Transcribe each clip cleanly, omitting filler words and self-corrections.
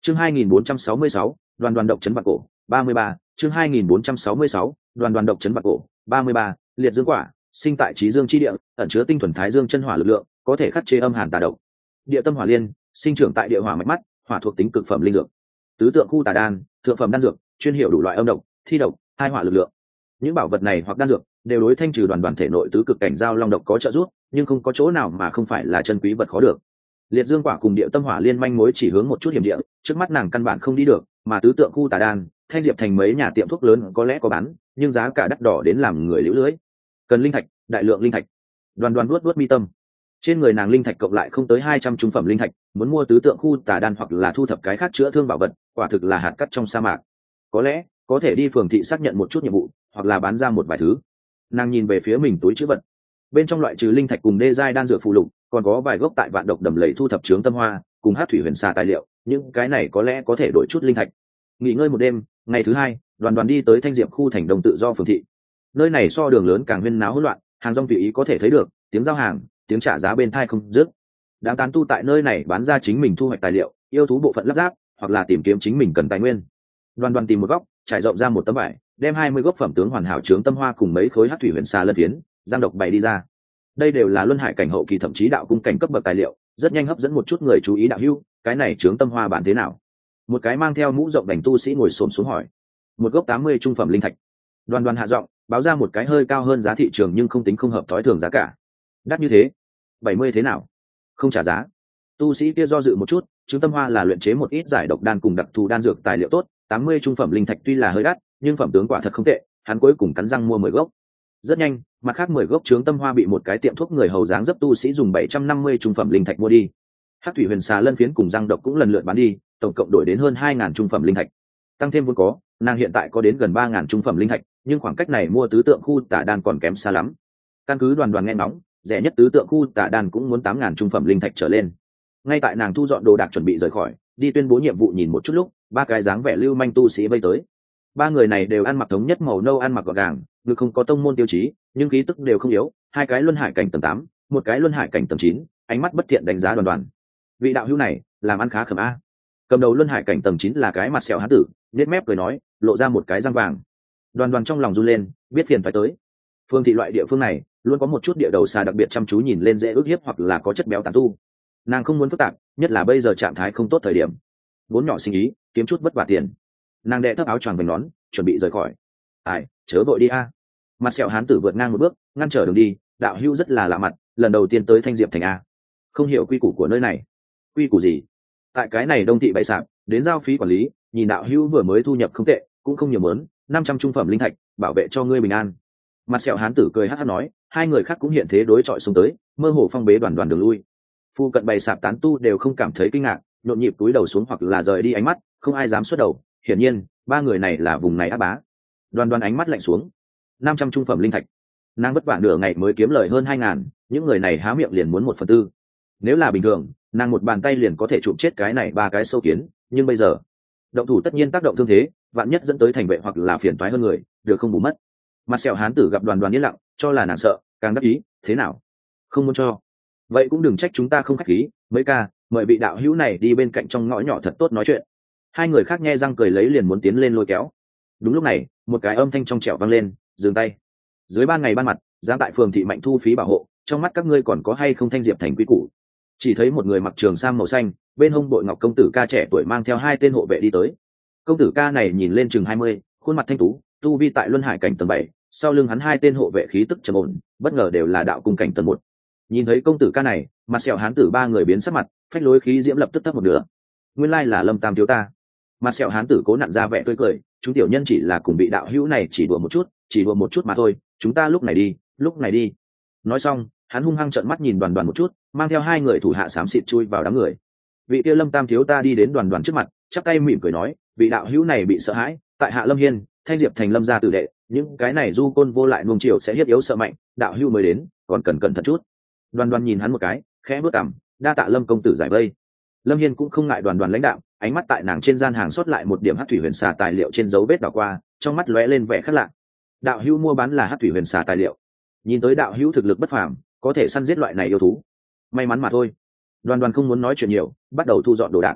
Chương 2466, đoàn đoàn độc trấn bạc cổ, 33, chương 2466, đoàn đoàn độc trấn bạc cổ, 33, liệt dương quả, sinh tại trí dương chi địa, ẩn chứa tinh thuần thái dương chân hỏa lực lượng, có thể khắc chế âm hàn tà độc. Địa tâm hỏa liên, sinh trưởng tại địa hỏa mạch mắt, hỏa thuộc tính cực phẩm linh dược. Tứ tượng khu tà đan, thượng phẩm đan dược, chuyên hiểu đủ loại âm độc, thi độc, hai hỏa lực lượng. Những bảo vật này hoặc đan dược đều đối thanh trừ đoàn đoàn thể nội tứ cực cảnh giao long độc có trợ giúp, nhưng không có chỗ nào mà không phải là chân quý vật khó được. Liệt dương quả cùng địa tâm hỏa liên manh mối chỉ hướng một chút hiểm địa, trước mắt nàng căn bản không đi được, mà tứ tượng khu tà đan, thanh diệp thành mấy nhà tiệm thuốc lớn có lẽ có bán, nhưng giá cả đắt đỏ đến làm người liễu lưỡi. Cần linh thạch, đại lượng linh thạch. Đoàn đoàn nuốt mi tâm. Trên người nàng linh thạch cộng lại không tới 200 trung phẩm linh thạch, muốn mua tứ tượng khu tà đan hoặc là thu thập cái khác chữa thương bảo vật, quả thực là hạt cát trong sa mạc. Có lẽ có thể đi phường thị xác nhận một chút nhiệm vụ, hoặc là bán ra một vài thứ. Nàng nhìn về phía mình túi trữ vật, bên trong loại trừ linh thạch cùng đê giai đan dược phụ lục, còn có vài gốc tại vạn độc đầm lầy thu thập trướng tâm hoa cùng hát thủy huyền xà tài liệu, những cái này có lẽ có thể đổi chút linh thạch. Nghỉ ngơi một đêm, ngày thứ hai đoàn đoàn đi tới thanh diệm khu thành đồng tự do phường thị. Nơi này so đường lớn càng huyên náo hỗn loạn, hàng rong tùy ý có thể thấy được, tiếng giao hàng, tiếng trả giá bên thai không dứt. Đám tán tu tại nơi này bán ra chính mình thu hoạch tài liệu, yêu thú bộ phận lắp ráp, hoặc là tìm kiếm chính mình cần tài nguyên. Đoàn đoàn tìm một góc, trải rộng ra một tấm vải, đem 20 gốc phẩm tướng hoàn hảo trướng tâm hoa cùng mấy khối hát thủy huyền xà lân phiến giang độc bày đi ra. Đây đều là luân hải cảnh hậu kỳ thậm chí đạo cung cảnh cấp bậc tài liệu, rất nhanh hấp dẫn một chút người chú ý. Đạo hữu, cái này trướng tâm hoa bản thế nào? Một cái mang theo mũ rộng đành tu sĩ ngồi xổm xuống hỏi. Một gốc 80 trung phẩm linh thạch. Đoàn đoàn hạ giọng báo ra một cái hơi cao hơn giá thị trường nhưng không tính không hợp thói thường giá cả. Đắt như thế? 70 thế nào? Không trả giá. Tu sĩ kia do dự một chút, trướng tâm hoa là luyện chế một ít giải độc đan cùng đặc thù đan dược tài liệu tốt, 80 trung phẩm linh thạch tuy là hơi đắt, nhưng phẩm tướng quả thật không tệ, hắn cuối cùng cắn răng mua 10 gốc. Rất nhanh, mặt khác 10 gốc trướng tâm hoa bị một cái tiệm thuốc người hầu dáng dấp tu sĩ dùng 750 trung phẩm linh thạch mua đi. Hắc thủy huyền xà lân phiến cùng răng độc cũng lần lượt bán đi, tổng cộng đổi đến hơn 2000 trung phẩm linh thạch. Tăng thêm vốn có, nàng hiện tại có đến gần 3000 trung phẩm linh thạch, nhưng khoảng cách này mua tứ tượng khu tà đan còn kém xa lắm. Căn cứ đoàn đoàn nghe nóng, rẻ nhất tứ tượng khu tà đan cũng muốn 8000 trung phẩm linh thạch trở lên. Ngay tại nàng thu dọn đồ đạc chuẩn bị rời khỏi, đi tuyên bố nhiệm vụ nhìn một chút lúc, ba cái dáng vẻ lưu manh tu sĩ vây tới. Ba người này đều ăn mặc thống nhất màu nâu, ăn mặc gọn gàng, ngực không có tông môn tiêu chí, nhưng khí tức đều không yếu. Hai cái luân hải cảnh tầng 8, một cái luân hải cảnh tầng 9, ánh mắt bất thiện đánh giá đoàn đoàn. Vị đạo hữu này làm ăn khá khẩm a. Cầm đầu luân hải cảnh tầng 9 là cái mặt sẹo hán tử, nết mép cười nói, lộ ra một cái răng vàng. Đoàn đoàn trong lòng run lên, biết phiền phải tới. Phương thị loại địa phương này luôn có một chút địa đầu xa đặc biệt chăm chú nhìn lên dễ ức hiếp hoặc là có chất béo tàn tu. Nàng không muốn phức tạp, nhất là bây giờ trạng thái không tốt thời điểm. Vốn nhỏ sinh ý, kiếm chút vất vả tiền. Nàng đệ thấp áo choàng vành nón, chuẩn bị rời khỏi. Ai, chớ vội đi a. Mặt sẹo hán tử vượt ngang một bước, ngăn trở đường đi. Đạo hữu rất là lạ mặt, lần đầu tiên tới Thanh Diệp thành a, không hiểu quy củ của nơi này. Quy củ gì? Tại cái này đông thị bày sạp, đến giao phí quản lý, nhìn đạo hữu vừa mới thu nhập không tệ, cũng không nhiều mớn, 500 trung phẩm linh thạch, bảo vệ cho ngươi bình an. Mặt sẹo hán tử cười hắt hắt nói, hai người khác cũng hiện thế đối chọi xuống tới, mơ hồ phong bế đoàn đoàn đường lui. Phu cận bày sạp tán tu đều không cảm thấy kinh ngạc, nhộn nhịp túi đầu xuống hoặc là rời đi ánh mắt, không ai dám xuất đầu. Hiển nhiên, ba người này là vùng này áp bá. Đoàn đoàn ánh mắt lạnh xuống. 500 trung phẩm linh thạch. Nàng vất vả nửa ngày mới kiếm lời hơn 2000, những người này há miệng liền muốn 1/4. Nếu là bình thường, nàng một bàn tay liền có thể chụp chết cái này ba cái sâu kiến, nhưng bây giờ, động thủ tất nhiên tác động thương thế, vạn nhất dẫn tới thành vệ hoặc là phiền toái hơn người, được không bù mất. Mặt sẹo hán tử gặp đoàn đoàn yên lặng, cho là nàng sợ, càng đắc ý, thế nào? Không muốn cho. Vậy cũng đừng trách chúng ta không khách khí, mấy ca, mời vị đạo hữu này đi bên cạnh trong ngõ nhỏ thật tốt nói chuyện. Hai người khác nghe răng cười lấy liền muốn tiến lên lôi kéo. Đúng lúc này, một cái âm thanh trong trẻo vang lên, dừng tay. Dưới ban ngày ban mặt, dám tại phường thị mạnh thu phí bảo hộ, trong mắt các ngươi còn có hay không Thanh Diệp thành quy củ? Chỉ thấy một người mặc trường sam màu xanh, bên hông bội ngọc công tử ca trẻ tuổi mang theo hai tên hộ vệ đi tới. Công tử ca này nhìn lên chừng 20, khuôn mặt thanh tú, tu vi tại luân hải cảnh tầng 7, sau lưng hắn hai tên hộ vệ khí tức trầm ổn, bất ngờ đều là đạo cung cảnh tầng 1. Nhìn thấy công tử ca này, mặt sẹo hán tử ba người biến sắc mặt, phách lối khí diễm lập tức thấp một nửa. Nguyên lai là Lâm Tam thiếu ta. Mặt sẹo hán tử cố nặn ra vẻ tươi cười, chúng tiểu nhân chỉ là cùng vị đạo hữu này chỉ đùa một chút mà thôi, chúng ta lúc này đi. Nói xong, hắn hung hăng trợn mắt nhìn đoàn đoàn một chút, mang theo hai người thủ hạ xám xịt chui vào đám người. Vị kia Lâm Tam thiếu ta đi đến đoàn đoàn trước mặt, chắp tay mỉm cười nói, vị đạo hữu này bị sợ hãi, tại hạ Lâm Hiên, Thanh Diệp thành Lâm gia tử đệ, những cái này du côn vô lại nuông chiều sẽ hiếp yếu sợ mạnh, đạo hữu mới đến, còn cần cẩn thận chút. Đoàn đoàn nhìn hắn một cái, khẽ bước cằm, đa tạ Lâm công tử giải vây. Lâm Hiên cũng không ngại đoàn đoàn lãnh đạo, ánh mắt tại nàng trên gian hàng xuất lại một điểm hắc thủy huyền xà tài liệu trên dấu vết đảo qua, trong mắt lóe lên vẻ khác lạ. Đạo hữu mua bán là hắc thủy huyền xà tài liệu. Nhìn tới đạo hữu thực lực bất phàm, có thể săn giết loại này yêu thú. May mắn mà thôi. Đoàn đoàn không muốn nói chuyện nhiều, bắt đầu thu dọn đồ đạc.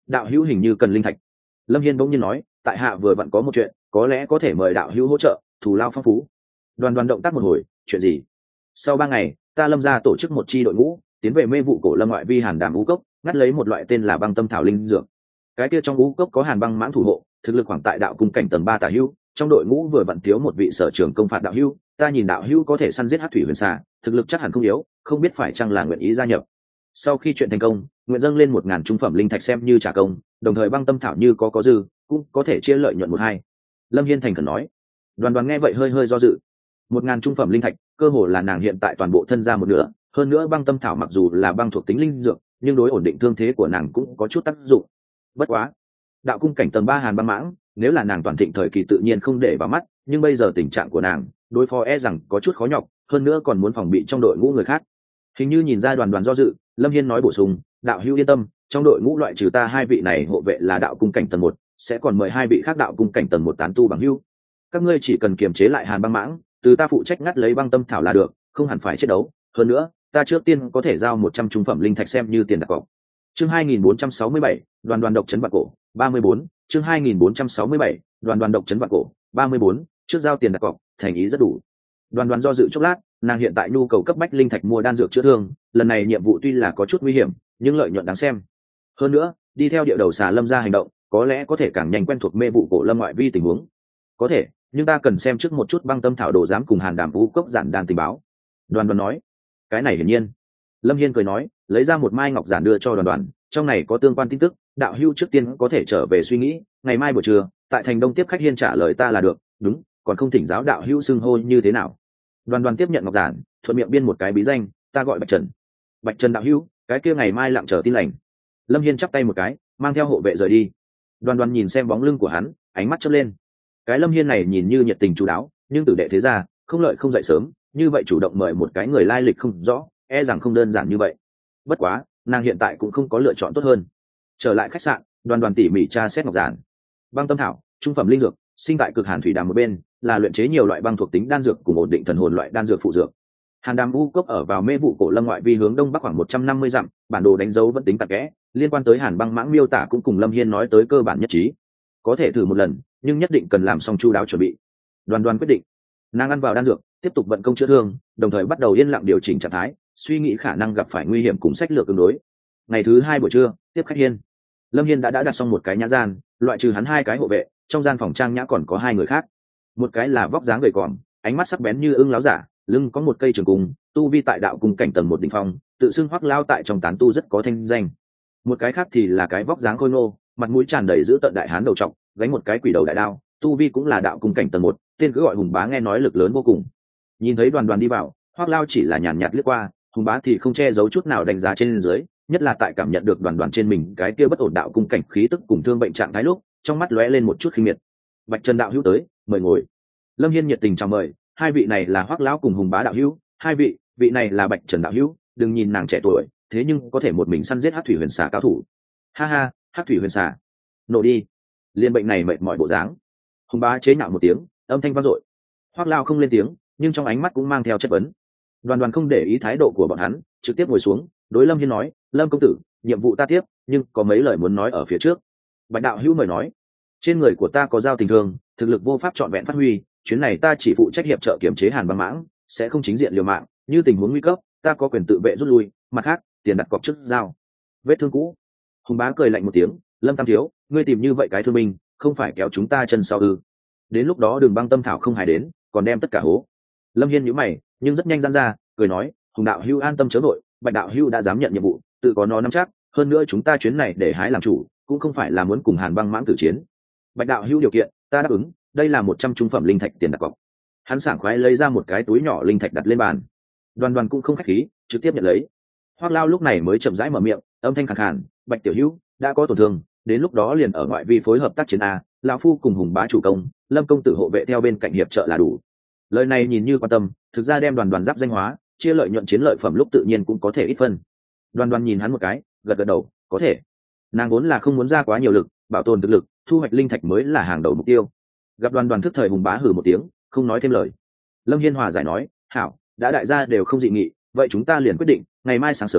đạo hữu hình như cần linh thạch. Lâm Hiên bỗng nhiên nói, tại hạ vừa vặn có một chuyện, có lẽ có thể mời đạo hữu hỗ trợ, thù lao phong phú. Đoàn động tác một hồi, chuyện gì? Sau 3 ngày, ta Lâm gia tổ chức một chi đội ngũ, tiến về mê vụ cổ lâm ngoại vi Hàn Đàm U cốc, ngắt lấy một loại tên là băng tâm thảo linh dược. Cái kia trong U cốc có Hàn băng mãng thủ hộ, thực lực khoảng tại đạo cung cảnh tầng 3 tả hữu, trong đội ngũ vừa vặn thiếu một vị sở trưởng công phạt đạo hữu, ta nhìn đạo hữu có thể săn giết hắc thủy huyền xà, thực lực chắc hẳn không yếu, không biết phải chăng là nguyện ý gia nhập. Sau khi chuyện thành công, nguyện dâng lên 1000 trung phẩm linh thạch xem như trả công, đồng thời băng tâm thảo như có dư, cũng có thể chia lợi nhuận 1-2. Lâm Hiên thành khẩn nói. Đoàn nghe vậy hơi do dự. 1000 trung phẩm linh thạch, cơ hồ là nàng hiện tại toàn bộ thân ra một nửa, hơn nữa băng tâm thảo mặc dù là băng thuộc tính linh dược, nhưng đối ổn định thương thế của nàng cũng có chút tác dụng. Bất quá, đạo cung cảnh tầng 3 Hàn băng mãng, nếu là nàng toàn thịnh thời kỳ tự nhiên không để vào mắt, nhưng bây giờ tình trạng của nàng, đối phó rằng có chút khó nhọc, hơn nữa còn muốn phòng bị trong đội ngũ người khác. Hình như nhìn ra đoàn do dự, Lâm Hiên nói bổ sung, đạo hữu yên tâm, trong đội ngũ loại trừ ta 2 vị này hộ vệ là đạo cung cảnh tầng 1, sẽ còn mời 2 vị khác đạo cung cảnh tầng 1 tán tu bằng hữu. Các ngươi chỉ cần kiềm chế lại Hàn băng mãng, từ ta phụ trách ngắt lấy băng tâm thảo là được, không hẳn phải chiến đấu. Hơn nữa, ta trước tiên có thể giao 100 trung phẩm linh thạch xem như tiền đặt cọc. Chương 2467, đoàn độc trấn vạn cổ, 34, chương 2467, đoàn độc trấn vạn cổ, 34, trước giao tiền đặt cọc, thành ý rất đủ. Đoàn do dự chốc lát, nàng hiện tại nhu cầu cấp bách linh thạch mua đan dược chữa thương, lần này nhiệm vụ tuy là có chút nguy hiểm, nhưng lợi nhuận đáng xem. Hơn nữa, đi theo địa đầu xà Lâm gia hành động, có lẽ có thể càng nhanh quen thuộc mê vụ cổ lâm ngoại vi tình huống. Có thể, nhưng ta cần xem trước một chút băng tâm thảo đồ giám cùng Hàn Đàm U cốc giản đan tình báo. Đoàn nói. Cái này hiển nhiên. Lâm Hiên cười nói, lấy ra một mai ngọc giản đưa cho đoàn, trong này có tương quan tin tức, đạo hữu trước tiên có thể trở về suy nghĩ, ngày mai buổi trưa, tại thành Đông tiếp khách Hiên trả lời ta là được. Đúng, còn không thỉnh giáo đạo hữu xưng hô như thế nào. Đoàn tiếp nhận ngọc giản, thuận miệng biên một cái bí danh, ta gọi Bạch Trần đạo hữu, cái kia ngày mai lặng chờ tin lành. Lâm Hiên chắp tay một cái, mang theo hộ vệ rời đi. Đoàn nhìn xem bóng lưng của hắn, ánh mắt chớp lên. Cái Lâm Hiên này nhìn như nhiệt tình chú đáo, nhưng tử đệ thế gia, không lợi không dậy sớm, như vậy chủ động mời một cái người lai lịch không rõ, e rằng không đơn giản như vậy. Bất quá, nàng hiện tại cũng không có lựa chọn tốt hơn. Trở lại khách sạn, đoàn tỉ mỉ tra xét ngọc giản. Băng tâm thảo, trung phẩm linh dược, sinh tại cực hàn thủy đàm một bên, là luyện chế nhiều loại băng thuộc tính đan dược cùng ổn định thần hồn loại đan dược phụ dược. Hàn Đàm U cốc ở vào mê vụ cổ lâm ngoại vi hướng đông bắc khoảng 150 dặm, bản đồ đánh dấu vẫn tính tạc kẽ, liên quan tới Hàn băng mãng miêu tả cũng cùng Lâm Hiên nói tới cơ bản nhất trí. Có thể thử một lần, nhưng nhất định cần làm xong chu đáo chuẩn bị. Đoàn quyết định, nàng ăn vào đan dược, tiếp tục vận công chữa thương, đồng thời bắt đầu yên lặng điều chỉnh trạng thái, suy nghĩ khả năng gặp phải nguy hiểm cùng sách lược ứng đối. Ngày thứ 2 buổi trưa, tiếp khách Hiên. Lâm Hiên đã đặt xong một cái nhã gian, loại trừ hắn 2 cái hộ vệ, trong gian phòng trang nhã còn có 2 người khác. Một cái là vóc dáng gầy còm, ánh mắt sắc bén như ưng láo giả, lưng có một cây trường cung, tu vi tại đạo cung cảnh tầng 1 đỉnh phong, tự xưng Hoắc Lao tại trong tán tu rất có thanh danh. Một cái khác thì là cái vóc dáng khôi ngô, mặt mũi tràn đầy dữ tợn đại hán đầu trọc, gánh một cái quỷ đầu đại đao, tu vi cũng là đạo cung cảnh tầng 1, tên cứ gọi Hùng Bá, nghe nói lực lớn vô cùng. Nhìn thấy đoàn đi vào, Hoắc Lao chỉ là nhàn nhạt liếc qua, Hùng Bá thì không che giấu chút nào đánh giá trên dưới, nhất là tại cảm nhận được đoàn trên mình cái kia bất ổn đạo cung cảnh khí tức cùng thương bệnh trạng thái lúc, trong mắt lóe lên một chút khinh miệt. Bạch Trần đạo hữu tới, mời ngồi. Lâm Hiên nhiệt tình chào mời, 2 vị này là Hoắc Lão cùng Hùng Bá đạo hữu, 2 vị này là Bạch Trần đạo hữu, đừng nhìn nàng trẻ tuổi, thế nhưng có thể một mình săn giết hắc thủy huyền xà cao thủ. Ha ha, hắc thủy huyền xà, nổ đi. Liên bệnh này mệt mỏi bộ dáng. Hùng Bá chế nhạo một tiếng, âm thanh vang dội. Hoắc Lão không lên tiếng, nhưng trong ánh mắt cũng mang theo chất vấn. Đoàn không để ý thái độ của bọn hắn, trực tiếp ngồi xuống, đối Lâm Hiên nói, Lâm công tử, nhiệm vụ ta tiếp, nhưng có mấy lời muốn nói ở phía trước. Bạch đạo hữu mời nói. Trên người của ta có giao tình thương, thực lực vô pháp trọn vẹn phát huy, chuyến này ta chỉ phụ trách hiệp trợ kiểm chế Hàn băng mãng, sẽ không chính diện liều mạng, như tình huống nguy cấp, ta có quyền tự vệ rút lui, mặt khác, tiền đặt cọc trước giao. Vết thương cũ. Hùng Bá cười lạnh một tiếng, Lâm tam thiếu, ngươi tìm như vậy cái thương binh, không phải kéo chúng ta chân sau ư? Đến lúc đó đường băng tâm thảo không hài đến, còn đem tất cả hố. Lâm Hiên nhíu mày, nhưng rất nhanh giãn ra, cười nói, Hùng đạo hữu an tâm chớ vội, Bạch đạo hữu đã dám nhận nhiệm vụ, tự có nó nắm chắc, hơn nữa chúng ta chuyến này để hái làm chủ, cũng không phải là muốn cùng Hàn băng mãng tử chiến. Bạch đạo hữu điều kiện, ta đáp ứng, đây là 100 trung phẩm linh thạch tiền đặt cọc. Hắn sảng khoái lấy ra một cái túi nhỏ linh thạch đặt lên bàn. Đoàn cũng không khách khí, trực tiếp nhận lấy. Hoắc Lao lúc này mới chậm rãi mở miệng, âm thanh khàn khàn, Bạch tiểu hữu đã có tổn thương, đến lúc đó liền ở ngoại vi phối hợp tác chiến a, lão phu cùng Hùng Bá chủ công, Lâm công tử hộ vệ theo bên cạnh hiệp trợ là đủ. Lời này nhìn như quan tâm, thực ra đem đoàn giáp danh hóa, chia lợi nhuận chiến lợi phẩm lúc tự nhiên cũng có thể ít phân. Đoàn nhìn hắn một cái, gật đầu, có thể. Nàng vốn là không muốn ra quá nhiều lực, bảo tồn thực lực, thu hoạch linh thạch mới là hàng đầu mục tiêu. Gặp đoàn thức thời Hùng Bá hừ một tiếng, không nói thêm lời. Lâm Hiên hòa giải nói, hảo, đã đại gia đều không dị nghị, vậy chúng ta liền quyết định, ngày mai sáng sớm,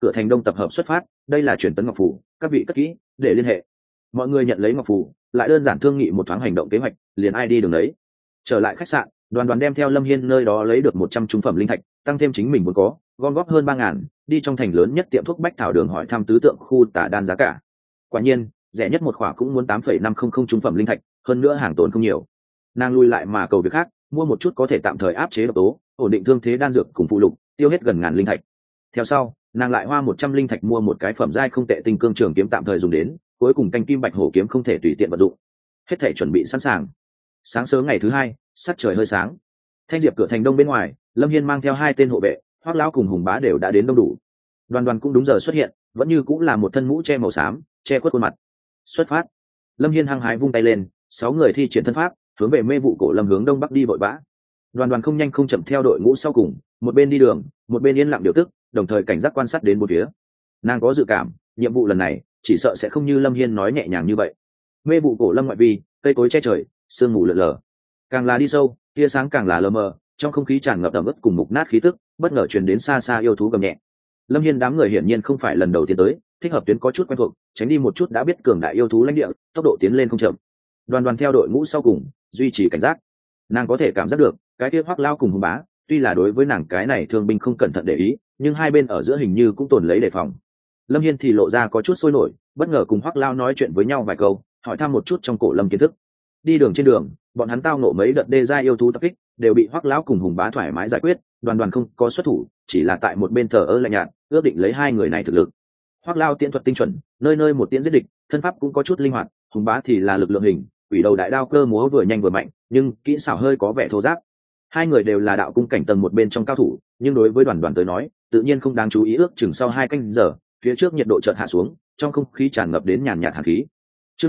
cửa thành đông tập hợp xuất phát, đây là truyền tấn ngọc phủ, các vị cất kỹ để liên hệ. Mọi người nhận lấy ngọc phủ, lại đơn giản thương nghị một thoáng hành động kế hoạch, liền ai đi đường đấy. Trở lại khách sạn, đoàn đem theo Lâm Hiên nơi đó lấy được 100 trung phẩm linh thạch, tăng thêm chính mình muốn có, gom góp hơn 3.000, đi trong thành lớn nhất tiệm thuốc bách thảo đường hỏi thăm tứ tượng khu tả đan giá cả. Quả nhiên, rẻ nhất một khỏa cũng muốn 8,500 trung phẩm linh thạch, hơn nữa hàng tồn không nhiều. Nàng lui lại mà cầu việc khác, mua một chút có thể tạm thời áp chế độc tố, ổn định thương thế đan dược cùng phụ lục, tiêu hết gần ngàn linh thạch. Theo sau, nàng lại hoa 100 linh thạch mua một cái phẩm giai không tệ tinh cương trường kiếm tạm thời dùng đến, cuối cùng canh kim bạch hổ kiếm không thể tùy tiện vận dụng. Hết thảy chuẩn bị sẵn sàng. Sáng sớm ngày thứ hai, sắc trời hơi sáng. Thanh diệp cửa thành đông bên ngoài, Lâm Hiên mang theo 2 tên hộ vệ, Hoắc lão cùng Hùng Bá đều đã đến đông đủ. Đoàn cũng đúng giờ xuất hiện, vẫn như cũng là một thân mũ che màu xám, che khuất khuôn mặt. Xuất phát. Lâm Hiên hăng hái vung tay lên, 6 người thi triển thân pháp, hướng về mê vụ cổ lâm hướng đông bắc đi vội vã. Đoàn không nhanh không chậm theo đội ngũ sau cùng, một bên đi đường, một bên yên lặng điều tức, đồng thời cảnh giác quan sát đến bốn phía. Nàng có dự cảm, nhiệm vụ lần này chỉ sợ sẽ không như Lâm Hiên nói nhẹ nhàng như vậy. Mê vụ cổ lâm ngoại vi, cây cối che trời, sương mù lượn lờ. Càng là đi sâu, tia sáng càng là lờ mờ, trong không khí tràn ngập ẩm ướt cùng mục nát khí tức, bất ngờ truyền đến xa xa yêu thú gầm nhẹ. Lâm Hiên đám người hiển nhiên không phải lần đầu tiên tới, thích hợp tuyến có chút quen thuộc, tránh đi một chút đã biết cường đại yêu thú lãnh địa, tốc độ tiến lên không chậm. Đoàn theo đội ngũ sau cùng, duy trì cảnh giác. Nàng có thể cảm giác được, cái kia Hoắc Lao cùng Hùng Bá, tuy là đối với nàng cái này thương binh không cẩn thận để ý, nhưng hai bên ở giữa hình như cũng tồn lấy đề phòng. Lâm Hiên thì lộ ra có chút sôi nổi, bất ngờ cùng Hoắc Lao nói chuyện với nhau vài câu, hỏi thăm một chút trong cổ lâm kiến thức. Đi đường trên đường, bọn hắn tao nộ mấy đợt đê giai yêu thú tập kích, đều bị Hoắc Lão cùng Hùng Bá thoải mái giải quyết, đoàn không có xuất thủ, chỉ là tại một bên thờ ơ lạnh nhạt, ước định lấy hai người này thực lực. Hoắc Lao tiễn thuật tinh chuẩn, nơi nơi một tiễn giết địch, thân pháp cũng có chút linh hoạt, Hùng Bá thì là lực lượng hình, quỷ đầu đại đao cơ múa vừa nhanh vừa mạnh, nhưng kỹ xảo hơi có vẻ thô ráp. Hai người đều là đạo cung cảnh tầng một bên trong cao thủ, nhưng đối với đoàn tới nói, tự nhiên không đáng chú ý. Ước chừng sau 2 canh giờ, phía trước nhiệt độ chợt hạ xuống, trong không khí tràn ngập đến nhàn nhạt hàn khí. Chương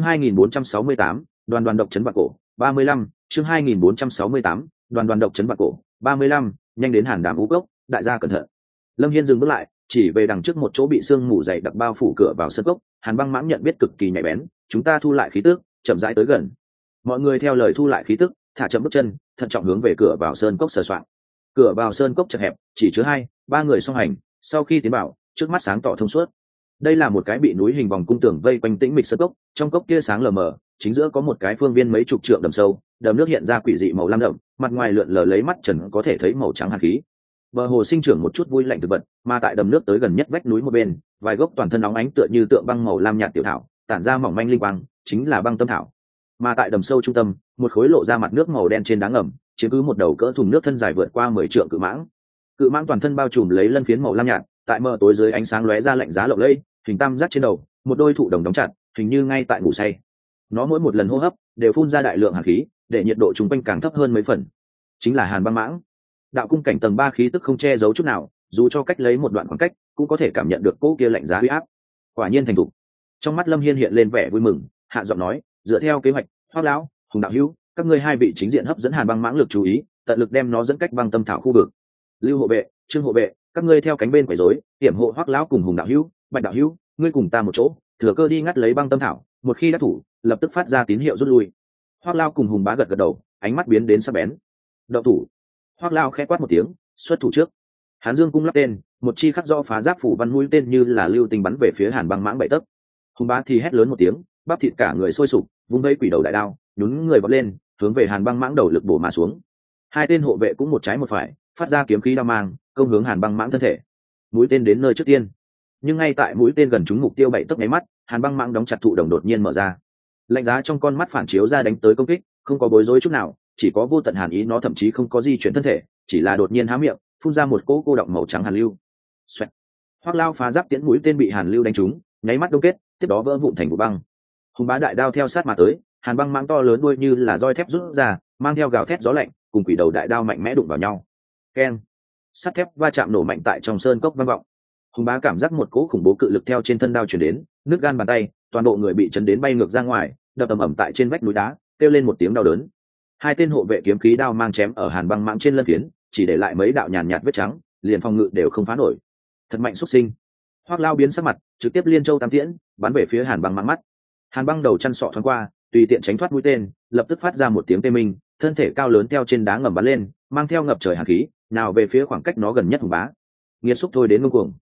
2468, đoàn độc trấn Vạn Cổ, 35, chương 2468, đoàn độc trấn Vạn Cổ, 35, nhanh đến Hàn Đàm Ú Cốc, đại gia cẩn thận. Lâm Hiên dừng bước lại, chỉ về đằng trước một chỗ bị sương mù dày đặc bao phủ cửa vào sân cốc. Hàn Băng Mãng nhận biết cực kỳ nhạy bén, chúng ta thu lại khí tức, chậm rãi tới gần. Mọi người theo lời thu lại khí tức, thả chậm bước chân, thận trọng hướng về cửa vào sơn cốc sờ soạn. Cửa vào sơn cốc chật hẹp, chỉ chứa 2-3 người song hành. Sau khi tiến vào, trước mắt sáng tỏ thông suốt. Đây là một cái bị núi hình vòng cung tường vây quanh tĩnh mịch sơn cốc, trong cốc kia sáng lờ mờ, chính giữa có một cái phương viên mấy chục trượng đầm sâu, đầm nước hiện ra quỷ dị màu lam đậm, mặt ngoài lượn lờ lấy mắt trần có thể thấy màu trắng hàn khí. Bờ hồ sinh trưởng một chút vui lạnh thực vật, mà tại đầm nước tới gần nhất vách núi một bên, vài gốc toàn thân nóng ánh tựa như tượng băng màu lam nhạt tiểu thảo, tản ra mỏng manh linh quang, chính là băng tâm thảo. Mà tại đầm sâu trung tâm, một khối lộ ra mặt nước màu đen trên đá ngầm, chiếm cứ một đầu cỡ thùng nước thân dài vượt qua 10 trượng cự mãng. Cự mãng toàn thân bao trùm lấy lân phiến màu lam nhạt, tại mờ tối dưới ánh sáng lóe ra lạnh giá lộng lẫy, hình tam giác trên đầu, một đôi thụ đồng đóng chặt, hình như ngay tại ngủ say. Nó mỗi một lần hô hấp đều phun ra đại lượng hàn khí, để nhiệt độ trung quanh càng thấp hơn mấy phần. Chính là Hàn Băng Mãng. Đạo cung cảnh tầng 3 khí tức không che giấu chút nào, dù cho cách lấy một đoạn khoảng cách, cũng có thể cảm nhận được cỗ kia lạnh giá uy áp. Quả nhiên thành thục. Trong mắt Lâm Hiên hiện lên vẻ vui mừng, hạ giọng nói, dựa theo kế hoạch, Hoắc Lão, Hùng đạo hữu, các ngươi hai vị chính diện hấp dẫn Hàn Băng Mãng lực chú ý, tận lực đem nó dẫn cách băng tâm thảo khu vực. Lưu hộ vệ, Trương hộ vệ, các ngươi theo cánh bên quấy rối, hiểm hộ Hoắc Lão cùng Hùng đạo hữu, Bạch đạo hữu, ngươi cùng ta một chỗ, thừa cơ đi ngắt lấy băng tâm thảo, một khi đã thủ, lập tức phát ra tín hiệu rút lui. Hoắc Lão cùng Hùng Bá gật gật đầu, ánh mắt biến đến sắc bén. Đậu thủ. Hoắc Lão khẽ quát một tiếng, xuất thủ trước. Hán Dương cung lắp tên, một chi khắc rõ phá giáp phủ văn mũi tên như là lưu tinh bắn về phía Hàn Băng Mãng 7 tấc. Hùng Bá thì hét lớn một tiếng, bắp thịt cả người sôi sục, vung vây quỷ đầu đại đao, nhún người vọt lên, hướng về Hàn Băng Mãng đầu lực bổ mà xuống. Hai tên hộ vệ cũng một trái một phải, phát ra kiếm khí đao mang, công hướng Hàn Băng Mãng thân thể. Mũi tên đến nơi trước tiên, nhưng ngay tại mũi tên gần trúng mục tiêu 7 tấc nháy mắt, Hàn Băng Mãng đóng chặt thụ đồng đột nhiên mở ra. Lạnh giá trong con mắt phản chiếu ra đánh tới công kích, không có bối rối chút nào, chỉ có vô tận hàn ý. Nó thậm chí không có di chuyển thân thể, chỉ là đột nhiên há miệng, phun ra một cỗ cô đọng màu trắng hàn lưu. Xoẹt. Hoắc Lao phá giáp tiễn mũi tên bị hàn lưu đánh trúng, nháy mắt đông kết, tiếp đó vỡ vụn thành vụ băng. Hùng Bá đại đao theo sát mà tới, Hàn Băng Mãng to lớn đuôi như là roi thép rút ra, mang theo gào thét gió lạnh, cùng quỷ đầu đại đao mạnh mẽ đụng vào nhau. Keng. Sắt thép va chạm nổ mạnh tại trong sơn cốc vang vọng. Hùng Bá cảm giác một cỗ khủng bố cự lực theo trên thân đao truyền đến, nứt gan bàn tay, toàn bộ người bị chấn đến bay ngược ra ngoài, đập ầm ầm tại trên vách núi đá, kêu lên một tiếng đau đớn. Hai tên hộ vệ kiếm khí đao mang chém ở Hàn Băng Mãng trên lân phiến, chỉ để lại mấy đạo nhàn nhạt vết trắng, liền phòng ngự đều không phá nổi. Thật mạnh xuất sinh. Hoắc Lao biến sắc mặt, trực tiếp liên châu tam tiễn bắn về phía Hàn Băng Mãng mắt. Hàn Băng đầu chăn sọ thoáng qua, tùy tiện tránh thoát mũi tên, lập tức phát ra một tiếng tê minh, thân thể cao lớn theo trên đá ngầm bắn lên, mang theo ngập trời hàn khí, nào về phía khoảng cách nó gần nhất Hùng Bá. Nghiệt xúc thôi đến ngông cuồng.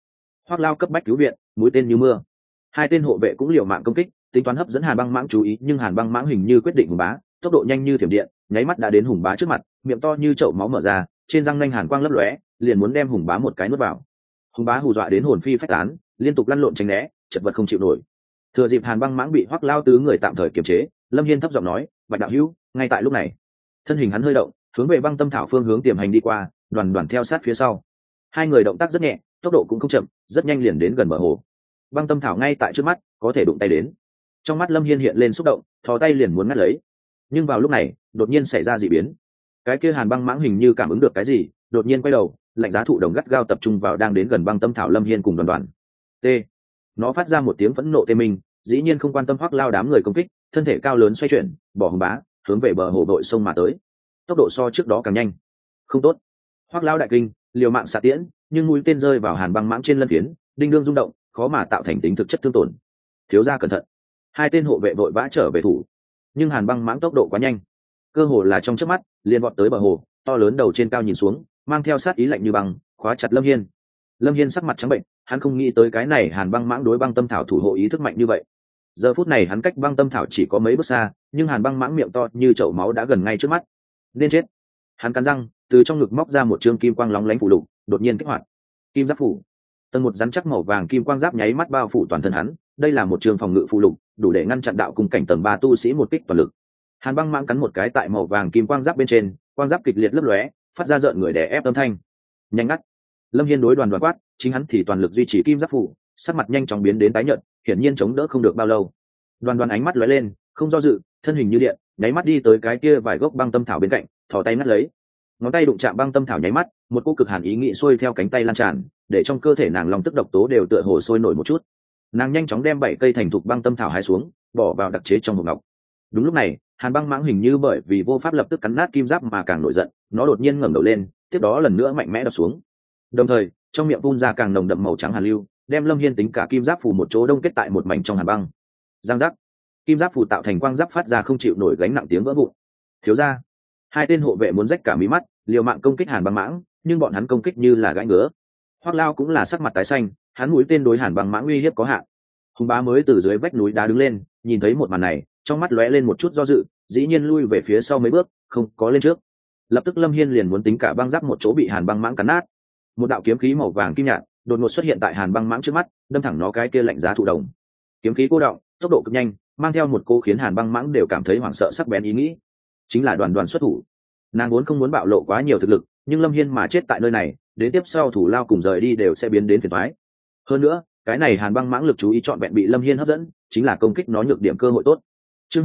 Hoắc Lao cấp bách cứu viện, mũi tên như mưa. Hai tên hộ vệ cũng liều mạng công kích, tính toán hấp dẫn Hàn Băng Mãng chú ý, nhưng Hàn Băng Mãng hình như quyết định Hùng Bá, tốc độ nhanh như thiểm điện, nháy mắt đã đến Hùng Bá trước mặt, miệng to như chậu máu mở ra, trên răng nanh hàn quang lấp lóe, liền muốn đem Hùng Bá một cái nuốt vào. Hùng Bá hù dọa đến hồn phi phách tán, liên tục lăn lộn tránh né, chật vật không chịu nổi. Thừa dịp Hàn Băng Mãng bị Hoắc Lao tứ người tạm thời kiềm chế, Lâm Hiên thấp giọng nói, "Bạch đạo hữu." Ngay tại lúc này, thân hình hắn hơi động, hướng về Băng Tâm Thảo phương hướng tiềm hành đi qua, đoàn đoàn theo sát phía sau. Hai người động tác rất nhẹ, tốc độ cũng không chậm, rất nhanh liền đến gần bờ hồ. Băng Tâm Thảo ngay tại trước mắt, có thể đụng tay đến. Trong mắt Lâm Hiên hiện lên xúc động, thò tay liền muốn ngắt lấy. Nhưng vào lúc này, đột nhiên xảy ra dị biến. Cái kia Hàn Băng Mãng hình như cảm ứng được cái gì, đột nhiên quay đầu, lạnh giá thụ đồng gắt gao tập trung vào đang đến gần Băng Tâm Thảo Lâm Hiên cùng đoàn đoàn. T. Nó phát ra một tiếng phẫn nộ tê minh, dĩ nhiên không quan tâm Hoắc Lao đám người công kích, thân thể cao lớn xoay chuyển, bỏ Hùng Bá, hướng về bờ hồ đội sông mà tới. Tốc độ so trước đó càng nhanh. Không tốt. Hoắc Lao đại kinh, liều mạng xạ tiễn, nhưng mũi tên rơi vào Hàn Băng Mãng trên lân phiến, đinh đương rung động, khó mà tạo thành tính thực chất thương tổn. Thiếu gia cẩn thận. Hai tên hộ vệ vội vã trở về thủ, nhưng Hàn Băng Mãng tốc độ quá nhanh, cơ hồ là trong chớp mắt liền vọt tới bờ hồ, to lớn đầu trên cao nhìn xuống, mang theo sát ý lạnh như băng, khóa chặt Lâm Hiên. Lâm Hiên sắc mặt trắng bệnh, hắn không nghĩ tới cái này Hàn Băng Mãng đối Băng Tâm Thảo thủ hộ ý thức mạnh như vậy. Giờ phút này hắn cách Băng Tâm Thảo chỉ có mấy bước xa, nhưng Hàn Băng Mãng miệng to như chậu máu đã gần ngay trước mắt, nên chết. Hắn cắn răng, từ trong ngực móc ra một trương kim quang lóng lánh phù lục, đột nhiên kích hoạt. Kim giáp phủ. Tầng một rắn chắc màu vàng kim quang giáp nháy mắt bao phủ toàn thân hắn, đây là một trường phòng ngự phù lục, đủ để ngăn chặn đạo cùng cảnh tầng 3 tu sĩ một kích toàn lực. Hàn Băng Mãng cắn một cái tại màu vàng kim quang giáp bên trên, quang giáp kịch liệt lấp lóe, phát ra rợn người đè ép âm thanh. Nhanh ngắt. Lâm Hiên đối đoàn đoàn quát, chính hắn thì toàn lực duy trì kim giáp phủ, sắc mặt nhanh chóng biến đến tái nhợt, hiển nhiên chống đỡ không được bao lâu. Đoàn đoàn ánh mắt lóe lên, không do dự, thân hình như điện, nháy mắt đi tới cái kia vài gốc băng tâm thảo bên cạnh, thò tay ngắt lấy. Ngón tay đụng chạm băng tâm thảo nháy mắt, một cỗ cực hàn ý nghĩ xuôi theo cánh tay lan tràn, để trong cơ thể nàng lòng tức độc tố đều tựa hồ sôi nổi một chút. Nàng nhanh chóng đem 7 cây thành thục băng tâm thảo hái xuống, bỏ vào đặc chế trong hộp ngọc. Đúng lúc này, Hàn Băng Mãng hình như bởi vì vô pháp lập tức cắn nát kim giáp mà càng nổi giận, nó đột nhiên ngẩng đầu lên, tiếp đó lần nữa mạnh mẽ đập xuống. Đồng thời, trong miệng phun ra càng nồng đậm màu trắng hàn lưu, đem Lâm Hiên tính cả kim giáp phủ một chỗ đông kết tại một mảnh trong hàn băng. Giang giác, kim giáp phủ tạo thành quang giáp phát ra không chịu nổi gánh nặng tiếng vỡ vụn. Thiếu gia, hai tên hộ vệ muốn rách cả mí mắt, liều mạng công kích Hàn Băng Mãng, nhưng bọn hắn công kích như là gãi ngứa. Hoắc Lao cũng là sắc mặt tái xanh, hắn mũi tên đối Hàn Băng Mãng uy hiếp có hạn. Hùng Bá mới từ dưới vách núi đá đứng lên, nhìn thấy một màn này, trong mắt lóe lên một chút do dự, dĩ nhiên lui về phía sau mấy bước, không có lên trước. Lập tức Lâm Hiên liền muốn tính cả băng giáp một chỗ bị Hàn Băng Mãng cắn nát. Một đạo kiếm khí màu vàng kim nhạt đột ngột xuất hiện tại Hàn Băng Mãng trước mắt, đâm thẳng nó cái kia lạnh giá thụ đồng. Kiếm khí cô động, tốc độ cực nhanh, mang theo một cô khiến Hàn Băng Mãng đều cảm thấy hoảng sợ sắc bén ý nghĩ. Chính là đoàn đoàn xuất thủ. Nàng muốn không muốn bạo lộ quá nhiều thực lực, nhưng Lâm Hiên mà chết tại nơi này, đến tiếp sau thủ lao cùng rời đi đều sẽ biến đến phiền toái. Hơn nữa, cái này Hàn Băng Mãng lực chú ý chọn vẹn bị Lâm Hiên hấp dẫn, chính là công kích nó nhược điểm cơ hội tốt. Chương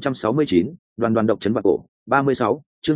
2469, đoàn đoàn độc chấn vạn cổ, 36, chương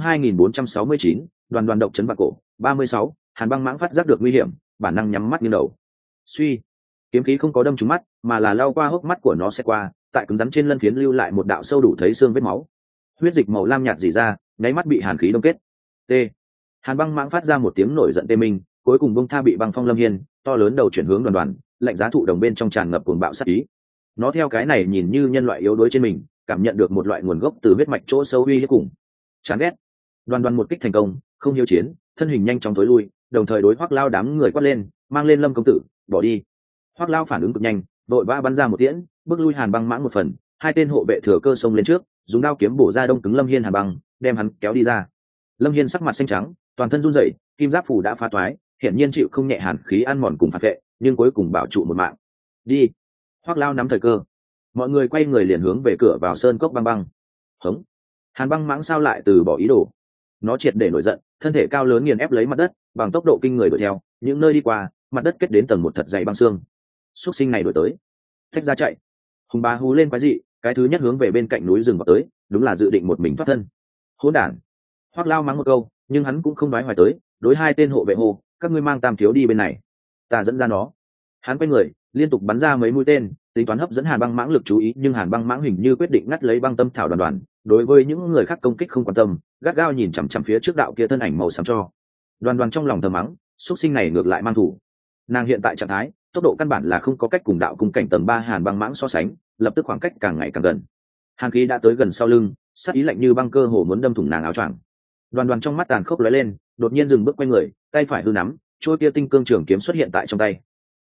2469, đoàn đoàn độc chấn vạn cổ, 36, Hàn Băng Mãng phát giác được nguy hiểm, bản năng nhắm mắt nghiêng đầu. Suy, kiếm khí không có đâm trúng mắt, mà là lao qua hốc mắt của nó sẽ qua, tại cứng rắn trên lân phiến lưu lại một đạo sâu đủ thấy xương vết máu. Huyết dịch màu lam nhạt rỉ ra, nháy mắt bị hàn khí đông kết. T. Hàn Băng Mãng phát ra một tiếng nổi giận tê minh, cuối cùng bông tha bị băng phong Lâm Hiên, to lớn đầu chuyển hướng đoàn đoàn, lạnh giá thụ đồng bên trong tràn ngập cuồng bạo sát ý. Nó theo cái này nhìn như nhân loại yếu đuối trên mình, cảm nhận được một loại nguồn gốc từ huyết mạch chỗ sâu uy hiếp cùng chán ghét. Đoàn đoàn một kích thành công, không hiếu chiến, thân hình nhanh chóng tối lui, đồng thời đối Hoắc Lao đám người quát lên, mang lên Lâm công tử, bỏ đi. Hoắc Lao phản ứng cực nhanh, vội vã bắn ra một tiễn, bước lui Hàn Băng Mãng một phần. Hai tên hộ vệ thừa cơ xông lên trước, dùng đao kiếm bổ ra đông cứng Lâm Hiên Hàn Băng, đem hắn kéo đi ra. Lâm Hiên sắc mặt xanh trắng, toàn thân run rẩy, kim giáp phủ đã phá toái, hiển nhiên chịu không nhẹ hàn khí ăn mòn cùng phản vệ, nhưng cuối cùng bảo trụ một mạng. Đi. Hoắc Lao nắm thời cơ, mọi người quay người liền hướng về cửa vào sơn cốc băng băng. Hống. Hàn Băng Mãng sao lại từ bỏ ý đồ? Nó triệt để nổi giận, thân thể cao lớn nghiền ép lấy mặt đất, bằng tốc độ kinh người đuổi theo, những nơi đi qua, mặt đất kết đến tầng một thật dày băng xương. Súc sinh này đuổi tới, thách ra chạy. Hùng Bá hú lên quái dị, cái thứ nhất hướng về bên cạnh núi rừng vào tới, đúng là dự định một mình thoát thân. Hỗn đản. Hoắc Lao mắng một câu, nhưng hắn cũng không nói hoài tới, đối hai tên hộ vệ hô, các ngươi mang Tam thiếu đi bên này, ta dẫn ra nó. Hắn quay người, liên tục bắn ra mấy mũi tên, tính toán hấp dẫn Hàn Băng Mãng lực chú ý, nhưng Hàn Băng Mãng hình như quyết định ngắt lấy băng tâm thảo đoàn đoàn, đối với những người khác công kích không quan tâm, gắt gao nhìn chằm chằm phía trước đạo kia thân ảnh màu xám cho. Đoàn đoàn trong lòng thầm mắng, xuất sinh này ngược lại mang thủ. Nàng hiện tại trạng thái, tốc độ căn bản là không có cách cùng đạo cung cảnh tầng 3 Hàn Băng Mãng so sánh, lập tức khoảng cách càng ngày càng gần. Hàn khí đã tới gần sau lưng, sát ý lạnh như băng cơ hồ muốn đâm thủng nàng áo choàng. Đoàn đoàn trong mắt tàn khốc lóe lên, đột nhiên dừng bước quay người, tay phải hư nắm, chuôi kia tinh cương trường kiếm xuất hiện tại trong tay.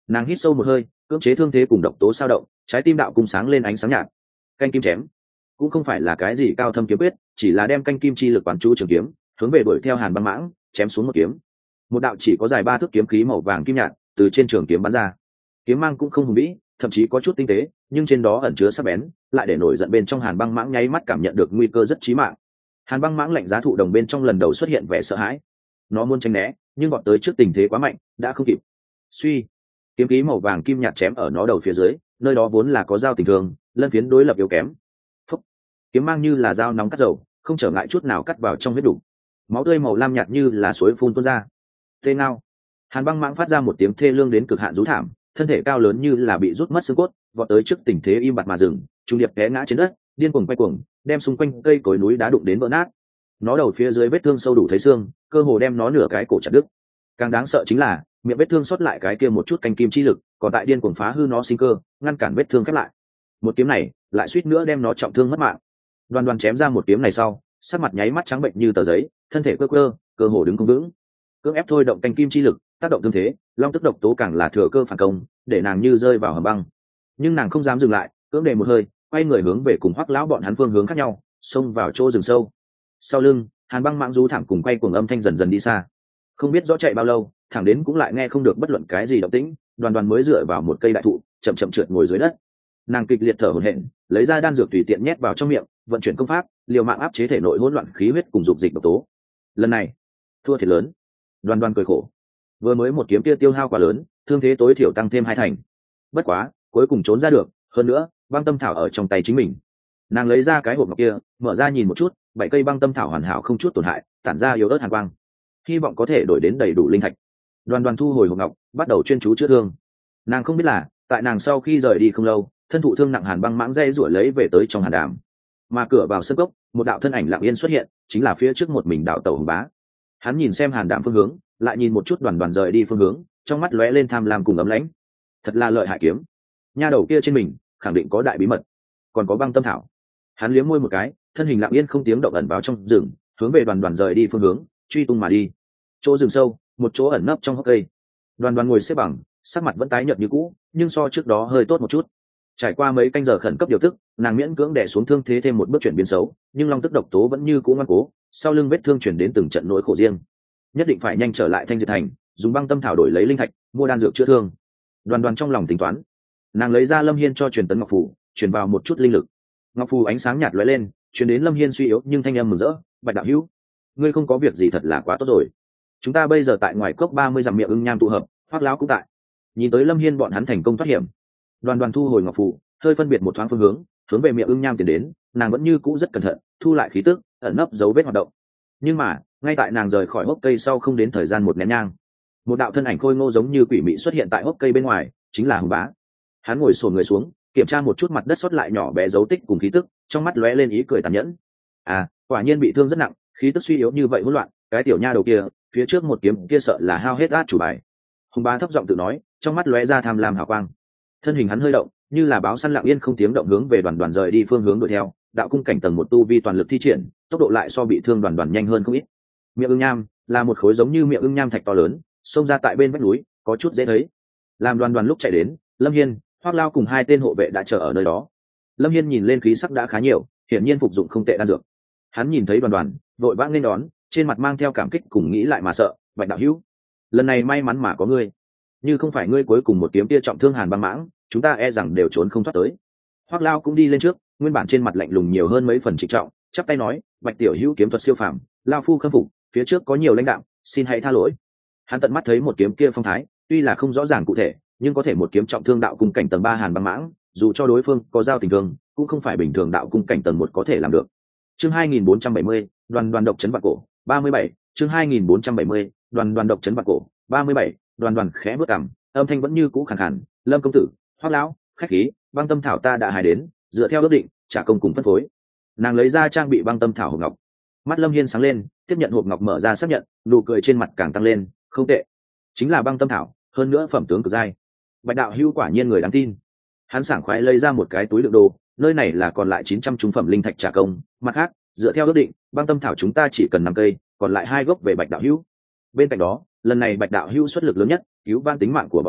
Nàng hít sâu một hơi, cưỡng chế thương thế cùng độc tố sao động, trái tim đạo cung sáng lên ánh sáng nhạt. Canh kim chém cũng không phải là cái gì cao thâm kiếm quyết, chỉ là đem canh kim chi lực quán chú trường kiếm, hướng về đuổi theo Hàn Băng Mãng, chém xuống một kiếm. Một đạo chỉ có dài 3 thước kiếm khí màu vàng kim nhạt từ trên trường kiếm bắn ra. Kiếm mang cũng không hùng vĩ, thậm chí có chút tinh tế, nhưng trên đó ẩn chứa sắc bén, lại để nổi giận bên trong Hàn Băng Mãng nháy mắt cảm nhận được nguy cơ rất chí mạng. Hàn Băng Mãng lạnh giá thụ đồng bên trong lần đầu xuất hiện vẻ sợ hãi. Nó muốn tránh né, nhưng bọn tới trước tình thế quá mạnh, đã không kịp. Suy, kiếm khí màu vàng kim nhạt chém ở nó đầu phía dưới, nơi đó vốn là có dao tình thường, lân phiến đối lập yếu kém. Phúc. Kiếm mang như là dao nóng cắt dầu, không trở ngại chút nào cắt vào trong huyết đủ. Máu tươi màu lam nhạt như là suối phun tuôn ra. Tê ngao. Hàn Băng Mãng phát ra một tiếng thê lương đến cực hạn rú thảm, thân thể cao lớn như là bị rút mất xương cốt, vọt tới trước tình thế im bặt mà dừng, trung điệp té ngã trên đất, điên cuồng quay cuồng, đem xung quanh cây cối núi đá đụng đến vỡ nát. Nó đầu phía dưới vết thương sâu đủ thấy xương, cơ hồ đem nó nửa cái cổ chặt đứt. Càng đáng sợ chính là miệng vết thương sót lại cái kia một chút canh kim chi lực, còn tại điên cuồng phá hư nó sinh cơ, ngăn cản vết thương khép lại. Một kiếm này lại suýt nữa đem nó trọng thương mất mạng. Đoàn Đoàn chém ra một kiếm này sau, sắc mặt nháy mắt trắng bệnh như tờ giấy, thân thể cơ hồ đứng không vững. Cưỡng ép thôi động canh kim chi lực, tác động thương thế, long tức độc tố càng là thừa cơ phản công, để nàng như rơi vào hầm băng. Nhưng nàng không dám dừng lại, cưỡng đề một hơi, quay người hướng về cùng Hoắc lão bọn hắn phương hướng khác nhau, xông vào chỗ rừng sâu. Sau lưng, Hàn Băng Mãng rú thảm cùng quay cuồng âm thanh dần dần đi xa. Không biết rõ chạy bao lâu, thẳng đến cũng lại nghe không được bất luận cái gì động tĩnh, Đoàn Đoàn mới dựa vào một cây đại thụ, chậm chậm trượt ngồi dưới đất. Nàng kịch liệt thở hổn hển, lấy ra đan dược tùy tiện nhét vào trong miệng, vận chuyển công pháp, liều mạng áp chế thể nội hỗn loạn khí huyết cùng dục dịch độc tố. Lần này, thua thiệt lớn. Đoàn Đoàn cười khổ. Vừa mới một kiếm kia tiêu hao quá lớn, thương thế tối thiểu tăng thêm 2 thành. Bất quá, cuối cùng trốn ra được, hơn nữa, băng tâm thảo ở trong tay chính mình. Nàng lấy ra cái hộp ngọc kia, mở ra nhìn một chút, 7 cây băng tâm thảo hoàn hảo không chút tổn hại, tản ra yếu ớt hàn quang. Hy vọng có thể đổi đến đầy đủ linh thạch. Đoàn Đoàn thu hồi hộp ngọc, bắt đầu chuyên chú chữa thương. Nàng không biết là, tại nàng sau khi rời đi không lâu, thân thụ thương nặng Hàn Băng Mãng dây rủi lấy về tới trong hàn đàm. Mà cửa vào sân cốc, một đạo thân ảnh lặng yên xuất hiện, chính là phía trước một mình đạo tẩu Hùng Bá. Hắn nhìn xem hàn đàm phương hướng, lại nhìn một chút Đoàn Đoàn rời đi phương hướng, trong mắt lóe lên tham lam cùng ấm lãnh. Thật là lợi hại kiếm. Nha đầu kia trên mình, khẳng định có đại bí mật. Còn có băng tâm thảo. Hắn liếm môi một cái, thân hình lặng yên không tiếng động ẩn vào trong rừng, hướng về Đoàn Đoàn rời đi phương hướng, truy tung mà đi. Chỗ rừng sâu, một chỗ ẩn nấp trong hốc cây. Đoàn Đoàn ngồi xếp bằng, sắc mặt vẫn tái nhợt như cũ, nhưng so trước đó hơi tốt một chút. Trải qua mấy canh giờ khẩn cấp điều tức, nàng miễn cưỡng đè xuống thương thế thêm một bước chuyển biến xấu, nhưng long tức độc tố vẫn như cũ ngoan cố, sau lưng vết thương chuyển đến từng trận nỗi khổ riêng. Nhất định phải nhanh trở lại Thanh Diệt Thành, dùng băng tâm thảo đổi lấy linh thạch, mua đan dược chữa thương. Đoàn Đoàn trong lòng tính toán, nàng lấy ra Lâm Hiên cho truyền tấn ngọc phù, truyền vào một chút linh lực. Ngọc phù ánh sáng nhạt lóe lên, truyền đến Lâm Hiên suy yếu nhưng thanh âm mừng rỡ, "Bạch đạo hữu, ngươi không có việc gì thật là quá tốt rồi. Chúng ta bây giờ tại ngoài cốc 30 dặm miệng ưng nham tụ hợp, Hoắc lão cũng tại." Nhìn tới Lâm Hiên bọn hắn thành công thoát hiểm. Đoàn Đoàn thu hồi ngọc phù, hơi phân biệt một thoáng phương hướng về miệng ưng nham tiến đến. Nàng vẫn như cũ rất cẩn thận, thu lại khí tức, ẩn nấp dấu vết hoạt động. Nhưng mà, ngay tại nàng rời khỏi hốc cây sau không đến thời gian một nén nhang, một đạo thân ảnh khôi ngô giống như quỷ mị xuất hiện tại hốc cây bên ngoài, chính là Hùng Bá. Hắn ngồi xổm người xuống, kiểm tra một chút mặt đất sót lại nhỏ bé dấu tích cùng khí tức, trong mắt lóe lên ý cười tàn nhẫn. À, quả nhiên bị thương rất nặng, khí tức suy yếu như vậy hỗn loạn, cái tiểu nha đầu kia, phía trước một kiếm kia sợ là hao hết át chủ bài. Hùng Bá thấp giọng tự nói, trong mắt lóe ra tham lam hào quang. Thân hình hắn hơi động, như là báo săn lặng yên không tiếng động hướng về Đoàn Đoàn rời đi phương hướng đuổi theo. Đạo cung cảnh tầng 1 tu vi toàn lực thi triển, tốc độ lại so bị thương Đoàn Đoàn nhanh hơn không ít. Miệng ưng nham là một khối giống như miệng ưng nham thạch to lớn, xông ra tại bên vách núi, có chút dễ thấy. Làm Đoàn Đoàn lúc chạy đến, Lâm Hiên, Hoắc Lao cùng 2 tên hộ vệ đã chờ ở nơi đó. Lâm Hiên nhìn lên khí sắc đã khá nhiều, hiển nhiên phục dụng không tệ đan dược. Hắn nhìn thấy Đoàn Đoàn, vội vã lên đón, trên mặt mang theo cảm kích cùng nghĩ lại mà sợ, "Bạch đạo hữu, lần này may mắn mà có ngươi. Như không phải ngươi cuối cùng một kiếm kia trọng thương Hàn Băng Mãng, chúng ta e rằng đều trốn không thoát tới." Hoắc Lao cũng đi lên trước, nguyên bản trên mặt lạnh lùng nhiều hơn mấy phần trịnh trọng, chắp tay nói, "Bạch tiểu hữu kiếm thuật siêu phàm, lao phu khâm phục, phía trước có nhiều lãnh đạo, xin hãy tha lỗi." Hắn tận mắt thấy một kiếm kia phong thái, tuy là không rõ ràng cụ thể, nhưng có thể một kiếm trọng thương đạo cung cảnh tầng 3 Hàn Băng Mãng, dù cho đối phương có giao tình thương, cũng không phải bình thường đạo cung cảnh tầng 1 có thể làm được. Chương 2470, Đoàn Đoàn độc trấn vạn cổ, 37, chương 2470, Đoàn Đoàn độc trấn vạn cổ, 37, Đoàn Đoàn khẽ bước cằm, âm thanh vẫn như cũ khàn khàn, "Lâm công tử, Hoắc lão, khách khí, băng tâm thảo ta đã hái đến, dựa theo ước định, trả công cùng phân phối." Nàng lấy ra trang bị băng tâm thảo hộp ngọc. Mắt Lâm Hiên sáng lên, tiếp nhận hộp ngọc mở ra xác nhận, nụ cười trên mặt càng tăng lên, "Không tệ, chính là băng tâm thảo, hơn nữa phẩm tướng cực giai. Bạch đạo hữu quả nhiên người đáng tin." Hắn sảng khoái lấy ra một cái túi đựng đồ, "Nơi này là còn lại 900 trung phẩm linh thạch trả công, mặt khác, dựa theo ước định, băng tâm thảo chúng ta chỉ cần 5 cây, còn lại 2 gốc về Bạch đạo hữu. Bên cạnh đó, lần này Bạch đạo hữu xuất lực lớn nhất, cứu van tính mạng của bọn ta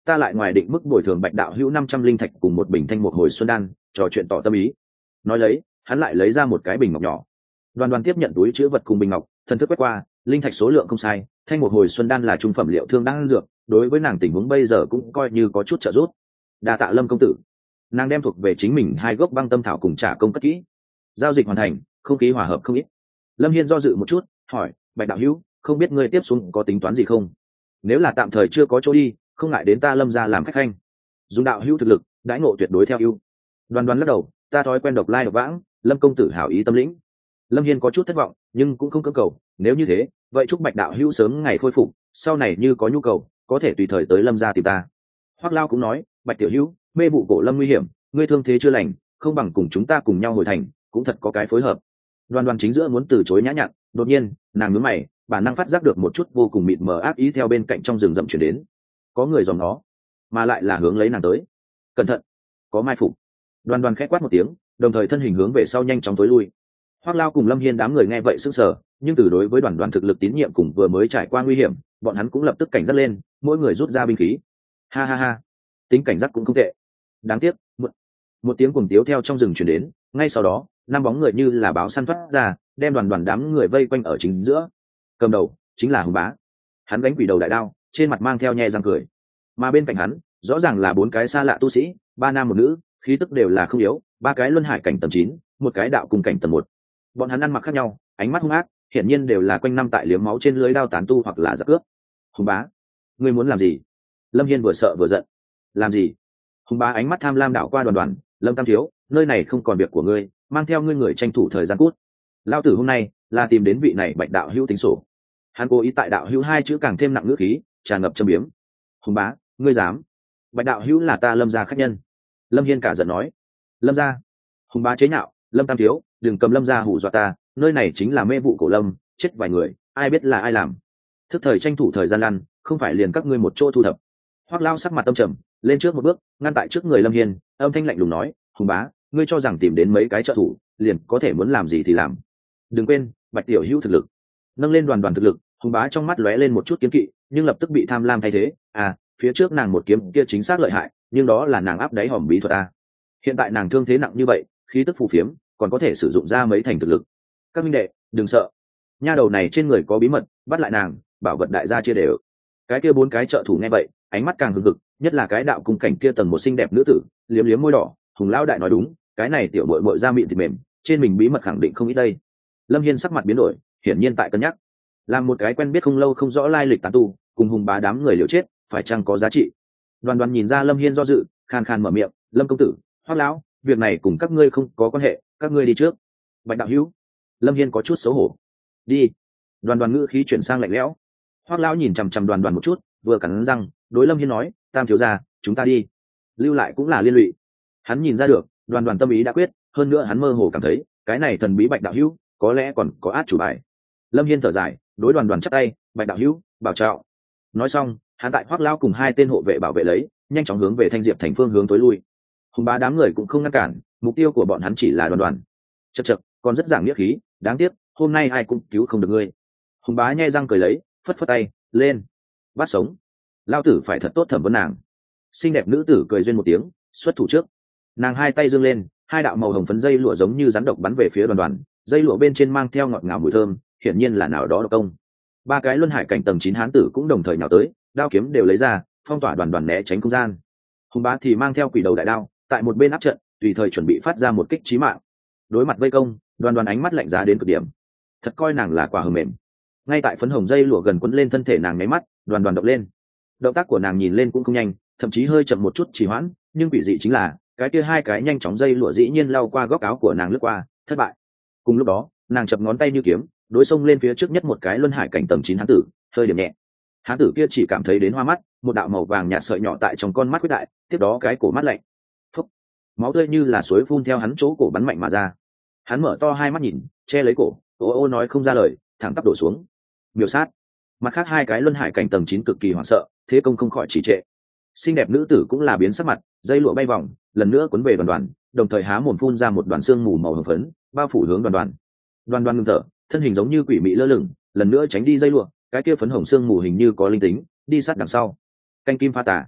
ta lại ngoài định mức bồi thường Bạch đạo hữu 500 linh thạch cùng một bình thanh một hồi xuân đan, trò chuyện tỏ tâm ý. Nói lấy, hắn lại lấy ra một cái bình ngọc nhỏ. Đoàn Đoàn tiếp nhận túi chứa vật cùng bình ngọc, thần thức quét qua, linh thạch số lượng không sai, thanh một hồi xuân đan là trung phẩm liệu thương đan dược, đối với nàng tình huống bây giờ cũng coi như có chút trợ giúp. Đa tạ Lâm công tử. Nàng đem thuộc về chính mình 2 gốc băng tâm thảo cùng trả công cất kỹ. Giao dịch hoàn thành, không khí hòa hợp không ít. Lâm Hiên do dự một chút, hỏi, Bạch đạo hữu, không biết ngươi tiếp xuống có tính toán gì không? Nếu là tạm thời chưa có chỗ đi, không ngại đến ta Lâm gia làm khách khanh. Dùng đạo hữu thực lực, đãi ngộ tuyệt đối theo ưu. Đoàn Đoàn lắc đầu, ta thói quen độc lai độc vãng, Lâm công tử hảo ý tâm lĩnh. Lâm Hiên có chút thất vọng, nhưng cũng không cưỡng cầu, nếu như thế, vậy chúc Bạch đạo hữu sớm ngày khôi phục, sau này như có nhu cầu, có thể tùy thời tới Lâm gia tìm ta. Hoắc Lao cũng nói, Bạch tiểu hữu, mê vụ cổ Lâm nguy hiểm, ngươi thương thế chưa lành, không bằng cùng chúng ta cùng nhau hồi thành, cũng thật có cái phối hợp. Đoàn Đoàn chính giữa muốn từ chối nhã nhặn, đột nhiên, nàng nhướng mày, bản năng phát giác được một chút vô cùng mịt mờ ác ý theo bên cạnh trong rừng rậm chuyển đến. Có người dòm nó, mà lại là hướng lấy nàng tới. Cẩn thận, có mai phục. Đoàn Đoàn khẽ quát một tiếng, đồng thời thân hình hướng về sau nhanh chóng tối lui. Hoắc Lao cùng Lâm Hiên đám người nghe vậy sững sờ, nhưng từ đối với Đoàn Đoàn thực lực tín nhiệm cùng vừa mới trải qua nguy hiểm, bọn hắn cũng lập tức cảnh giác lên, mỗi người rút ra binh khí. Ha ha ha, tính cảnh giác cũng không tệ. Đáng tiếc, một tiếng cuồng tiếu theo trong rừng truyền đến, ngay sau đó, 5 bóng người như là báo săn thoát ra, đem Đoàn Đoàn đám người vây quanh ở chính giữa. Cầm đầu chính là Hùng Bá. Hắn gánh quỷ đầu đại đao, trên mặt mang theo nhe răng cười. Mà bên cạnh hắn, rõ ràng là 4 cái xa lạ tu sĩ, 3 nam 1 nữ, khí tức đều là không yếu, 3 cái luân hải cảnh tầng 9, một cái đạo cùng cảnh tầng 1. Bọn hắn ăn mặc khác nhau, ánh mắt hung ác, hiển nhiên đều là quanh năm tại liếm máu trên lưới đao tán tu hoặc là giặc cướp. Hùng Bá, ngươi muốn làm gì? Lâm Hiên vừa sợ vừa giận. Làm gì? Hùng Bá ánh mắt tham lam đảo qua Đoàn Đoàn, Lâm Tam thiếu, nơi này không còn việc của ngươi, mang theo ngươi người tranh thủ thời gian cút. Lão tử hôm nay là tìm đến vị này Bạch đạo hữu tính sổ. Hắn cố ý tại đạo hữu 2 chữ càng thêm nặng ngữ khí, tràn ngập châm biếm. Hùng Bá, ngươi dám? Bạch đạo hữu là ta Lâm gia khách nhân. Lâm Hiên cả giận nói. Lâm gia? Hùng Bá chế nhạo, Lâm Tam thiếu, đừng cầm Lâm gia hù dọa ta, nơi này chính là mê vụ cổ Lâm, chết vài người, ai biết là ai làm. Thức thời tranh thủ thời gian lăn, không phải liền các ngươi một chỗ thu thập. Hoắc Lao sắc mặt tâm trầm, lên trước một bước, ngăn tại trước người Lâm Hiên, âm thanh lạnh lùng nói, Hùng Bá, ngươi cho rằng tìm đến mấy cái trợ thủ, liền có thể muốn làm gì thì làm. Đừng quên, Bạch tiểu hữu thực lực. Nâng lên Đoàn Đoàn thực lực, Hùng Bá trong mắt lóe lên một chút kiếm kỵ, nhưng lập tức bị tham lam thay thế. Phía trước nàng một kiếm kia chính xác lợi hại, nhưng đó là nàng áp đáy hòm bí thuật a. Hiện tại nàng thương thế nặng như vậy, khí tức phù phiếm, còn có thể sử dụng ra mấy thành thực lực. Các minh đệ, đừng sợ. Nha đầu này trên người có bí mật, bắt lại nàng, bảo vật đại gia chia đều. Cái kia 4 cái trợ thủ nghe vậy, ánh mắt càng hừng hực, nhất là cái đạo cung cảnh kia tầng 1 xinh đẹp nữ tử, liếm liếm môi đỏ. Hùng lão đại nói đúng, cái này tiểu muội muội da mịn thịt mềm, trên mình bí mật khẳng định không ít đây. Lâm Hiên sắc mặt biến đổi, hiển nhiên tại cân nhắc. Làm một cái quen biết không lâu không rõ lai lịch tán tu, cùng Hùng Bá đám người liều chết, phải chăng có giá trị? Đoàn Đoàn nhìn ra Lâm Hiên do dự, khan khan mở miệng, Lâm công tử, Hoắc lão, việc này cùng các ngươi không có quan hệ, các ngươi đi trước. Bạch đạo hữu. Lâm Hiên có chút xấu hổ. Đi. Đoàn Đoàn ngữ khí chuyển sang lạnh lẽo. Hoắc lão nhìn chằm chằm Đoàn Đoàn một chút, vừa cắn răng, đối Lâm Hiên nói, Tam thiếu gia, chúng ta đi. Lưu lại cũng là liên lụy. Hắn nhìn ra được, Đoàn Đoàn tâm ý đã quyết, hơn nữa hắn mơ hồ cảm thấy, cái này thần bí Bạch đạo hữu, có lẽ còn có át chủ bài. Lâm Hiên thở dài, đối Đoàn Đoàn chắp tay, Bạch đạo hữu, bảo trọng. Nói xong, hắn tại Hoắc lão cùng 2 tên hộ vệ bảo vệ lấy, nhanh chóng hướng về Thanh Diệp thành phương hướng tối lui. Hùng Bá đám người cũng không ngăn cản, mục tiêu của bọn hắn chỉ là Đoàn Đoàn. Chậc chậc, còn rất giảng nghĩa khí, đáng tiếc, hôm nay ai cũng cứu không được ngươi. Hùng Bá nhe răng cười lấy, phất phất tay, lên, bắt sống. Lao tử phải thật tốt thẩm vấn nàng. Xinh đẹp nữ tử cười duyên một tiếng, xuất thủ trước. Nàng 2 tay giương lên, 2 đạo màu hồng phấn dây lụa giống như rắn độc bắn về phía Đoàn Đoàn, dây lụa bên trên mang theo ngọt ngào mùi thơm, hiển nhiên là nào đó độc công. 3 cái luân hải cảnh tầng 9 hán tử cũng đồng thời nhào tới, đao kiếm đều lấy ra, phong tỏa Đoàn Đoàn né tránh không gian. Hùng Bá thì mang theo quỷ đầu đại đao, tại một bên áp trận, tùy thời chuẩn bị phát ra một kích chí mạng. Đối mặt vây công, Đoàn Đoàn ánh mắt lạnh giá đến cực điểm, thật coi nàng là quả hờ mềm. Ngay tại phấn hồng dây lụa gần quấn lên thân thể nàng nháy mắt, Đoàn Đoàn động lên. Động tác của nàng nhìn lên cũng không nhanh, thậm chí hơi chậm một chút trì hoãn, nhưng quỷ dị chính là cái kia 2 cái nhanh chóng dây lụa dĩ nhiên lao qua góc áo của nàng lướt qua, thất bại. Cùng lúc đó, nàng chập ngón tay như kiếm, đối xông lên phía trước nhất một cái luân hải cảnh tầng 9 hán tử, hơi điểm nhẹ. Hán tử kia chỉ cảm thấy đến hoa mắt, một đạo màu vàng nhạt sợi nhỏ tại trong con mắt quyết đại, tiếp đó cái cổ mắt lạnh. Phúc, máu tươi như là suối phun theo hắn chỗ cổ bắn mạnh mà ra. Hắn mở to 2 mắt nhìn, che lấy cổ, ô nói không ra lời, thẳng tắp đổ xuống. Miêu sát. Mặt khác 2 cái luân hải cảnh tầng 9 cực kỳ hoảng sợ, thế công không khỏi trì trệ. Xinh đẹp nữ tử cũng là biến sắc mặt, dây lụa bay vòng, lần nữa cuốn về Đoàn Đoàn, đồng thời há mồm phun ra một đoàn xương mù màu hồng phấn, bao phủ hướng Đoàn Đoàn. Đoàn Đoàn ngừng thở, thân hình giống như quỷ mị lơ lửng, lần nữa tránh đi dây lụa, cái kia phấn hồng xương mù hình như có linh tính, đi sát đằng sau. Canh kim pha tà.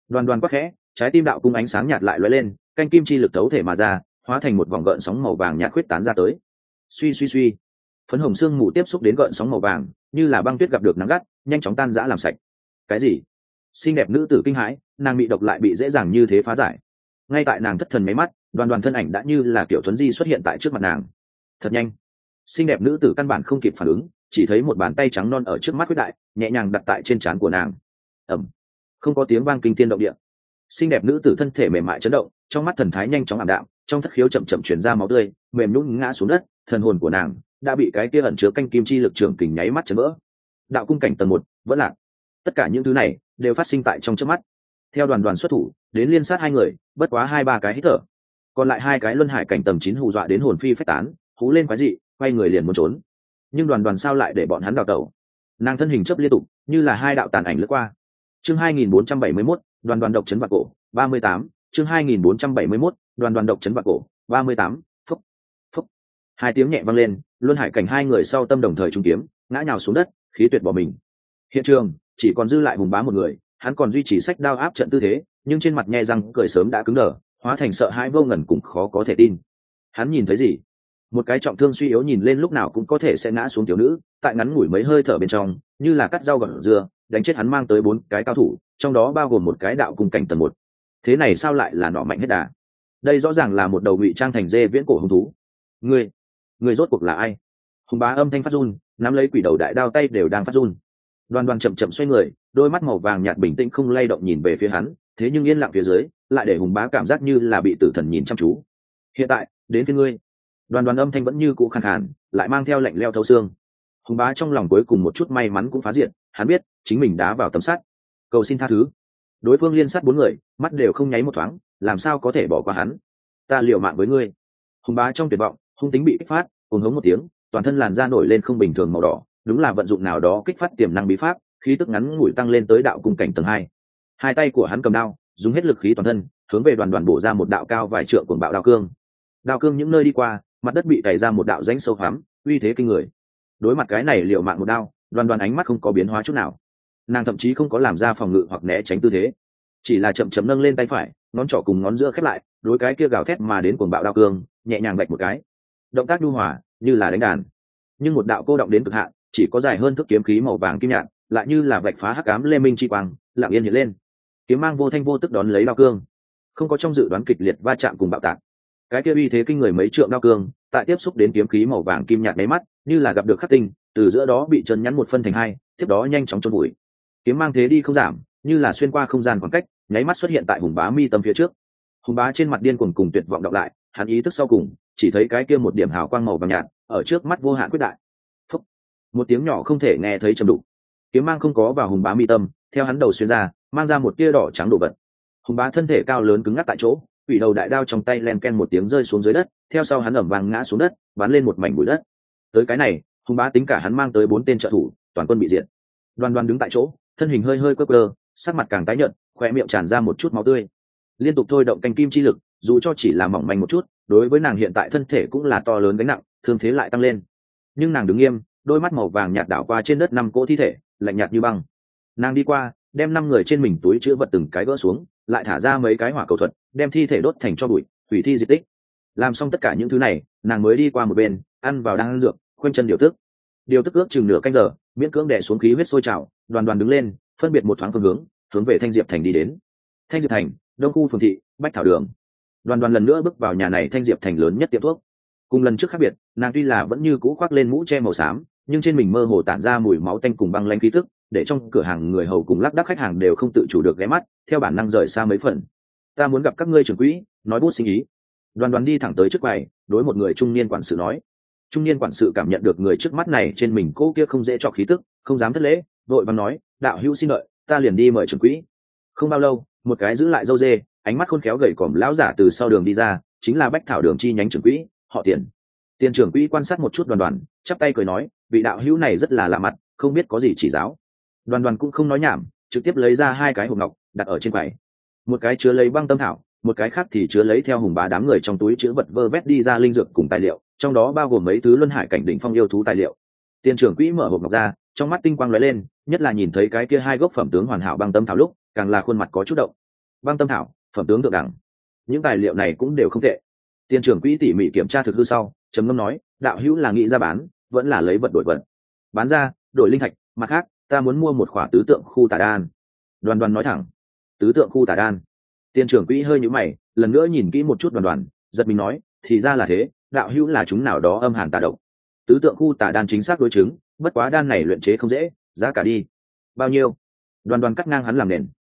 Đoàn đoàn quắc khẽ, trái tim đạo cung ánh sáng nhạt lại lóe lên, canh kim chi lực thấu thể mà ra, hóa thành một vòng gợn sóng màu vàng nhạt khuyết tán ra tới. Suy suy suy, phấn hồng xương mù tiếp xúc đến gợn sóng màu vàng, như là băng tuyết gặp được nắng gắt, nhanh chóng tan rã làm sạch. Cái gì? Xinh đẹp nữ tử kinh hãi, nàng bị độc lại bị dễ dàng như thế phá giải. Ngay tại nàng thất thần mấy mắt, đoàn đoàn thân ảnh đã như là kiểu thuấn di xuất hiện tại trước mặt nàng. Thật nhanh, xinh đẹp nữ tử căn bản không kịp phản ứng, chỉ thấy một bàn tay trắng non ở trước mắt quyết đại, nhẹ nhàng đặt tại trên trán của nàng. Ầm, không có tiếng vang kinh thiên động địa. Xinh đẹp nữ tử thân thể mềm mại chấn động, trong mắt thần thái nhanh chóng ảm đạm, trong thất khiếu chậm chậm chuyển ra máu tươi, mềm nhũn ngã xuống đất. Thần hồn của nàng đã bị cái kia ẩn chứa canh kim chi lực trường kình nháy mắt chấn vỡ. Đạo cung cảnh tầng 1 vẫn lạc. Tất cả những thứ này đều phát sinh tại trong chớp mắt. Theo đoàn đoàn xuất thủ, đến liên sát hai người, bất quá 2-3 cái hít thở. Còn lại hai cái luân hải cảnh tầng 9 hù dọa đến hồn phi phách tán, hú lên quái dị, quay người liền muốn trốn. Nhưng đoàn đoàn sao lại để bọn hắn đào tẩu? Nàng thân hình chớp liên tục, như là hai đạo tàn ảnh lướt qua. Chương 2471, đoàn đoàn độc chấn vạn cổ, 38, chương 2471, đoàn đoàn độc chấn vạn cổ, 38, phúc, phúc. Hai tiếng nhẹ vang lên, luân hải cảnh hai người sau tâm đồng thời trúng kiếm, ngã nhào xuống đất, khí tuyệt bỏ mình. Hiện trường chỉ còn dư lại Hùng Bá một người, hắn còn duy trì sách đao áp trận tư thế, nhưng trên mặt nhe răng cười sớm đã cứng đờ, hóa thành sợ hãi vô ngần cùng khó có thể tin. Hắn nhìn thấy gì? Một cái trọng thương suy yếu nhìn lên lúc nào cũng có thể sẽ ngã xuống thiếu nữ, tại ngắn ngủi mấy hơi thở bên trong, như là cắt rau gọt dưa, đánh chết hắn mang tới 4 cái cao thủ, trong đó bao gồm một cái đạo cung cảnh tầng 1. Thế này sao lại là nọ mạnh hết đà? Đây rõ ràng là một đầu ngụy trang thành dê viễn cổ hung thú. Người rốt cuộc là ai? Hùng Bá âm thanh phát run, nắm lấy quỷ đầu đại đao tay đều đang phát run. Đoàn đoàn chậm chậm xoay người, đôi mắt màu vàng nhạt bình tĩnh không lay động nhìn về phía hắn, thế nhưng yên lặng phía dưới lại để Hùng Bá cảm giác như là bị tử thần nhìn chăm chú. Hiện tại đến phía ngươi. Đoàn đoàn âm thanh vẫn như cũ khàn khàn, lại mang theo lạnh leo thấu xương. Hùng Bá trong lòng cuối cùng một chút may mắn cũng phá diện, hắn biết chính mình đá vào tấm sắt. Cầu xin tha thứ. Đối phương liên sát 4 người, mắt đều không nháy một thoáng, làm sao có thể bỏ qua hắn? Ta liều mạng với ngươi. Hùng Bá trong tuyệt vọng, hung tính bị kích phát, cuồng hống một tiếng, toàn thân làn da nổi lên không bình thường màu đỏ, đúng là vận dụng nào đó kích phát tiềm năng bí pháp, khí tức ngắn ngủi tăng lên tới đạo cung cảnh tầng 2. Hai tay của hắn cầm đao, dùng hết lực khí toàn thân, hướng về đoàn đoàn bổ ra một đạo cao vài trượng cuồng bạo đao cương. Đao cương những nơi đi qua, mặt đất bị cày ra một đạo rãnh sâu hoắm, uy thế kinh người. Đối mặt cái này liều mạng một đao, đoàn đoàn ánh mắt không có biến hóa chút nào. Nàng thậm chí không có làm ra phòng ngự hoặc né tránh tư thế, chỉ là chậm chậm nâng lên tay phải, ngón trỏ cùng ngón giữa khép lại, đối cái kia gào thét mà đến cuồng bạo đao cương, nhẹ nhàng vạch một cái. Động tác nhu hòa, như là đánh đàn. Nhưng một đạo cô động đến cực hạn, chỉ có dài hơn thước kiếm khí màu vàng kim nhạt, lại như là vạch phá hắc ám lê minh chi quang, lặng yên hiện lên. Kiếm mang vô thanh vô tức đón lấy đao cương, không có trong dự đoán kịch liệt va chạm cùng bạo tạc. Cái kia uy thế kinh người mấy trượng đao cương, tại tiếp xúc đến kiếm khí màu vàng kim nhạt mấy mắt, như là gặp được khắc tinh, từ giữa đó bị chân nhắn một phân thành hai, tiếp đó nhanh chóng chôn bụi. Kiếm mang thế đi không giảm, như là xuyên qua không gian khoảng cách, nháy mắt xuất hiện tại Hùng Bá mi tâm phía trước. Hùng Bá trên mặt điên cuồng cùng tuyệt vọng đọc lại, hắn ý thức sau cùng, chỉ thấy cái kia một điểm hào quang màu vàng nhạt ở trước mắt vô hạn quyết đại. Phúc. Một tiếng nhỏ không thể nghe thấy trầm đục. Kiếm mang không có vào Hùng Bá mi tâm, theo hắn đầu xuyên ra, mang ra một tia đỏ trắng đổ vật. Hùng Bá thân thể cao lớn cứng ngắc tại chỗ, quỷ đầu đại đao trong tay len ken một tiếng rơi xuống dưới đất, theo sau hắn ẩm vàng ngã xuống đất, bắn lên một mảnh bụi đất. Tới cái này, Hùng Bá tính cả hắn mang tới 4 tên trợ thủ, toàn quân bị diệt. Đoàn đoàn đứng tại chỗ, thân hình hơi hơi quơ quơ, sắc mặt càng tái nhợt, khóe miệng tràn ra một chút máu tươi. Liên tục thôi động canh kim chi lực, dù cho chỉ là mỏng manh một chút, đối với nàng hiện tại thân thể cũng là to lớn gánh nặng, thương thế lại tăng lên. Nhưng nàng đứng nghiêm, đôi mắt màu vàng nhạt đảo qua trên đất 5 cỗ thi thể, lạnh nhạt như băng. Nàng đi qua, đem 5 người trên mình túi chứa vật từng cái gỡ xuống, lại thả ra mấy cái hỏa cầu thuật, đem thi thể đốt thành tro bụi, hủy thi diệt tích. Làm xong tất cả những thứ này, nàng mới đi qua một bên, ăn vào đang ăn dược, khoanh chân điều tức. Điều tức ước chừng nửa canh giờ, miễn cưỡng đè xuống khí huyết sôi trào, đoàn đoàn đứng lên, phân biệt một thoáng phương hướng, hướng về Thanh Diệp thành đi đến. Thanh Diệp thành, đông khu phường thị, Bách Thảo đường. Đoàn đoàn lần nữa bước vào nhà này Thanh Diệp thành lớn nhất tiệm thuốc. Cùng lần trước khác biệt, nàng tuy là vẫn như cũ khoác lên mũ che màu xám, nhưng trên mình mơ hồ tản ra mùi máu tanh cùng băng lãnh khí tức, để trong cửa hàng người hầu cùng lác đác khách hàng đều không tự chủ được ghé mắt, theo bản năng rời xa mấy phần. Ta muốn gặp các ngươi trưởng quỹ, nói bút sinh ý. Đoàn đoàn đi thẳng tới trước quầy, đối một người trung niên quản sự nói. Trung niên quản sự cảm nhận được người trước mắt này trên mình cô kia không dễ cho khí tức, không dám thất lễ, vội vàng nói, đạo hữu xin đợi, ta liền đi mời trưởng quỹ. Không bao lâu, một cái giữ lại râu dê, ánh mắt khôn khéo gầy còm lão giả từ sau đường đi ra, chính là Bách Thảo đường chi nhánh trưởng quỹ, họ Tiền. Tiền trưởng quỹ quan sát một chút đoàn đoàn, chắp tay cười nói, vị đạo hữu này rất là lạ mặt, không biết có gì chỉ giáo. Đoàn đoàn cũng không nói nhảm, trực tiếp lấy ra 2 cái hộp ngọc đặt ở trên quầy. Một cái chứa lấy băng tâm thảo, một cái khác thì chứa lấy theo Hùng Bá đám người trong túi chứa vật vơ vét đi ra linh dược cùng tài liệu, trong đó bao gồm mấy thứ luân hải cảnh đỉnh phong yêu thú tài liệu. Tiền trưởng quỹ mở hộp ngọc ra, trong mắt tinh quang lóe lên, nhất là nhìn thấy cái kia 2 gốc phẩm tướng hoàn hảo băng tâm thảo lúc, càng là khuôn mặt có chút động. băng tâm thảo, phẩm tướng thượng đẳng. Những tài liệu này cũng đều không tệ. Tiền trưởng quỹ tỉ mỉ kiểm tra thực hư sau, trầm ngâm nói, đạo hữu là nghĩ ra bán, vẫn là lấy vật đổi vật. Bán ra, đổi linh thạch, mặt khác, ta muốn mua một khỏa tứ tượng khu tà đan. Đoàn Đoàn nói thẳng. Tứ tượng khu tà đan. Tiền trưởng quỹ hơi nhíu mày, lần nữa nhìn kỹ một chút Đoàn Đoàn, giật mình nói, thì ra là thế, đạo hữu là chúng nào đó âm hàn tà độc. Tứ tượng khu tà đan chính xác đối chứng, bất quá đan này luyện chế không dễ, giá cả đi. Bao nhiêu? Đoàn Đoàn cắt ngang hắn làm nền.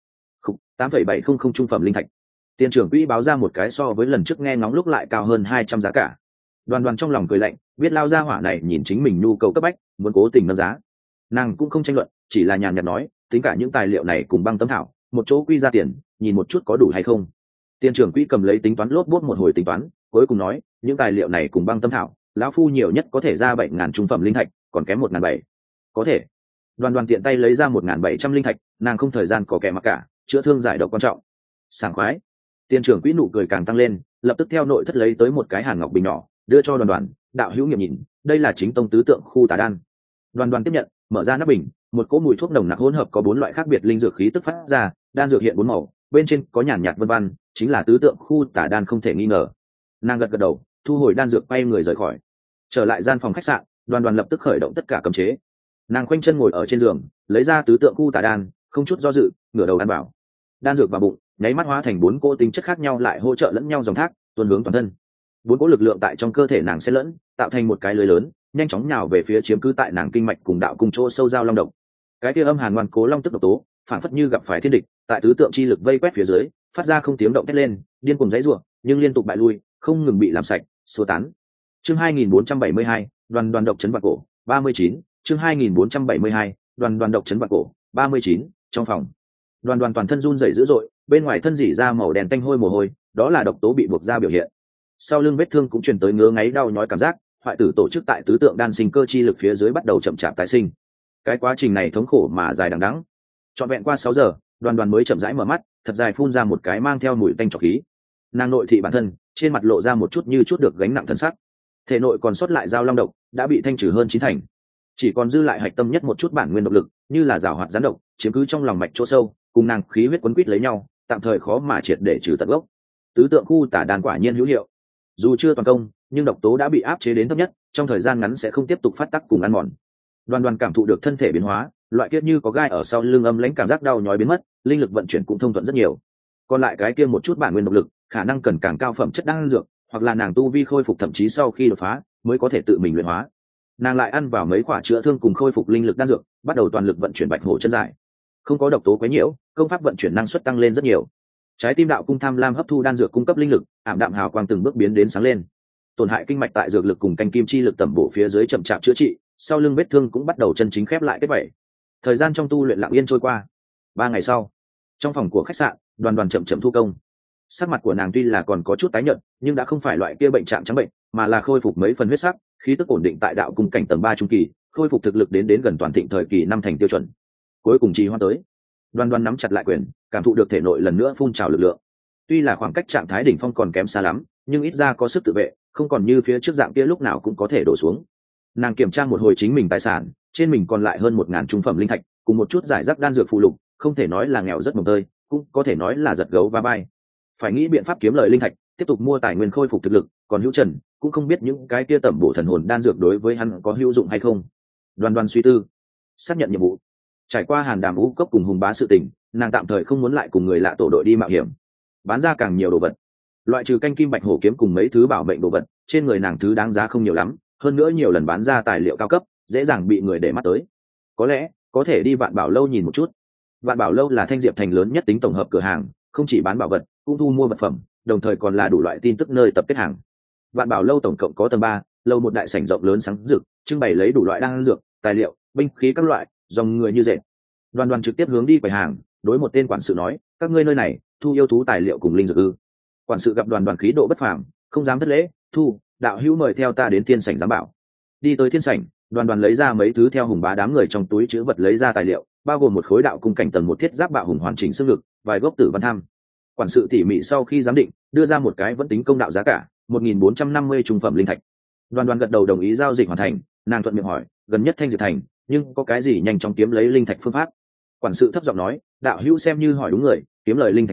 8,700 trung phẩm linh thạch. Tiền trưởng quỹ báo ra một cái so với lần trước nghe ngóng lúc lại cao hơn 200 giá cả. Đoàn Đoàn trong lòng cười lạnh, biết lao ra hỏa này nhìn chính mình nhu cầu cấp bách, muốn cố tình nâng giá. Nàng cũng không tranh luận, chỉ là nhàn nhạt nói, tính cả những tài liệu này cùng băng tấm thảo, một chỗ quy ra tiền, nhìn một chút có đủ hay không. Tiền trưởng quỹ cầm lấy tính toán lốt bốt một hồi tính toán, cuối cùng nói, những tài liệu này cùng băng tấm thảo, lão phu nhiều nhất có thể ra 7.000 trung phẩm linh thạch, còn kém 1.700. Có thể. Đoàn Đoàn tiện tay lấy ra 1.700 linh thạch, nàng không thời gian có kẻ mặc cả, chữa thương giải độc quan trọng. Sảng khoái. Tiền trưởng quỹ nụ cười càng tăng lên, lập tức theo nội thất lấy tới một cái hàn ngọc bình nhỏ, đưa cho Đoàn Đoàn, đạo hữu nghiệm nhìn, đây là chính tông tứ tượng khu tà đan. Đoàn Đoàn tiếp nhận, mở ra nắp bình, một cỗ mùi thuốc nồng nặc hỗn hợp có 4 loại khác biệt linh dược khí tức phát ra, đan dược hiện 4 màu, bên trên có nhàn nhạt vân vân, chính là tứ tượng khu tà đan không thể nghi ngờ. Nàng gật gật đầu, thu hồi đan dược, quay người rời khỏi. Trở lại gian phòng khách sạn, Đoàn Đoàn lập tức khởi động tất cả cấm chế. Nàng khoanh chân ngồi ở trên giường, lấy ra tứ tượng khu tà đan, không chút do dự, ngửa đầu ăn vào. Đan dược vào bụng, nháy mắt hóa thành 4 cỗ tính chất khác nhau lại hỗ trợ lẫn nhau dòng thác, tuôn hướng toàn thân. 4 cỗ lực lượng tại trong cơ thể nàng xen lẫn, tạo thành một cái lưới lớn, nhanh chóng nhào về phía chiếm cứ tại nàng kinh mạch cùng đạo cùng chỗ sâu giao long độc. Cái kia âm hàn ngoan cố long tức độc tố, phản phất như gặp phải thiên địch, tại tứ tượng chi lực vây quét phía dưới, phát ra không tiếng động thét lên, điên cuồng giãy giụa, nhưng liên tục bại lui, không ngừng bị làm sạch, xua tán. Chương 2472, Đoàn Đoàn độc chấn vạn cổ, 39, chương 2472, Đoàn Đoàn độc chấn vạn cổ, 39, trong phòng. Đoàn Đoàn toàn thân run rẩy dữ dội, bên ngoài thân rỉ ra màu đen tanh hôi mồ hôi, đó là độc tố bị buộc ra biểu hiện. Sau lưng vết thương cũng truyền tới ngứa ngáy đau nhói cảm giác, hoại tử tổ chức tại tứ tượng đan sinh cơ chi lực phía dưới bắt đầu chậm chạp tái sinh. Cái quá trình này thống khổ mà dài đằng đẵng. Trọn vẹn qua 6 giờ, Đoàn Đoàn mới chậm rãi mở mắt, thật dài phun ra một cái mang theo mùi tanh trọc khí. Nàng nội thị bản thân, trên mặt lộ ra một chút như chút được gánh nặng thân sắc. Thể nội còn sót lại dao long độc đã bị thanh trừ hơn 9 thành, chỉ còn dư lại hạch tâm nhất một chút bản nguyên độc lực, như là rào hoạt gián độc, chiếm cứ trong lòng mạch chỗ sâu, cùng nàng khí huyết quấn quýt lấy nhau, tạm thời khó mà triệt để trừ tận gốc. Tứ tượng khu tả đan quả nhiên hữu hiệu, dù chưa toàn công, nhưng độc tố đã bị áp chế đến thấp nhất, trong thời gian ngắn sẽ không tiếp tục phát tác cùng ăn mòn. Đoàn Đoàn cảm thụ được thân thể biến hóa, loại kiết như có gai ở sau lưng âm lãnh cảm giác đau nhói biến mất, linh lực vận chuyển cũng thông thuận rất nhiều. Còn lại cái kia một chút bản nguyên độc lực, khả năng cần càng cao phẩm chất đan dược, hoặc là nàng tu vi khôi phục thậm chí sau khi đột phá mới có thể tự mình luyện hóa. Nàng lại ăn vào mấy quả chữa thương cùng khôi phục linh lực đan dược, bắt đầu toàn lực vận chuyển bạch hổ chân giải. Không có độc tố quấy nhiễu, công pháp vận chuyển năng suất tăng lên rất nhiều. Trái tim đạo cung tham lam hấp thu đan dược cung cấp linh lực, ảm đạm hào quang từng bước biến đến sáng lên. Tổn hại kinh mạch tại dược lực cùng canh kim chi lực tẩm bổ phía dưới chậm chạp chữa trị, sau lưng vết thương cũng bắt đầu chân chính khép lại kết vảy. Thời gian trong tu luyện lặng yên trôi qua. 3 ngày sau, trong phòng của khách sạn, Đoàn Đoàn chậm chậm thu công. Sắc mặt của nàng tuy là còn có chút tái nhợt, nhưng đã không phải loại kia bệnh trạng trắng bệnh, mà là khôi phục mấy phần huyết sắc, khí tức ổn định tại đạo cung cảnh tầng 3 trung kỳ, khôi phục thực lực đến gần toàn thịnh thời kỳ 5 thành tiêu chuẩn. Cuối cùng trì hoãn tới. Đoàn Đoàn nắm chặt lại quyền, cảm thụ được thể nội lần nữa phun trào lực lượng. Tuy là khoảng cách trạng thái đỉnh phong còn kém xa lắm, nhưng ít ra có sức tự vệ, không còn như phía trước dạng kia lúc nào cũng có thể đổ xuống. Nàng kiểm tra một hồi chính mình tài sản, trên mình còn lại hơn 1.000 trung phẩm linh thạch, cùng một chút giải rác đan dược phụ lục, không thể nói là nghèo rất mồng tơi, cũng có thể nói là giật gấu va bay. Phải nghĩ biện pháp kiếm lời linh thạch, tiếp tục mua tài nguyên khôi phục thực lực, còn Hữu Trần cũng không biết những cái kia tẩm bổ thần hồn đan dược đối với hắn có hữu dụng hay không. Đoàn Đoàn suy tư, xác nhận nhiệm vụ. Trải qua Hàn Đàm U cốc cùng Hùng Bá sự tình, nàng tạm thời không muốn lại cùng người lạ tổ đội đi mạo hiểm, bán ra càng nhiều đồ vật. Loại trừ canh kim bạch hổ kiếm cùng mấy thứ bảo mệnh đồ vật, trên người nàng thứ đáng giá không nhiều lắm, hơn nữa nhiều lần bán ra tài liệu cao cấp, dễ dàng bị người để mắt tới. Có lẽ có thể đi Vạn Bảo lâu nhìn một chút. Vạn Bảo lâu là Thanh Diệp thành lớn nhất tính tổng hợp cửa hàng, không chỉ bán bảo vật, cũng thu mua vật phẩm, đồng thời còn là đủ loại tin tức nơi tập kết hàng. Vạn Bảo lâu tổng cộng có tầng 3, lâu một đại sảnh rộng lớn sáng rực, trưng bày lấy đủ loại đan dược, tài liệu, binh khí các loại, dòng người như dệt. Đoàn Đoàn trực tiếp hướng đi quầy hàng, đối một tên quản sự nói, các ngươi nơi này thu yêu thú tài liệu cùng linh dược ư? Quản sự gặp Đoàn Đoàn khí độ bất phàm, không dám thất lễ, thu, đạo hữu mời theo ta đến thiên sảnh giám bảo. Đi tới thiên sảnh, Đoàn Đoàn lấy ra mấy thứ theo Hùng Bá đám người trong túi chứa vật lấy ra tài liệu, bao gồm một khối đạo cung cảnh tầng 1 thiết giáp bạo hùng hoàn chỉnh xương lực, vài gốc tử văn tham. Quản sự tỉ mỉ sau khi giám định, đưa ra một cái vẫn tính công đạo giá cả, 1.450 trung phẩm linh thạch. Đoàn Đoàn gật đầu đồng ý giao dịch hoàn thành, nàng thuận miệng hỏi, gần nhất Thanh Diệp thành, nhưng có cái gì nhanh chóng kiếm lấy linh thạch phương pháp? Quản sự thấp giọng nói, đạo hữu xem như hỏi đúng người, kiếm lời linh thạch nhanh,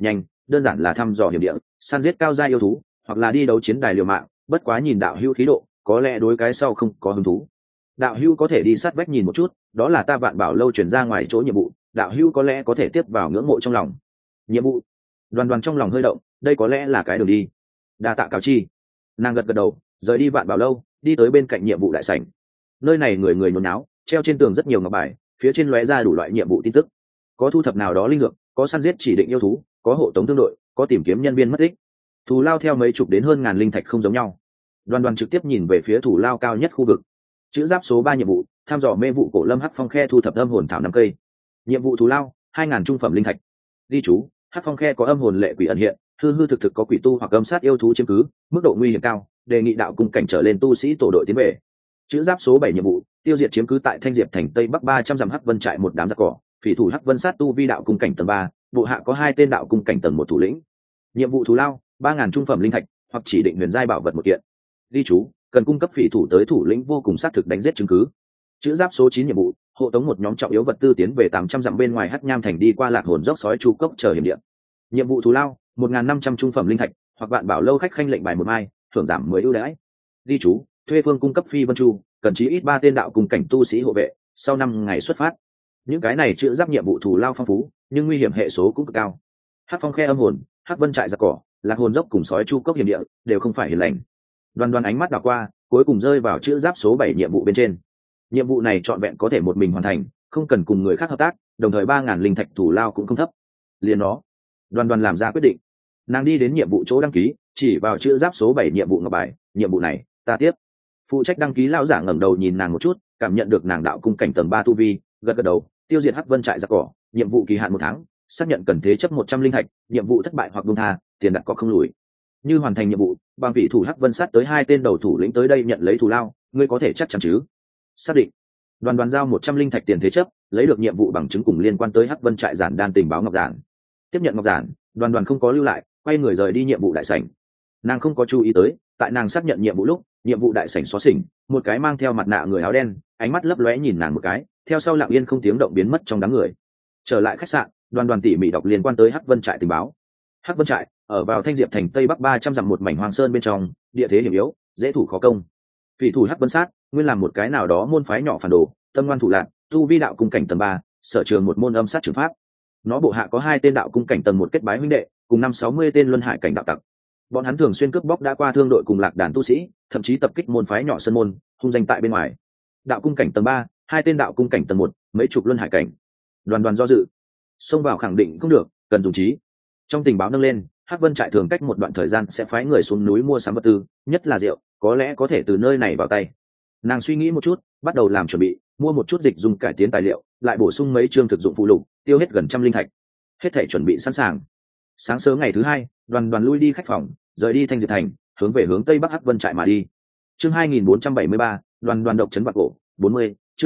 đơn giản là thăm dò hiểm địa, săn giết cao gia yêu thú, hoặc là đi đấu chiến đài liều mạng. Bất quá nhìn đạo hữu khí độ, có lẽ đối cái sau không có hứng thú. Đạo hữu có thể đi sát vách nhìn một chút, đó là ta Vạn Bảo lâu chuyển ra ngoài chỗ nhiệm vụ, đạo hữu có lẽ có thể tiếp vào ngưỡng mộ trong lòng. Nhiệm vụ? Đoàn trong lòng hơi động, đây có lẽ là cái đường đi. Đa tạ cáo chi. Nàng gật gật đầu, rời đi Vạn Bảo lâu, đi tới bên cạnh nhiệm vụ đại sảnh. Nơi này người người nhốn náo, treo trên tường rất nhiều ngọc bài, phía trên lóe ra đủ loại nhiệm vụ tin tức. Có thu thập nào đó linh dược, có săn giết chỉ định yêu thú, có hộ tống thương đội, có tìm kiếm nhân viên mất tích. Thù lao theo mấy chục đến hơn ngàn linh thạch không giống nhau. Đoàn trực tiếp nhìn về phía thủ lao cao nhất khu vực. Chữ giáp số 3 nhiệm vụ, thăm dò mê vụ cổ lâm hắc phong khe thu thập âm hồn thảo 5 cây. Nhiệm vụ thù lao 2000 trung phẩm linh thạch. Ghi chú, hắc phong khe có âm hồn lệ quỷ ẩn hiện, hư hư thực thực có quỷ tu hoặc âm sát yêu thú chiếm cứ, mức độ nguy hiểm cao, đề nghị đạo cung cảnh trở lên tu sĩ tổ đội tiến về. Chữ giáp số 7 nhiệm vụ, tiêu diệt chiếm cứ tại Thanh Diệp thành Tây Bắc 300 dặm hắc vân trại một đám giặc cỏ, phỉ thủ hắc vân sát tu vi đạo cung cảnh tầng 3, bộ hạ có 2 tên đạo cung cảnh tầng 1 thủ lĩnh. Nhiệm vụ thù lao 3000 trung phẩm linh thạch, hoặc chỉ định huyền giai bảo vật một kiện. Ghi chú, cần cung cấp phỉ thủ tới thủ lĩnh vô cùng xác thực đánh giết chứng cứ. Chữ giáp số 9 nhiệm vụ, hộ tống một nhóm trọng yếu vật tư tiến về 800 dặm bên ngoài Hắc Nham thành đi qua Lạc Hồn dốc sói chu cốc chờ hiểm địa. Nhiệm vụ thù lao 1500 trung phẩm linh thạch, hoặc Vạn Bảo lâu khách khanh lệnh bài một mai, thưởng giảm 10 ưu đãi. Ghi chú, thuê phương cung cấp phi vân chu, cần chí ít 3 tên đạo cùng cảnh tu sĩ hộ vệ, sau 5 ngày xuất phát. Những cái này chữ giáp nhiệm vụ thù lao phong phú, nhưng nguy hiểm hệ số cũng cực cao. Hắc phong khe âm hồn, Hắc vân trại giặc cỏ, Lạc Hồn dốc cùng sói chu cốc hiểm địa đều không phải hiền lành. Đoàn ánh mắt đảo qua, cuối cùng rơi vào chữ giáp số 7 nhiệm vụ bên trên. Nhiệm vụ này trọn vẹn có thể một mình hoàn thành, không cần cùng người khác hợp tác, đồng thời 3000 linh thạch thủ lao cũng không thấp. Liền đó, Đoàn làm ra quyết định. Nàng đi đến nhiệm vụ chỗ đăng ký, chỉ vào chữ giáp số 7 nhiệm vụ ngọc bài, nhiệm vụ này, ta tiếp. Phụ trách đăng ký lão giả ngẩng đầu nhìn nàng một chút, cảm nhận được nàng đạo cung cảnh tầng 3 tu vi, gật gật đầu, tiêu diệt Hắc Vân trại giặc cỏ, nhiệm vụ kỳ hạn 1 tháng, xác nhận cần thế chấp 100 linh thạch, nhiệm vụ thất bại hoặc buông tha, tiền đặt có không lùi. Như hoàn thành nhiệm vụ, bằng vị thủ Hắc Vân sát tới 2 tên đầu thủ lĩnh tới đây nhận lấy thù lao, ngươi có thể chắc chắn chứ? Xác định. Đoàn giao 100 linh thạch tiền thế chấp, lấy được nhiệm vụ bằng chứng cùng liên quan tới Hắc Vân trại giản đan tình báo ngọc giản. Tiếp nhận ngọc giản, đoàn không có lưu lại, quay người rời đi nhiệm vụ đại sảnh. Nàng không có chú ý tới, tại nàng xác nhận nhiệm vụ lúc, nhiệm vụ đại sảnh xóa xỉnh, một cái mang theo mặt nạ người áo đen, ánh mắt lấp lóe nhìn nàng một cái, theo sau lặng yên không tiếng động biến mất trong đám người. Trở lại khách sạn, đoàn tỉ mỉ đọc liên quan tới Hắc Vân trại tình báo. Hắc Vân trại ở vào Thanh Diệp thành Tây Bắc 300 dặm một mảnh hoang sơn bên trong, địa thế hiểm yếu, dễ thủ khó công. Phỉ thủ Hắc Vân sát, nguyên làm một cái nào đó môn phái nhỏ phản đồ, tâm ngoan thủ lạn, tu vi đạo cung cảnh tầng 3, sở trường một môn âm sát trường pháp. Nó bộ hạ có 2 tên đạo cung cảnh tầng 1 kết bái huynh đệ, cùng 560 tên luân hải cảnh đạo tặc. Bọn hắn thường xuyên cướp bóc đã qua thương đội cùng lạc đàn tu sĩ, thậm chí tập kích môn phái nhỏ sơn môn, hung danh tại bên ngoài. Đạo cung cảnh tầng 3, 2 tên đạo cung cảnh tầng 1, mấy chục luân hải cảnh. Đoàn do dự, xông vào khẳng định không được, cần dùng trí. Trong tình báo nâng lên, Hắc Vân trại thường cách một đoạn thời gian sẽ phái người xuống núi mua sắm vật tư, nhất là rượu, có lẽ có thể từ nơi này vào tay. Nàng suy nghĩ một chút, bắt đầu làm chuẩn bị, mua một chút dịch dùng cải tiến tài liệu, lại bổ sung mấy chương thực dụng phụ lục, tiêu hết gần 100 linh thạch. Hết thảy chuẩn bị sẵn sàng. Sáng sớm ngày thứ 2, đoàn lui đi khách phòng, rời đi Thanh Diệp thành, hướng về hướng tây bắc Hắc Vân trại mà đi. Chương 2473, đoàn độc trấn Vạn Cổ, 40. Chương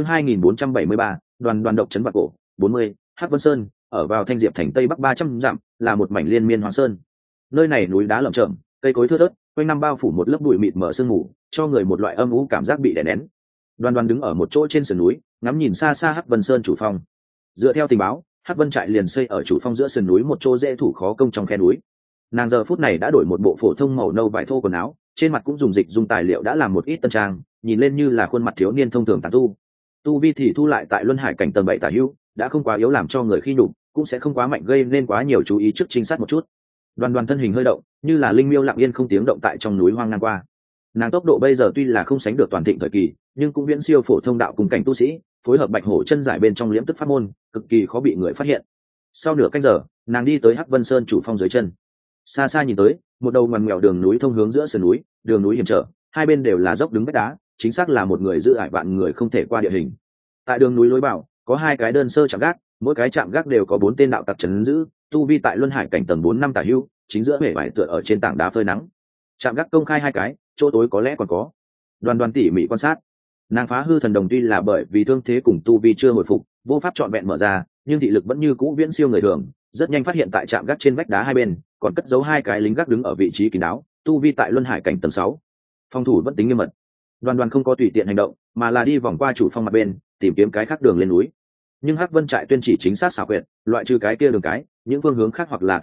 2473, đoàn độc trấn Vạn Cổ, 40. Hắc Vân Sơn, ở vào Thanh Diệp thành Tây Bắc 300 dặm, là một mảnh liên miên hoang sơn. Nơi này núi đá lởm chởm, cây cối thưa thớt, quanh năm bao phủ một lớp bụi mịt mờ sương mù, cho người một loại âm u cảm giác bị đè nén. Đoàn đứng ở một chỗ trên sườn núi, ngắm nhìn xa xa Hắc Vân Sơn chủ phong. Dựa theo tình báo, Hắc Vân trại liền xây ở chủ phong giữa sườn núi một chỗ dễ thủ khó công trong khe núi. Nàng giờ phút này đã đổi một bộ phổ thông màu nâu vải thô quần áo, trên mặt cũng dùng dịch dùng tài liệu đã làm một ít tân trang, nhìn lên như là khuôn mặt thiếu niên thông thường tán tu vi thì thu lại tại luân hải cảnh tầng 7 tả hữu, đã không quá yếu làm cho người khi nhục, cũng sẽ không quá mạnh gây nên quá nhiều chú ý trước trinh sát một chút. Đoàn thân hình hơi động, như là linh miêu lặng yên không tiếng động tại trong núi hoang ngang qua. Nàng tốc độ bây giờ tuy là không sánh được toàn thịnh thời kỳ, nhưng cũng viễn siêu phổ thông đạo cùng cảnh tu sĩ, phối hợp bạch hổ chân giải bên trong liễm tức pháp môn, cực kỳ khó bị người phát hiện. Sau nửa canh giờ, nàng đi tới Hắc Vân Sơn chủ phong dưới chân. Xa xa nhìn tới, một đầu ngoằn ngoèo đường núi thông hướng giữa sườn núi, đường núi hiểm trở, hai bên đều là dốc đứng vách đá, chính xác là một người giữ ải vạn người không thể qua địa hình. Tại đường núi lối vào, có 2 cái đơn sơ trạm gác, mỗi cái trạm gác đều có 4 tên đạo tặc trấn giữ, tu vi tại luân hải cảnh tầng 4 năm tả hữu, chính giữa bể vải tựa ở trên tảng đá phơi nắng. Trạm gác công khai 2 cái, chỗ tối có lẽ còn có. Đoàn tỉ mỉ quan sát. Nàng phá hư thần đồng tuy là bởi vì thương thế cùng tu vi chưa hồi phục, vô pháp trọn vẹn mở ra, nhưng thị lực vẫn như cũ viễn siêu người thường, rất nhanh phát hiện tại trạm gác trên vách đá hai bên, còn cất giấu 2 cái lính gác đứng ở vị trí kín đáo, tu vi tại luân hải cảnh tầng 6. Phòng thủ vẫn tính nghiêm mật. Đoàn không có tùy tiện hành động, mà là đi vòng qua chủ phong mặt bên, tìm kiếm cái khác đường lên núi. Nhưng Hắc Vân trại tuyên chỉ chính xác xảo quyệt, loại trừ cái kia đường cái, những phương hướng khác hoặc là tuyệt bích,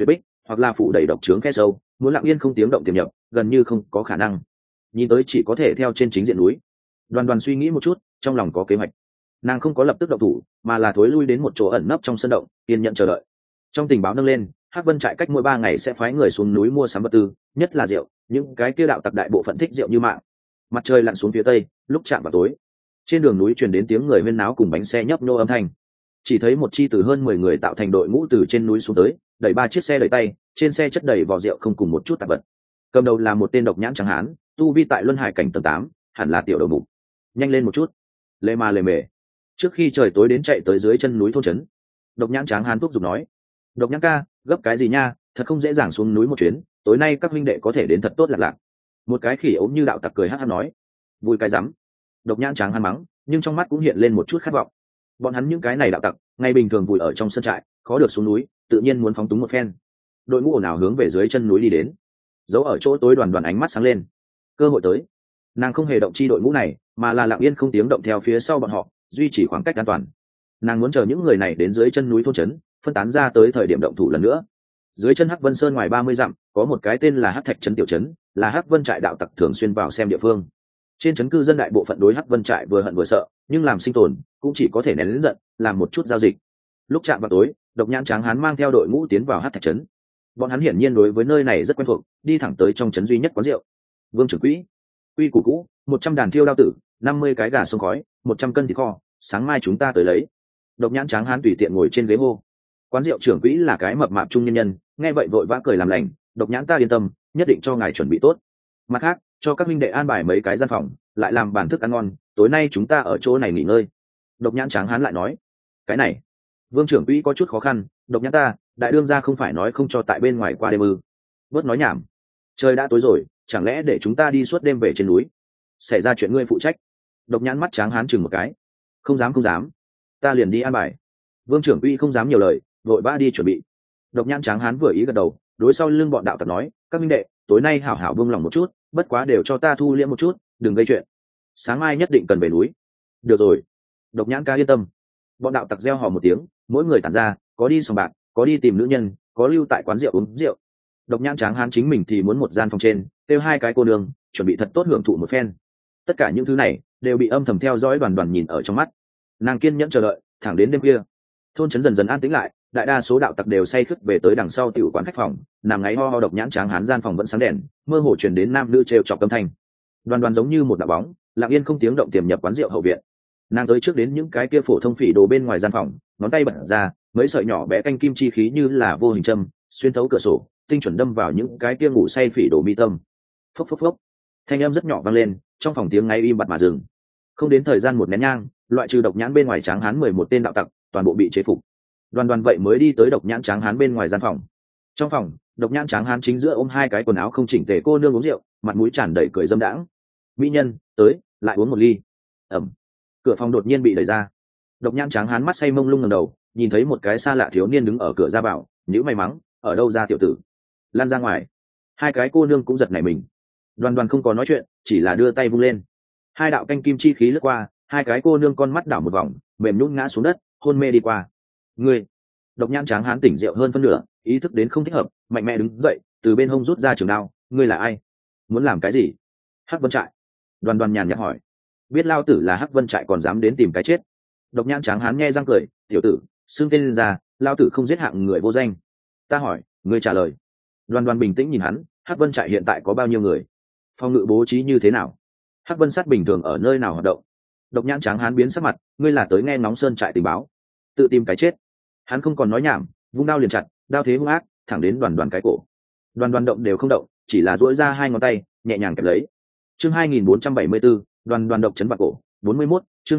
hoặc là phủ đầy độc trướng khe sâu, muốn lặng yên không tiếng động tiềm nhập gần như không có khả năng. Nhìn tới chỉ có thể theo trên chính diện núi. Đoàn Đoàn suy nghĩ một chút, trong lòng có kế hoạch. Nàng không có lập tức động thủ, mà là thối lui đến một chỗ ẩn nấp trong sân động, kiên nhận chờ đợi. Trong tình báo nâng lên, Hắc Vân trại cách mỗi 3 ngày sẽ phái người xuống núi mua sắm vật tư, nhất là rượu, những cái kia đạo tặc đại bộ phận thích rượu như mạng. Mặt trời lặn xuống phía tây, lúc chạm vào tối, trên đường núi truyền đến tiếng người huyên náo cùng bánh xe nhấp nhô âm thanh. Chỉ thấy một chi từ hơn 10 người tạo thành đội ngũ từ trên núi xuống tới, đẩy 3 chiếc xe đẩy tay, trên xe chất đầy vỏ rượu không cùng một chút tạp vật. Cầm đầu là một tên độc nhãn trắng hán, tu vi tại Luân Hải cảnh tầng 8, hẳn là tiểu đầu mục. Nhanh lên một chút. Lê ma lề mề. Trước khi trời tối đến chạy tới dưới chân núi thôn trấn. Độc nhãn trắng hán thúc giục nói: "Độc nhãn ca, gấp cái gì nha, thật không dễ dàng xuống núi một chuyến, tối nay các huynh đệ có thể đến thật tốt lạc lạc." Một cái khỉ ốm như đạo tặc cười hắc hắc nói: "Vui cái rắm." Độc nhãn trắng hán mắng, nhưng trong mắt cũng hiện lên một chút khát vọng. Bọn hắn những cái này đạo tặc, ngày bình thường vùi ở trong sân trại, khó được xuống núi, tự nhiên muốn phóng túng một phen. Đội ngũ ồn ào hướng về dưới chân núi đi đến. Giấu ở chỗ tối Đoàn Đoàn ánh mắt sáng lên. Cơ hội tới. Nàng không hề động chi đội ngũ này, mà là lặng yên không tiếng động theo phía sau bọn họ, duy trì khoảng cách an toàn. Nàng muốn chờ những người này đến dưới chân núi thôn trấn, phân tán ra tới thời điểm động thủ lần nữa. Dưới chân Hắc Vân Sơn ngoài 30 dặm, có một cái tên là Hắc Thạch trấn tiểu trấn, là Hắc Vân trại đạo tặc thường xuyên vào xem địa phương. Trên trấn cư dân đại bộ phận đối Hắc Vân trại vừa hận vừa sợ, nhưng làm sinh tồn, cũng chỉ có thể nén lớn giận, làm một chút giao dịch. Lúc chạm vào tối, độc nhãn tráng hán mang theo đội ngũ tiến vào Hắc Thạch trấn. Bọn hắn hiển nhiên đối với nơi này rất quen thuộc, đi thẳng tới trong trấn duy nhất quán rượu. Vương trưởng quỹ, quy củ cũ, 100 đàn thiêu đao tử, 50 cái gà sông khói, 100 cân thịt kho, sáng mai chúng ta tới lấy. Độc nhãn tráng hán tùy tiện ngồi trên ghế hô. Quán rượu trưởng quỹ là cái mập mạp trung nhân nhân, nghe vậy vội vã cười làm lành: "Độc nhãn ta yên tâm, nhất định cho ngài chuẩn bị tốt. Mặt khác, cho các minh đệ an bài mấy cái gian phòng, lại làm bàn thức ăn ngon, tối nay chúng ta ở chỗ này nghỉ ngơi." Độc nhãn tráng hán lại nói: "Cái này." Vương trưởng quỹ có chút khó khăn: "Độc nhãn ta, đại đương gia không phải nói không cho tại bên ngoài qua đêm ư?" Bớt nói nhảm. Trời đã tối rồi, chẳng lẽ để chúng ta đi suốt đêm về trên núi? Xảy ra chuyện ngươi phụ trách. Độc nhãn mắt tráng hán chừng một cái: "Không dám không dám, ta liền đi an bài." Vương trưởng quỹ không dám nhiều lời, vội vã đi chuẩn bị. Độc nhãn tráng hán vừa ý gật đầu, đối sau lưng bọn đạo tặc nói: "Các minh đệ, tối nay hảo hảo buông lòng một chút, bất quá đều cho ta thu liễm một chút, đừng gây chuyện. Sáng mai nhất định cần về núi." "Được rồi." Độc nhãn ca yên tâm. Bọn đạo tặc reo hò một tiếng, mỗi người tản ra, có đi sòng bạc, có đi tìm nữ nhân, có lưu tại quán rượu uống rượu. Độc nhãn tráng hán chính mình thì muốn một gian phòng trên, kêu 2 cái cô nương, chuẩn bị thật tốt hưởng thụ một phen. Tất cả những thứ này đều bị âm thầm theo dõi Đoàn Đoàn nhìn ở trong mắt. Nàng kiên nhẫn chờ đợi, thẳng đến đêm khuya. Thôn trấn dần dần an tĩnh lại, đại đa số đạo tặc đều say khướt về tới đằng sau tiểu quán khách phòng, nằm ngáy ho ho. Độc nhãn tráng hán gian phòng vẫn sáng đèn, mơ hồ truyền đến nam nữ trêu chọc âm thanh. Đoàn Đoàn giống như một đạo bóng, lặng yên không tiếng động tiềm nhập quán rượu hậu viện. Nàng tới trước đến những cái kia phổ thông phỉ đồ bên ngoài gian phòng, ngón tay bật ra, mấy sợi nhỏ bé canh kim chi khí như là vô hình châm, xuyên thấu cửa sổ, tinh chuẩn đâm vào những cái kia ngủ say phỉ đồ mi tâm. Phốc phốc phốc. Thanh âm rất nhỏ vang lên, trong phòng tiếng ngáy im bặt mà dừng. Không đến thời gian một nén nhang, loại trừ độc nhãn bên ngoài tráng hán 11 tên đạo tặc, toàn bộ bị chế phục. Đoàn Đoàn vậy mới đi tới độc nhãn tráng hán bên ngoài gian phòng. Trong phòng, độc nhãn tráng hán chính giữa ôm 2 cái quần áo không chỉnh tề cô nương uống rượu, mặt mũi tràn đầy cười dâm đãng. "Mỹ nhân, tới, lại uống một ly." Ẩm. Cửa phòng đột nhiên bị đẩy ra. Độc nhãn tráng hán mắt say mông lung ngẩng đầu, nhìn thấy một cái xa lạ thiếu niên đứng ở cửa ra vào, nhíu mày mắng: "Ở đâu ra tiểu tử? Lan ra ngoài." 2 cái cô nương cũng giật nảy mình. Đoàn Đoàn không có nói chuyện, chỉ là đưa tay vung lên. 2 đạo canh kim chi khí lướt qua, 2 cái cô nương con mắt đảo một vòng, mềm nhũn ngã xuống đất, hôn mê đi qua. "Ngươi!" Độc nhãn tráng hán tỉnh rượu hơn phân nửa, ý thức đến không thích hợp, mạnh mẽ đứng dậy, từ bên hông rút ra trường đao. "Ngươi là ai? Muốn làm cái gì?" "Hắc Vân trại." Đoàn Đoàn nhàn nhạt hỏi. "Biết lao tử là Hắc Vân trại còn dám đến tìm cái chết?" Độc nhãn tráng hán nghe răng cười: "Tiểu tử, xưng tên lên ra, lao tử không giết hạng người vô danh." "Ta hỏi, ngươi trả lời." Đoàn Đoàn bình tĩnh nhìn hắn: "Hắc Vân trại hiện tại có bao nhiêu người? Phòng ngự bố trí như thế nào? Hắc Vân sát bình thường ở nơi nào hoạt động?" Độc nhãn tráng hán biến sắc mặt: "Ngươi là tới nghe ngóng sơn trại tình báo, tự tìm cái chết." Hắn không còn nói nhảm, vung đao liền chặt, đao thế hung ác, thẳng đến Đoàn Đoàn cái cổ. Đoàn Đoàn động đều không động, chỉ là duỗi ra 2 ngón tay, nhẹ nhàng kẹp lấy. Chương 2474, Đoàn Đoàn độc chấn bạc cổ, 41, chương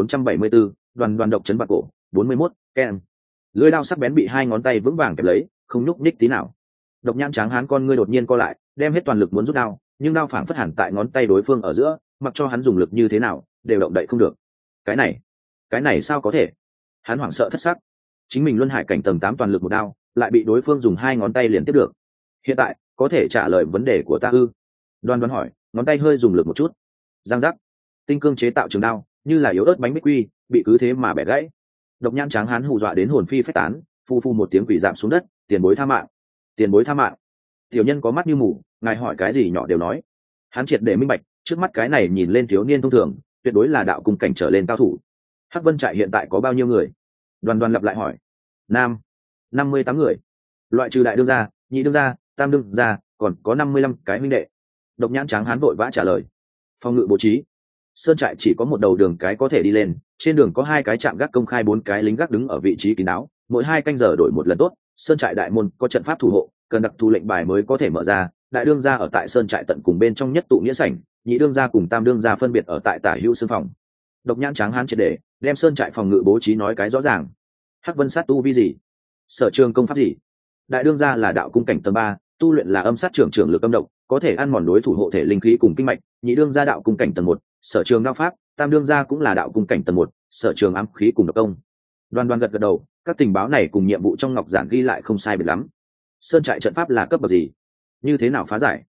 2474, Đoàn Đoàn độc chấn bạc cổ, 41, keng. Lưỡi đao sắc bén bị 2 ngón tay vững vàng kẹp lấy, không nhúc nhích tí nào. Độc nhãn tráng hán con ngươi đột nhiên co lại, đem hết toàn lực muốn rút đao, nhưng đao phảng phất hẳn tại ngón tay đối phương ở giữa, mặc cho hắn dùng lực như thế nào, đều động đậy không được. Cái này sao có thể? Hắn hoảng sợ thất sắc. Chính mình Luân Hải cảnh tầng 8 toàn lực một đao, lại bị đối phương dùng 2 ngón tay liền tiếp được. Hiện tại, có thể trả lời vấn đề của ta ư? Đoan Đoan hỏi, ngón tay hơi dùng lực một chút. Giang giác. Tinh cương chế tạo trường đao, như là yếu ớt bánh bích quy, bị cứ thế mà bẻ gãy. Độc nhãn tráng hán hù dọa đến hồn phi phách tán, phu phu một tiếng quỷ giảm xuống đất, tiền bối tha mạng. tiền bối tha mạng. Tiểu nhân có mắt như mù, ngài hỏi cái gì nhỏ đều nói. Hắn triệt để minh bạch, trước mắt cái này nhìn lên thiếu niên thông thường, tuyệt đối là đạo cung cảnh trở lên cao thủ. Hắc Vân trại hiện tại có bao nhiêu người? Đoàn Đoàn lặp lại hỏi. Nam, 58 người, loại trừ đại đương gia, nhị đương gia, tam đương gia, còn có 55 cái huynh đệ. Độc Nhãn Tráng Hán vội vã trả lời. Phòng ngự bố trí, sơn trại chỉ có một đầu đường cái có thể đi lên, trên đường có 2 cái trạm gác công khai, 4 cái lính gác đứng ở vị trí kín đáo, mỗi 2 canh giờ đổi một lần tốt. Sơn trại đại môn có trận pháp thủ hộ, cần đặc thù lệnh bài mới có thể mở ra. Đại đương gia ở tại sơn trại tận cùng bên trong nhất tụ nghĩa sảnh, nhị đương gia cùng tam đương gia phân biệt ở tại tả hữu xương phòng. Độc Nhãn Tráng Hán triệt để đem sơn trại phòng ngự bố trí nói cái rõ ràng. Hắc Vân sát tu vi gì? Sở trường công pháp gì? Đại đương gia là đạo cung cảnh tầng 3, tu luyện là âm sát trưởng lực âm độc, có thể ăn mòn đối thủ hộ thể linh khí cùng kinh mạch. Nhị đương gia đạo cung cảnh tầng 1, sở trường đao pháp. Tam đương gia cũng là đạo cung cảnh tầng 1, sở trường ám khí cùng độc công. Đoàn Đoàn gật gật đầu, các tình báo này cùng nhiệm vụ trong ngọc giản ghi lại không sai biệt lắm. Sơn trại trận pháp là cấp bậc gì? Như thế nào phá giải?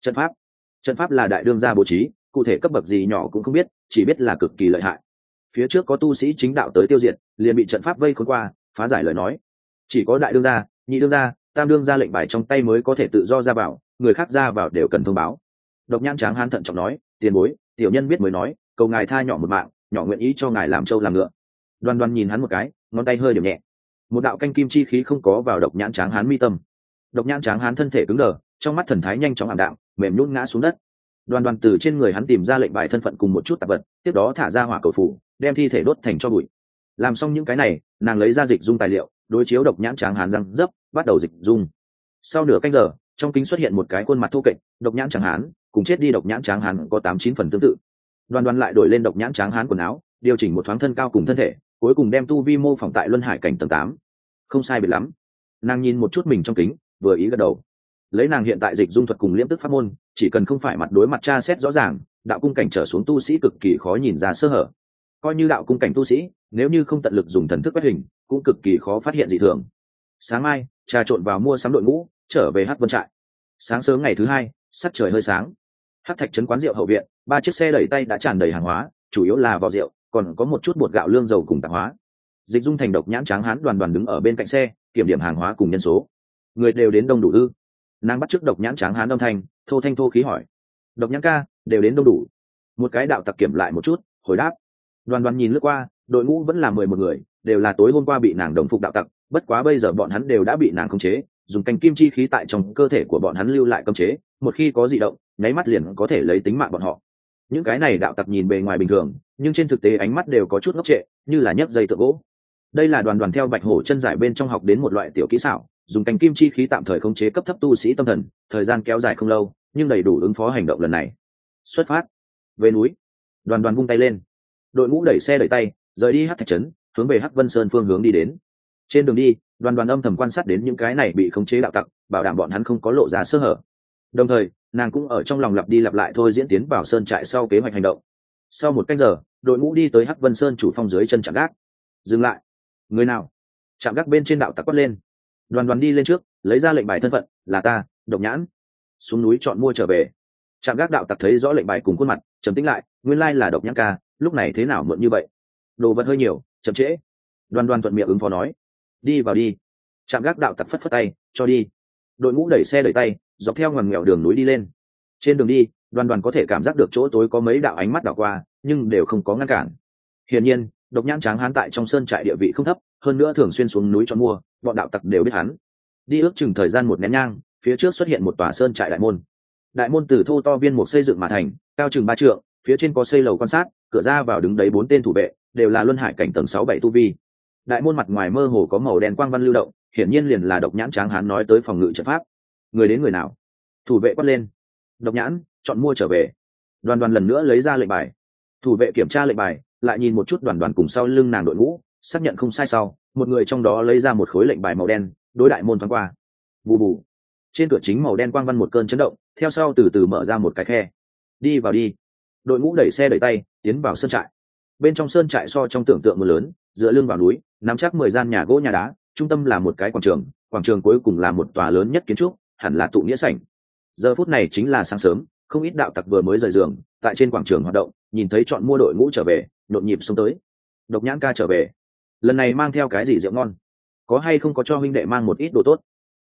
Trận pháp là đại đương gia bố trí, cụ thể cấp bậc gì nhỏ cũng không biết, chỉ biết là cực kỳ lợi hại. Phía trước có tu sĩ chính đạo tới tiêu diệt, liền bị trận pháp vây khốn qua, phá giải lời nói. Chỉ có đại đương gia, nhị đương gia, tam đương gia lệnh bài trong tay mới có thể tự do ra vào, người khác ra vào đều cần thông báo. Độc Nhãn Tráng Hán thận trọng nói, tiền bối, tiểu nhân biết mới nói, cầu ngài tha nhỏ một mạng, nhỏ nguyện ý cho ngài làm trâu làm ngựa. Đoàn Đoàn nhìn hắn một cái, ngón tay hơi điểm nhẹ, một đạo canh kim chi khí không có vào Độc Nhãn Tráng Hán mi tâm. Độc Nhãn Tráng Hán thân thể cứng đờ, trong mắt thần thái nhanh chóng ảm đạm, mềm nhũn ngã xuống đất. Đoàn Đoàn từ trên người hắn tìm ra lệnh bài thân phận cùng một chút tạp vật, tiếp đó thả ra hỏa cầu phủ, đem thi thể đốt thành tro bụi. Làm xong những cái này, nàng lấy ra dịch dung tài liệu, đối chiếu Độc Nhãn Tráng Hán răng dấp, bắt đầu dịch dung. Sau nửa canh giờ, trong kính xuất hiện một cái khuôn mặt thô kệch, Độc Nhãn Tráng Hán, cùng chết đi Độc Nhãn Tráng Hán có 8-9 phần tương tự. Đoàn Đoàn lại đổi lên Độc Nhãn Tráng Hán quần áo, điều chỉnh một thoáng thân cao cùng thân thể, cuối cùng đem tu vi mô phỏng tại Luân Hải cảnh tầng 8. Không sai biệt lắm. Nàng nhìn một chút mình trong kính, vừa ý gật đầu. Lấy nàng hiện tại dịch dung thuật cùng liễm tức pháp môn, chỉ cần không phải mặt đối mặt tra xét rõ ràng, đạo cung cảnh trở xuống tu sĩ cực kỳ khó nhìn ra sơ hở. Coi như đạo cung cảnh tu sĩ, nếu như không tận lực dùng thần thức quét hình, cũng cực kỳ khó phát hiện dị thường. Sáng mai, trà trộn vào mua sắm đội ngũ, trở về Hắc Vân trại. Sáng sớm ngày thứ 2, sắc trời hơi sáng. Hắc Thạch trấn quán rượu hậu viện, 3 chiếc xe đẩy tay đã tràn đầy hàng hóa, chủ yếu là vò rượu, còn có một chút bột gạo lương dầu cùng tạp hóa. Dịch dung thành Độc Nhãn Tráng Hán Đoàn Đoàn đứng ở bên cạnh xe, kiểm điểm hàng hóa cùng nhân số. Người đều đến đông đủ ư? Nàng bắt chước Độc Nhãn Tráng Hán âm thanh, thô thanh thô khí hỏi. Độc Nhãn ca, đều đến đông đủ. Một cái đạo tặc kiểm lại một chút, hồi đáp. Đoàn Đoàn nhìn lướt qua, đội ngũ vẫn là 11 người, đều là tối hôm qua bị nàng đồng phục đạo tặc, bất quá bây giờ bọn hắn đều đã bị nàng khống chế, dùng canh kim chi khí tại trong cơ thể của bọn hắn lưu lại cấm chế, một khi có dị động, nháy mắt liền có thể lấy tính mạng bọn họ. Những cái này đạo tặc nhìn bề ngoài bình thường, nhưng trên thực tế ánh mắt đều có chút ngốc trệ, như là nhấc dây tượng gỗ. Đây là Đoàn Đoàn theo Bạch Hổ chân giải bên trong học đến một loại tiểu kỹ xảo, dùng canh kim chi khí tạm thời khống chế cấp thấp tu sĩ tâm thần, thời gian kéo dài không lâu, nhưng đầy đủ ứng phó hành động lần này. Xuất phát. Về núi. Đoàn Đoàn vung tay lên. Đội ngũ đẩy xe đẩy tay, rời đi Hắc Thạch trấn, hướng về Hắc Vân Sơn phương hướng đi đến. Trên đường đi, Đoàn Đoàn âm thầm quan sát đến những cái này bị khống chế đạo tặc, bảo đảm bọn hắn không có lộ ra sơ hở. Đồng thời, nàng cũng ở trong lòng lặp đi lặp lại thôi diễn tiến vào sơn trại sau kế hoạch hành động. Sau một canh giờ, đội ngũ đi tới Hắc Vân Sơn chủ phong dưới chân trạm gác. Dừng lại. Người nào? Trạm gác bên trên đạo tặc quát lên. Đoàn Đoàn đi lên trước, lấy ra lệnh bài thân phận, là ta, Độc Nhãn. Xuống núi chọn mua trở về. Trạm gác đạo tặc thấy rõ lệnh bài cùng khuôn mặt, trầm tĩnh lại, nguyên lai là Độc Nhãn ca, lúc này thế nào muộn như vậy? Đồ vật hơi nhiều, chậm trễ. Đoàn Đoàn thuận miệng ứng phó nói. Đi vào đi. Trạm gác đạo tặc phất phất tay, cho đi. Đội ngũ đẩy xe đẩy tay, dọc theo ngoằn nghèo đường núi đi lên. Trên đường đi, Đoàn Đoàn có thể cảm giác được chỗ tối có mấy đạo ánh mắt đảo qua, nhưng đều không có ngăn cản. Hiển nhiên, Độc Nhãn Tráng Hán tại trong sơn trại địa vị không thấp, hơn nữa thường xuyên xuống núi chọn mua, bọn đạo tặc đều biết hắn. Đi ước chừng thời gian một nén nhang, phía trước xuất hiện một tòa sơn trại đại môn. Đại môn từ thô to viên mục xây dựng mà thành, cao chừng 3 trượng, phía trên có xây lầu quan sát, cửa ra vào đứng đấy 4 tên thủ vệ, đều là Luân Hải cảnh tầng 6-7 tu vi. Đại môn mặt ngoài mơ hồ có màu đen quang văn lưu động, hiển nhiên liền là Độc Nhãn Tráng Hán nói tới phòng ngự trận pháp. Người đến người nào? Thủ vệ quát lên. Độc Nhãn, chọn mua trở về. Đoàn Đoàn lần nữa lấy ra lệnh bài. Thủ vệ kiểm tra lệnh bài, lại nhìn một chút Đoàn Đoàn cùng sau lưng nàng đội ngũ, xác nhận không sai sau, một người trong đó lấy ra một khối lệnh bài màu đen, đối đại môn thoáng qua. Bù bù. Trên cửa chính màu đen quang văn một cơn chấn động, theo sau từ từ mở ra một cái khe. Đi vào đi. Đội ngũ đẩy xe đẩy tay, tiến vào sơn trại. Bên trong sơn trại so trong tưởng tượng mưa lớn, dựa lưng vào núi, nắm chắc 10 gian nhà gỗ nhà đá, trung tâm là một cái quảng trường cuối cùng là một tòa lớn nhất kiến trúc, hẳn là tụ nghĩa sảnh. Giờ phút này chính là sáng sớm, không ít đạo tặc vừa mới rời giường, tại trên quảng trường hoạt động, nhìn thấy chọn mua đội ngũ trở về, nhộn nhịp xông tới. Độc Nhãn ca trở về, lần này mang theo cái gì rượu ngon? Có hay không có cho huynh đệ mang một ít đồ tốt?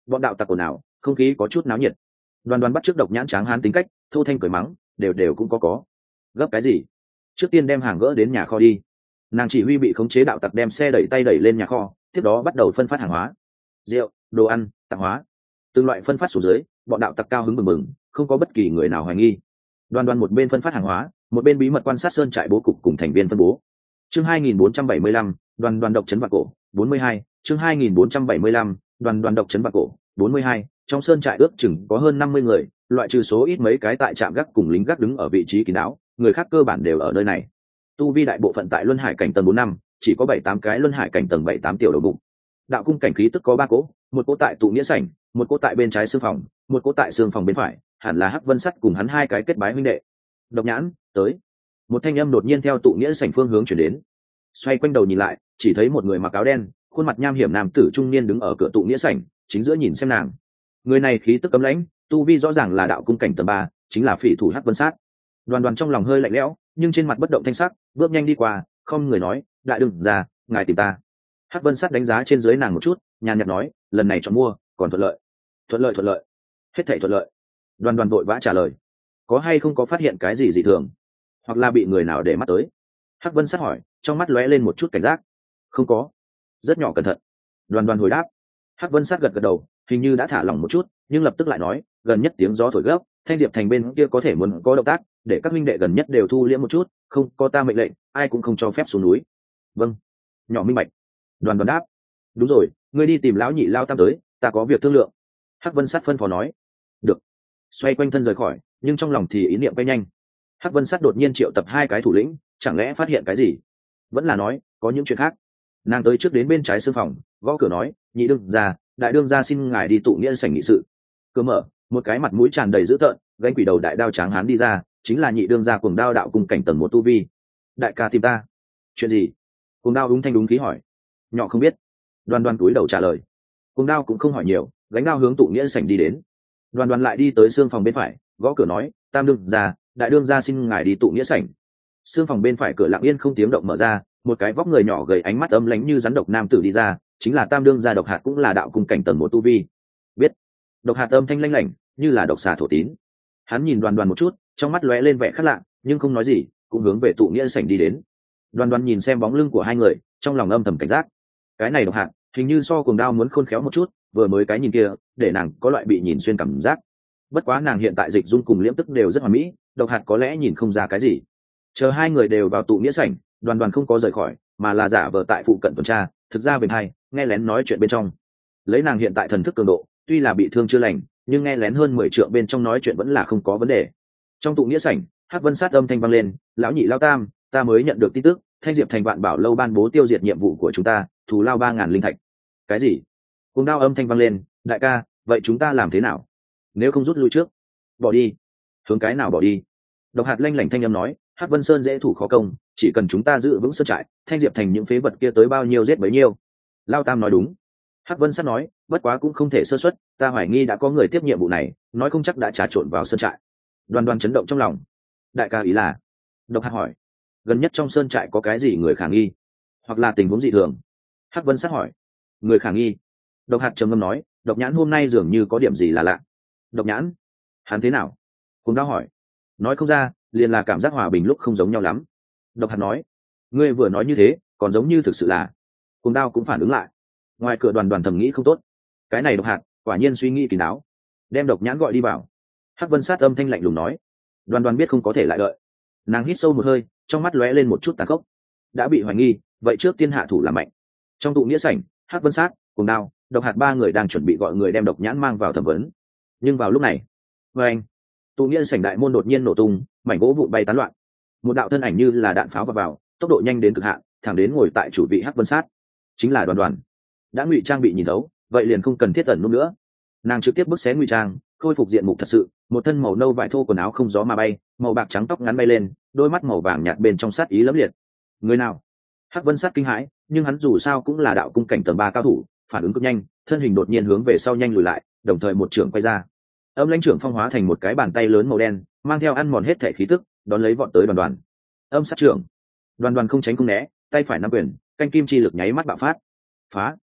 bọn đạo tặc ồn ào, không khí có chút náo nhiệt. Đoàn bắt trước độc nhãn tráng hán tính cách, thô thanh cười mắng, đều cũng có. Gấp cái gì? Trước tiên đem hàng gỡ đến nhà kho đi. Nàng chỉ huy bị khống chế đạo tặc đem xe đẩy tay đẩy lên nhà kho, tiếp đó bắt đầu phân phát hàng hóa, rượu, đồ ăn, tạp hóa, từng loại phân phát xuống dưới. Bọn đạo tặc cao hứng bừng bừng, không có bất kỳ người nào hoài nghi. Đoàn một bên phân phát hàng hóa, một bên bí mật quan sát sơn trại bố cục cùng thành viên phân bố. Chương 2475, đoàn độc trấn Vạn Cổ, 42. Chương 2475, đoàn độc trấn Vạn Cổ, 42. Trong sơn trại ước chừng có hơn 50 người, loại trừ số ít mấy cái tại trạm gác cùng lính gác đứng ở vị trí kín đáo, người khác cơ bản đều ở nơi này. Tu vi đại bộ phận tại luân hải cảnh tầng 4 năm, chỉ có 7-8 cái luân hải cảnh tầng 7-8 tiểu đầu bụng. Đạo cung cảnh khí tức có 3 cỗ, một cỗ tại tụ nghĩa sảnh, một cỗ tại bên trái xương phòng, một cỗ tại xương phòng bên phải, hẳn là Hắc Vân Sắt cùng hắn 2 cái kết bái huynh đệ. Độc nhãn, tới. Một thanh âm đột nhiên theo tụ nghĩa sảnh phương hướng chuyển đến. Xoay quanh đầu nhìn lại, chỉ thấy một người mặc áo đen, khuôn mặt nham hiểm nam tử trung niên đứng ở cửa tụ nghĩa sảnh, chính giữa nhìn xem nàng. Người này khí tức cấm lãnh, tu vi rõ ràng là đạo cung cảnh tầng 3, chính là phỉ thủ Hắc Vân Sát. Đoàn trong lòng hơi lạnh lẽo, nhưng trên mặt bất động thanh sắc, bước nhanh đi qua, không người nói, đại đừng ra, ngài tìm ta. Hắc Vân Sát đánh giá trên dưới nàng một chút, nhàn nhạt nói, lần này chọn mua, còn thuận lợi. Thuận lợi, hết thảy thuận lợi. Đoàn vội vã trả lời, có hay không có phát hiện cái gì dị thường, hoặc là bị người nào để mắt tới? Hắc Vân Sát hỏi, trong mắt lóe lên một chút cảnh giác. Không có, rất nhỏ cẩn thận. Đoàn hồi đáp. Hắc Vân Sát gật đầu, hình như đã thả lỏng một chút, nhưng lập tức lại nói, gần nhất tiếng gió thổi gấp, Thanh Diệp thành bên kia có thể muốn có động tác, để các minh đệ gần nhất đều thu liễm một chút, không có ta mệnh lệnh, ai cũng không cho phép xuống núi. Vâng, nhỏ minh bạch. Đoàn đáp. Đúng rồi, ngươi đi tìm lão nhị lao tam tới, ta có việc thương lượng. Hắc Vân Sát phân phó nói. Được. Xoay quanh thân rời khỏi, nhưng trong lòng thì ý niệm bay nhanh. Hắc Vân Sát đột nhiên triệu tập 2 cái thủ lĩnh, chẳng lẽ phát hiện cái gì? Vẫn là nói có những chuyện khác. Nàng tới trước đến bên trái sương phòng, gõ cửa nói, nhị đương gia, đại đương gia xin ngài đi tụ nghĩa sảnh nghị sự. Cửa mở, một cái mặt mũi tràn đầy dữ tợn, gánh quỷ đầu đại đao tráng hán đi ra, chính là nhị đương gia Cuồng Đao đạo cung cảnh tầng 1 tu vi. Đại ca tìm ta. Chuyện gì? Cuồng Đao đúng thanh đúng khí hỏi. Nhỏ không biết. Đoàn túi đầu trả lời. Cuồng Đao cũng không hỏi nhiều, gánh đao hướng tụ nghĩa sảnh đi đến. Đoàn lại đi tới sương phòng bên phải, gõ cửa nói, tam đương gia, đại đương gia xin ngài đi tụ nghĩa sảnh. Sương phòng bên phải cửa lặng yên không tiếng động mở ra, một cái vóc người nhỏ gầy ánh mắt ấm lánh như rắn độc nam tử đi ra, chính là tam đương gia Độc Hạt, cũng là đạo cung cảnh tầng 1 tu vi. Biết. Độc Hạt âm thanh lanh lảnh, như là độc xà thổ tín. Hắn nhìn đoàn một chút, trong mắt lóe lên vẻ khác lạ, nhưng không nói gì, cũng hướng về tụ nghĩa sảnh đi đến. Đoàn nhìn xem bóng lưng của 2 người, trong lòng âm thầm cảnh giác. Cái này Độc Hạt, hình như so Cuồng Đao muốn khôn khéo một chút, vừa mới cái nhìn kia, để nàng có loại bị nhìn xuyên cảm giác. Bất quá nàng hiện tại dịch dung cùng liễm tức đều rất hoàn mỹ, Độc Hạt có lẽ nhìn không ra cái gì. Chờ 2 người đều vào tụ nghĩa sảnh, đoàn không có rời khỏi, mà là giả vờ tại phụ cận tuần tra, thực ra bên hai nghe lén nói chuyện bên trong. Lấy nàng hiện tại thần thức cường độ, tuy là bị thương chưa lành, nhưng nghe lén hơn 10 trượng bên trong nói chuyện vẫn là không có vấn đề. Trong tụ nghĩa sảnh, Hắc Vân Sát âm thanh vang lên, lão nhị lao tam, ta mới nhận được tin tức, Thanh Diệp thành Vạn Bảo lâu ban bố tiêu diệt nhiệm vụ của chúng ta, thù lao 3000 linh thạch. Cái gì? Cuồng Đao âm thanh vang lên, đại ca, vậy chúng ta làm thế nào? Nếu không rút lui trước, bỏ đi. Hướng cái nào bỏ đi? Độc Hạt lanh lảnh thanh âm nói, Hắc Vân Sơn dễ thủ khó công, chỉ cần chúng ta giữ vững sơn trại, Thanh Diệp thành những phế vật kia tới bao nhiêu giết bấy nhiêu. Lao tam nói đúng. Hắc Vân Sát nói, bất quá cũng không thể sơ suất, ta hoài nghi đã có người tiếp nhiệm vụ này, nói không chắc đã trà trộn vào sơn trại. Đoàn chấn động trong lòng. Đại ca ý là? Độc Hạt hỏi. Gần nhất trong sơn trại có cái gì người khả nghi, hoặc là tình huống dị thường? Hắc Vân Sát hỏi. Người khả nghi? Độc Hạt trầm ngâm nói, Độc Nhãn hôm nay dường như có điểm gì là lạ. Độc Nhãn? Hắn thế nào? Cuồng Đao hỏi. Nói không ra, liền là cảm giác hòa bình lúc không giống nhau lắm. Độc Hạt nói. Ngươi vừa nói như thế, còn giống như thực sự là. Cuồng Đao cũng phản ứng lại. Ngoài cửa đoàn thầm nghĩ không tốt, cái này Độc Hạt quả nhiên suy nghĩ kín đáo. Đem Độc Nhãn gọi đi vào. Hắc Vân Sát âm thanh lạnh lùng nói. Đoàn biết không có thể lại đợi, nàng hít sâu một hơi, trong mắt lóe lên một chút tàn khốc. Đã bị hoài nghi, vậy trước tiên hạ thủ làm mạnh. Trong tụ nghĩa sảnh, Hắc Vân Sát, Cuồng Đao, Độc Hạt 3 người đang chuẩn bị gọi người đem Độc Nhãn mang vào thẩm vấn. Nhưng vào lúc này, anh, tụ nghĩa sảnh đại môn đột nhiên nổ tung, mảnh gỗ vụn bay tán loạn. Một đạo thân ảnh như là đạn pháo vào, tốc độ nhanh đến cực hạn, thẳng đến ngồi tại chủ vị Hắc Vân Sát, chính là Đoàn. Đã ngụy trang bị nhìn thấu, vậy liền không cần thiết ẩn núp nữa. Nàng trực tiếp bứt xé ngụy trang, khôi phục diện mục thật sự, một thân màu nâu vải thô, quần áo không gió mà bay, màu bạc trắng tóc ngắn bay lên, đôi mắt màu vàng nhạt bên trong sát ý lẫm liệt. Người nào? Hắc Vân Sát kinh hãi, nhưng hắn dù sao cũng là đạo cung cảnh tầng 3 cao thủ, phản ứng cực nhanh, thân hình đột nhiên hướng về sau nhanh lùi lại, đồng thời một trưởng quay ra. Âm lãnh trưởng phong hóa thành một cái bàn tay lớn màu đen, mang theo ăn mòn hết thể khí tức, đón lấy vọt tới Đoàn. Âm sát trưởng. Đoàn không tránh không né, tay phải nắm quyền, canh kim chi lực nháy mắt bạo phát. Phá.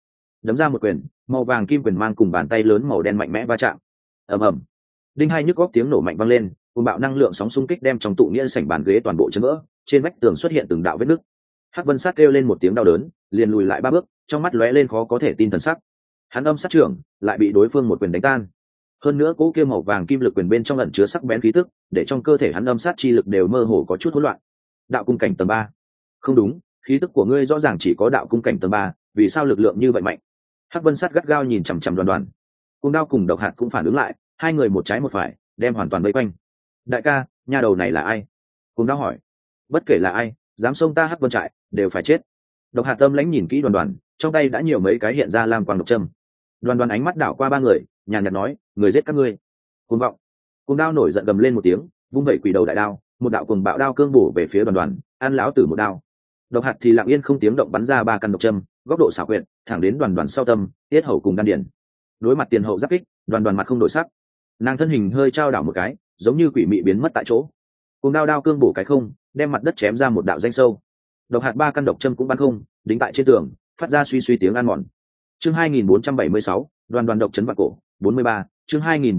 đấm ra một quyền, màu vàng kim quyền mang cùng bàn tay lớn màu đen mạnh mẽ va chạm. Ầm ầm, đinh hai nhức góc tiếng nổ mạnh vang lên, cùng bạo năng lượng sóng xung kích đem trong tụ nghĩa sảnh bàn ghế toàn bộ chấn vỡ, trên vách tường xuất hiện từng đạo vết nứt. Hắc Vân Sát kêu lên một tiếng đau đớn, liền lùi lại 3 bước, trong mắt lóe lên khó có thể tin thần sắc. Hắn âm sát trưởng lại bị đối phương một quyền đánh tan. Hơn nữa cỗ kia màu vàng kim lực quyền bên trong ẩn chứa sắc bén khí tức, để trong cơ thể hắn âm sát chi lực đều mơ hồ có chút hỗn loạn. Đạo cung cảnh tầng 3. Không đúng, khí tức của ngươi rõ ràng chỉ có đạo cung cảnh tầng 3, vì sao lực lượng như vậy mạnh? Hắc Vân Sát gắt gao nhìn chằm chằm Đoàn Đoàn. Cung Đao cùng Độc Hạt cũng phản ứng lại, hai người một trái một phải, đem hoàn toàn vây quanh. Đại ca, nhà đầu này là ai? Cung Đao hỏi. Bất kể là ai, dám xông ta Hắc Vân trại, đều phải chết. Độc Hạt tâm lãnh nhìn kỹ Đoàn Đoàn, trong tay đã nhiều mấy cái hiện ra lam quang độc châm. Đoàn Đoàn ánh mắt đảo qua ba người, nhàn nhạt nói, người giết các ngươi. Cuồng vọng. Cung Đao nổi giận gầm lên một tiếng, vung vẩy quỷ đầu đại đao, một đạo cuồng bạo đao cương bổ về phía Đoàn Đoàn, ăn lão tử một đao. Độc Hạt thì lặng yên không tiếng động bắn ra 3 căn độc châm, góc độ xảo quyệt, thẳng đến Đoàn Đoàn sau tâm, tiết hầu cùng đan điền. Đối mặt tiền hậu giáp kích, Đoàn Đoàn mặt không đổi sắc, nàng thân hình hơi trao đảo một cái, giống như quỷ mị biến mất tại chỗ. Cuồng đao đao cương bổ cái không, đem mặt đất chém ra một đạo danh sâu. Độc Hạt 3 căn độc châm cũng bắn không, đính tại trên tường, phát ra suy suy tiếng ăn mòn. Chương 2476, Đoàn Đoàn độc chấn vạn cổ, 43, chương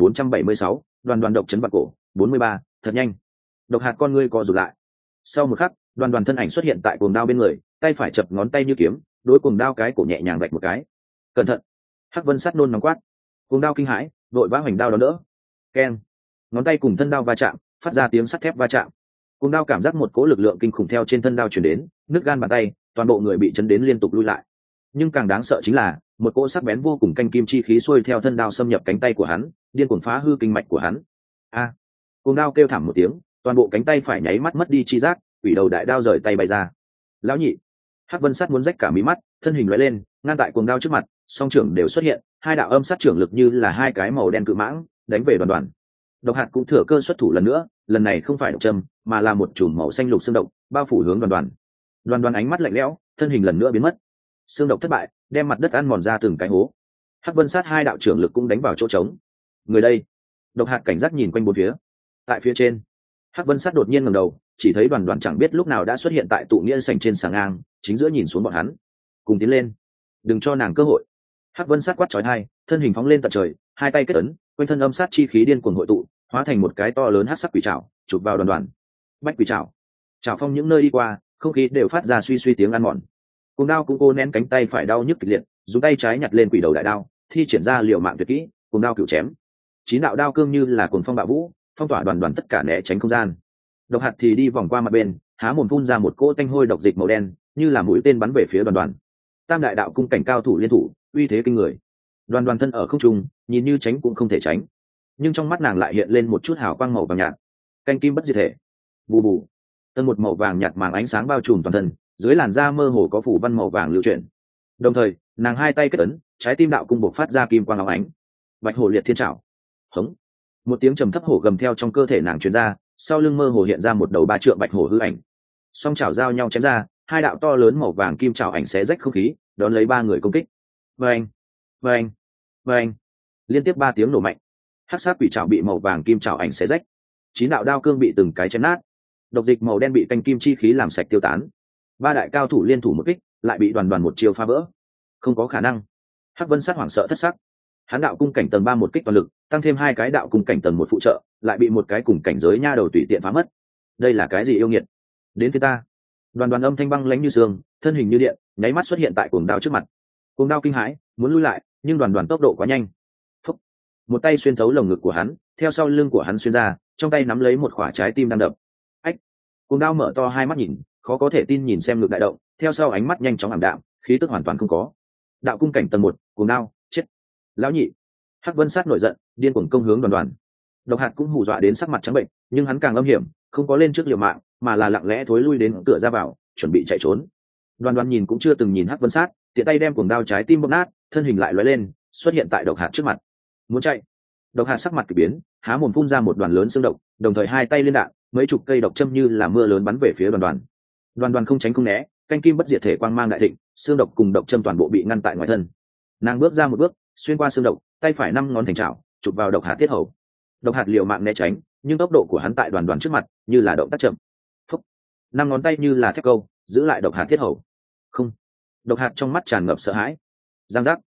2476, Đoàn Đoàn độc chấn vạn cổ, 43, thật nhanh. Độc Hạt con ngươi co rụt lại. Sau một khắc, Đoàn Đoàn thân ảnh xuất hiện tại cuồng đao bên người, tay phải chập ngón tay như kiếm, đối cuồng đao cái cổ nhẹ nhàng vạch một cái. Cẩn thận. Hắc Vân Sát nôn nóng quát. Cuồng đao kinh hãi, đội vã hoành đao đón đỡ. Keng. Ngón tay cùng thân đao va chạm, phát ra tiếng sắt thép va chạm. Cuồng đao cảm giác một cỗ lực lượng kinh khủng theo trên thân đao truyền đến, nứt gan bàn tay, toàn bộ người bị chấn đến liên tục lui lại. Nhưng càng đáng sợ chính là, một cỗ sắc bén vô cùng canh kim chi khí xuôi theo thân đao xâm nhập cánh tay của hắn, điên cuồng phá hư kinh mạch của hắn. A! Cuồng đao kêu thảm một tiếng, toàn bộ cánh tay phải nháy mắt mất đi chi giác, quỷ đầu đại đao rời tay bay ra. Lão nhị. Hắc Vân Sát muốn rách cả mí mắt, thân hình lóe lên, ngăn tại cuồng đao trước mặt, song trưởng đều xuất hiện, hai đạo âm sát trưởng lực như là hai cái màu đen cự mãng, đánh về Đoàn Đoàn. Độc Hạt cũng thừa cơ xuất thủ lần nữa, lần này không phải độc châm, mà là một chùm màu xanh lục xương độc, bao phủ hướng Đoàn Đoàn. Đoàn Đoàn ánh mắt lạnh lẽo, thân hình lần nữa biến mất. Xương độc thất bại, đem mặt đất ăn mòn ra từng cái hố. Hắc Vân Sát hai đạo trưởng lực cũng đánh vào chỗ trống. Người đây. Độc Hạt cảnh giác nhìn quanh bốn phía. Tại phía trên, Hắc Vân Sát đột nhiên ngẩng đầu, chỉ thấy Đoàn Đoàn chẳng biết lúc nào đã xuất hiện tại tụ nghĩa sảnh trên sàng ngang, chính giữa nhìn xuống bọn hắn. Cùng tiến lên, đừng cho nàng cơ hội. Hắc Vân Sát quát chói tai, thân hình phóng lên tận trời, hai tay kết ấn, quanh thân âm sát chi khí điên cuồng hội tụ, hóa thành một cái to lớn hắc sắc quỷ trảo, chụp vào Đoàn Đoàn. Bách quỷ trảo. Trảo phong những nơi đi qua, không khí đều phát ra suy suy tiếng ăn mòn. Cuồng đao cũng cô nén cánh tay phải đau nhức kịch liệt, dùng tay trái nhặt lên quỷ đầu đại đao, thi triển ra liều mạng tuyệt kỹ, cuồng đao cửu chém. 9 đạo đao cương như là cuồng phong bạo vũ, phong tỏa Đoàn Đoàn tất cả né tránh không gian. Độc Hạt thì đi vòng qua mặt bên, há mồm phun ra một cỗ tanh hôi độc dịch màu đen, như là mũi tên bắn về phía Đoàn Đoàn. Tam đại đạo cung cảnh cao thủ liên thủ, uy thế kinh người. Đoàn Đoàn thân ở không trung, nhìn như tránh cũng không thể tránh, nhưng trong mắt nàng lại hiện lên một chút hào quang màu vàng nhạt. Canh kim bất diệt thể. Bù bù. Tân một màu vàng nhạt màng ánh sáng bao trùm toàn thân, dưới làn da mơ hồ có phủ văn màu vàng lưu chuyển. Đồng thời, nàng hai tay kết ấn, trái tim đạo cung bộc phát ra kim quang óng ánh. Bạch hổ liệt thiên trảo. Hống. Một tiếng trầm thấp hổ gầm theo trong cơ thể nàng truyền ra, sau lưng mơ hồ hiện ra một đầu 3 trượng bạch hổ hư ảnh. Song chảo giao nhau chém ra, hai đạo to lớn màu vàng kim chảo ảnh xé rách không khí, đón lấy 3 người công kích. Vâng, vâng, vâng. Liên tiếp 3 tiếng nổ mạnh. Hắc sát quỷ chảo bị màu vàng kim chảo ảnh xé rách. 9 đạo đao cương bị từng cái chém nát. Độc dịch màu đen bị canh kim chi khí làm sạch tiêu tán. 3 đại cao thủ liên thủ một kích, lại bị Đoàn Đoàn một chiêu phá vỡ. Không có khả năng. Hắc Vân Sát hoảng sợ thất sắc. Hắn đạo cung cảnh tầng 3 một kích toàn lực, tăng thêm 2 cái đạo cung cảnh tầng 1 phụ trợ, lại bị một cái cùng cảnh giới nha đầu tùy tiện phá mất. Đây là cái gì yêu nghiệt? Đến phía ta. Đoàn Đoàn âm thanh băng lãnh như sương, thân hình như điện, nháy mắt xuất hiện tại cuồng đao trước mặt. Cuồng đao kinh hãi, muốn lui lại, nhưng Đoàn Đoàn tốc độ quá nhanh. Phúc. Một tay xuyên thấu lồng ngực của hắn, theo sau lưng của hắn xuyên ra, trong tay nắm lấy một quả trái tim đang đập. Ách. Cuồng đao mở to hai mắt nhìn, khó có thể tin nhìn xem ngực đại động, theo sau ánh mắt nhanh chóng ảm đạm, khí tức hoàn toàn không có. Đạo cung cảnh tầng 1, cuồng đao, chết. Lão nhị. Hắc Vân Sát nổi giận, điên cuồng công hướng Đoàn Đoàn. Độc Hạt cũng hù dọa đến sắc mặt trắng bệnh, nhưng hắn càng âm hiểm, không có lên trước liều mạng, mà là lặng lẽ thối lui đến cửa ra vào, chuẩn bị chạy trốn. Đoàn Đoàn nhìn cũng chưa từng nhìn Hắc Vân Sát, tiện tay đem cuồng đao trái tim bóp nát, thân hình lại lóe lên, xuất hiện tại Độc Hạt trước mặt. Muốn chạy. Độc Hạt sắc mặt kỳ biến, há mồm phun ra một đoàn lớn xương độc, đồng thời hai tay liên đạn, mấy chục cây độc châm như là mưa lớn bắn về phía Đoàn Đoàn. Đoàn Đoàn không tránh không né, canh kim bất diệt thể quang mang đại thịnh, xương độc cùng độc châm toàn bộ bị ngăn tại ngoài thân. Nàng bước ra một bước, xuyên qua xương độc, tay phải 5 ngón thành chảo, chụp vào Độc Hạt tiết hầu. Độc Hạt liều mạng né tránh, nhưng tốc độ của hắn tại Đoàn Đoàn trước mặt như là động tác chậm. Phúc. 5 ngón tay như là thép câu, giữ lại Độc Hạt tiết hầu. Không. Độc Hạt trong mắt tràn ngập sợ hãi. Giang giác.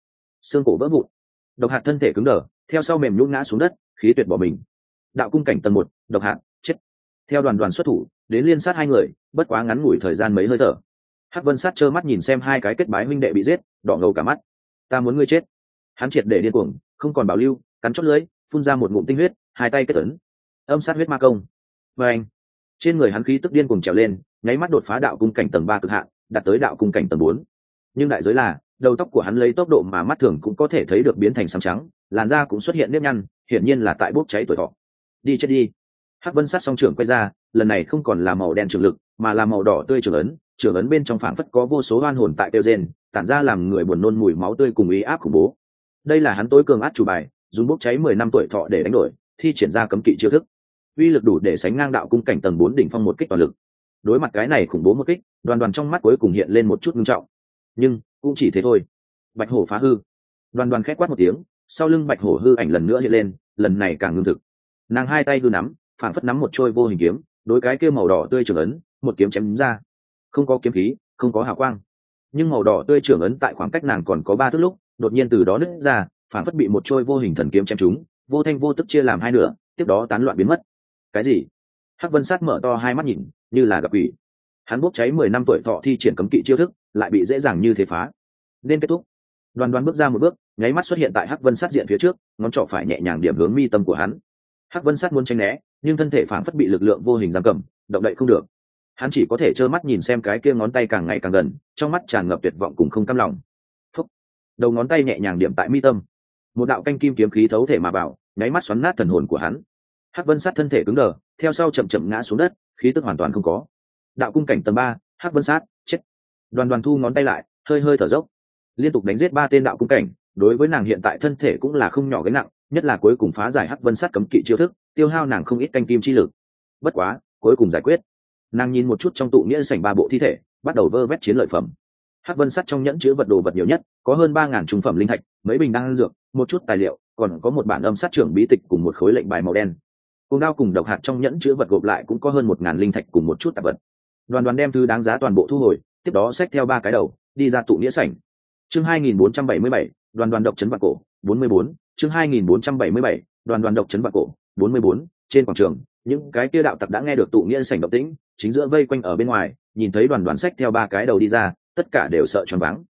xương cổ vỡ vụn. Độc Hạt thân thể cứng đờ, theo sau mềm nhũn ngã xuống đất, khí tuyệt bỏ mình. Đạo cung cảnh tầng 1, Độc Hạt chết. Theo đoàn xuất thủ đến liên sát hai người, bất quá ngắn ngủi thời gian mấy hơi thở. Hắc Vân Sát trơ mắt nhìn xem hai cái kết bái huynh đệ bị giết, đỏ ngầu cả mắt. Ta muốn ngươi chết. Hắn triệt để điên cuồng, không còn bảo lưu, cắn chót lưỡi, phun ra một ngụm tinh huyết, hai tay kết ấn. Âm sát huyết ma công. Và anh, trên người hắn khí tức điên cuồng trèo lên, nháy mắt đột phá đạo cung cảnh tầng 3 cực hạn, đạt tới đạo cung cảnh tầng 4. Nhưng đại giới là, đầu tóc của hắn lấy tốc độ mà mắt thường cũng có thể thấy được biến thành xám trắng, làn da cũng xuất hiện nếp nhăn, hiển nhiên là tại bốc cháy tuổi thọ. Đi chết đi. Hắc Vân Sát song trưởng quay ra, lần này không còn là màu đen trường lực, mà là màu đỏ tươi trường ấn bên trong phảng phất có vô số oan hồn tại tiêu rên, tản ra làm người buồn nôn mùi máu tươi cùng ý áp khủng bố. Đây là hắn tối cường át chủ bài, dùng bốc cháy 10 năm tuổi thọ để đánh đổi, thi triển ra cấm kỵ chiêu thức. Uy lực đủ để sánh ngang đạo cung cảnh tầng 4 đỉnh phong một kích toàn lực. Đối mặt cái này khủng bố một kích, Đoàn trong mắt cuối cùng hiện lên một chút ngưng trọng. Nhưng cũng chỉ thế thôi. Bạch hổ phá hư. Đoàn khét quát một tiếng, sau lưng bạch hổ hư ảnh lần nữa hiện lên, lần này càng ngưng thực. Nàng hai tay hư nắm, phảng phất nắm một trôi vô hình kiếm, đối cái kia màu đỏ tươi trường ấn, một kiếm chém ra. Không có kiếm khí, không có hào quang, nhưng màu đỏ tươi trường ấn tại khoảng cách nàng còn có 3 thước lúc, đột nhiên từ đó nứt ra, phảng phất bị một trôi vô hình thần kiếm chém trúng, vô thanh vô tức chia làm hai nửa, tiếp đó tán loạn biến mất. Cái gì? Hắc Vân Sát mở to hai mắt nhìn, như là gặp quỷ. Hắn bốc cháy 10 năm tuổi thọ thi triển cấm kỵ chiêu thức, lại bị dễ dàng như thế phá. Nên kết thúc. Đoàn bước ra một bước, nháy mắt xuất hiện tại Hắc Vân Sát diện phía trước, ngón trỏ phải nhẹ nhàng điểm hướng mi tâm của hắn. Hắc Vân Sát muốn tránh né, nhưng thân thể phảng phất bị lực lượng vô hình giam cầm, động đậy không được. Hắn chỉ có thể trơ mắt nhìn xem cái kia ngón tay càng ngày càng gần, trong mắt tràn ngập tuyệt vọng cùng không cam lòng. Phúc. Đầu ngón tay nhẹ nhàng điểm tại mi tâm, một đạo canh kim kiếm khí thấu thể mà vào, nháy mắt xoắn nát thần hồn của hắn. Hắc Vân Sát thân thể cứng đờ, theo sau chậm chậm ngã xuống đất, khí tức hoàn toàn không có. Đạo cung cảnh tầng 3, Hắc Vân Sát chết. Đoàn thu ngón tay lại, hơi thở dốc. Liên tục đánh giết 3 tên đạo cung cảnh, đối với nàng hiện tại thân thể cũng là không nhỏ gánh nặng, nhất là cuối cùng phá giải Hắc Vân Sát cấm kỵ chiêu thức, tiêu hao nàng không ít canh kim chi lực. Bất quá, cuối cùng giải quyết. Nàng nhìn một chút trong tụ nghĩa sảnh 3 bộ thi thể, bắt đầu vơ vét chiến lợi phẩm. Hắc Vân Sát trong nhẫn chứa vật đồ vật nhiều nhất, có hơn 3000 trung phẩm linh thạch, mấy bình đan dược, một chút tài liệu, còn có một bản âm sát trưởng bí tịch cùng một khối lệnh bài màu đen. Cùng đao cùng độc hạt trong nhẫn chứa vật gộp lại cũng có hơn 1000 linh thạch cùng một chút tạp vật. Đoàn đem thứ đáng giá toàn bộ thu hồi, tiếp đó xách theo 3 cái đầu, đi ra tụ nghĩa sảnh. Chương 2477, đoàn độc trấn vạn cổ, 44, chương 2477, đoàn độc trấn vạn cổ, 44, trên quảng trường, những cái kia đạo tặc đã nghe được tụ nghĩa sảnh động tĩnh, chính giữa vây quanh ở bên ngoài, nhìn thấy đoàn xách theo 3 cái đầu đi ra, tất cả đều sợ choáng váng.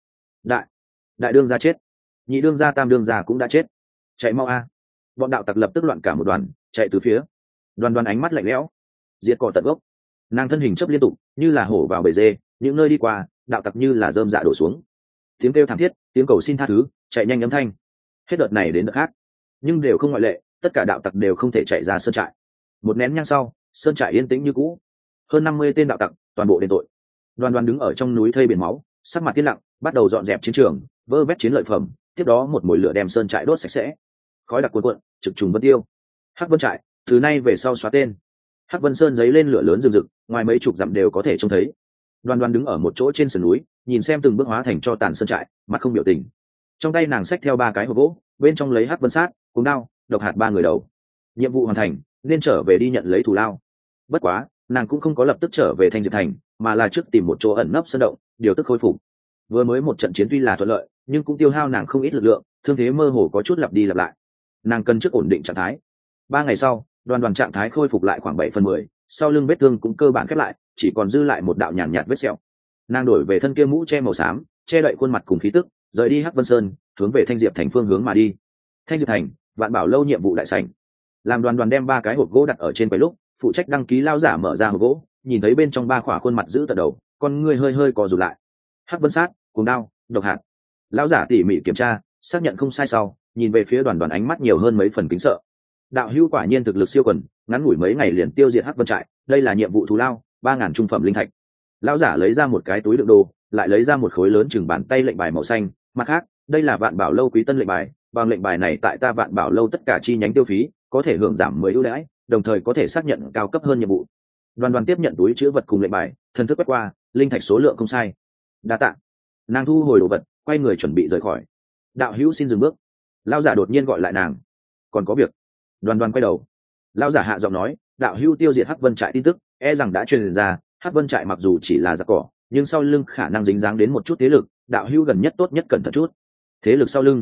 Đại đương gia chết, nhị đương gia, tam đương gia cũng đã chết. Chạy mau a. Bọn đạo tặc lập tức loạn cả một đoàn, chạy từ phía. Đoàn ánh mắt lạnh lẽo, diệt cỏ tận gốc. Nàng thân hình chớp liên tục, như là hổ vào bầy dê, những nơi đi qua, đạo tặc như là rơm rạ đổ xuống. Tiếng kêu thảm thiết, tiếng cầu xin tha thứ, chạy nhanh âm thanh. Hết đợt này đến đợt khác, nhưng đều không ngoại lệ, tất cả đạo tặc đều không thể chạy ra sơn trại. Một nén nhang sau, sơn trại yên tĩnh như cũ. Hơn 50 tên đạo tặc, toàn bộ đền tội. Đoàn đứng ở trong núi thây biển máu, sắc mặt tiên lặng, bắt đầu dọn dẹp chiến trường, vơ vét chiến lợi phẩm, tiếp đó một mồi lửa đem sơn trại đốt sạch sẽ. Khói đặc cuồn cuộn, trực trùng vân tiêu. Hắc Vân trại, từ nay về sau xóa tên. Hắc Vân Sơn giấy lên lửa lớn rực rực, ngoài mấy chục dặm đều có thể trông thấy. Đoàn đứng ở một chỗ trên sườn núi, nhìn xem từng bước hóa thành cho tàn sơn trại, mặt không biểu tình. Trong tay nàng xách theo 3 cái hộp gỗ, bên trong lấy Hắc Vân Sát, cùng đao, độc hạt 3 người đầu. Nhiệm vụ hoàn thành, nên trở về đi nhận lấy thù lao. Bất quá, nàng cũng không có lập tức trở về Thanh Diệp thành, mà là trước tìm một chỗ ẩn nấp sơn động, điều tức khôi phục. Vừa mới một trận chiến tuy là thuận lợi, nhưng cũng tiêu hao nàng không ít lực lượng, thương thế mơ hồ có chút lặp đi lặp lại. Nàng cần trước ổn định trạng thái. 3 ngày sau, đoàn trạng thái khôi phục lại khoảng 7/10, sau lưng vết thương cũng cơ bản khép lại, chỉ còn dư lại một đạo nhàn nhạt vết sẹo. Nàng đổi về thân kia mũ che màu xám, che đậy khuôn mặt cùng khí tức, rời đi Hắc Vân Sơn, hướng về Thanh Diệp thành phương hướng mà đi. Thanh Diệp thành, Vạn Bảo lâu nhiệm vụ đại sảnh. Làm đoàn đem 3 cái hộp gỗ đặt ở trên quầy lúc, phụ trách đăng ký lao giả mở ra hộp gỗ, nhìn thấy bên trong 3 khỏa khuôn mặt giữ tận đầu, con người hơi co rụt lại. Hắc Vân Sát, cuồng đao, độc hạt. Lão giả tỉ mỉ kiểm tra, xác nhận không sai sau, nhìn về phía đoàn ánh mắt nhiều hơn mấy phần kính sợ. Đạo hữu quả nhiên thực lực siêu quần, ngắn ngủi mấy ngày liền tiêu diệt Hắc Vân trại, đây là nhiệm vụ thù lao, 3000 trung phẩm linh thạch. Lão giả lấy ra một cái túi đựng đồ, lại lấy ra một khối lớn chừng bàn tay lệnh bài màu xanh, mặt khác, đây là Vạn Bảo lâu quý tân lệnh bài, bằng lệnh bài này tại ta Vạn Bảo lâu tất cả chi nhánh tiêu phí, có thể hưởng giảm 10 ưu đãi, đồng thời có thể xác nhận cao cấp hơn nhiệm vụ. Đoàn tiếp nhận túi chứa vật cùng lệnh bài, thần thức quét qua, linh thạch số lượng không sai. Đa tạ. Nàng thu hồi đồ vật, quay người chuẩn bị rời khỏi. Đạo hữu xin dừng bước. Lão giả đột nhiên gọi lại nàng. Còn có việc. Đoàn quay đầu. Lão giả hạ giọng nói, đạo hữu tiêu diệt Hắc Vân trại tin tức, e rằng đã truyền ra, Hắc Vân trại mặc dù chỉ là giặc cỏ, nhưng sau lưng khả năng dính dáng đến một chút thế lực, đạo hữu gần nhất tốt nhất cẩn thận chút. Thế lực sau lưng,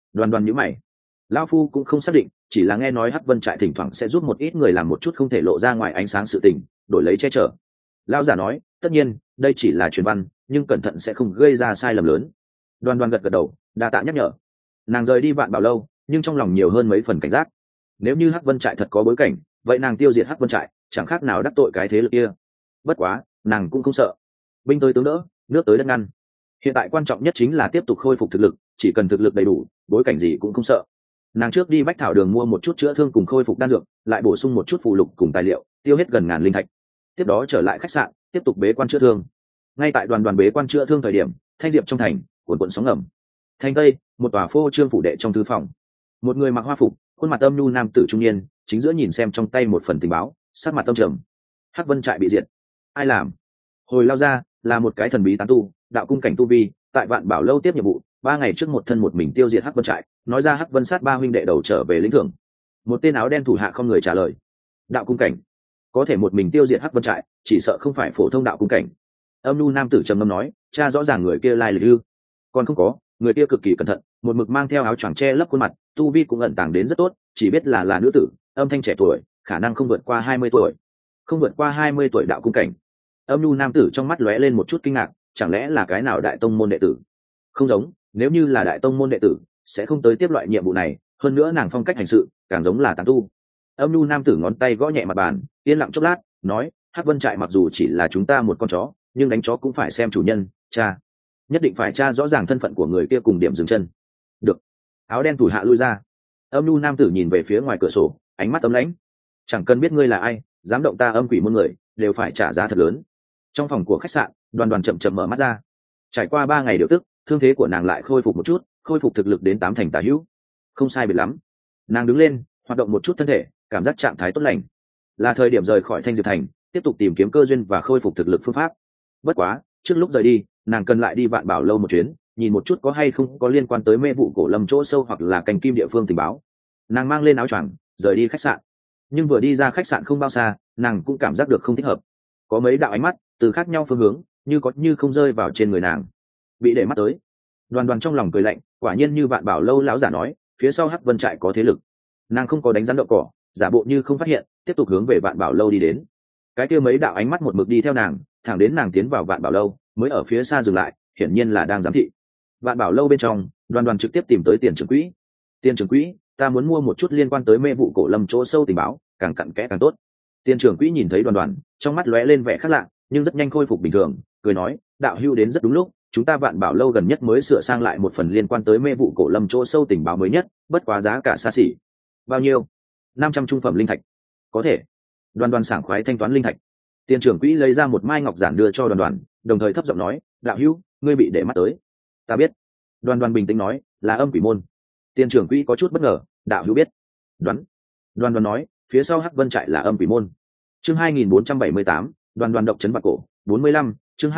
Đoàn Đoàn nhíu mày. Lão phu cũng không xác định, chỉ là nghe nói Hắc Vân trại thỉnh thoảng sẽ giúp một ít người làm một chút không thể lộ ra ngoài ánh sáng sự tình, đổi lấy che chở. Lão giả nói, tất nhiên đây chỉ là truyền văn, nhưng cẩn thận sẽ không gây ra sai lầm lớn. Đoàn Đoàn gật gật đầu, đa tạ nhắc nhở. Nàng rời đi Vạn Bảo lâu, nhưng trong lòng nhiều hơn mấy phần cảnh giác. Nếu như Hắc Vân trại thật có bối cảnh, vậy nàng tiêu diệt Hắc Vân trại chẳng khác nào đắc tội cái thế lực kia. Bất quá nàng cũng không sợ, binh tới tướng đỡ, nước tới đất ngăn. Hiện tại quan trọng nhất chính là tiếp tục khôi phục thực lực, chỉ cần thực lực đầy đủ, bối cảnh gì cũng không sợ. Nàng trước đi bách thảo đường mua một chút chữa thương cùng khôi phục đan dược, lại bổ sung một chút phụ lục cùng tài liệu, tiêu hết gần 1000 linh thạch. Tiếp đó trở lại khách sạn, tiếp tục bế quan chữa thương. Ngay tại Đoàn Đoàn bế quan chữa thương thời điểm, Thanh Diệp trong thành cuộn cuộn sóng ngầm. Thành Tây, một tòa phô trương phủ đệ trong thư phòng, một người mặc hoa phục, khuôn mặt âm nhu nam tử trung niên chính giữa nhìn xem trong tay một phần tình báo, sắc mặt tâm trầm. Hắc Vân trại bị diệt, ai làm? Hồi lao ra là một cái thần bí tán tu, đạo cung cảnh tu vi, tại Vạn Bảo lâu tiếp nhiệm vụ, 3 ngày trước một thân một mình tiêu diệt Hắc Vân trại, nói ra Hắc Vân sát 3 huynh đệ đầu trở về lĩnh thưởng. Một tên áo đen thủ hạ không người trả lời. Đạo cung cảnh có thể một mình tiêu diệt Hắc Vân trại, chỉ sợ không phải phổ thông đạo cung cảnh. Âm nhu nam tử trầm ngâm nói, cha rõ ràng người kia lai lịch ư? Còn không có, người kia cực kỳ cẩn thận, một mực mang theo áo choàng che lấp khuôn mặt, tu vi cũng ẩn tàng đến rất tốt, chỉ biết là nữ tử, âm thanh trẻ tuổi, khả năng không vượt qua 20 tuổi. Không vượt qua 20 tuổi đạo cung cảnh. Âm nhu nam tử trong mắt lóe lên một chút kinh ngạc, chẳng lẽ là cái nào đại tông môn đệ tử? Không giống, nếu như là đại tông môn đệ tử sẽ không tới tiếp loại nhiệm vụ này, hơn nữa nàng phong cách hành sự càng giống là tán tu. Âm nhu nam tử ngón tay gõ nhẹ mặt bàn, yên lặng chốc lát, nói, Hắc Vân trại mặc dù chỉ là chúng ta một con chó, nhưng đánh chó cũng phải xem chủ nhân, cha. Nhất định phải tra rõ ràng thân phận của người kia cùng điểm dừng chân. Được. Áo đen thủ hạ lui ra. Âm nhu nam tử nhìn về phía ngoài cửa sổ, ánh mắt ấm lãnh. Chẳng cần biết ngươi là ai, dám động ta âm quỷ môn người, đều phải trả giá thật lớn. Trong phòng của khách sạn, Đoàn Đoàn chậm chậm mở mắt ra. Trải qua 3 ngày điều tức, thương thế của nàng lại khôi phục một chút, khôi phục thực lực đến 8 thành tả hữu. Không sai biệt lắm. Nàng đứng lên, hoạt động một chút thân thể, cảm giác trạng thái tốt lành. Là thời điểm rời khỏi Thanh Diệp thành, tiếp tục tìm kiếm cơ duyên và khôi phục thực lực phương pháp. Bất quá, trước lúc rời đi, nàng cần lại đi Vạn Bảo lâu một chuyến, nhìn một chút có hay không có liên quan tới mê vụ cổ lâm chỗ sâu hoặc là cành kim địa phương tình báo. Nàng mang lên áo choàng, rời đi khách sạn. Nhưng vừa đi ra khách sạn không bao xa, nàng cũng cảm giác được không thích hợp. Có mấy đạo ánh mắt từ khác nhau phương hướng, như có như không rơi vào trên người nàng. Bị để mắt tới. Đoàn Đoàn trong lòng cười lạnh, quả nhiên như Vạn Bảo lâu lão giả nói, phía sau Hắc Vân trại có thế lực. Nàng không có đánh rắn đậu cỏ, giả bộ như không phát hiện, tiếp tục hướng về Vạn Bảo lâu đi đến. Cái kia mấy đạo ánh mắt một mực đi theo nàng, thẳng đến nàng tiến vào Vạn Bảo lâu, mới ở phía xa dừng lại, hiển nhiên là đang giám thị. Vạn Bảo lâu bên trong, Đoàn Đoàn trực tiếp tìm tới Tiền trưởng quỹ. Tiền trưởng quỹ, ta muốn mua một chút liên quan tới mê vụ cổ lâm chỗ sâu tình báo, càng cặn kẽ càng tốt. Tiền trưởng quỹ nhìn thấy Đoàn Đoàn, trong mắt lóe lên vẻ khác lạ, nhưng rất nhanh khôi phục bình thường, cười nói, đạo hữu đến rất đúng lúc, chúng ta Vạn Bảo lâu gần nhất mới sửa sang lại một phần liên quan tới mê vụ cổ lâm chỗ sâu tình báo mới nhất, bất quá giá cả xa xỉ. Bao nhiêu? 500 trung phẩm linh thạch. Có thể. Đoàn Đoàn sảng khoái thanh toán linh thạch. Tiền trưởng quỹ lấy ra một mai ngọc giản đưa cho Đoàn Đoàn, đồng thời thấp giọng nói, đạo hữu, ngươi bị để mắt tới. Ta biết. Đoàn Đoàn bình tĩnh nói, là âm quỷ môn. Tiền trưởng quỹ có chút bất ngờ, đạo hữu biết. Đoàn Đoàn nói, phía sau Hắc Vân trại là âm quỷ môn. Chương 2478, Đoàn Đoàn độc trấn Bạc Cổ, 45, chương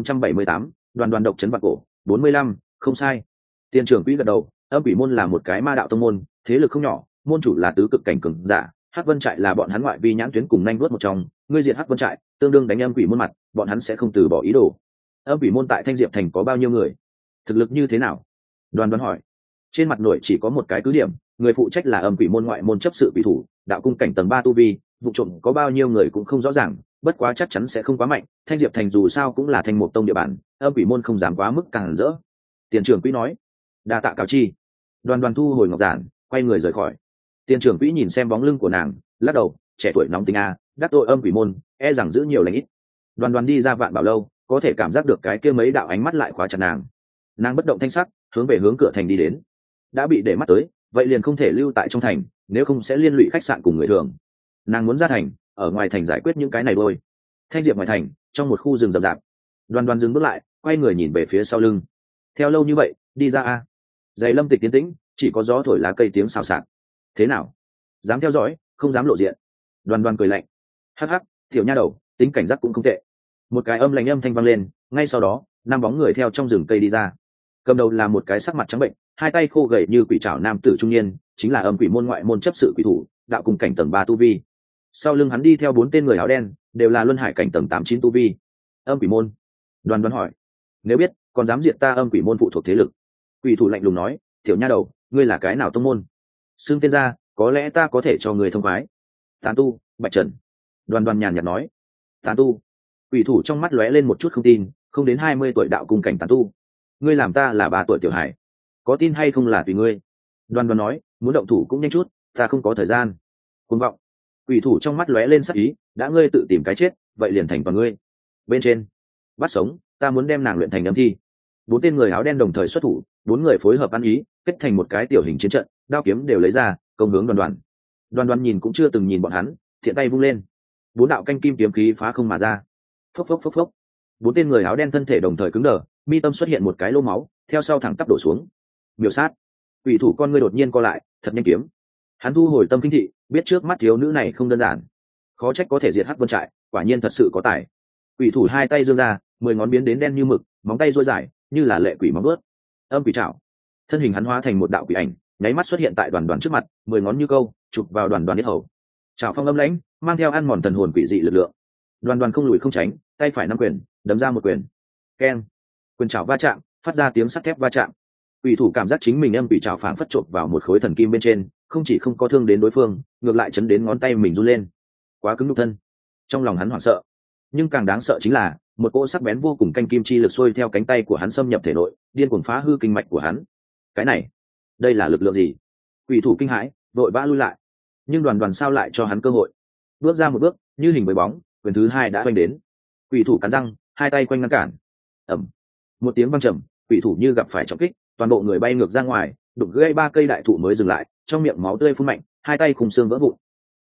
2478, Đoàn Đoàn độc trấn Bạc Cổ, 45, không sai. Tiền trưởng quỹ gật đầu, âm quỷ môn là một cái ma đạo tông môn, thế lực không nhỏ, môn chủ là tứ cực cảnh cường giả, Hắc Vân trại là bọn hắn ngoại vi nhãn tuyến cùng nhanh vuốt một trong, ngươi diệt Hắc Vân trại, tương đương đánh âm quỷ môn mặt, bọn hắn sẽ không từ bỏ ý đồ. Âm quỷ môn tại Thanh Diệp thành có bao nhiêu người? Thực lực như thế nào? Đoàn Đoàn hỏi. Trên mặt nổi chỉ có một cái cứ điểm, người phụ trách là âm quỷ môn ngoại môn chấp sự quỷ thủ, đạo cung cảnh tầng 3 tu vi, vụ trộm có bao nhiêu người cũng không rõ ràng, bất quá chắc chắn sẽ không quá mạnh, Thanh Diệp thành dù sao cũng là Thanh Mục tông địa bàn, âm quỷ môn không dám quá mức càng rỡ. Tiền trưởng quỹ nói. Đa tạ cáo chi. Đoàn Đoàn thu hồi ngọc giản, quay người rời khỏi. Tiền trưởng quỹ nhìn xem bóng lưng của nàng, lắc đầu, trẻ tuổi nóng tính a, đắc tội âm quỷ môn, e rằng giữ nhiều lành ít. Đoàn Đoàn đi ra Vạn Bảo lâu, có thể cảm giác được cái kia mấy đạo ánh mắt lại khóa chặt nàng. Nàng bất động thanh sắc, hướng về hướng cửa thành đi đến. Đã bị để mắt tới, vậy liền không thể lưu tại trong thành, nếu không sẽ liên lụy khách sạn cùng người thường. Nàng muốn ra thành, ở ngoài thành giải quyết những cái này đôi. Thanh Diệp ngoài thành, trong một khu rừng rậm rạp. Đoàn Đoàn dừng bước lại, quay người nhìn về phía sau lưng. Theo lâu như vậy, đi ra a. Giày lâm tịch tiến tĩnh, chỉ có gió thổi lá cây tiếng xào xạc. Thế nào? Dám theo dõi, không dám lộ diện. Đoàn Đoàn cười lạnh. Hắc hắc, tiểu nha đầu, tính cảnh giác cũng không tệ. Một cái âm lạnh âm thanh vang lên, ngay sau đó, 5 bóng người theo trong rừng cây đi ra. Cầm đầu là một cái sắc mặt trắng bệnh, hai tay khô gầy như quỷ trảo nam tử trung niên, chính là âm quỷ môn ngoại môn chấp sự quỷ thủ, đạo cùng cảnh tầng 3 tu vi. Sau lưng hắn đi theo 4 tên người áo đen, đều là luân hải cảnh tầng 8-9 tu vi. Âm quỷ môn? Đoàn Đoàn hỏi. Nếu biết, còn dám diệt ta âm quỷ môn phụ thuộc thế lực? Quỷ thủ lạnh lùng nói, tiểu nha đầu, ngươi là cái nào tông môn? Xưng tên ra, có lẽ ta có thể cho người thông khoái. Tán tu, Bạch Trần. Đoàn Đoàn nhàn nhạt nói. Tán tu? Quỷ thủ trong mắt lóe lên một chút không tin, không đến 20 tuổi đạo cung cảnh tán tu. Ngươi làm ta là 3 tuổi tiểu hải, có tin hay không là tùy ngươi. Đoàn Đoàn nói, muốn động thủ cũng nhanh chút, ta không có thời gian. Cuồng vọng. Quỷ thủ trong mắt lóe lên sắc ý, đã ngươi tự tìm cái chết, vậy liền thành toàn ngươi. Bên trên, bắt sống, ta muốn đem nàng luyện thành âm thi. 4 tên người áo đen đồng thời xuất thủ, 4 người phối hợp ăn ý, kết thành một cái tiểu hình chiến trận, đao kiếm đều lấy ra, công hướng Đoàn Đoàn. Đoàn Đoàn nhìn cũng chưa từng nhìn bọn hắn, thiện tay vung lên, 4 đạo canh kim kiếm khí phá không mà ra. Phốc phốc phốc phốc. 4 tên người áo đen thân thể đồng thời cứng đờ, mi tâm xuất hiện một cái lỗ máu, theo sau thẳng tắp đổ xuống. Miểu sát. Quỷ thủ con ngươi đột nhiên co lại, thật nhanh kiếm. Hắn thu hồi tâm kinh thị, biết trước mắt thiếu nữ này không đơn giản, khó trách có thể diệt Hắc Vân trại, quả nhiên thật sự có tài. Quỷ thủ hai tay giương ra, 10 ngón biến đến đen như mực, móng tay duỗi dài, như là lệ quỷ móng vuốt. Âm quỷ trảo. Thân hình hắn hóa thành một đạo quỷ ảnh, nháy mắt xuất hiện tại Đoàn Đoàn trước mặt, 10 ngón như câu, chụp vào Đoàn Đoàn yết hầu. Trảo phong âm lãnh, mang theo ăn mòn thần hồn quỷ dị lực lượng. Đoàn Đoàn không lùi không tránh, tay phải nắm quyền, đấm ra một quyền. Keng. Quyền trảo va chạm, phát ra tiếng sắt thép va chạm. Quỷ thủ cảm giác chính mình âm quỷ trảo phảng phất chộp vào một khối thần kim bên trên, không chỉ không có thương đến đối phương, ngược lại chấn đến ngón tay mình run lên. Quá cứng nhục thân. Trong lòng hắn hoảng sợ, nhưng càng đáng sợ chính là một cỗ sắc bén vô cùng canh kim chi lực xuôi theo cánh tay của hắn xâm nhập thể nội, điên cuồng phá hư kinh mạch của hắn. Cái này, đây là lực lượng gì? Quỷ thủ kinh hãi, vội vã lui lại. Nhưng Đoàn Đoàn sao lại cho hắn cơ hội? Bước ra một bước, như hình với bóng, quyền thứ hai đã oanh đến. Quỷ thủ cắn răng, hai tay quanh ngăn cản. Ầm. Một tiếng vang trầm, quỷ thủ như gặp phải trọng kích, toàn bộ người bay ngược ra ngoài, đụng gãy 3 cây đại thụ mới dừng lại, trong miệng máu tươi phun mạnh, hai tay khung xương vỡ vụn.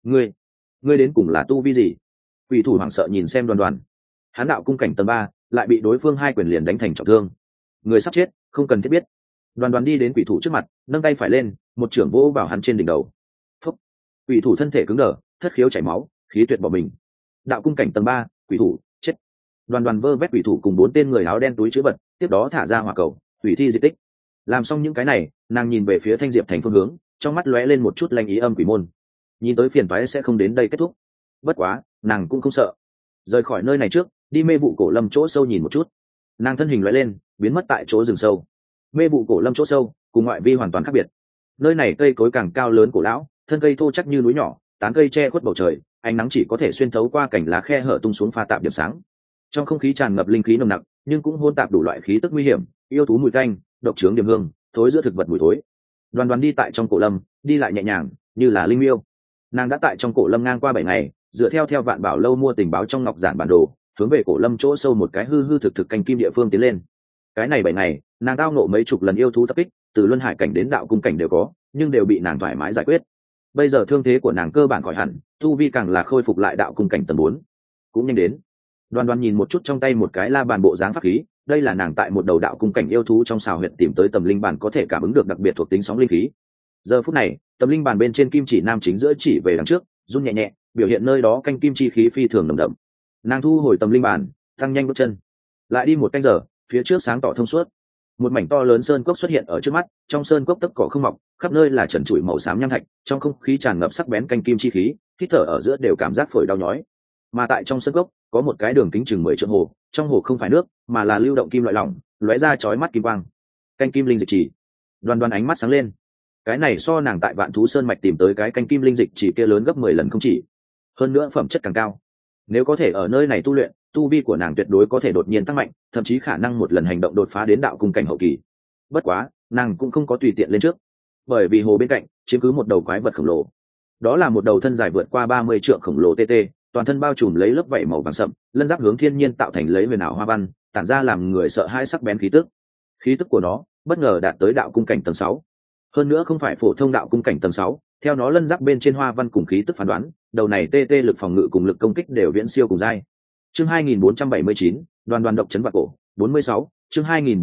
Ngươi đến cùng là tu vi gì? Quỷ thủ hoảng sợ nhìn xem Đoàn Đoàn. Hắn đạo cung cảnh tầng 3, lại bị đối phương hai quyền liền đánh thành trọng thương. Người sắp chết, không cần thiết biết. Đoàn Đoàn đi đến quỷ thủ trước mặt, nâng tay phải lên, một chưởng vỗ vào hắn trên đỉnh đầu. Phúc. Quỷ thủ thân thể cứng đờ, thất khiếu chảy máu, khí tuyệt bỏ mình. Đạo cung cảnh tầng 3, quỷ thủ chết. Đoàn Đoàn vơ vét quỷ thủ cùng 4 tên người áo đen túi chứa vật, tiếp đó thả ra hỏa cầu, hủy thi di tích. Làm xong những cái này, nàng nhìn về phía Thanh Diệp thành phương hướng, trong mắt lóe lên một chút lanh ý âm quỷ môn. Nhìn tới phiền toái sẽ không đến đây kết thúc. Bất quá, nàng cũng không sợ. Rời khỏi nơi này trước, đi mê vụ cổ lâm chỗ sâu nhìn một chút. Nàng thân hình lóe lên, biến mất tại chỗ rừng sâu. Mê vụ cổ lâm chỗ sâu, cùng ngoại vi hoàn toàn khác biệt. Nơi này cây cối càng cao lớn cổ lão, thân cây thô chắc như núi nhỏ, tán cây che khuất bầu trời, ánh nắng chỉ có thể xuyên thấu qua cành lá khe hở tung xuống pha tạp điểm sáng. Trong không khí tràn ngập linh khí nồng nặc, nhưng cũng hỗn tạp đủ loại khí tức nguy hiểm, yêu thú mùi tanh, độc trướng điểm hương, thối giữa thực vật mùi thối. Đoàn Đoàn đi tại trong cổ lâm, đi lại nhẹ nhàng, như là linh miêu. Nàng đã tại trong cổ lâm ngang qua 7 ngày, dựa theo Vạn Bảo lâu mua tình báo trong ngọc giản bản đồ, hướng về cổ lâm chỗ sâu một cái hư hư thực thực canh kim địa phương tiến lên. Cái này 7 ngày, nàng tao nộ mấy chục lần yêu thú tập kích, từ luân hải cảnh đến đạo cung cảnh đều có, nhưng đều bị nàng thoải mái giải quyết. Bây giờ thương thế của nàng cơ bản khỏi hẳn, tu vi càng là khôi phục lại đạo cung cảnh tầng 4. Cũng nhanh đến. Đoàn Đoàn nhìn một chút trong tay một cái la bàn bộ dáng pháp khí, đây là nàng tại một đầu đạo cung cảnh yêu thú trong xào huyệt tìm tới tầm linh bàn có thể cảm ứng được đặc biệt thuộc tính sóng linh khí. Giờ phút này, tầm linh bàn bên trên kim chỉ nam chính giữa chỉ về đằng trước, run nhẹ nhẹ, biểu hiện nơi đó canh kim chi khí phi thường nồng đậm. Nàng thu hồi tầm linh bàn, tăng nhanh bước chân. Lại đi một canh giờ, phía trước sáng tỏ thông suốt. Một mảnh to lớn sơn cốc xuất hiện ở trước mắt, trong sơn cốc tất cỏ không mọc, khắp nơi là trần trụi màu xám nham thạch, trong không khí tràn ngập sắc bén canh kim chi khí, hít thở ở giữa đều cảm giác phổi đau nhói. Mà tại trong sơn cốc, có một cái đường kính chừng 10 trượng hồ, trong hồ không phải nước, mà là lưu động kim loại lỏng, lóe ra chói mắt kim quang. Canh kim linh dịch chỉ. Đoàn Đoàn ánh mắt sáng lên. Cái này so nàng tại Vạn Thú Sơn mạch tìm tới cái canh kim linh dịch chỉ kia lớn gấp 10 lần không chỉ. Hơn nữa phẩm chất càng cao. Nếu có thể ở nơi này tu luyện, tu vi của nàng tuyệt đối có thể đột nhiên tăng mạnh, thậm chí khả năng một lần hành động đột phá đến đạo cung cảnh hậu kỳ. Bất quá, nàng cũng không có tùy tiện lên trước, bởi vì hồ bên cạnh chiếm cứ một đầu quái vật khổng lồ. Đó là một đầu thân dài vượt qua 30 trượng khổng lồ TT, toàn thân bao trùm lấy lớp vảy màu vàng sậm, lân giáp hướng thiên nhiên tạo thành lấy huyền ảo hoa văn, tản ra làm người sợ hãi sắc bén khí tức. Khí tức của nó bất ngờ đạt tới đạo cung cảnh tầng 6. Hơn nữa không phải phổ thông đạo cung cảnh tầng 6, theo nó lân giáp bên trên hoa văn cùng khí tức phán đoán, đầu này TT lực phòng ngự cùng lực công kích đều viễn siêu cùng giai. Chương 2479, Đoàn Đoàn độc trấn vạn cổ, 46, chương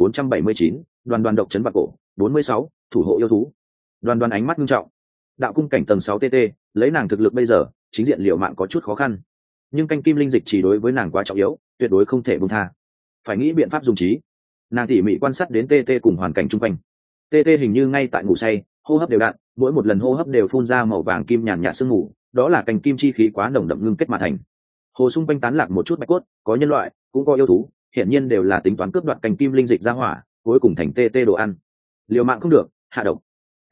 2479, Đoàn Đoàn độc trấn vạn cổ, 46, thủ hộ yêu thú. Đoàn Đoàn ánh mắt nghiêm trọng. Đạo cung cảnh tầng 6 TT, lấy nàng thực lực bây giờ, chính diện liều mạng có chút khó khăn. Nhưng canh kim linh dịch chỉ đối với nàng quá trọng yếu, tuyệt đối không thể buông tha. Phải nghĩ biện pháp dùng trí. Nàng tỉ mỉ quan sát đến TT cùng hoàn cảnh xung quanh. TT hình như ngay tại ngủ say, hô hấp đều đặn, mỗi một lần hô hấp đều phun ra màu vàng kim nhàn nhạt sương mù, đó là canh kim chi khí quá nồng đậm ngưng kết mà thành. Hồ xung quanh tán lạc một chút bạch cốt, có nhân loại, cũng có yêu thú, hiển nhiên đều là tính toán cướp đoạt canh kim linh dịch ra hỏa, cuối cùng thành TT đồ ăn. Liều mạng không được, hạ độc.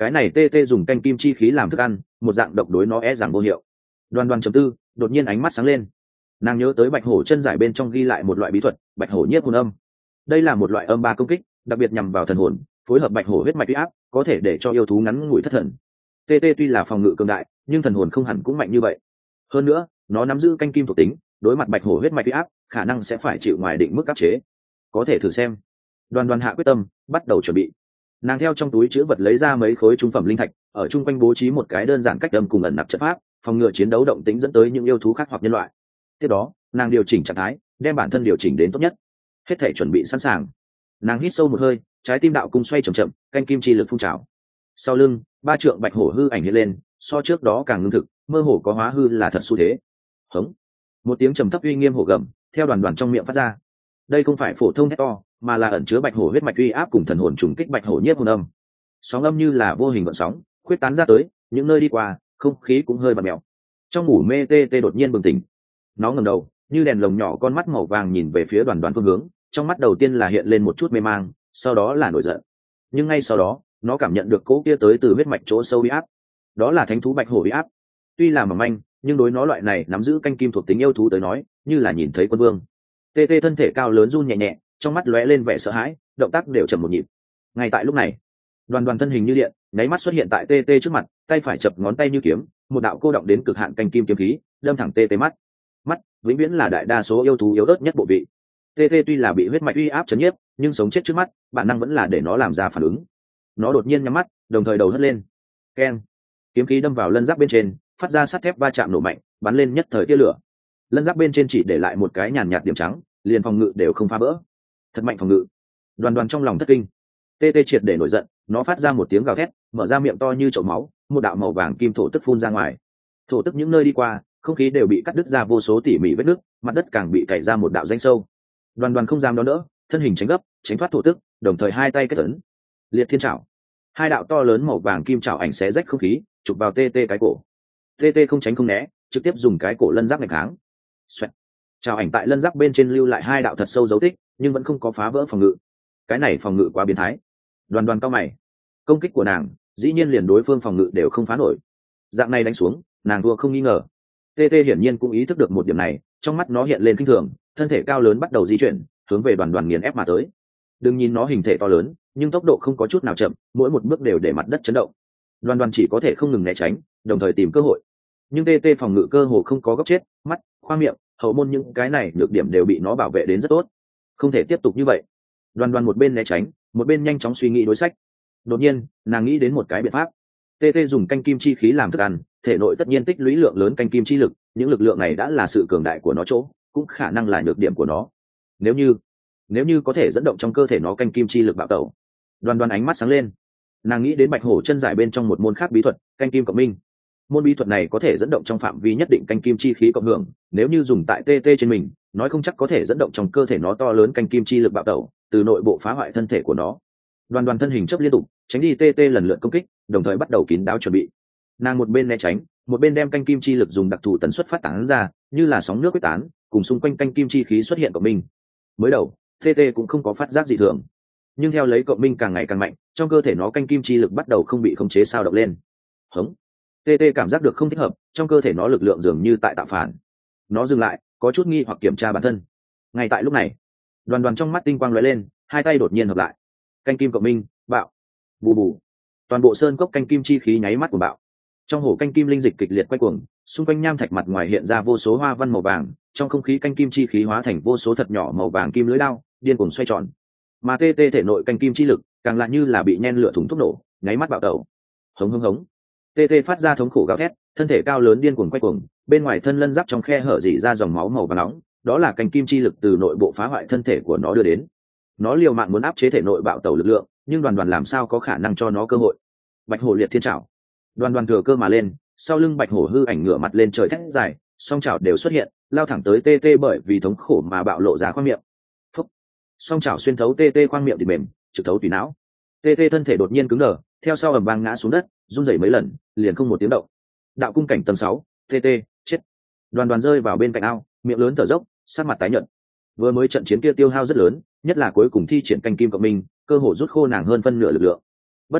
cái này tê tê dùng canh kim chi khí làm thức ăn, một dạng độc đối nó e rằng vô hiệu. Đoan chấm tư, đột nhiên ánh mắt sáng lên. Nàng nhớ tới bạch hổ chân giải bên trong ghi lại một loại bí thuật, bạch hổ nhiếp hồn âm. Đây là một loại âm ba công kích, đặc biệt nhằm vào thần hồn, phối hợp bạch hổ huyết mạch uy áp, có thể để cho yêu thú ngắn ngủi thất thần. Tê tê tuy là phòng ngự cường đại, nhưng thần hồn không hẳn cũng mạnh như vậy. Hơn nữa, nó nắm giữ canh kim thuộc tính, đối mặt bạch hổ huyết mạch uy áp, khả năng sẽ phải chịu ngoài định mức áp chế. Có thể thử xem. Đoan hạ quyết tâm, bắt đầu chuẩn bị. Nàng theo trong túi chứa vật lấy ra mấy khối trung phẩm linh thạch, ở trung quanh bố trí một cái đơn giản cách âm cùng ẩn nặc trận pháp, phòng ngừa chiến đấu động tĩnh dẫn tới những yêu thú khác hoặc nhân loại. Tiếp đó, nàng điều chỉnh trạng thái, đem bản thân điều chỉnh đến tốt nhất. Hết thể chuẩn bị sẵn sàng. Nàng hít sâu một hơi, trái tim đạo cung xoay chậm chậm, canh kim chi lực phun trào. Sau lưng, ba trượng bạch hổ hư ảnh hiện lên, so trước đó càng ngưng thực, mơ hồ có hóa hư là thật xu thế. Hống! Một tiếng trầm thấp uy nghiêm hổ gầm, theo đoàn trong miệng phát ra. Đây không phải phổ thông hét to, mà là ẩn chứa bạch hổ huyết mạch uy áp cùng thần hồn trùng kích bạch hổ nhiếp hồn âm. Sóng âm như là vô hình gợn sóng, khuyết tán ra tới, những nơi đi qua, không khí cũng hơi bặm mèo. Trong ngủ mê tê tê đột nhiên bừng tỉnh. Nó ngẩng đầu, như đèn lồng nhỏ con mắt màu vàng nhìn về phía đoàn phương hướng, trong mắt đầu tiên là hiện lên một chút mê mang, sau đó là nổi giận. Nhưng ngay sau đó, nó cảm nhận được cỗ kia tới từ huyết mạch chỗ sâu uy áp. Đó là thánh thú bạch hổ uy áp. Tuy là mỏng manh, nhưng đối nó loại này nắm giữ canh kim thuộc tính yêu thú tới nói, như là nhìn thấy quân vương. Tê tê thân thể cao lớn run nhẹ nhẹ, trong mắt lóe lên vẻ sợ hãi, động tác đều chậm một nhịp. Ngay tại lúc này, đoàn thân hình như điện, nháy mắt xuất hiện tại tê tê trước mặt, tay phải chập ngón tay như kiếm, một đạo cô động đến cực hạn canh kim kiếm khí, đâm thẳng tê tê mắt. Mắt vĩnh viễn là đại đa số yêu thú yếu ớt nhất bộ vị. Tê tê tuy là bị huyết mạch uy áp chấn nhiếp, nhưng sống chết trước mắt, bản năng vẫn là để nó làm ra phản ứng. Nó đột nhiên nhắm mắt, đồng thời đầu hất lên. Keng! Kiếm khí đâm vào lân giáp bên trên, phát ra sắt thép va chạm nổ mạnh, bắn lên nhất thời tia lửa. Lân giáp bên trên chỉ để lại một cái nhàn nhạt điểm trắng, liền phòng ngự đều không phá vỡ. Thật mạnh phòng ngự. Đoàn trong lòng thất kinh. Tê tê triệt để nổi giận, nó phát ra một tiếng gào thét, mở ra miệng to như chậu máu, một đạo màu vàng kim thổ tức phun ra ngoài. Thổ tức những nơi đi qua, không khí đều bị cắt đứt ra vô số tỉ mỉ vết nứt, mặt đất càng bị cày ra một đạo rãnh sâu. Đoàn không dám đón đỡ, thân hình tránh gấp, tránh thoát thổ tức, đồng thời hai tay kết ấn. Liệt thiên trảo. Hai đạo to lớn màu vàng kim trảo ảnh xé rách không khí, chụp vào tê tê cái cổ. Tê tê không tránh không né, trực tiếp dùng cái cổ lân giáp nghịch kháng. Xoẹt. Trảo ảnh tại lân giáp bên trên lưu lại hai đạo thật sâu dấu tích, nhưng vẫn không có phá vỡ phòng ngự. Cái này phòng ngự quá biến thái. Đoàn cao mày. Công kích của nàng, dĩ nhiên liền đối phương phòng ngự đều không phá nổi. Dạng này đánh xuống, nàng thua không nghi ngờ. Tê tê hiển nhiên cũng ý thức được một điểm này, trong mắt nó hiện lên kinh thường, thân thể cao lớn bắt đầu di chuyển, hướng về đoàn nghiền ép mà tới. Đừng nhìn nó hình thể to lớn, nhưng tốc độ không có chút nào chậm, mỗi một bước đều để mặt đất chấn động. Đoàn chỉ có thể không ngừng né tránh, đồng thời tìm cơ hội. Nhưng tê tê phòng ngự cơ hồ không có góc chết, mắt, khoang miệng, hậu môn những cái này nhược điểm đều bị nó bảo vệ đến rất tốt. Không thể tiếp tục như vậy. Đoàn một bên né tránh, một bên nhanh chóng suy nghĩ đối sách. Đột nhiên, nàng nghĩ đến một cái biện pháp. Tê tê dùng canh kim chi khí làm thức ăn, thể nội tất nhiên tích lũy lượng lớn canh kim chi lực, những lực lượng này đã là sự cường đại của nó chỗ, cũng khả năng là nhược điểm của nó. Nếu như có thể dẫn động trong cơ thể nó canh kim chi lực bạo tẩu. Đoàn ánh mắt sáng lên. Nàng nghĩ đến bạch hổ chân giải bên trong một môn khác bí thuật, canh kim cộng minh. Môn bí thuật này có thể dẫn động trong phạm vi nhất định canh kim chi khí cộng hưởng, nếu như dùng tại tê tê trên mình, nói không chắc có thể dẫn động trong cơ thể nó to lớn canh kim chi lực bạo tẩu, từ nội bộ phá hoại thân thể của nó. Đoàn thân hình chấp liên tục, tránh đi tê tê lần lượt công kích, đồng thời bắt đầu kín đáo chuẩn bị. Nàng một bên né tránh, một bên đem canh kim chi lực dùng đặc thù tần suất phát tán ra, như là sóng nước quyết tán, cùng xung quanh canh kim chi khí xuất hiện cộng minh. Mới đầu, tê tê cũng không có phát giác gì thường, nhưng theo lấy cộng minh càng ngày càng mạnh, trong cơ thể nó canh kim chi lực bắt đầu không bị khống chế sao động lên. Hống! Tê tê cảm giác được không thích hợp, trong cơ thể nó lực lượng dường như tại tạo phản. Nó dừng lại, có chút nghi hoặc kiểm tra bản thân. Ngay tại lúc này, đoàn trong mắt tinh quang lóe lên, hai tay đột nhiên hợp lại. Canh kim cộng minh, bạo! Bù bù! Toàn bộ sơn cốc canh kim chi khí nháy mắt của bạo. Trong hồ canh kim linh dịch kịch liệt quay cuồng, xung quanh nham thạch mặt ngoài hiện ra vô số hoa văn màu vàng, trong không khí canh kim chi khí hóa thành vô số thật nhỏ màu vàng kim lưới đao, điên cuồng xoay tròn. Mà tê tê thể nội canh kim chi lực càng lại như là bị nhen lửa thùng thuốc nổ, nháy mắt bạo tẩu. Hống. Tê tê phát ra thống khổ gào thét, thân thể cao lớn điên cuồng quay cuồng, bên ngoài thân lân giáp trong khe hở rỉ ra dòng máu màu vàng nóng, đó là canh kim chi lực từ nội bộ phá hoại thân thể của nó đưa đến. Nó liều mạng muốn áp chế thể nội bạo tẩu lực lượng, nhưng đoàn làm sao có khả năng cho nó cơ hội. Bạch hổ liệt thiên trảo. Đoàn thừa cơ mà lên, sau lưng bạch hổ hư ảnh ngửa mặt lên trời thét dài, song chảo đều xuất hiện, lao thẳng tới tê tê bởi vì thống khổ mà bạo lộ ra khoang miệng. Phúc! Song chảo xuyên thấu tê tê khoang miệng thì mềm, trực thấu tùy não. Tê tê thân thể đột nhiên cứng đờ, theo sau ầm vang ngã xuống đất, run rẩy mấy lần, liền không một tiếng động. Đạo cung cảnh tầng 6, tê tê chết. Đoàn rơi vào bên cạnh ao, miệng lớn thở dốc, sắc mặt tái nhợt. Vừa mới trận chiến kia tiêu hao rất lớn, nhất là cuối cùng thi triển canh kim cộng minh, cơ hồ rút khô nàng hơn phân nửa lực lượng. Bất quá,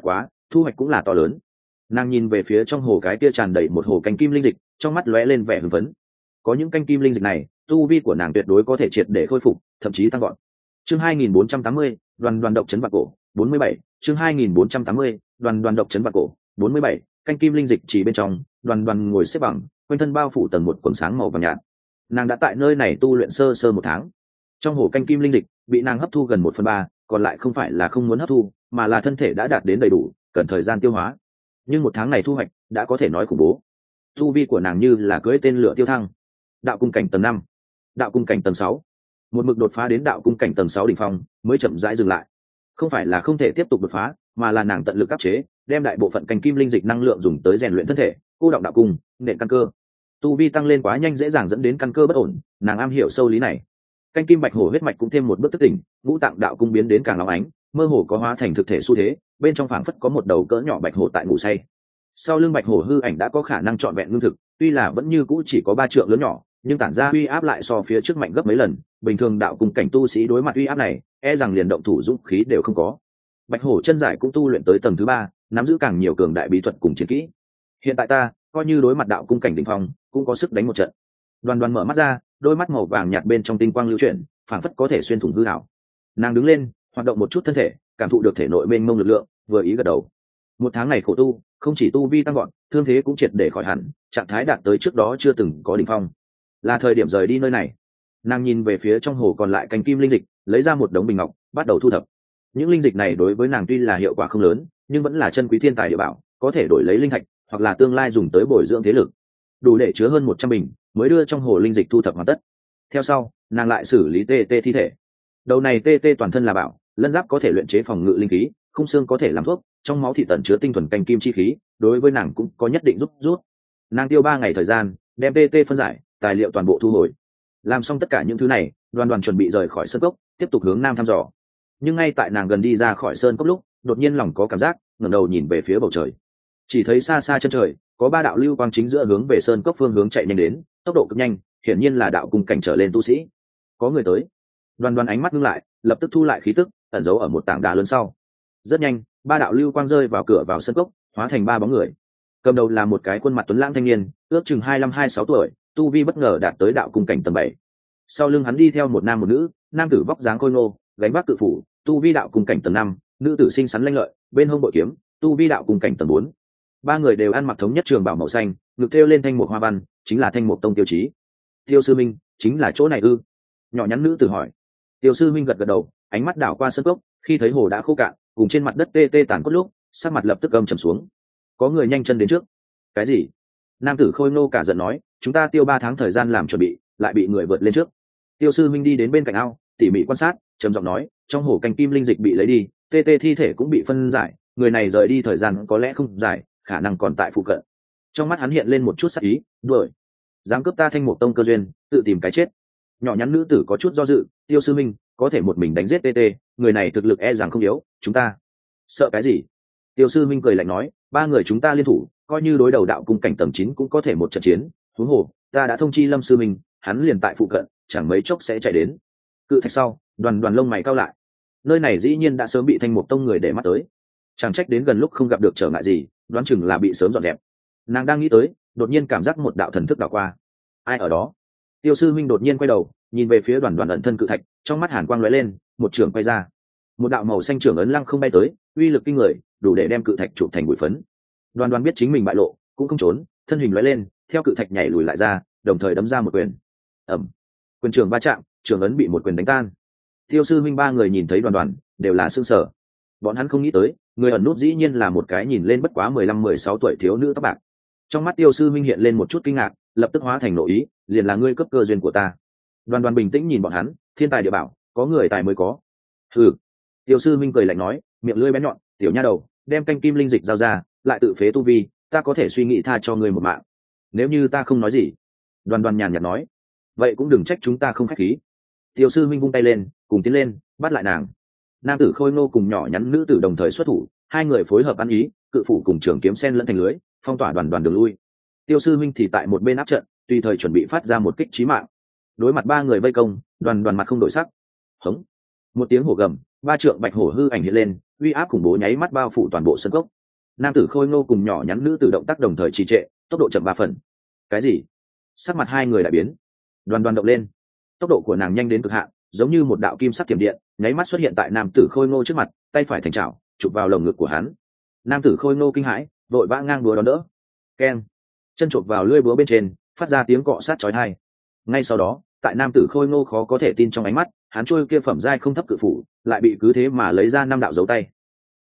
thu hoạch cũng là to lớn. Nàng nhìn về phía trong hồ cái kia tràn đầy một hồ canh kim linh dịch, trong mắt lóe lên vẻ hưng phấn. Có những canh kim linh dịch này, tu vi của nàng tuyệt đối có thể triệt để khôi phục, thậm chí tăng vọt. Chương 2480, đoàn đoàn độc trấn bạc cổ, 47, chương 2480, đoàn đoàn độc trấn bạc cổ, 47, canh kim linh dịch chỉ bên trong, đoàn đoàn ngồi xếp bằng, quanh thân bao phủ tầng một quần sáng màu vàng nhạt. Nàng đã tại nơi này tu luyện sơ sơ 1 tháng. Trong hồ canh kim linh dịch bị nàng hấp thu gần 1/3, còn lại không phải là không muốn hấp thu, mà là thân thể đã đạt đến đầy đủ, cần thời gian tiêu hóa. Nhưng 1 tháng này thu hoạch đã có thể nói khủng bố. Tu vi của nàng như là cưỡi tên lửa tiêu thăng. Đạo cung cảnh tầng 5, đạo cung cảnh tầng 6, một mực đột phá đến đạo cung cảnh tầng 6 đỉnh phong, mới chậm rãi dừng lại. Không phải là không thể tiếp tục đột phá, mà là nàng tận lực áp chế, đem đại bộ phận canh kim linh dịch năng lượng dùng tới rèn luyện thân thể, cô động đạo cung, nện căn cơ. Tu vi tăng lên quá nhanh dễ dàng dẫn đến căn cơ bất ổn, nàng am hiểu sâu lý này. Canh kim bạch hổ huyết mạch cũng thêm một bước thức tỉnh, ngũ tạng đạo cung biến đến càng óng ánh, mơ hồ có hóa thành thực thể xu thế, bên trong phảng phất có một đầu cỡ nhỏ bạch hổ tại ngủ say. Sau lưng bạch hổ hư ảnh đã có khả năng trọn vẹn ngưng thực, tuy là vẫn như cũ chỉ có 3 trượng lớn nhỏ, nhưng tản ra uy áp lại so phía trước mạnh gấp mấy lần. Bình thường đạo cung cảnh tu sĩ đối mặt uy áp này, e rằng liền động thủ dũng khí đều không có. Bạch hổ chân giải cũng tu luyện tới tầng thứ 3, nắm giữ càng nhiều cường đại bí thuật cùng chiến kỹ. Hiện tại ta coi như đối mặt đạo cung cảnh đỉnh phong, cũng có sức đánh một trận. Đoàn đoàn mở mắt ra, đôi mắt màu vàng nhạt bên trong tinh quang lưu chuyển, phảng phất có thể xuyên thủng hư ảo. Nàng đứng lên, hoạt động một chút thân thể, cảm thụ được thể nội mênh mông lực lượng, vừa ý gật đầu. 1 tháng này khổ tu, không chỉ tu vi tăng gọn, thương thế cũng triệt để khỏi hẳn, trạng thái đạt tới trước đó chưa từng có đỉnh phong. Là thời điểm rời đi nơi này. Nàng nhìn về phía trong hồ còn lại canh kim linh dịch, lấy ra một đống bình ngọc, bắt đầu thu thập. Những linh dịch này đối với nàng tuy là hiệu quả không lớn, nhưng vẫn là chân quý thiên tài địa bảo, có thể đổi lấy linh thạch, hoặc là tương lai dùng tới bồi dưỡng thế lực. Đủ để chứa hơn 100 bình, mới đưa trong hồ linh dịch thu thập hoàn tất. Theo sau, nàng lại xử lý TT thi thể. Đầu này TT toàn thân là bảo, lân giáp có thể luyện chế phòng ngự linh khí, khung xương có thể làm thuốc, trong máu thị tận chứa tinh thuần canh kim chi khí, đối với nàng cũng có nhất định giúp rút. Nàng tiêu 3 ngày thời gian, đem TT phân giải, tài liệu toàn bộ thu hồi. Làm xong tất cả những thứ này, đoàn đoàn chuẩn bị rời khỏi sơn cốc, tiếp tục hướng nam thăm dò. Nhưng ngay tại nàng gần đi ra khỏi sơn cốc lúc, đột nhiên lòng có cảm giác, ngẩng đầu nhìn về phía bầu trời. Chỉ thấy xa xa chân trời, có 3 đạo lưu quang chính giữa hướng về sơn cốc phương hướng chạy nhanh đến, tốc độ cực nhanh, hiển nhiên là đạo cung cảnh trở lên tu sĩ. Có người tới. Đoàn đoàn ánh mắt ngưng lại, lập tức thu lại khí tức, ẩn giấu ở một tảng đá lớn sau. Rất nhanh, 3 đạo lưu quang rơi vào cửa vào sơn cốc, hóa thành 3 bóng người. Cầm đầu là một cái khuôn mặt tuấn lãng thanh niên, ước chừng 25-26 tuổi, tu vi bất ngờ đạt tới đạo cung cảnh tầng 7. Sau lưng hắn đi theo một nam một nữ, nam tử vóc dáng khôi ngô, gánh vác cự phủ, tu vi đạo cung cảnh tầng 5, nữ tử xinh xắn lanh lợi, bên hông bội kiếm, tu vi đạo cung cảnh tầng 4. 3 người đều ăn mặc thống nhất trường bào màu xanh, ngực thêu lên thanh mục hoa văn, chính là thanh mục tông tiêu chí. Tiêu sư minh, chính là chỗ này ư? Nhỏ nhắn nữ tử hỏi. Tiêu sư minh gật gật đầu, ánh mắt đảo qua sân cốc, khi thấy hồ đã khô cạn, cùng trên mặt đất tê tê tàn cốt lúc, sắc mặt lập tức âm trầm xuống. Có người nhanh chân đến trước. Cái gì? Nam tử khôi ngô cả giận nói, chúng ta tiêu 3 tháng thời gian làm chuẩn bị, lại bị người vượt lên trước. Tiêu sư minh đi đến bên cạnh ao, tỉ mỉ quan sát, trầm giọng nói, trong hồ canh kim linh dịch bị lấy đi, tê tê thi thể cũng bị phân giải, người này rời đi thời gian có lẽ không dài, khả năng còn tại phụ cận. Trong mắt hắn hiện lên một chút sắc ý, đuổi. Dám cướp ta thanh mục tông cơ duyên, tự tìm cái chết. Nhỏ nhắn nữ tử có chút do dự, tiêu sư minh có thể một mình đánh giết tê tê, người này thực lực e rằng không yếu, chúng ta sợ cái gì? Tiêu sư minh cười lạnh nói, 3 người chúng ta liên thủ, coi như đối đầu đạo cung cảnh tầng 9 cũng có thể một trận chiến. Huống hồ, ta đã thông chi Lâm sư minh, hắn liền tại phụ cận, chẳng mấy chốc sẽ chạy đến. Cự thạch sau, đoàn đoàn lông mày cau lại. Nơi này dĩ nhiên đã sớm bị thanh mục tông người để mắt tới. Chẳng trách đến gần lúc không gặp được trở ngại gì, đoán chừng là bị sớm dọn dẹp. Nàng đang nghĩ tới, đột nhiên cảm giác một đạo thần thức đảo qua. Ai ở đó? Tiêu sư minh đột nhiên quay đầu, nhìn về phía đoàn đoàn ẩn thân cự thạch, trong mắt hàn quang lóe lên, một trường quay ra. Một đạo màu xanh trường ấn lăng không bay tới, uy lực kinh người, đủ để đem cự thạch chụp thành bụi phấn. Đoàn đoàn biết chính mình bại lộ, cũng không trốn, thân hình lóe lên, theo cự thạch nhảy lùi lại ra, đồng thời đấm ra một quyền. Ầm. Quyền trường va chạm, trường ấn bị một quyền đánh tan. Tiêu sư minh 3 người nhìn thấy đoàn đoàn, đều là sửng sở. Bọn hắn không nghĩ tới, người ẩn nút dĩ nhiên là một cái nhìn lên bất quá 15-16 tuổi thiếu nữ tóc bạc. Trong mắt tiêu sư minh hiện lên một chút kinh ngạc, lập tức hóa thành nội ý, liền là ngươi cấp cơ duyên của ta. Đoàn đoàn bình tĩnh nhìn bọn hắn, thiên tài địa bảo, có người tài mới có. Hừ. Tiêu sư minh cười lạnh nói, miệng lưỡi bén nhọn, tiểu nha đầu, đem canh kim linh dịch giao ra, lại tự phế tu vi, ta có thể suy nghĩ tha cho ngươi một mạng. Nếu như ta không nói gì. Đoàn đoàn nhàn nhạt nói, vậy cũng đừng trách chúng ta không khách khí. Tiêu sư minh vung tay lên, cùng tiến lên, bắt lại nàng. Nam tử khôi ngô cùng nhỏ nhắn nữ tử đồng thời xuất thủ, 2 người phối hợp ăn ý, cự phủ cùng trường kiếm sen lẫn thành lưới, phong tỏa đoàn đoàn đường lui. Tiêu sư minh thì tại một bên áp trận, tùy thời chuẩn bị phát ra một kích chí mạng. Đối mặt 3 người vây công, đoàn đoàn mặt không đổi sắc. Hống. Một tiếng hổ gầm, 3 trượng bạch hổ hư ảnh hiện lên, uy áp khủng bố nháy mắt bao phủ toàn bộ sân cốc. nam tử khôi ngô cùng nhỏ nhắn nữ tử động tác đồng thời trì trệ, tốc độ chậm 3 phần. Cái gì? Sắc mặt hai người đại biến. Đoàn Đoàn động lên, tốc độ của nàng nhanh đến cực hạn, giống như một đạo kim sắc thiểm điện, nháy mắt xuất hiện tại nam tử khôi ngô trước mặt, tay phải thành chảo chụp vào lồng ngực của hắn. Nam tử khôi ngô kinh hãi, vội vã ngang búa đón đỡ. Keng, chân chộp vào lưỡi búa bên trên, phát ra tiếng cọ sát chói tai. Ngay sau đó, tại nam tử khôi ngô khó có thể tin trong ánh mắt, hắn trôi kia phẩm giai không thấp cự phủ lại bị cứ thế mà lấy ra 5 đạo dấu tay.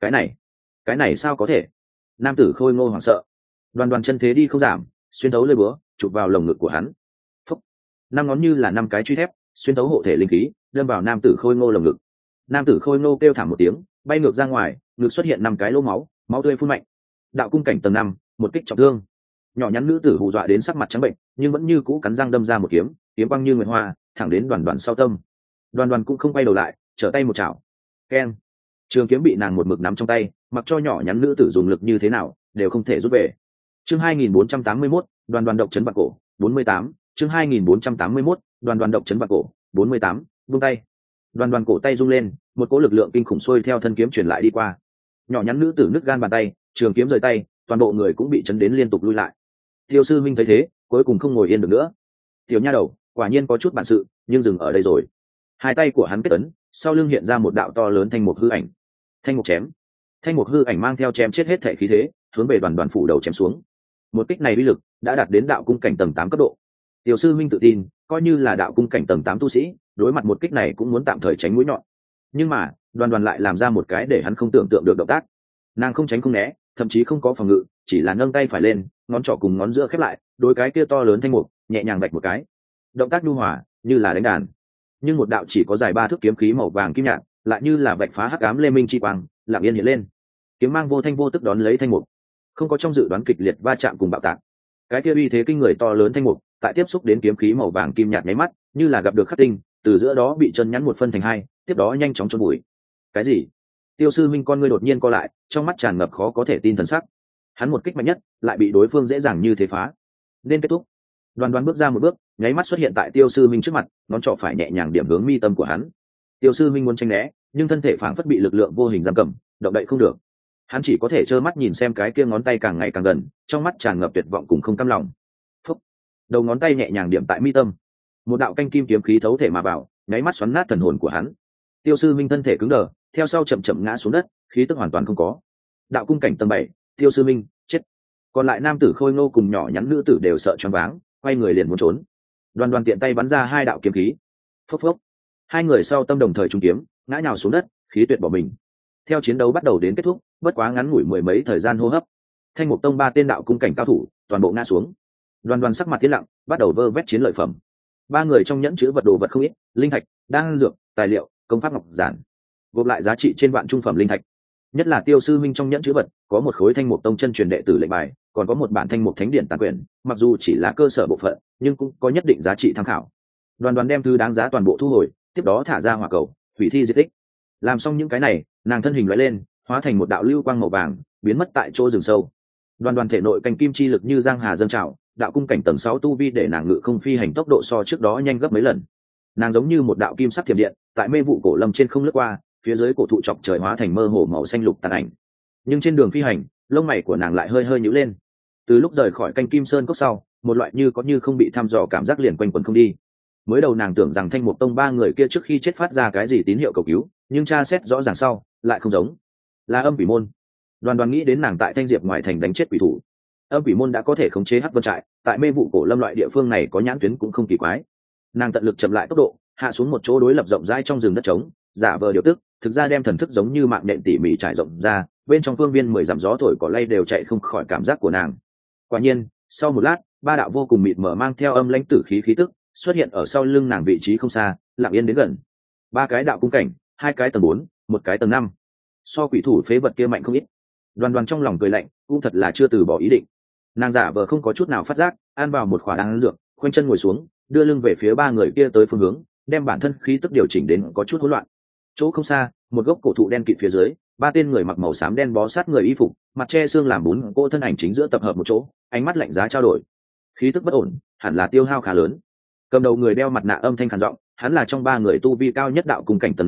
Cái này sao có thể? Nam tử khôi ngô hoảng sợ. Đoàn Đoàn chân thế đi không giảm, xuyên thấu lưỡi búa chụp vào lồng ngực của hắn. Phúc. 5 ngón như là 5 cái truy thép, xuyên thấu hộ thể linh khí, đâm vào nam tử khôi ngô lồng ngực. Nam tử khôi ngô kêu thảm một tiếng, bay ngược ra ngoài, ngực xuất hiện 5 cái lỗ máu, máu tươi phun mạnh. Đạo cung cảnh tầng 5, một kích trọng thương. Nhỏ nhắn nữ tử hù dọa đến sắc mặt trắng bệnh, nhưng vẫn như cũ cắn răng đâm ra một kiếm, kiếm quang như nguyệt hoa, thẳng đến Đoàn Đoàn sau tâm. Đoàn Đoàn cũng không quay đầu lại, trở tay một chảo. Keng. Trường kiếm bị nàng một mực nắm trong tay, mặc cho nhỏ nhắn nữ tử dùng lực như thế nào, đều không thể rút về. Chương 2481, Đoàn Đoàn độc chấn bạc cổ, 48. Chương 2481, Đoàn Đoàn độc chấn bạc cổ, 48. Buông tay. Đoàn Đoàn cổ tay rung lên, một cỗ lực lượng kinh khủng xuôi theo thân kiếm truyền lại đi qua. Nhỏ nhắn nữ tử nứt gan bàn tay, trường kiếm rời tay, toàn bộ người cũng bị chấn đến liên tục lui lại. Tiêu sư minh thấy thế, cuối cùng không ngồi yên được nữa. Tiểu nha đầu, quả nhiên có chút bản sự, nhưng dừng ở đây rồi. Hai tay của hắn kết ấn, sau lưng hiện ra một đạo to lớn thanh mục hư ảnh. Thanh mục chém. Thanh mục hư ảnh mang theo chém chết hết thể khí thế, hướng về Đoàn Đoàn phủ đầu chém xuống. Một kích này uy lực đã đạt đến đạo cung cảnh tầng 8 cấp độ. Tiểu sư minh tự tin, coi như là đạo cung cảnh tầng 8 tu sĩ, đối mặt một kích này cũng muốn tạm thời tránh mũi nhọn. Nhưng mà, Đoàn Đoàn lại làm ra một cái để hắn không tưởng tượng được động tác. Nàng không tránh không né, thậm chí không có phòng ngự, chỉ là nâng tay phải lên, ngón trỏ cùng ngón giữa khép lại, đối cái kia to lớn thanh mục nhẹ nhàng vạch một cái. Động tác nhu hòa, như là đánh đàn. Nhưng một đạo chỉ có dài 3 thước kiếm khí màu vàng kim nhạt, lại như là vạch phá hắc ám lê minh chi quang, lặng yên hiện lên. Kiếm mang vô thanh vô tức đón lấy thanh mục, không có trong dự đoán kịch liệt va chạm cùng bạo tạc. Cái kia uy thế kinh người to lớn thanh mục, tại tiếp xúc đến kiếm khí màu vàng kim nhạt nháy mắt, như là gặp được khắc tinh, từ giữa đó bị chân nhắn một phân thành hai, tiếp đó nhanh chóng chôn bụi. Cái gì? Tiêu sư minh con ngươi đột nhiên co lại, trong mắt tràn ngập khó có thể tin thần sắc. Hắn một kích mạnh nhất, lại bị đối phương dễ dàng như thế phá. Nên kết thúc. Đoàn Đoàn bước ra một bước, nháy mắt xuất hiện tại Tiêu sư minh trước mặt, ngón trỏ phải nhẹ nhàng điểm hướng mi tâm của hắn. Tiêu sư minh muốn tránh né, nhưng thân thể phảng phất bị lực lượng vô hình giam cầm, động đậy không được. Hắn chỉ có thể trơ mắt nhìn xem cái kia ngón tay càng ngày càng gần, trong mắt tràn ngập tuyệt vọng cùng không cam lòng. Phúc. Đầu ngón tay nhẹ nhàng điểm tại mi tâm, một đạo canh kim kiếm khí thấu thể mà vào, nháy mắt xoắn nát thần hồn của hắn. Tiêu sư minh thân thể cứng đờ, theo sau chậm chậm ngã xuống đất, khí tức hoàn toàn không có. Đạo cung cảnh tầng 7, Tiêu sư minh chết. Còn lại nam tử khôi ngô cùng nhỏ nhắn nữ tử đều sợ choáng váng, quay người liền muốn trốn. Đoàn Đoàn tiện tay bắn ra 2 đạo kiếm khí. Phốc phốc. Hai người sau tâm đồng thời trúng kiếm, ngã nhào xuống đất, khí tuyệt bỏ mình. Theo chiến đấu bắt đầu đến kết thúc, bất quá ngắn ngủi mười mấy thời gian hô hấp, Thanh Mục Tông 3 tên đạo cung cảnh cao thủ toàn bộ ngã xuống. Đoàn Đoàn sắc mặt tiến lặng, bắt đầu vơ vét chiến lợi phẩm. 3 người trong nhẫn chứa vật đồ vật không ít, linh thạch, đan dược, tài liệu, công pháp ngọc giản, gộp lại giá trị trên vạn trung phẩm linh thạch. Nhất là Tiêu sư minh trong nhẫn chứa vật có một khối Thanh Mục Tông chân truyền đệ tử lệnh bài, còn có một bản Thanh Mục Thánh Điển tàn quyển, mặc dù chỉ là cơ sở bộ phận, nhưng cũng có nhất định giá trị tham khảo. Đoàn Đoàn đem thứ đáng giá toàn bộ thu hồi, tiếp đó thả ra hỏa cầu, hủy thi di tích. Làm xong những cái này, nàng thân hình lóe lên, hóa thành một đạo lưu quang màu vàng, biến mất tại chỗ rừng sâu. Đoàn Đoàn thể nội canh kim chi lực như giang hà dâng trào, đạo cung cảnh tầng 6 tu vi để nàng ngự không phi hành tốc độ so trước đó nhanh gấp mấy lần. Nàng giống như một đạo kim sắc thiểm điện, tại mê vụ cổ lâm trên không lướt qua, phía dưới cổ thụ chọc trời hóa thành mơ hồ màu xanh lục tàn ảnh. Nhưng trên đường phi hành, lông mày của nàng lại hơi hơi nhíu lên. Từ lúc rời khỏi canh kim sơn cốc sau, một loại như có như không bị thăm dò cảm giác liền quanh quẩn không đi. Mới đầu nàng tưởng rằng Thanh Mục Tông 3 người kia trước khi chết phát ra cái gì tín hiệu cầu cứu, nhưng tra xét rõ ràng sau, lại không giống. Là âm quỷ môn. Đoàn Đoàn nghĩ đến nàng tại Thanh Diệp ngoài thành đánh chết quỷ thủ. Âm quỷ môn đã có thể khống chế Hắc Vân trại, tại mê vụ cổ lâm loại địa phương này có nhãn tuyến cũng không kỳ quái. Nàng tận lực chậm lại tốc độ, hạ xuống một chỗ đối lập rộng rãi trong rừng đất trống, giả vờ điều tức, thực ra đem thần thức giống như mạng nện tỉ mỉ trải rộng ra, bên trong phương viên 10 dặm gió thổi cỏ lay đều chạy không khỏi cảm giác của nàng. Quả nhiên, sau một lát, 3 đạo vô cùng mịt mờ mang theo âm lãnh tử khí khí tức xuất hiện ở sau lưng nàng vị trí không xa, lặng yên đến gần. 3 cái đạo cung cảnh, 2 cái tầng 4, 1 cái tầng 5. So quỷ thủ phế vật kia mạnh không ít. Đoàn Đoàn trong lòng cười lạnh, cũng thật là chưa từ bỏ ý định. Nàng giả vờ không có chút nào phát giác, ăn vào một khỏa đan dược, khoanh chân ngồi xuống, đưa lưng về phía 3 người kia tới phương hướng, đem bản thân khí tức điều chỉnh đến có chút hỗn loạn. Chỗ không xa, một gốc cổ thụ đen kịt phía dưới, 3 tên người mặc màu xám đen bó sát người y phục, mặt che xương làm bún cô thân ảnh chính giữa tập hợp một chỗ, ánh mắt lạnh giá trao đổi. Khí tức bất ổn, hẳn là tiêu hao khá lớn. Cầm đầu người đeo mặt nạ âm thanh khàn giọng, hắn là trong 3 người tu vi cao nhất đạo cung cảnh tầng 5,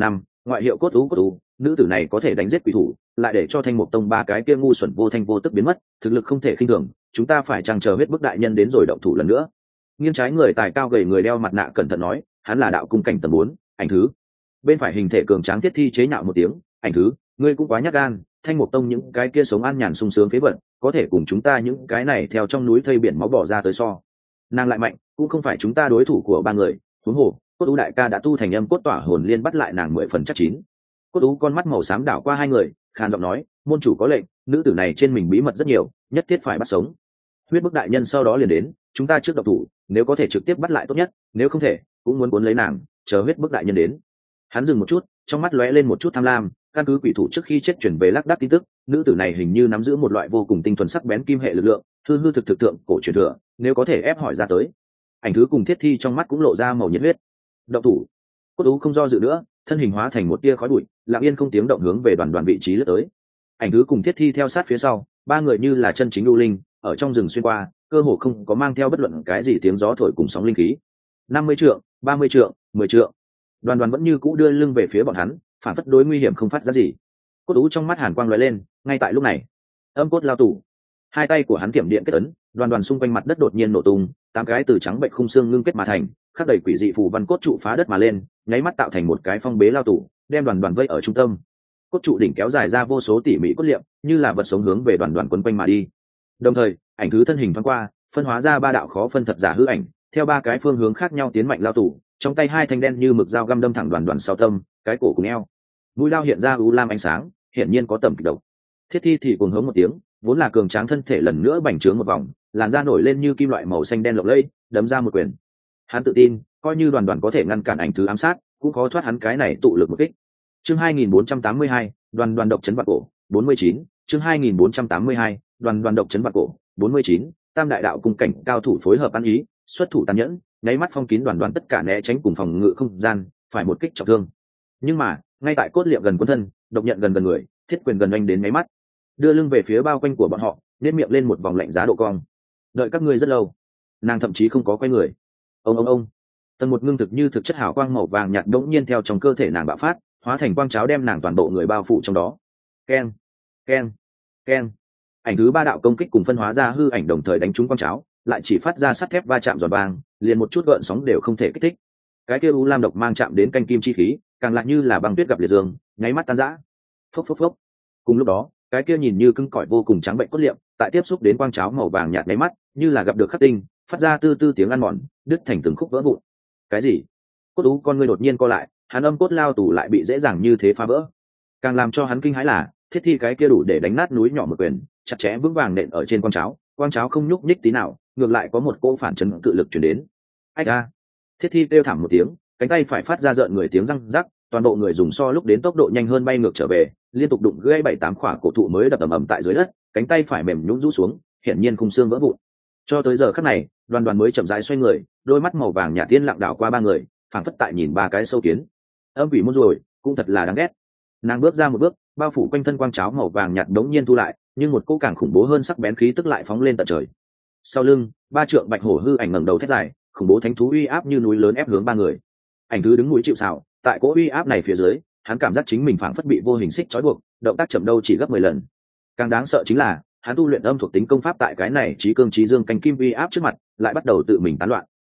ngoại hiệu cốt ú, nữ tử này có thể đánh giết quỷ thủ, lại để cho Thanh Mục Tông ba cái kia ngu xuẩn vô thanh vô tức biến mất, thực lực không thể khinh thường, chúng ta phải chăng chờ huyết bức đại nhân đến rồi động thủ lần nữa. Nghiêng trái người tài cao gầy người đeo mặt nạ cẩn thận nói, hắn là đạo cung cảnh tầng 4, Ảnh Thứ. Bên phải hình thể cường tráng Thiết Thi chế nhạo một tiếng, Ảnh Thứ, ngươi cũng quá nhát gan, Thanh Mục Tông những cái kia sống an nhàn sung sướng phế vật, có thể cùng chúng ta những cái này theo trong núi thây biển máu bỏ ra tới so. Nàng lại mạnh, cũng không phải chúng ta đối thủ của ba người, huống hồ, Cốt Ú đại ca đã tu thành âm cốt tỏa hồn liên bắt lại nàng 10 phần chắc chín. Cốt Ú con mắt màu xám đảo qua hai người, khàn giọng nói, môn chủ có lệnh, nữ tử này trên mình bí mật rất nhiều, nhất thiết phải bắt sống. Huyết bức đại nhân sau đó liền đến, chúng ta trước độc thủ, nếu có thể trực tiếp bắt lại tốt nhất, nếu không thể, cũng muốn cuốn lấy nàng, chờ huyết bức đại nhân đến. Hắn dừng một chút, trong mắt lóe lên một chút tham lam, căn cứ quỷ thủ trước khi chết chuyển về lác đác tin tức, nữ tử này hình như nắm giữ một loại vô cùng tinh thuần sắc bén kim hệ lực lượng, hư hư thực thực tượng cổ truyền thừa, nếu có thể ép hỏi ra tới. Ảnh Thứ cùng Thiết Thi trong mắt cũng lộ ra màu nhiệt huyết. Động thủ. Cốt Ú không do dự nữa, thân hình hóa thành một tia khói bụi, lặng yên không tiếng động hướng về đoàn vị trí lướt tới. Ảnh Thứ cùng Thiết Thi theo sát phía sau, ba người như là chân chính lưu linh, ở trong rừng xuyên qua, cơ hồ không có mang theo bất luận cái gì tiếng gió thổi cùng sóng linh khí. 50 trượng, 30 trượng, 10 trượng. Đoàn vẫn như cũ đưa lưng về phía bọn hắn, phản phất đối nguy hiểm không phát ra gì. Cốt Ú trong mắt hàn quang lóe lên, ngay tại lúc này, âm cốt lao tù. Hai tay của hắn tiệm điện kết ấn, đoàn xung quanh mặt đất đột nhiên nổ tung, 8 cái từ trắng bệnh khung xương ngưng kết mà thành, khắc đầy quỷ dị phù văn cốt trụ phá đất mà lên, nháy mắt tạo thành một cái phong bế lao tù, đem đoàn vây ở trung tâm. Cốt trụ đỉnh kéo dài ra vô số tỉ mỉ cốt liệm, như là vật sống hướng về đoàn quấn quanh mà đi. Đồng thời, Ảnh Thứ thân hình thoáng qua, phân hóa ra ba đạo khó phân thật giả hư ảnh, theo ba cái phương hướng khác nhau tiến mạnh lao tù, trong tay hai thanh đen như mực dao găm đâm thẳng đoàn sau tâm, cái cổ cùng eo. Mũi lao hiện ra u lam ánh sáng, hiển nhiên có tầm kịch độc. Thiết Thi thì cuồng hống một tiếng, vốn là cường tráng thân thể lần nữa bành trướng một vòng, làn da nổi lên như kim loại màu xanh đen lộng lẫy, đấm ra một quyền. Hắn tự tin, coi như đoàn có thể ngăn cản Ảnh Thứ ám sát, cũng khó thoát hắn cái này tụ lực một kích. Chương 2482, đoàn độc chấn vạn cổ, 49, chương 2482, đoàn độc chấn vạn cổ, 49, tam đại đạo cung cảnh cao thủ phối hợp ăn ý, xuất thủ tàn nhẫn, nháy mắt phong kín đoàn tất cả né tránh cùng phòng ngự không gian, phải một kích trọng thương. Nhưng mà, ngay tại cốt liệm gần quân thân, độc nhận gần người, thiết quyền gần anh đến nháy mắt, đưa lưng về phía bao quanh của bọn họ, nét miệng lên một vòng lạnh giá độ cong. Đợi các ngươi rất lâu. Nàng thậm chí không có quay người. Ông. Tần một ngưng thực như thực chất hào quang màu vàng nhạt đống nhiên theo trong cơ thể nàng bạo phát, hóa thành quang cháo đem nàng toàn bộ người bao phủ trong đó. Keng, keng, keng. Ảnh Thứ ba đạo công kích cùng phân hóa ra hư ảnh đồng thời đánh trúng quang cháo, lại chỉ phát ra sắt thép va chạm giòn vàng, liền một chút gợn sóng đều không thể kích thích. Cái kia u lam độc mang chạm đến canh kim chi khí, càng lại như là băng tuyết gặp liệt dương, nháy mắt tan rã. Phốc. Cùng lúc đó, cái kia nhìn như cứng cỏi vô cùng trắng bệnh cốt liệm, tại tiếp xúc đến quang cháo màu vàng nhạt nháy mắt, như là gặp được khắc tinh, phát ra tư tiếng ăn mòn, đứt thành từng khúc vỡ vụn. Cái gì? Cốt Ú con ngươi đột nhiên co lại, hắn âm cốt lao tù lại bị dễ dàng như thế phá vỡ. Càng làm cho hắn kinh hãi là, Thiết Thi cái kia đủ để đánh nát núi nhỏ một quyền, chặt chẽ vững vàng nện ở trên quang cháo không nhúc nhích tí nào, ngược lại có một cỗ phản chấn cự lực truyền đến. Ách a! Thiết Thi kêu thảm một tiếng, cánh tay phải phát ra rợn người tiếng răng rắc, toàn bộ người dùng so lúc đến tốc độ nhanh hơn bay ngược trở về, liên tục đụng gãy 7-8 khỏa cổ thụ mới đập ầm tại dưới đất, cánh tay phải mềm nhũn rũ xuống, hiển nhiên khung xương vỡ vụn. Cho tới giờ khắc này, đoàn mới chậm rãi xoay người, đôi mắt màu vàng nhạt tiên lặng đảo qua ba người, phảng phất tại nhìn ba cái sâu kiến. Âm quỷ môn rồi, cũng thật là đáng ghét. Nàng bước ra một bước, bao phủ quanh thân quang cháo màu vàng nhạt đống nhiên thu lại, nhưng một cỗ càng khủng bố hơn sắc bén khí tức lại phóng lên tận trời. Sau lưng, ba trượng bạch hổ hư ảnh ngẩng đầu thét dài, khủng bố thánh thú uy áp như núi lớn ép hướng ba người. Ảnh Thứ đứng núi chịu sào, tại cỗ uy áp này phía dưới, hắn cảm giác chính mình phảng phất bị vô hình xích trói buộc, động tác chậm đâu chỉ gấp 10 lần. Càng đáng sợ chính là, hắn tu luyện âm thuộc tính công pháp tại cái này trí cương trí dương canh kim uy áp trước mặt, lại bắt đầu tự mình tán loạn.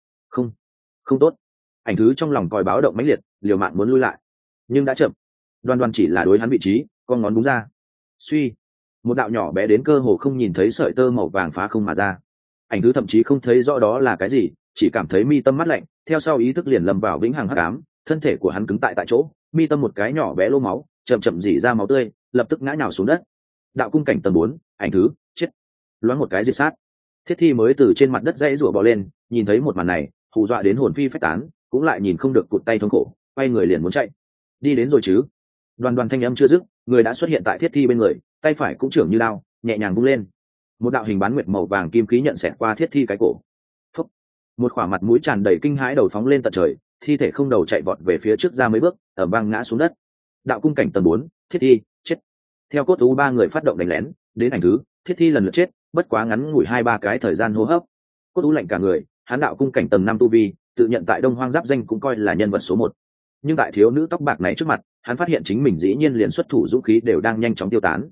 Không tốt. Ảnh Thứ trong lòng còi báo động mãnh liệt, liều mạng muốn lui lại, nhưng đã chậm. Đoàn chỉ là đối hắn vị trí, con ngón búng ra. Suy, một đạo nhỏ bé đến cơ hồ không nhìn thấy sợi tơ màu vàng phá không mà ra. Ảnh Thứ thậm chí không thấy rõ đó là cái gì, chỉ cảm thấy mi tâm mát lạnh, theo sau ý thức liền lầm vào vĩnh hằng hắc ám, thân thể của hắn cứng tại chỗ, mi tâm một cái nhỏ bé lô máu, chậm rỉ ra máu tươi, lập tức ngã nhào xuống đất. Đạo cung cảnh tầng 4, Ảnh Thứ chết. Loáng một cái diệt sát. Thiết Thi mới từ trên mặt đất dãy rủa bò lên, nhìn thấy một màn này, hù dọa đến hồn phi phách tán, cũng lại nhìn không được cụt tay thống khổ, quay người liền muốn chạy. Đi đến rồi chứ? Đoàn thanh âm chưa dứt, người đã xuất hiện tại Thiết Thi bên người, tay phải cũng trưởng như lao, nhẹ nhàng vung lên. Một đạo hình bán nguyệt màu vàng kim khí nhận xẹt qua Thiết Thi cái cổ. Phúc. Một khỏa mặt mũi tràn đầy kinh hãi đầu phóng lên tận trời, thi thể không đầu chạy vọt về phía trước ra mấy bước, ở băng ngã xuống đất. Đạo cung cảnh tầng 4, Thiết Thi chết. Theo Cốt Ú ba người phát động đánh lén, đến Ảnh Thứ, Thiết Thi lần lượt chết, bất quá ngắn ngủi 2-3 cái thời gian hô hấp. Cốt Ú lạnh cả người, hắn đạo cung cảnh tầng 5 tu vi, tự nhận tại Đông Hoang giáp danh cũng coi là nhân vật số 1. nhưng tại thiếu nữ tóc bạc này trước mặt hắn phát hiện chính mình dĩ nhiên liền xuất thủ dũng khí đều đang nhanh chóng tiêu tán.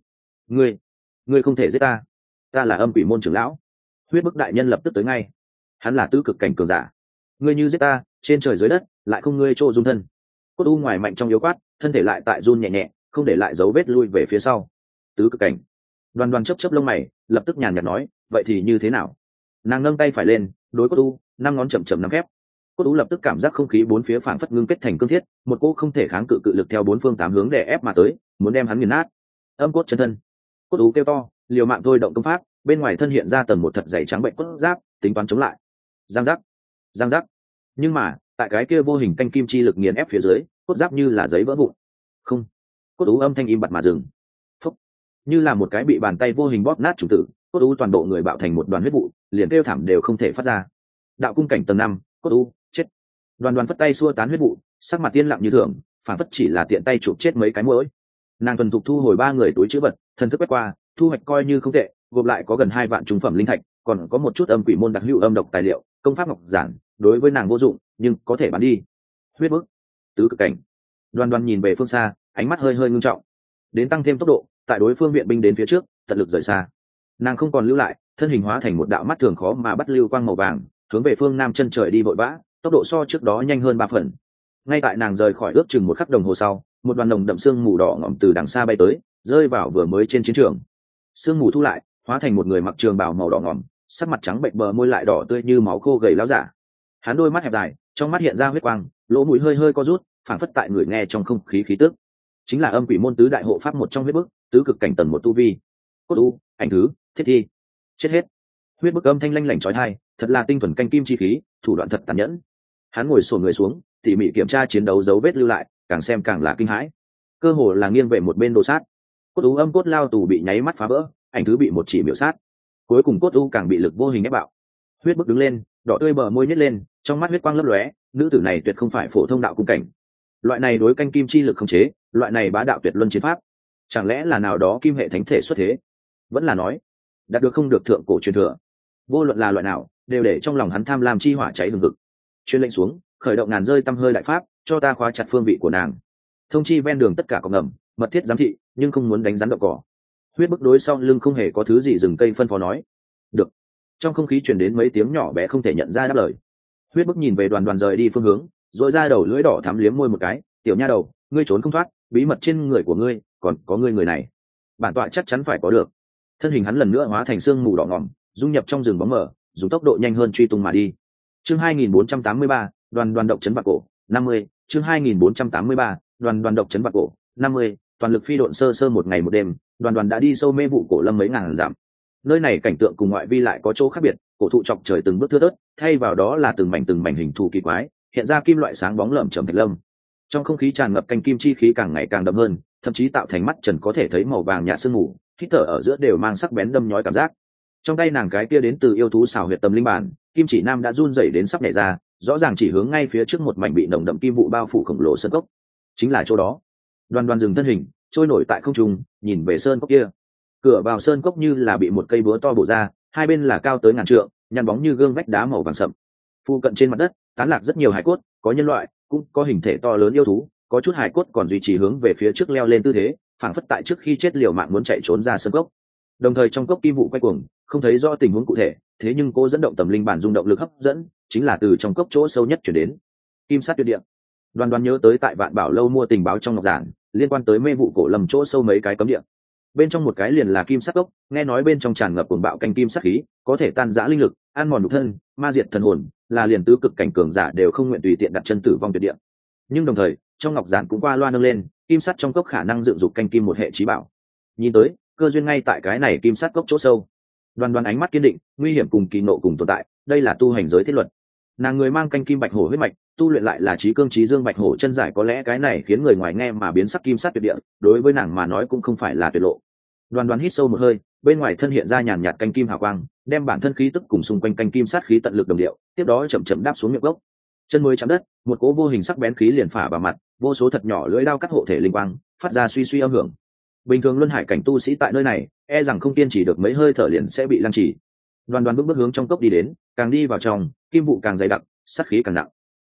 Ngươi không thể giết ta, ta là âm quỷ môn trưởng lão. Huyết bức đại nhân lập tức tới ngay. Hắn là tứ cực cảnh cường giả. Ngươi như giết ta, trên trời dưới đất lại không ngươi chỗ dung thân. Cốt u ngoài mạnh trong yếu quát, thân thể lại tại run nhẹ nhẹ, không để lại dấu vết lui về phía sau. Tứ cực cảnh. Đoàn đoàn chớp chớp lông mày, lập tức nhàn nhạt nói, vậy thì như thế nào? Nàng nâng tay phải lên, đối cốt u, năm ngón chậm chậm nắm khép. Cốt u lập tức cảm giác không khí bốn phía phảng phất ngưng kết thành cương thiết, một cỗ không thể kháng cự cự lực theo bốn phương tám hướng đè ép mà tới, muốn đem hắn nghiền nát. Âm cốt chân thân. Cốt u kêu to, liều mạng thôi động công pháp, bên ngoài thân hiện ra tầng một thật dày trắng bệnh cốt giáp, tính toán chống lại. Giang giác, giang giác. Nhưng mà, tại cái kia vô hình canh kim chi lực nghiền ép phía dưới, cốt giáp như là giấy vỡ vụn. Không. Cốt u âm thanh im bặt mà dừng. Phúc. Như là một cái bị bàn tay vô hình bóp nát chủ tử, cốt u toàn bộ người bạo thành một đoàn huyết vụ, liền kêu thảm đều không thể phát ra. Đạo cung cảnh tầng 5, cốt u chết. Đoàn đoàn phất tay xua tán huyết vụ, sắc mặt tiên lặng như thường, phản phất chỉ là tiện tay chụp chết mấy cái muỗi. Nàng thuần thục thu hồi 3 người túi trữ vật, thần thức quét qua, thu hoạch coi như không tệ, gộp lại có gần 2 vạn trung phẩm linh thạch, còn có một chút âm quỷ môn đặc hữu âm độc tài liệu, công pháp ngọc giản, đối với nàng vô dụng, nhưng có thể bán đi. Huyết bức, tứ cực cảnh. Đoàn đoàn nhìn về phương xa, ánh mắt hơi hơi ngưng trọng. Đến tăng thêm tốc độ, tại đối phương viện binh đến phía trước, tận lực rời xa. Nàng không còn lưu lại, thân hình hóa thành một đạo mắt thường khó mà bắt lưu quang màu vàng, hướng về phương nam chân trời đi vội vã, tốc độ so trước đó nhanh hơn 3 phần. Ngay tại nàng rời khỏi ước chừng 1 khắc đồng hồ sau, một đoàn nồng đậm sương mù đỏ ngòm từ đằng xa bay tới, rơi vào vừa mới trên chiến trường. Sương mù thu lại, hóa thành một người mặc trường bào màu đỏ ngòm, sắc mặt trắng bệnh, bờ môi lại đỏ tươi như máu khô gầy láo giả. Hắn đôi mắt hẹp dài, trong mắt hiện ra huyết quang, lỗ mũi hơi hơi co rút, phảng phất tại người nghe trong không khí khí tức. Chính là âm quỷ môn tứ đại hộ pháp một trong huyết bức, tứ cực cảnh tầng 1 tu vi. Cốt u, ảnh thứ, thiết thi, chết hết. Huyết bức âm thanh lanh lảnh chói tai, thật là tinh thuần canh kim chi khí, thủ đoạn thật tàn nhẫn. Hắn ngồi xổm người xuống, tỉ mỉ kiểm tra chiến đấu dấu vết lưu lại, càng xem càng là kinh hãi. Cơ hồ là nghiêng về một bên đồ sát. Cốt u âm cốt lao tù bị nháy mắt phá vỡ, ảnh thứ bị một chỉ miểu sát. Cuối cùng cốt u càng bị lực vô hình ép bạo. Huyết bức đứng lên, đỏ tươi bờ môi nhếch lên, trong mắt huyết quang lấp lóe, nữ tử này tuyệt không phải phổ thông đạo cung cảnh. Loại này đối canh kim chi lực không chế, loại này bá đạo tuyệt luân chiến pháp, chẳng lẽ là nào đó kim hệ thánh thể xuất thế? Vẫn là nói, đạt được không được thượng cổ truyền thừa. Vô luận là loại nào, đều để trong lòng hắn tham lam chi hỏa cháy hừng hực. Truyền lệnh xuống, khởi động ngàn rơi tâm hơi đại pháp, cho ta khóa chặt phương vị của nàng. Thông chi ven đường tất cả có ngầm, mật thiết giám thị, nhưng không muốn đánh rắn đậu cỏ. Huyết bức đối sau lưng không hề có thứ gì dừng cây phân phó nói. Được. Trong không khí truyền đến mấy tiếng nhỏ bé không thể nhận ra đáp lời. Huyết bức nhìn về đoàn đoàn rời đi phương hướng, rồi ra đầu lưỡi đỏ thắm liếm môi một cái, tiểu nha đầu, ngươi trốn không thoát, bí mật trên người của ngươi, còn có ngươi người này, bản tọa chắc chắn phải có được. Thân hình hắn lần nữa hóa thành sương mù đỏ ngỏm, dung nhập trong rừng bóng mờ, dùng tốc độ nhanh hơn truy tung mà đi. Chương 2483, đoàn đoàn độc chấn vạn cổ, 50. Chương 2483, đoàn đoàn độc chấn vạn cổ, 50. Toàn lực phi độn sơ sơ một ngày một đêm, đoàn đoàn đã đi sâu mê vụ cổ lâm mấy ngàn dặm. Nơi này cảnh tượng cùng ngoại vi lại có chỗ khác biệt, cổ thụ chọc trời từng bước thưa thớt, thay vào đó là từng mảnh hình thù kỳ quái, hiện ra kim loại sáng bóng lởm chởm thạch lâm. Trong không khí tràn ngập canh kim chi khí càng ngày càng đậm hơn, thậm chí tạo thành mắt trần có thể thấy màu vàng nhạt sương mù, hít thở ở giữa đều mang sắc bén đâm nhói cảm giác. Trong tay nàng cái kia đến từ yêu thú xào huyệt tầm linh bản, kim chỉ nam đã run rẩy đến sắp nhảy ra, rõ ràng chỉ hướng ngay phía trước một mảnh bị nồng đậm kim vụ bao phủ khổng lồ sơn cốc. Chính là chỗ đó. Đoàn đoàn dừng thân hình, trôi nổi tại không trung, nhìn về sơn cốc kia. Cửa vào sơn cốc như là bị một cây búa to bổ ra, hai bên là cao tới ngàn trượng, nhăn bóng như gương vách đá màu vàng sậm. Phu cận trên mặt đất, tán lạc rất nhiều hải cốt, có nhân loại, cũng có hình thể to lớn yêu thú, có chút hải cốt còn duy trì hướng về phía trước leo lên tư thế, phảng phất tại trước khi chết liều mạng muốn chạy trốn ra sơn cốc. Đồng thời trong cốc kim vụ quay cuồng, không thấy rõ tình huống cụ thể, thế nhưng cô dẫn động tầm linh bản rung động lực hấp dẫn, chính là từ trong cốc chỗ sâu nhất chuyển đến. Kim sát tuyệt địa. Đoàn đoàn nhớ tới tại Vạn Bảo lâu mua tình báo trong ngọc giản, liên quan tới mê vụ cổ lầm chỗ sâu mấy cái cấm địa. Bên trong một cái liền là kim sắc cốc, nghe nói bên trong tràn ngập cuồng bạo canh kim sắc khí, có thể tan rã linh lực, ăn mòn nhục thân, ma diệt thần hồn, là liền tứ cực cảnh cường giả đều không nguyện tùy tiện đặt chân tử vong tuyệt địa. Nhưng đồng thời, trong ngọc giản cũng qua loa nâng lên, kim sắt trong cốc khả năng dựng dục canh kim một hệ chí bảo. Nhìn tới, cơ duyên ngay tại cái này kim sắt cốc chỗ sâu. Đoàn đoàn ánh mắt kiên định, nguy hiểm cùng kỳ nộ cùng tồn tại, đây là tu hành giới thiết luật. Nàng người mang canh kim bạch hổ huyết mạch, tu luyện lại là trí cương trí dương bạch hổ chân giải, có lẽ cái này khiến người ngoài nghe mà biến sắc kim sắt tuyệt địa, đối với nàng mà nói cũng không phải là tuyệt lộ. Đoàn đoàn hít sâu một hơi, bên ngoài thân hiện ra nhàn nhạt canh kim hào quang, đem bản thân khí tức cùng xung quanh canh kim sát khí tận lực đồng điệu, tiếp đó chậm chậm đáp xuống miệng gốc. Chân mới chạm đất, một cỗ vô hình sắc bén khí liền phả vào mặt, vô số thật nhỏ lưỡi đao cắt hộ thể linh quang, phát ra suy suy âm hưởng. Bình thường luân hải cảnh tu sĩ tại nơi này, e rằng không kiên trì được mấy hơi thở liền sẽ bị lăng trì. Đoàn đoàn bước bước hướng trong cốc đi đến, càng đi vào trong, kim vụ càng dày đặc, sát khí càng nặng.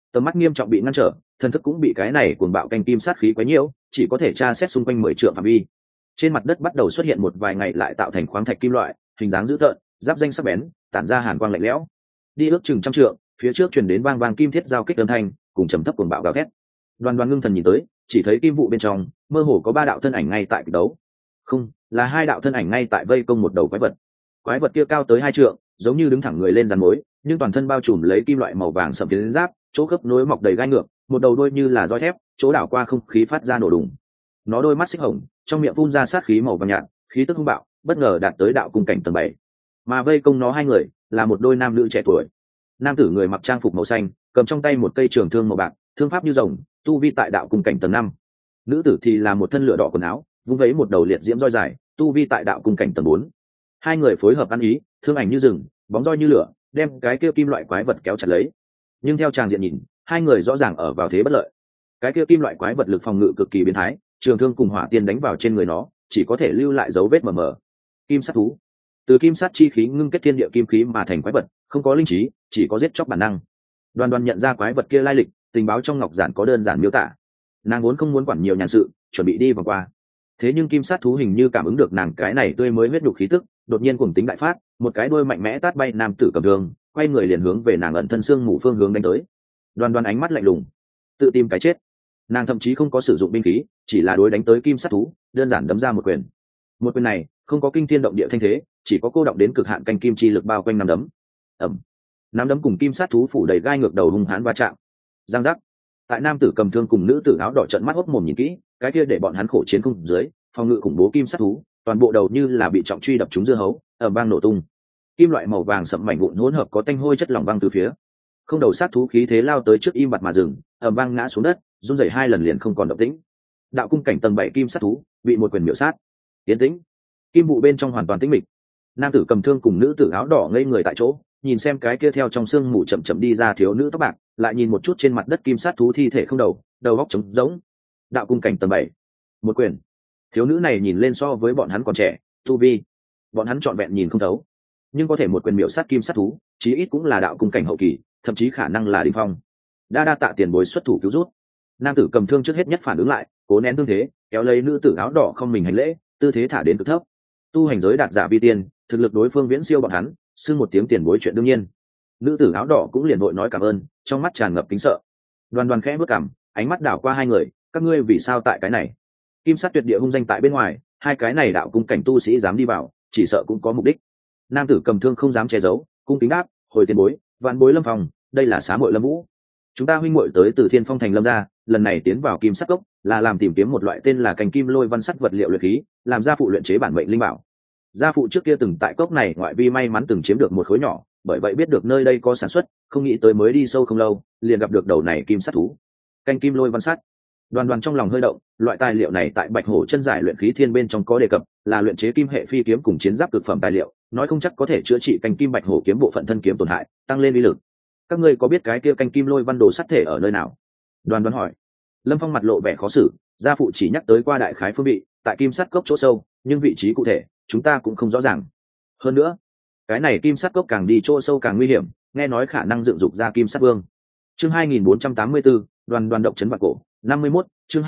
tầm mắt nghiêm trọng bị ngăn trở, thần thức cũng bị cái này cuồng bạo canh kim sát khí quấy nhiễu, chỉ có thể tra xét xung quanh 10 trượng phạm vi. Trên mặt đất bắt đầu xuất hiện một vài ngày lại tạo thành khoáng thạch kim loại, hình dáng dữ tợn, giáp danh sắc bén, tản ra hàn quang lạnh lẽo. Đi ước chừng trăm trượng, phía trước truyền đến vang vang kim thiết giao kích âm thanh, cùng trầm thấp cuồng bạo gào thét. Đoàn ngưng thần nhìn tới, chỉ thấy kim vụ bên trong mơ hồ có 3 đạo thân ảnh ngay tại kịch đấu. Không, là 2 đạo thân ảnh ngay tại vây công một đầu quái vật. Quái vật kia cao tới 2 trượng, giống như đứng thẳng người lên dàn mối, nhưng toàn thân bao trùm lấy kim loại màu vàng sẫm phiến giáp, chỗ khớp nối mọc đầy gai ngược, một đầu đuôi như là roi thép, chỗ đảo qua không khí phát ra nổ đùng. Nó đôi mắt xích hồng, trong miệng phun ra sát khí màu vàng nhạt, khí tức hung bạo, bất ngờ đạt tới đạo cung cảnh tầng 7. Mà vây công nó 2 người, là một đôi nam nữ trẻ tuổi. Nam tử người mặc trang phục màu xanh, cầm trong tay một cây trường thương màu bạc, thương pháp như rồng, tu vi tại đạo cung cảnh tầng 5. Nữ tử thì là một thân lửa đỏ quần áo, vung vấy một đầu liệt diễm roi dài, tu vi tại đạo cung cảnh tầng 4. 2 người phối hợp ăn ý, thương ảnh như rừng, bóng roi như lửa, đem cái kia kim loại quái vật kéo chặt lấy. Nhưng theo tràng diện nhìn, 2 người rõ ràng ở vào thế bất lợi. Cái kia kim loại quái vật lực phòng ngự cực kỳ biến thái, trường thương cùng hỏa tiên đánh vào trên người nó, chỉ có thể lưu lại dấu vết mờ mờ. Kim sát thú, từ kim sát chi khí ngưng kết thiên địa kim khí mà thành quái vật, không có linh trí, chỉ có giết chóc bản năng. Đoàn nhận ra quái vật kia lai lịch, tình báo trong ngọc giản có đơn giản miêu tả. Nàng vốn không muốn quản nhiều nhàn sự, chuẩn bị đi vòng qua. Thế nhưng kim sát thú hình như cảm ứng được nàng cái này tươi mới huyết nhục khí tức, đột nhiên cuồng tính đại phát, một cái đuôi mạnh mẽ tát bay nam tử cầm thương, quay người liền hướng về nàng ẩn thân xương mù phương hướng đánh tới. Đoàn ánh mắt lạnh lùng, tự tìm cái chết. Nàng thậm chí không có sử dụng binh khí, chỉ là đối đánh tới kim sát thú, đơn giản đấm ra một quyền. Một quyền này không có kinh thiên động địa thanh thế, chỉ có cô động đến cực hạn canh kim chi lực bao quanh nắm đấm. Ầm. Nắm đấm cùng kim sát thú phủ đầy gai ngược đầu hung hãn va chạm. Giang giác. Tại nam tử cầm thương cùng nữ tử áo đỏ trợn mắt hốt mồm nhìn kỹ, cái kia để bọn hắn khổ chiến không dưới, phòng ngự khủng bố kim sát thú, toàn bộ đầu như là bị trọng truy đập trúng dưa hấu, ở vang nổ tung. Kim loại màu vàng sậm mảnh vụn hỗn hợp có tanh hôi chất lỏng văng từ phía. Không đầu sát thú khí thế lao tới trước im bặt mà dừng, ầm vang ngã xuống đất, run rẩy 2 lần liền không còn động tĩnh. Đạo cung cảnh tầng 7 kim sát thú bị một quyền miểu sát. Tiến tĩnh. Kim vụ bên trong hoàn toàn tĩnh mịch. Nam tử cầm thương cùng nữ tử áo đỏ ngây người tại chỗ, nhìn xem cái kia theo trong xương mù chậm chậm đi ra thiếu nữ tóc bạc, lại nhìn một chút trên mặt đất kim sát thú thi thể không đầu, đầu óc trống rỗng. Đạo cung cảnh tầng 7. Một quyền. Thiếu nữ này nhìn lên so với bọn hắn còn trẻ, tu vi, bọn hắn trọn vẹn nhìn không thấu, nhưng có thể một quyền miểu sát kim sát thú, chí ít cũng là đạo cung cảnh hậu kỳ, thậm chí khả năng là đỉnh phong. Đa tạ tiền bối xuất thủ cứu rút. Nam tử cầm thương trước hết nhất phản ứng lại, cố nén thương thế, kéo lấy nữ tử áo đỏ không mình hành lễ, tư thế thả đến cực thấp. Tu hành giới đạt giả vi tiên, thực lực đối phương viễn siêu bọn hắn, xưng một tiếng tiền bối chuyện đương nhiên. Nữ tử áo đỏ cũng liền vội nói cảm ơn, trong mắt tràn ngập kính sợ. Đoàn khẽ bước cằm, ánh mắt đảo qua 2 người, các ngươi vì sao tại cái này? Kim sát tuyệt địa hung danh tại bên ngoài, 2 cái này đạo cung cảnh tu sĩ dám đi vào, chỉ sợ cũng có mục đích. Nam tử cầm thương không dám che giấu, cung kính đáp, hồi tiền bối, vạn bối Lâm Phong, đây là xá muội Lâm Vũ. Chúng ta huynh muội tới từ Thiên Phong thành Lâm gia, lần này tiến vào kim sắc cốc, là làm tìm kiếm một loại tên là cành kim lôi văn sắt vật liệu luyện khí, làm gia phụ luyện chế bản mệnh linh bảo. Gia phụ trước kia từng tại cốc này ngoại vi may mắn từng chiếm được một khối nhỏ, bởi vậy biết được nơi đây có sản xuất, không nghĩ tới mới đi sâu không lâu, liền gặp được đầu này kim sắt thú. Cành kim lôi văn sắt. Đoàn trong lòng hơi động, loại tài liệu này tại Bạch Hổ chân giải luyện khí thiên bên trong có đề cập, là luyện chế kim hệ phi kiếm cùng chiến giáp cực phẩm tài liệu, nói không chắc có thể chữa trị cành kim Bạch Hổ kiếm bộ phận thân kiếm tổn hại, tăng lên uy lực. Các ngươi có biết cái kia cành kim lôi văn đồ sắt thể ở nơi nào? Đoàn hỏi. Lâm Phong mặt lộ vẻ khó xử, gia phụ chỉ nhắc tới qua đại khái phương vị, tại kim sắt cốc chỗ sâu, nhưng vị trí cụ thể chúng ta cũng không rõ ràng. Hơn nữa, cái này kim sắt cốc càng đi chỗ sâu càng nguy hiểm, nghe nói khả năng dựng dục ra kim sắt vương. Chương 2484, đoàn độc trấn vạn cổ, 51, chương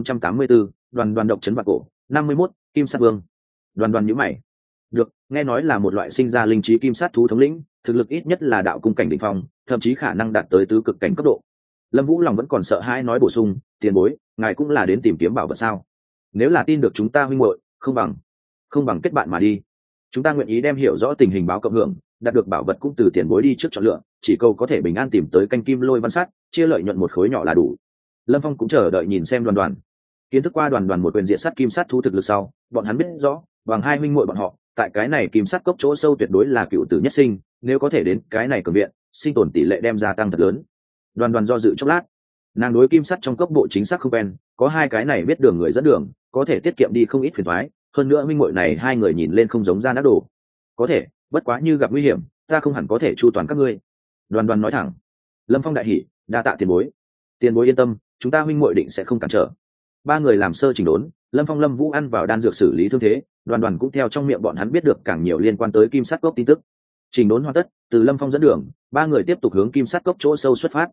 2484, đoàn độc trấn vạn cổ, 51, kim sắt vương. Đoàn nhíu mày. Được, nghe nói là một loại sinh ra linh trí kim sát thú thống lĩnh, thực lực ít nhất là đạo cung cảnh đỉnh phong, thậm chí khả năng đạt tới tứ cực cảnh cấp độ. Lâm Vũ lòng vẫn còn sợ hãi nói bổ sung, tiền bối, ngài cũng là đến tìm kiếm bảo vật sao? Nếu là tin được chúng ta huynh muội, không bằng kết bạn mà đi. Chúng ta nguyện ý đem hiểu rõ tình hình báo cộng hưởng, đạt được bảo vật cũng từ tiền bối đi trước chọn lựa, chỉ cầu có thể bình an tìm tới canh kim lôi văn sắt, chia lợi nhuận một khối nhỏ là đủ. Lâm Phong cũng chờ đợi nhìn xem đoàn. Kiến thức qua đoàn một quyền diện sắt kim sắt thu thực lực sau, bọn hắn biết rõ, bằng 2 huynh muội bọn họ, tại cái này kim sắt cốc chỗ sâu tuyệt đối là cựu tử nhất sinh, nếu có thể đến cái này cường viện, sinh tồn tỷ lệ đem gia tăng thật lớn. Đoàn do dự chốc lát, nàng đối kim sắt trong cốc bộ chính xác không quen, có 2 cái này biết đường người dẫn đường, có thể tiết kiệm đi không ít phiền toái, hơn nữa huynh muội này 2 người nhìn lên không giống gian ác đồ. Có thể, bất quá như gặp nguy hiểm, ta không hẳn có thể chu toàn các ngươi. Đoàn nói thẳng. Lâm Phong đại hỉ, đa tạ tiền bối. Tiền bối yên tâm, chúng ta huynh muội định sẽ không cản trở. 3 người làm sơ chỉnh đốn, Lâm Phong Lâm Vũ ăn vào đan dược xử lý thương thế, đoàn cũng theo trong miệng bọn hắn biết được càng nhiều liên quan tới kim sắt cốc tin tức. Chỉnh đốn hoàn tất, từ Lâm Phong dẫn đường, 3 người tiếp tục hướng kim sắt cốc chỗ sâu xuất phát.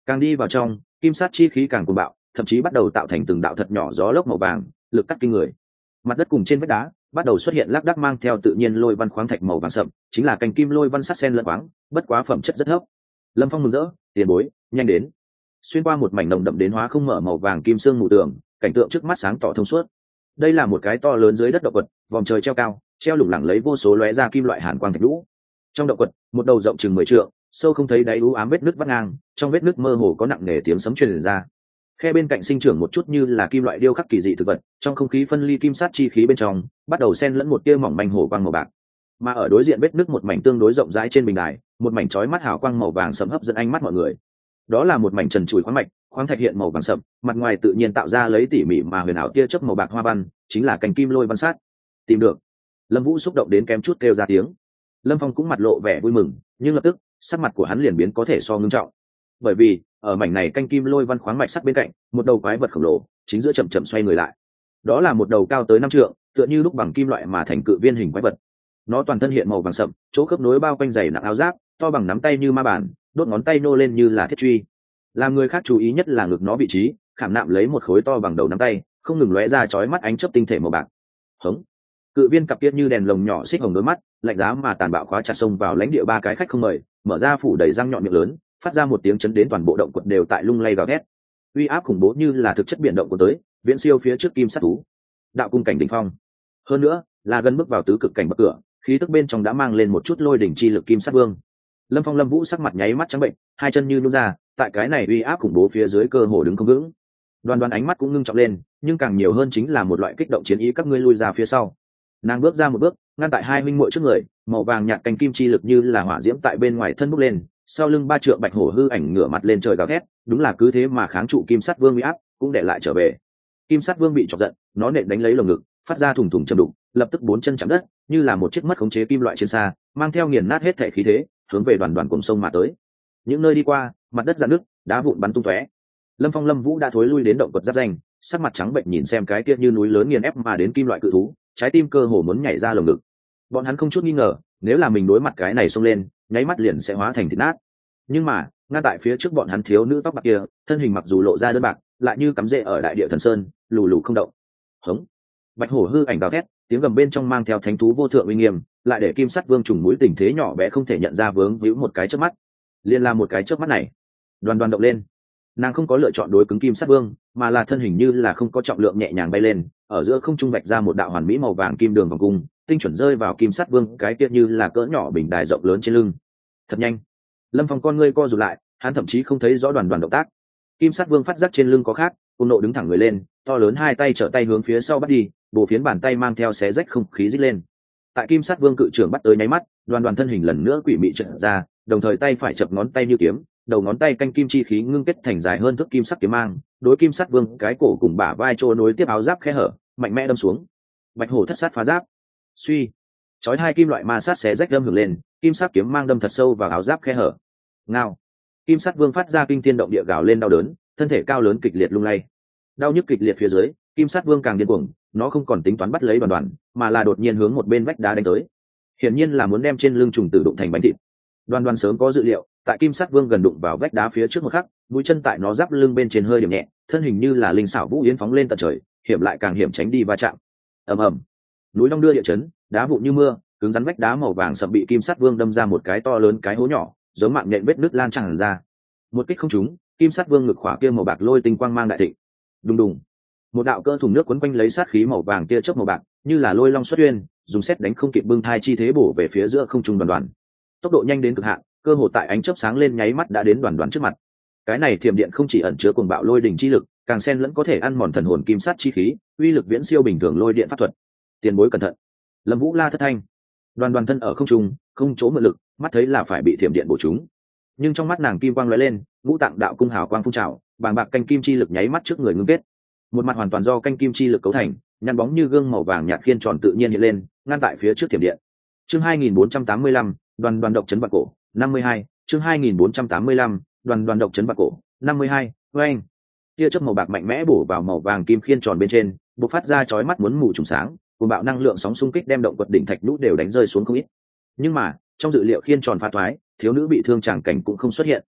Càng đi vào trong, kim sát chi khí càng cuồng bạo, thậm chí bắt đầu tạo thành từng đạo thật nhỏ gió lốc màu vàng, lực cắt kinh người. Mặt đất cùng trên vách đá bắt đầu xuất hiện lác đác mang theo tự nhiên lôi văn khoáng thạch màu vàng sậm, chính là cành kim lôi văn sắt sen lẫn khoáng, bất quá phẩm chất rất thấp. Lâm Phong mừng rỡ, tiền bối, nhanh đến. Xuyên qua một mảnh nồng đậm đến hóa không mở màu vàng kim sương mù tường, cảnh tượng trước mắt sáng tỏ thông suốt. Đây là một cái to lớn dưới đất động quật, vòm trời treo cao, treo lủng lẳng lấy vô số lóe ra kim loại hàn quang thạch lũ. Trong động quật, một đầu rộng chừng 10 trượng, sâu không thấy đáy u ám vết nứt vắt ngang, trong vết nứt mơ hồ có nặng nề tiếng sấm truyền ra. Khe bên cạnh sinh trưởng một chút như là kim loại điêu khắc kỳ dị thực vật, trong không khí phân ly kim sát chi khí bên trong, bắt đầu xen lẫn một tia mỏng manh hồ quang màu bạc. Mà ở đối diện vết nứt một mảnh tương đối rộng rãi trên bình đài, một mảnh chói mắt hào quang màu vàng sẫm hấp dẫn ánh mắt mọi người. Đó là một mảnh trần trụi khoáng mạch, khoáng thạch hiện màu vàng sậm, mặt ngoài tự nhiên tạo ra lấy tỉ mỉ mà huyền ảo tia chớp màu bạc hoa văn, chính là cành kim lôi văn sát. Tìm được. Lâm Vũ xúc động đến kém chút kêu ra tiếng. Lâm Phong cũng mặt lộ vẻ vui mừng, nhưng lập tức sắc mặt của hắn liền biến có thể so ngưng trọng, bởi vì ở mảnh này canh kim lôi văn khoáng mạch sắt bên cạnh, một đầu quái vật khổng lồ chính giữa chậm chậm xoay người lại. Đó là một đầu cao tới 5 trượng, tựa như lúc bằng kim loại mà thành cự viên hình quái vật. Nó toàn thân hiện màu vàng sậm, chỗ khớp nối bao quanh dày nặng áo giáp, to bằng nắm tay như ma bản, đốt ngón tay nô lên như là thiết truy. Làm người khác chú ý nhất là ngực nó vị trí, khảm nạm lấy một khối to bằng đầu nắm tay, không ngừng lóe ra chói mắt ánh chớp tinh thể màu bạc. Hống! Cự viên cặp kia như đèn lồng nhỏ xích hồng đôi mắt, lạnh giá mà tàn bạo khóa chặt xông vào lãnh địa ba cái khách không mời, mở ra phủ đầy răng nhọn miệng lớn, phát ra một tiếng chấn đến toàn bộ động quật đều tại lung lay gào thét. Uy áp khủng bố như là thực chất biển động của tới, viễn siêu phía trước kim sát thú. Đạo cung cảnh đỉnh phong. Hơn nữa, là gần bước vào tứ cực cảnh bậc cửa, khí tức bên trong đã mang lên một chút lôi đỉnh chi lực kim sát vương. Lâm Phong Lâm Vũ sắc mặt nháy mắt trắng bệnh, hai chân như nhũn ra, tại cái này uy áp khủng bố phía dưới cơ hồ đứng không vững. Đoan Đoan ánh mắt cũng ngưng trọng lên, nhưng càng nhiều hơn chính là một loại kích động chiến ý, các ngươi lui ra phía sau. Nàng bước ra một bước, ngăn tại hai huynh muội trước người, màu vàng nhạt cành kim chi lực như là hỏa diễm tại bên ngoài thân bốc lên, sau lưng 3 trượng bạch hổ hư ảnh ngửa mặt lên trời gào thét, đúng là cứ thế mà kháng trụ kim sắt vương uy áp, cũng để lại trở về. Kim sắt vương bị chọc giận, nó nện đánh lấy lồng ngực, phát ra thủng thủng trầm đục, lập tức 4 chân chạm đất, như là một chiếc mất khống chế kim loại trên xa, mang theo nghiền nát hết thể khí thế, hướng về Đoàn Đoàn cùng sông mà tới. Những nơi đi qua, mặt đất rạn nứt, đá vụn bắn tung tóe. Lâm Phong Lâm Vũ đã thối lui đến động quật giáp danh, sắc mặt trắng bệnh nhìn xem cái kia như núi lớn nghiền ép mà đến kim loại cự thú, trái tim cơ hồ muốn nhảy ra lồng ngực. Bọn hắn không chút nghi ngờ, nếu là mình đối mặt cái này xông lên, nháy mắt liền sẽ hóa thành thịt nát. Nhưng mà, ngay tại phía trước bọn hắn thiếu nữ tóc bạc kia, thân hình mặc dù lộ ra đơn bạc, lại như cắm rễ ở đại địa thần sơn, lù lù không động. Hống! Bạch hổ hư ảnh gào thét, tiếng gầm bên trong mang theo thánh thú vô thượng uy nghiêm, lại để kim sắt vương trùng mũi tình thế nhỏ bé không thể nhận ra vướng víu một cái chớp mắt. Liên là một cái chớp mắt này, Đoàn Đoàn động lên. Nàng không có lựa chọn đối cứng kim sắt vương, mà là thân hình như là không có trọng lượng nhẹ nhàng bay lên, ở giữa không trung vạch ra một đạo hoàn mỹ màu vàng kim đường vòng cung, tinh chuẩn rơi vào kim sắt vương cái kia như là cỡ nhỏ bình đài rộng lớn trên lưng. Thật nhanh. Lâm Phong con ngươi co rụt lại, hắn thậm chí không thấy rõ Đoàn Đoàn động tác. Kim sắt vương phát giác trên lưng có khác, cùng nộ đứng thẳng người lên, to lớn hai tay trở tay hướng phía sau bắt đi, bộ phiến bàn tay mang theo xé rách không khí rít lên. Tại kim sắt vương cự trưởng bắt tới nháy mắt, Đoàn Đoàn thân hình lần nữa quỷ mị trợn ra, đồng thời tay phải chập ngón tay như kiếm, đầu ngón tay canh kim chi khí ngưng kết thành dài hơn thước kim sắc kiếm mang, đối kim sắt vương cái cổ cùng bả vai trô nối tiếp áo giáp khe hở, mạnh mẽ đâm xuống. Bạch hổ thất sát phá giáp. Suy, chói hai kim loại ma sát xé rách đâm hưởng lên, kim sắc kiếm mang đâm thật sâu vào áo giáp khe hở. Ngao. Kim sắt vương phát ra kinh thiên động địa gào lên đau đớn, thân thể cao lớn kịch liệt lung lay. Đau nhức kịch liệt phía dưới, kim sắt vương càng điên cuồng, nó không còn tính toán bắt lấy Đoàn Đoàn, mà là đột nhiên hướng một bên vách đá đánh tới. Hiển nhiên là muốn đem trên lưng trùng tử đụng thành bánh thịt. Đoàn Đoàn sớm có dự liệu, tại kim sắt vương gần đụng vào vách đá phía trước một khắc, mũi chân tại nó giáp lưng bên trên hơi điểm nhẹ, thân hình như là linh xảo vũ yến phóng lên tận trời, hiểm lại càng hiểm tránh đi va chạm. Ầm ầm, núi long đưa địa chấn, đá vụn như mưa, cứng rắn vách đá màu vàng sậm bị kim sắt vương đâm ra một cái to lớn cái hố nhỏ, giống mạng nhện vết nứt lan tràn ra. Một kích không trúng, kim sắt vương ngực khỏa kia màu bạc lôi tinh quang mang đại thịnh. Đùng đùng, một đạo cỡ thùng nước quấn quanh lấy sát khí màu vàng kia chớp màu bạc, như là lôi long xuất uyên, dùng sét đánh không kịp bưng thai chi thế bổ về phía giữa không trung Đoàn Đoàn. Tốc độ nhanh đến cực hạn, cơ hồ tại ánh chớp sáng lên nháy mắt đã đến Đoàn Đoàn trước mặt. Cái này thiểm điện không chỉ ẩn chứa cuồng bạo lôi đỉnh chi lực, càng xen lẫn có thể ăn mòn thần hồn kim sát chi khí, uy lực viễn siêu bình thường lôi điện pháp thuật. Tiền bối cẩn thận. Lâm Vũ la thất thanh. Đoàn Đoàn thân ở không trung, không chỗ mượn lực, mắt thấy là phải bị thiểm điện bổ trúng. Nhưng trong mắt nàng kim quang lóe lên, ngũ tạng đạo cung hào quang phun trào, bàng bạc canh kim chi lực nháy mắt trước người ngưng kết. Một mặt hoàn toàn do canh kim chi lực cấu thành, nhăn bóng như gương màu vàng nhạt khiên tròn tự nhiên hiện lên, ngăn tại phía trước thiểm điện. Chương 2485, Đoàn Đoàn độc chấn vạn cổ, 52, chương 2485, Đoàn Đoàn độc chấn vạn cổ, 52, oeng. Tia chớp màu bạc mạnh mẽ bổ vào màu vàng kim khiên tròn bên trên, bộc phát ra chói mắt muốn mù trùng sáng, cuồng bạo năng lượng sóng xung kích đem động quật đỉnh thạch nhũ đều đánh rơi xuống không ít. Nhưng mà, trong dự liệu khiên tròn phá thoái, thiếu nữ bị thương chẳng cảnh cũng không xuất hiện.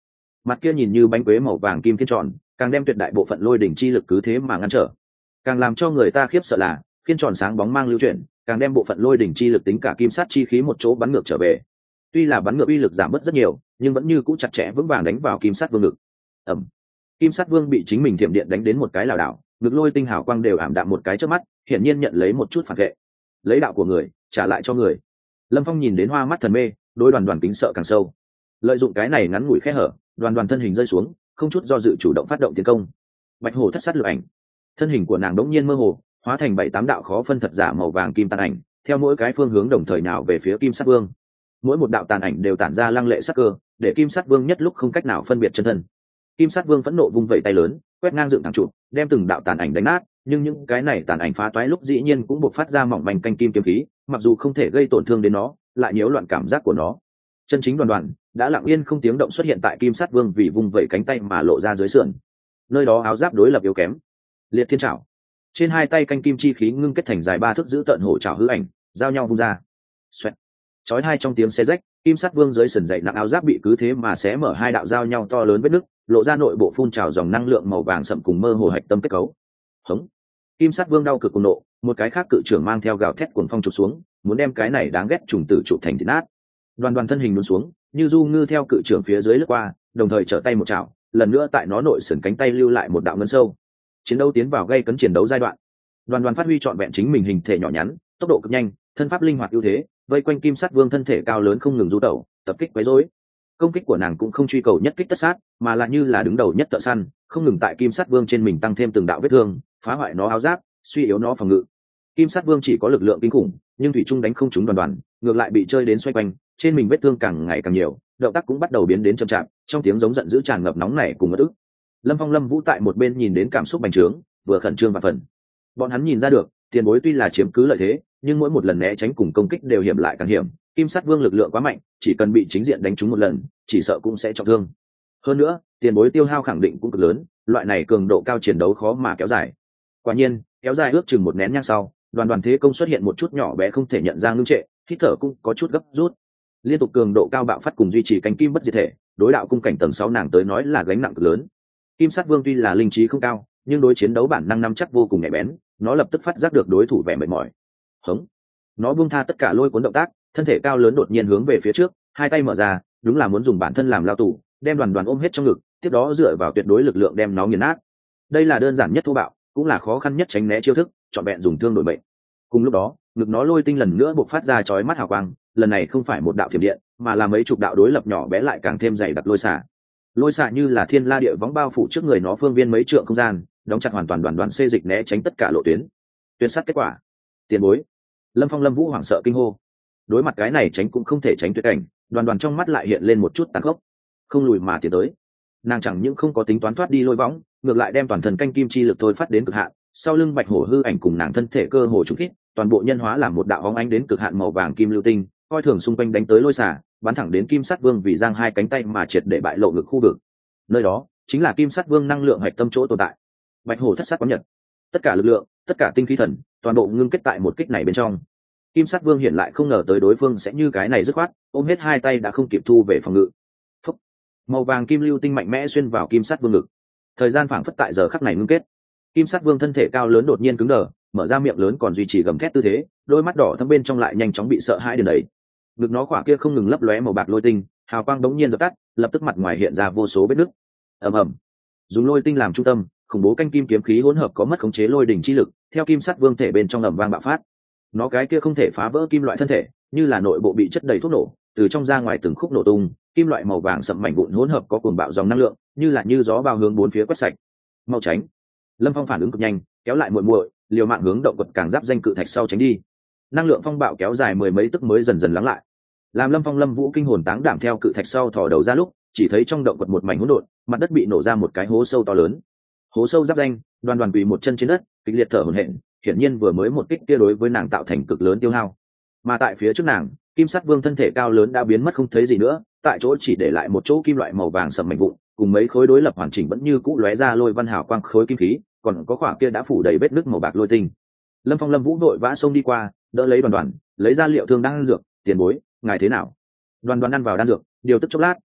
mặt kia nhìn như bánh quế màu vàng kim khiên tròn càng đem tuyệt đại bộ phận lôi đỉnh chi lực cứ thế mà ngăn trở. Càng làm cho người ta khiếp sợ là khiên tròn sáng bóng mang lưu chuyển, càng đem bộ phận lôi đỉnh chi lực tính cả kim sát chi khí một chỗ bắn ngược trở về. Tuy là bắn ngược uy lực giảm bớt rất nhiều, nhưng vẫn như cũ chặt chẽ vững vàng đánh vào kim sát vương ngực. Ẩm. Kim sát vương bị chính mình thiểm điện đánh đến một cái lảo đảo, ngực lôi tinh hào quang đều ảm đạm một cái trước mắt, hiển nhiên nhận lấy một chút phản vệ. Lấy đạo của người trả lại cho người. Lâm Phong nhìn đến hoa mắt thần mê, đối Đoàn Đoàn kính sợ càng sâu. Lợi dụng cái này ngắn ngủi khe hở, Đoàn Đoàn thân hình rơi xuống, không chút do dự chủ động phát động tiến công. Bạch hổ thất sát lược ảnh, thân hình của nàng đống nhiên mơ hồ, hóa thành 7-8 đạo khó phân thật giả màu vàng kim tàn ảnh, theo mỗi cái phương hướng đồng thời nào về phía kim sát vương. Mỗi một đạo tàn ảnh đều tản ra lăng lệ sắc cơ, để kim sát vương nhất lúc không cách nào phân biệt chân thân. Kim sát vương phẫn nộ vung vẩy tay lớn, quét ngang dựng thẳng trụ, đem từng đạo tàn ảnh đánh nát, nhưng những cái này tàn ảnh phá toái lúc dĩ nhiên cũng buộc phát ra mỏng manh canh kim kiếm khí, mặc dù không thể gây tổn thương đến nó, lại nhiễu loạn cảm giác của nó. Chân chính Đoàn Đoàn đã lặng yên không tiếng động xuất hiện tại kim sát vương vì vung vẩy cánh tay mà lộ ra dưới sườn. Nơi đó áo giáp đối lập yếu kém. Liệt thiên trảo, trên hai tay canh kim chi khí ngưng kết thành dài 3 thước giữ tận hổ trảo hư ảnh, giao nhau vung ra. Xoẹt. Chói hai trong tiếng xé rách, kim sát vương dưới sườn dậy nặng áo giáp bị cứ thế mà xé mở hai đạo giao nhau to lớn vết nứt, lộ ra nội bộ phun trào dòng năng lượng màu vàng sậm cùng mơ hồ hạch tâm kết cấu. Hống. Kim sát vương đau cực cùng nộ, một cái khác cự trưởng mang theo gào thét cuồng phong chụp xuống, muốn đem cái này đáng ghét trùng tử chụp thành thịt nát. Đoàn Đoàn thân hình lún xuống, như du ngư theo cự trưởng phía dưới lướt qua, đồng thời trở tay một chảo, lần nữa tại nó nội sườn cánh tay lưu lại một đạo ngân sâu. Chiến đấu tiến vào gây cấn chiến đấu giai đoạn. Đoàn Đoàn phát huy trọn vẹn chính mình hình thể nhỏ nhắn, tốc độ cực nhanh, thân pháp linh hoạt ưu thế, vây quanh kim sát vương thân thể cao lớn không ngừng du tẩu, tập kích quấy rối. Công kích của nàng cũng không truy cầu nhất kích tất sát, mà là như là đứng đầu nhất thợ săn, không ngừng tại kim sát vương trên mình tăng thêm từng đạo vết thương, phá hoại nó áo giáp, suy yếu nó phòng ngự. Kim sát vương chỉ có lực lượng kinh khủng, nhưng thủy trung đánh không trúng Đoàn Đoàn, ngược lại bị chơi đến xoay quanh, trên mình vết thương càng ngày càng nhiều, động tác cũng bắt đầu biến đến chậm chạp, trong tiếng giống giận dữ tràn ngập nóng nảy cùng uất ức. Lâm Phong Lâm Vũ tại một bên nhìn đến cảm xúc bành trướng, vừa khẩn trương và phần. Bọn hắn nhìn ra được, tiền bối tuy là chiếm cứ lợi thế, nhưng mỗi một lần né tránh cùng công kích đều hiểm lại càng hiểm. Kim sát vương lực lượng quá mạnh, chỉ cần bị chính diện đánh trúng một lần, chỉ sợ cũng sẽ trọng thương. Hơn nữa, tiền bối tiêu hao khẳng định cũng cực lớn, loại này cường độ cao chiến đấu khó mà kéo dài. Quả nhiên, kéo dài ước chừng một nén nhang sau, Đoàn Đoàn thế công xuất hiện một chút nhỏ bé không thể nhận ra ngưng trệ, hít thở cũng có chút gấp rút. Liên tục cường độ cao bạo phát cùng duy trì cánh kim bất diệt thể, đối đạo cung cảnh tầng 6 nàng tới nói là gánh nặng cực lớn. Kim sát vương tuy là linh trí không cao, nhưng đối chiến đấu bản năng nắm chắc vô cùng nhạy bén, nó lập tức phát giác được đối thủ vẻ mệt mỏi. Hống. Nó buông tha tất cả lôi cuốn động tác, thân thể cao lớn đột nhiên hướng về phía trước, hai tay mở ra, đúng là muốn dùng bản thân làm lao tù, đem Đoàn Đoàn ôm hết trong ngực, tiếp đó dựa vào tuyệt đối lực lượng đem nó nghiền nát. Đây là đơn giản nhất thô bạo, cũng là khó khăn nhất tránh né chiêu thức, chọn vẹn dùng thương đổi mệnh. Cùng lúc đó, ngực nó lôi tinh lần nữa bộc phát ra chói mắt hào quang, lần này không phải một đạo thiểm điện, mà là mấy chục đạo đối lập nhỏ bé lại càng thêm dày đặc lôi xả. Lôi xả như là thiên la địa võng bao phủ trước người nó phương viên mấy trượng không gian, đóng chặt hoàn toàn Đoàn Đoàn xê dịch né tránh tất cả lộ tuyến. Tuyệt sát kết quả. Tiền bối. Lâm Phong Lâm Vũ hoảng sợ kinh hô. Đối mặt cái này tránh cũng không thể tránh tuyệt cảnh, Đoàn Đoàn trong mắt lại hiện lên một chút tàn khốc. Không lùi mà tiến tới. Nàng chẳng những không có tính toán thoát đi lôi võng, ngược lại đem toàn thân canh kim chi lực thôi phát đến cực hạn, sau lưng bạch hổ hư ảnh cùng nàng thân thể cơ hồ trúng kích, toàn bộ nhân hóa làm một đạo bóng ánh đến cực hạn màu vàng kim lưu tinh, coi thường xung quanh đánh tới lôi xả, bắn thẳng đến kim sát vương vì giang hai cánh tay mà triệt để bại lộ ngực khu vực. Nơi đó chính là kim sát vương năng lượng hạch tâm chỗ tồn tại. Bạch hổ thất sát quán nhật, tất cả lực lượng, tất cả tinh khí thần, toàn bộ ngưng kết tại một kích này bên trong. Kim sát vương hiện lại không ngờ tới đối phương sẽ như cái này dứt khoát, ôm hết hai tay đã không kịp thu về phòng ngự. Phúc. Màu vàng kim lưu tinh mạnh mẽ xuyên vào kim sát vương ngực. Thời gian phảng phất tại giờ khắc này ngưng kết. Kim sát vương thân thể cao lớn đột nhiên cứng đờ, mở ra miệng lớn còn duy trì gầm thét tư thế, đôi mắt đỏ thâm bên trong lại nhanh chóng bị sợ hãi đến đấy. Ngực nó khỏa kia không ngừng lấp lóe màu bạc lôi tinh, hào quang đống nhiên dập tắt, lập tức mặt ngoài hiện ra vô số vết nứt. Ầm ầm. Dùng lôi tinh làm trung tâm, khủng bố canh kim kiếm khí hỗn hợp có mất khống chế lôi đỉnh chi lực, theo kim sát vương thể bên trong ầm vang bạo phát. Nó cái kia không thể phá vỡ kim loại thân thể, như là nội bộ bị chất đầy thuốc nổ, từ trong ra ngoài từng khúc nổ tung, kim loại màu vàng sậm mảnh vụn hỗn hợp có cuồng bạo dòng năng lượng, như là như gió bao hướng bốn phía quét sạch. Mau tránh. Lâm Phong phản ứng cực nhanh, kéo lại muội muội, liều mạng hướng động vật càng giáp danh cự thạch sau tránh đi. Năng lượng phong bạo kéo dài mười mấy tức mới dần dần lắng lại. Làm Lâm Phong Lâm Vũ kinh hồn táng đảm theo cự thạch sau thò đầu ra lúc, chỉ thấy trong động vật một mảnh hỗn độn, mặt đất bị nổ ra một cái hố sâu to lớn. Hố sâu giáp danh, Đoàn Đoàn quỳ một chân trên đất, kịch liệt thở hổn hển, hiển nhiên vừa mới một kích kia đối với nàng tạo thành cực lớn tiêu hao. Mà tại phía trước nàng, kim sát vương thân thể cao lớn đã biến mất không thấy gì nữa, tại chỗ chỉ để lại một chỗ kim loại màu vàng sầm mảnh vụn, cùng mấy khối đối lập hoàn chỉnh vẫn như cũ lóe ra lôi văn hào quang khối kim khí, còn có khỏa kia đã phủ đầy vết nứt màu bạc lôi tinh. Lâm Phong Lâm Vũ vội vã xông đi qua, đỡ lấy Đoàn Đoàn, lấy ra liệu thương đan dược, tiền bối, ngài thế nào? Đoàn Đoàn ăn vào đan dược, điều tức chốc lát,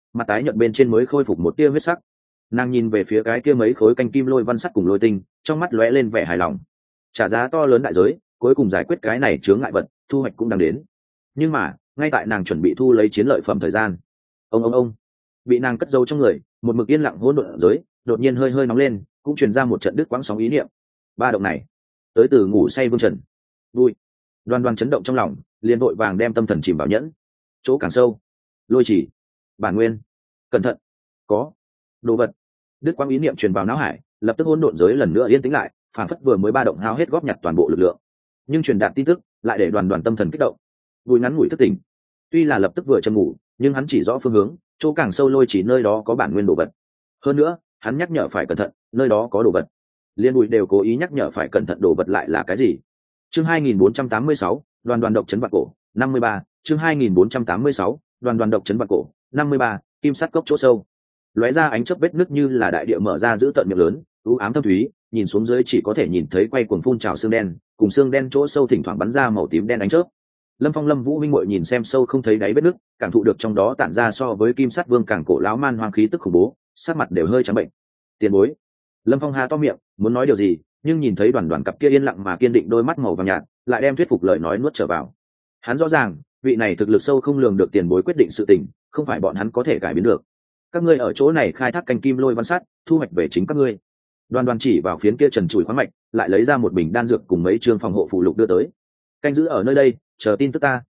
mặt tái nhợt bên trên mới khôi phục một tia huyết sắc. Nàng nhìn về phía cái kia mấy khối canh kim lôi văn sắt cùng lôi tinh, trong mắt lóe lên vẻ hài lòng. Trả giá to lớn đại giới, cuối cùng giải quyết cái này chướng ngại vật, thu hoạch cũng đang đến. Nhưng mà ngay tại nàng chuẩn bị thu lấy chiến lợi phẩm thời gian, ông bị nàng cất giấu trong người, một mực yên lặng hỗn độn giới đột nhiên hơi hơi nóng lên, cũng truyền ra một trận đứt quãng sóng ý niệm. Ba động này tới từ ngủ say Vương Trần. Vui. Đoan chấn động trong lòng, liền vội vàng đem tâm thần chìm vào nhẫn chỗ càng sâu. Lôi chỉ, bản nguyên, cẩn thận, có đồ vật. Đứt quãng ý niệm truyền vào não hải, lập tức hỗn độn giới lần nữa yên tĩnh lại, phản phất vừa mới ba động hao hết góp nhặt toàn bộ lực lượng. Nhưng truyền đạt tin tức lại để đoàn tâm thần kích động. Vui ngắn ngủi thức tỉnh. Tuy là lập tức vừa châm ngủ, nhưng hắn chỉ rõ phương hướng, chỗ càng sâu lôi chỉ nơi đó có bản nguyên đồ vật. Hơn nữa hắn nhắc nhở phải cẩn thận, nơi đó có đồ vật. Liên Bùi đều cố ý nhắc nhở phải cẩn thận, đồ vật lại là cái gì? Chương 2486, đoàn độc trấn vạn cổ, 53, chương 2486, đoàn độc trấn vạn cổ, 53, kim sắt cốc chỗ sâu. Lóe ra ánh chớp vết nứt như là đại địa mở ra giữ tận miệng lớn, u ám thâm thúy, nhìn xuống dưới chỉ có thể nhìn thấy quay cuồng phun trào xương đen, cùng xương đen chỗ sâu thỉnh thoảng bắn ra màu tím đen ánh chớp. Lâm Phong Lâm Vũ minh muội nhìn xem sâu không thấy đáy vết nứt, cảm thụ được trong đó tản ra so với kim sắt vương càng cổ lão man hoang khí tức khủng bố, sắc mặt đều hơi trắng bệnh. Tiền bối. Lâm Phong há to miệng muốn nói điều gì, nhưng nhìn thấy đoàn cặp kia yên lặng mà kiên định đôi mắt màu vàng nhạt, lại đem thuyết phục lời nói nuốt trở vào. Hắn rõ ràng vị này thực lực sâu không lường được tiền bối quyết định sự tình, không phải bọn hắn có thể cải biến được. Các ngươi ở chỗ này khai thác canh kim lôi văn sắt, thu hoạch về chính các ngươi. Đoàn chỉ vào phiến kia trần trụi khoáng mạch, lại lấy ra một bình đan dược cùng mấy chương phòng hộ phụ lục đưa tới. Canh giữ ở nơi đây, chờ tin tức ta,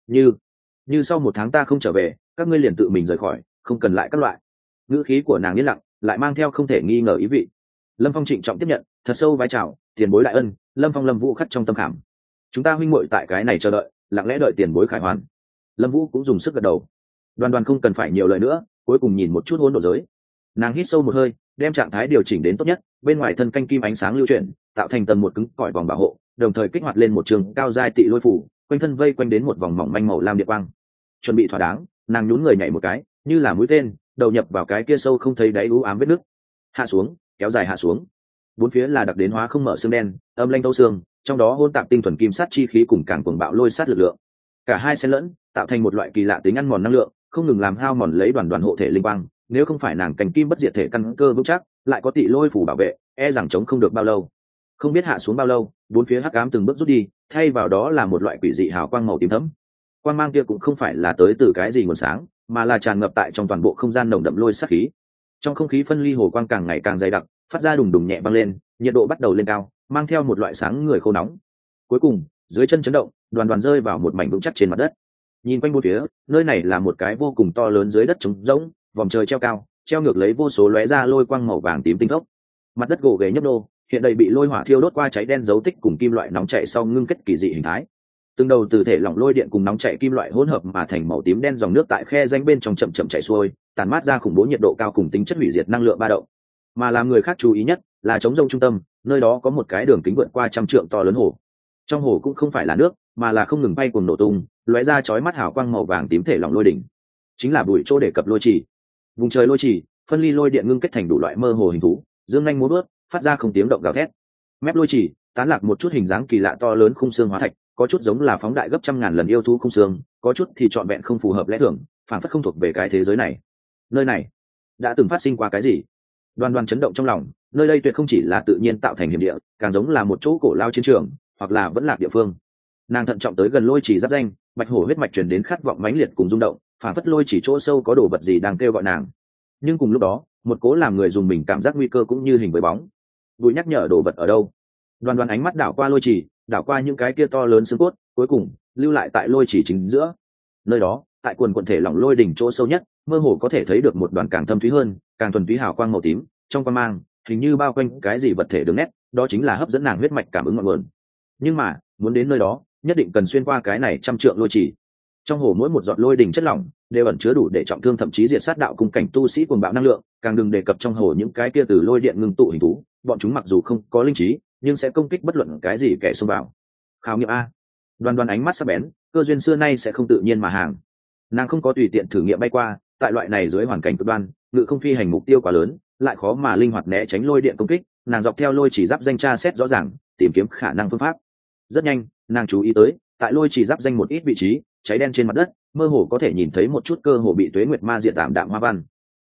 như sau 1 tháng ta không trở về, các ngươi liền tự mình rời khỏi, không cần lại các loại. Ngữ khí của nàng yên lặng, lại mang theo không thể nghi ngờ ý vị. Lâm Phong trịnh trọng tiếp nhận, thật sâu vái chào, tiền bối đại ân. Lâm Phong Lâm Vũ khắc trong tâm khảm. Chúng ta huynh muội tại cái này chờ đợi, lặng lẽ đợi tiền bối khải hoàn. Lâm Vũ cũng dùng sức gật đầu. Đoàn không cần phải nhiều lời nữa, cuối cùng nhìn một chút hỗn độn giới. Nàng hít sâu một hơi, đem trạng thái điều chỉnh đến tốt nhất, bên ngoài thân canh kim ánh sáng lưu chuyển, tạo thành tầng một cứng cỏi vòng bảo hộ, đồng thời kích hoạt lên một trường cao giai tị lôi phủ, quanh thân vây quanh đến một vòng mỏng manh màu lam điện quang. Chuẩn bị thỏa đáng, nàng nhún người nhảy một cái, như là mũi tên, đầu nhập vào cái kia sâu không thấy đáy u ám vết nước. Hạ xuống, kéo dài hạ xuống. Bốn phía là đặc đến hóa không mở xương đen, âm lanh thấu xương, trong đó hôn tạp tinh thuần kim sát chi khí cùng càng cuồng bạo lôi sát lực lượng. Cả hai xen lẫn, tạo thành một loại kỳ lạ tính ăn mòn năng lượng, không ngừng làm hao mòn lấy đoàn hộ thể linh quang. Nếu không phải nàng cành kim bất diệt thể căn cơ vững chắc, lại có tị lôi phủ bảo vệ, e rằng chống không được bao lâu. Không biết hạ xuống bao lâu, bốn phía hắc ám từng bước rút đi, thay vào đó là một loại quỷ dị hào quang màu tím thẫm. Quang mang kia cũng không phải là tới từ cái gì nguồn sáng, mà là tràn ngập tại trong toàn bộ không gian nồng đậm lôi sát khí. Trong không khí phân ly hồ quang càng ngày càng dày đặc, phát ra đùng đùng nhẹ vang lên, nhiệt độ bắt đầu lên cao, mang theo một loại sáng người khô nóng. Cuối cùng, dưới chân chấn động, đoàn rơi vào một mảnh vững chắc trên mặt đất. Nhìn quanh bốn phía, nơi này là một cái vô cùng to lớn dưới đất trống rỗng, vòng trời treo cao, treo ngược lấy vô số lóe ra lôi quang màu vàng tím tinh thốc. Mặt đất gồ ghề nhấp nô, hiện đầy bị lôi hỏa thiêu đốt qua cháy đen dấu tích cùng kim loại nóng chảy sau ngưng kết kỳ dị hình thái. Từng đầu từ thể lỏng lôi điện cùng nóng chảy kim loại hỗn hợp mà thành màu tím đen dòng nước tại khe rãnh bên trong chậm chậm chảy xuôi, tản mát ra khủng bố nhiệt độ cao cùng tính chất hủy diệt năng lượng ba động. Mà làm người khác chú ý nhất là trống rông trung tâm, nơi đó có một cái đường kính vượt qua 100 trượng to lớn hồ. Trong hồ cũng không phải là nước, mà là không ngừng bay cuồng nổ tung, lóe ra chói mắt hào quang màu vàng tím thể lỏng lôi đỉnh. Chính là bụi chỗ để cập lôi trì. Vùng trời lôi trì, phân ly lôi điện ngưng kết thành đủ loại mơ hồ hình thú, dương nhanh múa bước, phát ra không tiếng động gào thét. Mép lôi trì, tán lạc một chút hình dáng kỳ lạ to lớn khung xương hóa thạch, có chút giống là phóng đại gấp 100.000 lần yêu thú khung xương, có chút thì trọn vẹn không phù hợp lẽ thường, phản phất không thuộc về cái thế giới này. Nơi này đã từng phát sinh qua cái gì? Đoàn chấn động trong lòng, nơi đây tuyệt không chỉ là tự nhiên tạo thành hiểm địa, càng giống là một chỗ cổ lao chiến trường, hoặc là vẫn lạc địa phương. Nàng thận trọng tới gần lôi chỉ giáp danh, bạch hổ huyết mạch truyền đến khát vọng mãnh liệt cùng rung động, phản phất lôi chỉ chỗ sâu có đồ vật gì đang kêu gọi nàng. Nhưng cùng lúc đó, một cố làm người dùng mình cảm giác nguy cơ cũng như hình với bóng. Bụi nhắc nhở đồ vật ở đâu? Đoàn ánh mắt đảo qua lôi chỉ, đảo qua những cái kia to lớn xương cốt, cuối cùng lưu lại tại lôi chỉ chính giữa. Nơi đó, tại quần thể lỏng lôi đỉnh chỗ sâu nhất, mơ hồ có thể thấy được một đoàn càng thâm thúy hơn, càng thuần túy hào quang màu tím, trong quang mang hình như bao quanh cái gì vật thể đường nét, đó chính là hấp dẫn nàng huyết mạch cảm ứng ngọn nguồn. Nhưng mà muốn đến nơi đó, nhất định cần xuyên qua cái này 100 trượng lôi chỉ. Trong hồ mỗi một giọt lôi đỉnh chất lỏng đều ẩn chứa đủ để trọng thương thậm chí diệt sát đạo cùng cảnh tu sĩ cuồng bạo năng lượng, càng đừng đề cập trong hồ những cái kia từ lôi điện ngưng tụ hình thú, bọn chúng mặc dù không có linh trí, nhưng sẽ công kích bất luận cái gì kẻ xông vào. Khảo nghiệm a. Đoàn ánh mắt sắc bén, cơ duyên xưa nay sẽ không tự nhiên mà hàng. Nàng không có tùy tiện thử nghiệm bay qua, tại loại này dưới hoàn cảnh cực đoan, ngự không phi hành mục tiêu quá lớn, lại khó mà linh hoạt né tránh lôi điện công kích. Nàng dọc theo lôi chỉ giáp danh tra xét rõ ràng, tìm kiếm khả năng phương pháp. Rất nhanh, nàng chú ý tới, tại lôi chỉ giáp danh một ít vị trí, cháy đen trên mặt đất, mơ hồ có thể nhìn thấy một chút cơ hồ bị tuế nguyệt ma diệt tạm đạm hoa văn.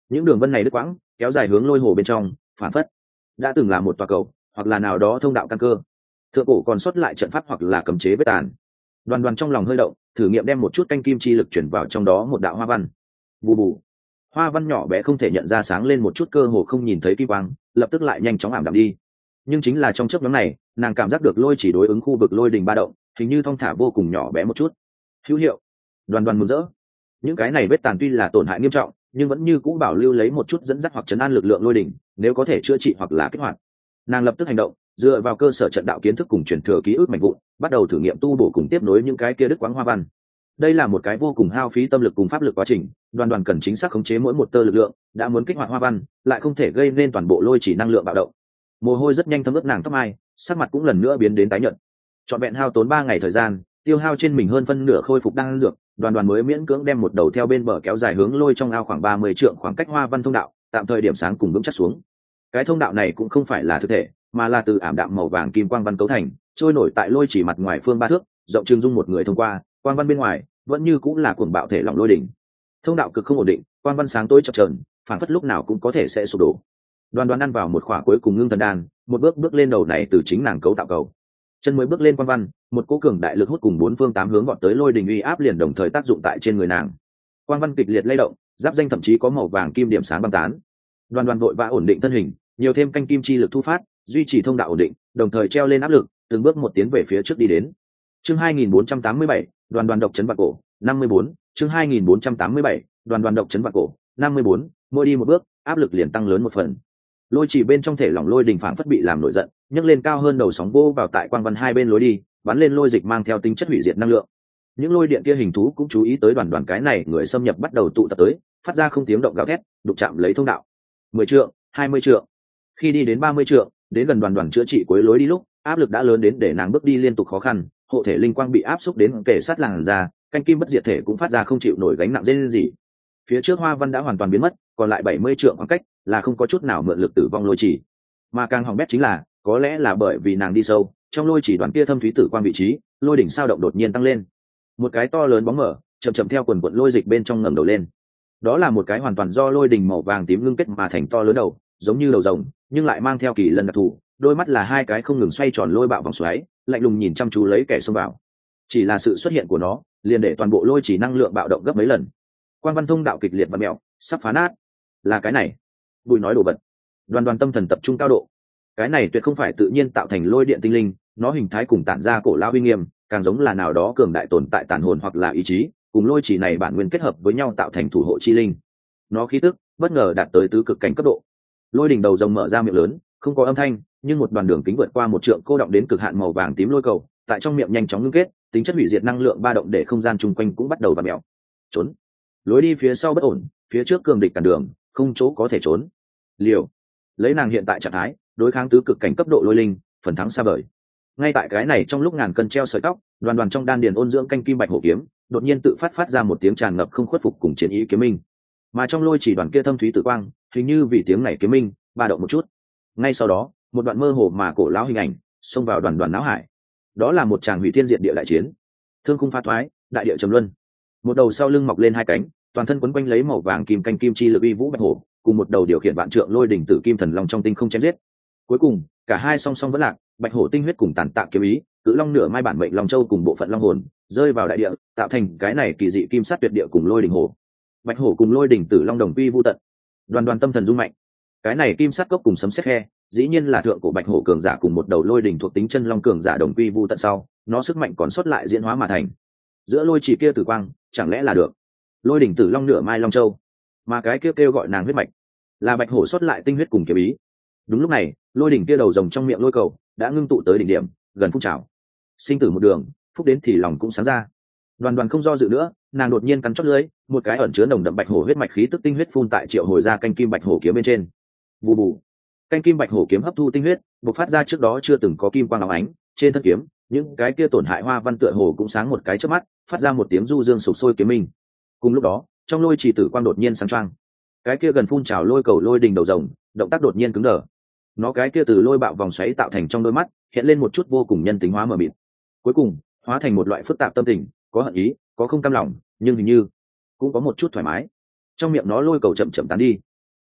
những đường vân này đứt quãng kéo dài hướng lôi hồ bên trong, phản phất đã từng là một tòa cầu hoặc là nào đó thông đạo căn cơ. Thượng cổ còn xuất lại trận pháp hoặc là cấm chế vết tàn. Đoàn đoàn trong lòng hơi động, thử nghiệm đem một chút canh kim chi lực chuyển vào trong đó một đạo hoa văn. Bù bù, hoa văn nhỏ bé không thể nhận ra sáng lên một chút, cơ hồ không nhìn thấy kim quang, lập tức lại nhanh chóng ảm đạm đi. Nhưng chính là trong chớp nhoáng này, nàng cảm giác được lôi chỉ đối ứng khu vực lôi đình ba động, hình như thong thả vô cùng nhỏ bé một chút. Hữu hiệu. Đoàn đoàn mừng rỡ. Những cái này vết tàn tuy là tổn hại nghiêm trọng, nhưng vẫn như cũ bảo lưu lấy một chút dẫn dắt hoặc chấn an lực lượng lôi đỉnh, nếu có thể chữa trị hoặc là kích hoạt. Nàng lập tức hành động, dựa vào cơ sở trận đạo kiến thức cùng truyền thừa ký ức mạnh vụn, bắt đầu thử nghiệm tu bổ cùng tiếp nối những cái kia đứt quãng hoa văn. Đây là một cái vô cùng hao phí tâm lực cùng pháp lực quá trình, đoàn đoàn cần chính xác khống chế mỗi một tơ lực lượng, đã muốn kích hoạt hoa văn, lại không thể gây nên toàn bộ lôi chỉ năng lượng bạo động. Mồ hôi rất nhanh thấm ướt nàng tóc mai, sắc mặt cũng lần nữa biến đến tái nhợt. Trọn vẹn hao tốn 3 ngày thời gian, tiêu hao trên mình hơn phân nửa khôi phục đan dược, đoàn đoàn mới miễn cưỡng đem một đầu theo bên bờ kéo dài hướng lôi trong ao khoảng 30 trượng khoảng cách hoa văn thông đạo, tạm thời điểm sáng cùng vững chắc xuống. Cái thông đạo này cũng không phải là thực thể, mà là từ ảm đạm màu vàng kim quang văn cấu thành, trôi nổi tại lôi chỉ mặt ngoài phương 3 thước, rộng chừng dung một người thông qua, quang văn bên ngoài vẫn như cũng là cuồng bạo thể lỏng lôi đỉnh. Thông đạo cực không ổn định, quang văn sáng tối chập chờn, phản phất lúc nào cũng có thể sẽ sụp đổ. Đoàn đoàn ăn vào một khỏa cuối cùng ngưng thần đan, một bước bước lên đầu này từ chính nàng cấu tạo cầu. Chân mới bước lên quang văn, một cỗ cường đại lực hút cùng 4 phương 8 hướng vọt tới lôi đình uy áp liền đồng thời tác dụng tại trên người nàng. Quang văn kịch liệt lay động, giáp danh thậm chí có màu vàng kim điểm sáng băng tán. Đoàn đoàn vội vã ổn định thân hình, nhiều thêm canh kim chi lực thu phát, duy trì thông đạo ổn định, đồng thời treo lên áp lực, từng bước một tiến về phía trước đi đến. Chương 2487, đoàn đoàn độc chấn vạn cổ, 54, chương 2487, đoàn đoàn độc chấn vạn cổ, 54, mỗi đi một bước, áp lực liền tăng lớn một phần. Lôi chỉ bên trong thể lỏng lôi đình phảng phất bị làm nổi giận, nhấc lên cao hơn đầu sóng vô vào tại quang văn hai bên lối đi, bắn lên lôi dịch mang theo tính chất hủy diệt năng lượng. Những lôi điện kia hình thú cũng chú ý tới đoàn đoàn cái này người xâm nhập bắt đầu tụ tập tới, phát ra không tiếng động gào thét, đụng chạm lấy thông đạo. 10 trượng, 20 trượng. Khi đi đến 30 trượng, đến gần đoàn đoàn chữa trị cuối lối đi lúc, áp lực đã lớn đến để nàng bước đi liên tục khó khăn, hộ thể linh quang bị áp xúc đến kề sát làn da, canh kim bất diệt thể cũng phát ra không chịu nổi gánh nặng rên gì. Phía trước hoa văn đã hoàn toàn biến mất, còn lại 70 trượng khoảng cách là không có chút nào mượn lực tử vong lôi chỉ. Mà càng hỏng bét chính là, có lẽ là bởi vì nàng đi sâu, trong lôi chỉ đoàn kia thâm thúy tử quang vị trí, lôi đỉnh sao động đột nhiên tăng lên. Một cái to lớn bóng mở, chậm chậm theo quần quần lôi dịch bên trong ngẩng đầu lên. Đó là một cái hoàn toàn do lôi đỉnh màu vàng tím ngưng kết mà thành to lớn đầu, giống như đầu rồng, nhưng lại mang theo kỳ lân đặc thù, đôi mắt là hai cái không ngừng xoay tròn lôi bạo vòng xoáy, lạnh lùng nhìn chăm chú lấy kẻ xông vào. Chỉ là sự xuất hiện của nó, liền để toàn bộ lôi chỉ năng lượng bạo động gấp mấy lần. Quan văn thông đạo kịch liệt và mèo, sắp phá nát. Là cái này. Bùi nói đồ vật. Đoàn đoàn tâm thần tập trung cao độ. Cái này tuyệt không phải tự nhiên tạo thành lôi điện tinh linh, nó hình thái cùng tản ra cổ lao uy nghiêm, càng giống là nào đó cường đại tồn tại tàn hồn hoặc là ý chí, cùng lôi chỉ này bản nguyên kết hợp với nhau tạo thành thủ hộ chi linh. Nó khí tức bất ngờ đạt tới tứ cực cảnh cấp độ. Lôi đỉnh đầu rồng mở ra miệng lớn, không có âm thanh, nhưng một đoàn đường kính vượt qua 1 trượng cô động đến cực hạn màu vàng tím lôi cầu, tại trong miệng nhanh chóng ngưng kết, tính chất hủy diệt năng lượng ba động để không gian chung quanh cũng bắt đầu vặn mèo. Trốn. Lối đi phía sau bất ổn, phía trước cường địch cản đường, không chỗ có thể trốn. Liều. Lấy nàng hiện tại trạng thái, đối kháng tứ cực cảnh cấp độ lôi linh, phần thắng xa vời. Ngay tại cái này trong lúc ngàn cân treo sợi tóc, đoàn đoàn trong đan điền ôn dưỡng canh kim bạch hổ kiếm, đột nhiên tự phát ra một tiếng tràn ngập không khuất phục cùng chiến ý kiếm minh. Mà trong lôi chỉ đoàn kia thâm thúy tử quang, hình như vì tiếng này kiếm minh, ba động một chút. Ngay sau đó, một đoạn mơ hồ mà cổ lão hình ảnh xông vào đoàn đoàn não hải. Đó là một tràng hủy thiên diệt địa đại chiến, thương khung phá thoái, đại địa trầm luân. Một đầu sau lưng mọc lên hai cánh, toàn thân quấn quanh lấy màu vàng kim canh kim chi lực uy vũ bạch hổ, cùng một đầu điều khiển vạn trượng lôi đỉnh tử kim thần long trong tinh không chém giết. Cuối cùng, cả hai song song vẫn lạc, bạch hổ tinh huyết cùng tàn tạ kiếm ý, cự long nửa mai bản mệnh long châu cùng bộ phận long hồn rơi vào đại địa, tạo thành cái này kỳ dị kim sát tuyệt địa cùng lôi đỉnh hổ. Bạch hổ cùng lôi đỉnh tử long đồng quy vu tận. Đoàn đoàn tâm thần rung mạnh. Cái này kim sát cốc cùng sấm sét khe, dĩ nhiên là thượng cổ bạch hổ cường giả cùng một đầu lôi đỉnh thuộc tính chân long cường giả đồng quy vu tận sau, nó sức mạnh còn sót lại diễn hóa mà thành. Giữa lôi chỉ kia tử quang, chẳng lẽ là được lôi đỉnh tử long nửa mai long châu, mà cái kia kêu gọi nàng huyết mạch là bạch hổ sót lại tinh huyết cùng kiếm ý. Đúng lúc này, lôi đỉnh kia đầu rồng trong miệng lôi cầu đã ngưng tụ tới đỉnh điểm, gần phun trào. Sinh tử một đường, phúc đến thì lòng cũng sáng ra. Đoàn đoàn không do dự nữa, nàng đột nhiên cắn chót lưỡi, một cái ẩn chứa nồng đậm bạch hổ huyết mạch khí tức tinh huyết phun tại triệu hồi ra canh kim bạch hổ kiếm bên trên. Bù bù, canh kim bạch hổ kiếm hấp thu tinh huyết, bộc phát ra trước đó chưa từng có kim quang óng ánh. Trên thân kiếm, những cái kia tổn hại hoa văn tựa hồ cũng sáng một cái chớp mắt, phát ra một tiếng du dương sục sôi kiếm minh. Cùng lúc đó, trong lôi chỉ tử quang đột nhiên sáng choang. Cái kia gần phun trào lôi cầu lôi đình đầu rồng, động tác đột nhiên cứng đờ. Nó cái kia từ lôi bạo vòng xoáy tạo thành trong đôi mắt, hiện lên một chút vô cùng nhân tính hóa mờ mịt. Cuối cùng, hóa thành một loại phức tạp tâm tình, có hận ý, có không cam lòng, nhưng hình như cũng có một chút thoải mái. Trong miệng nó lôi cầu chậm chậm tán đi,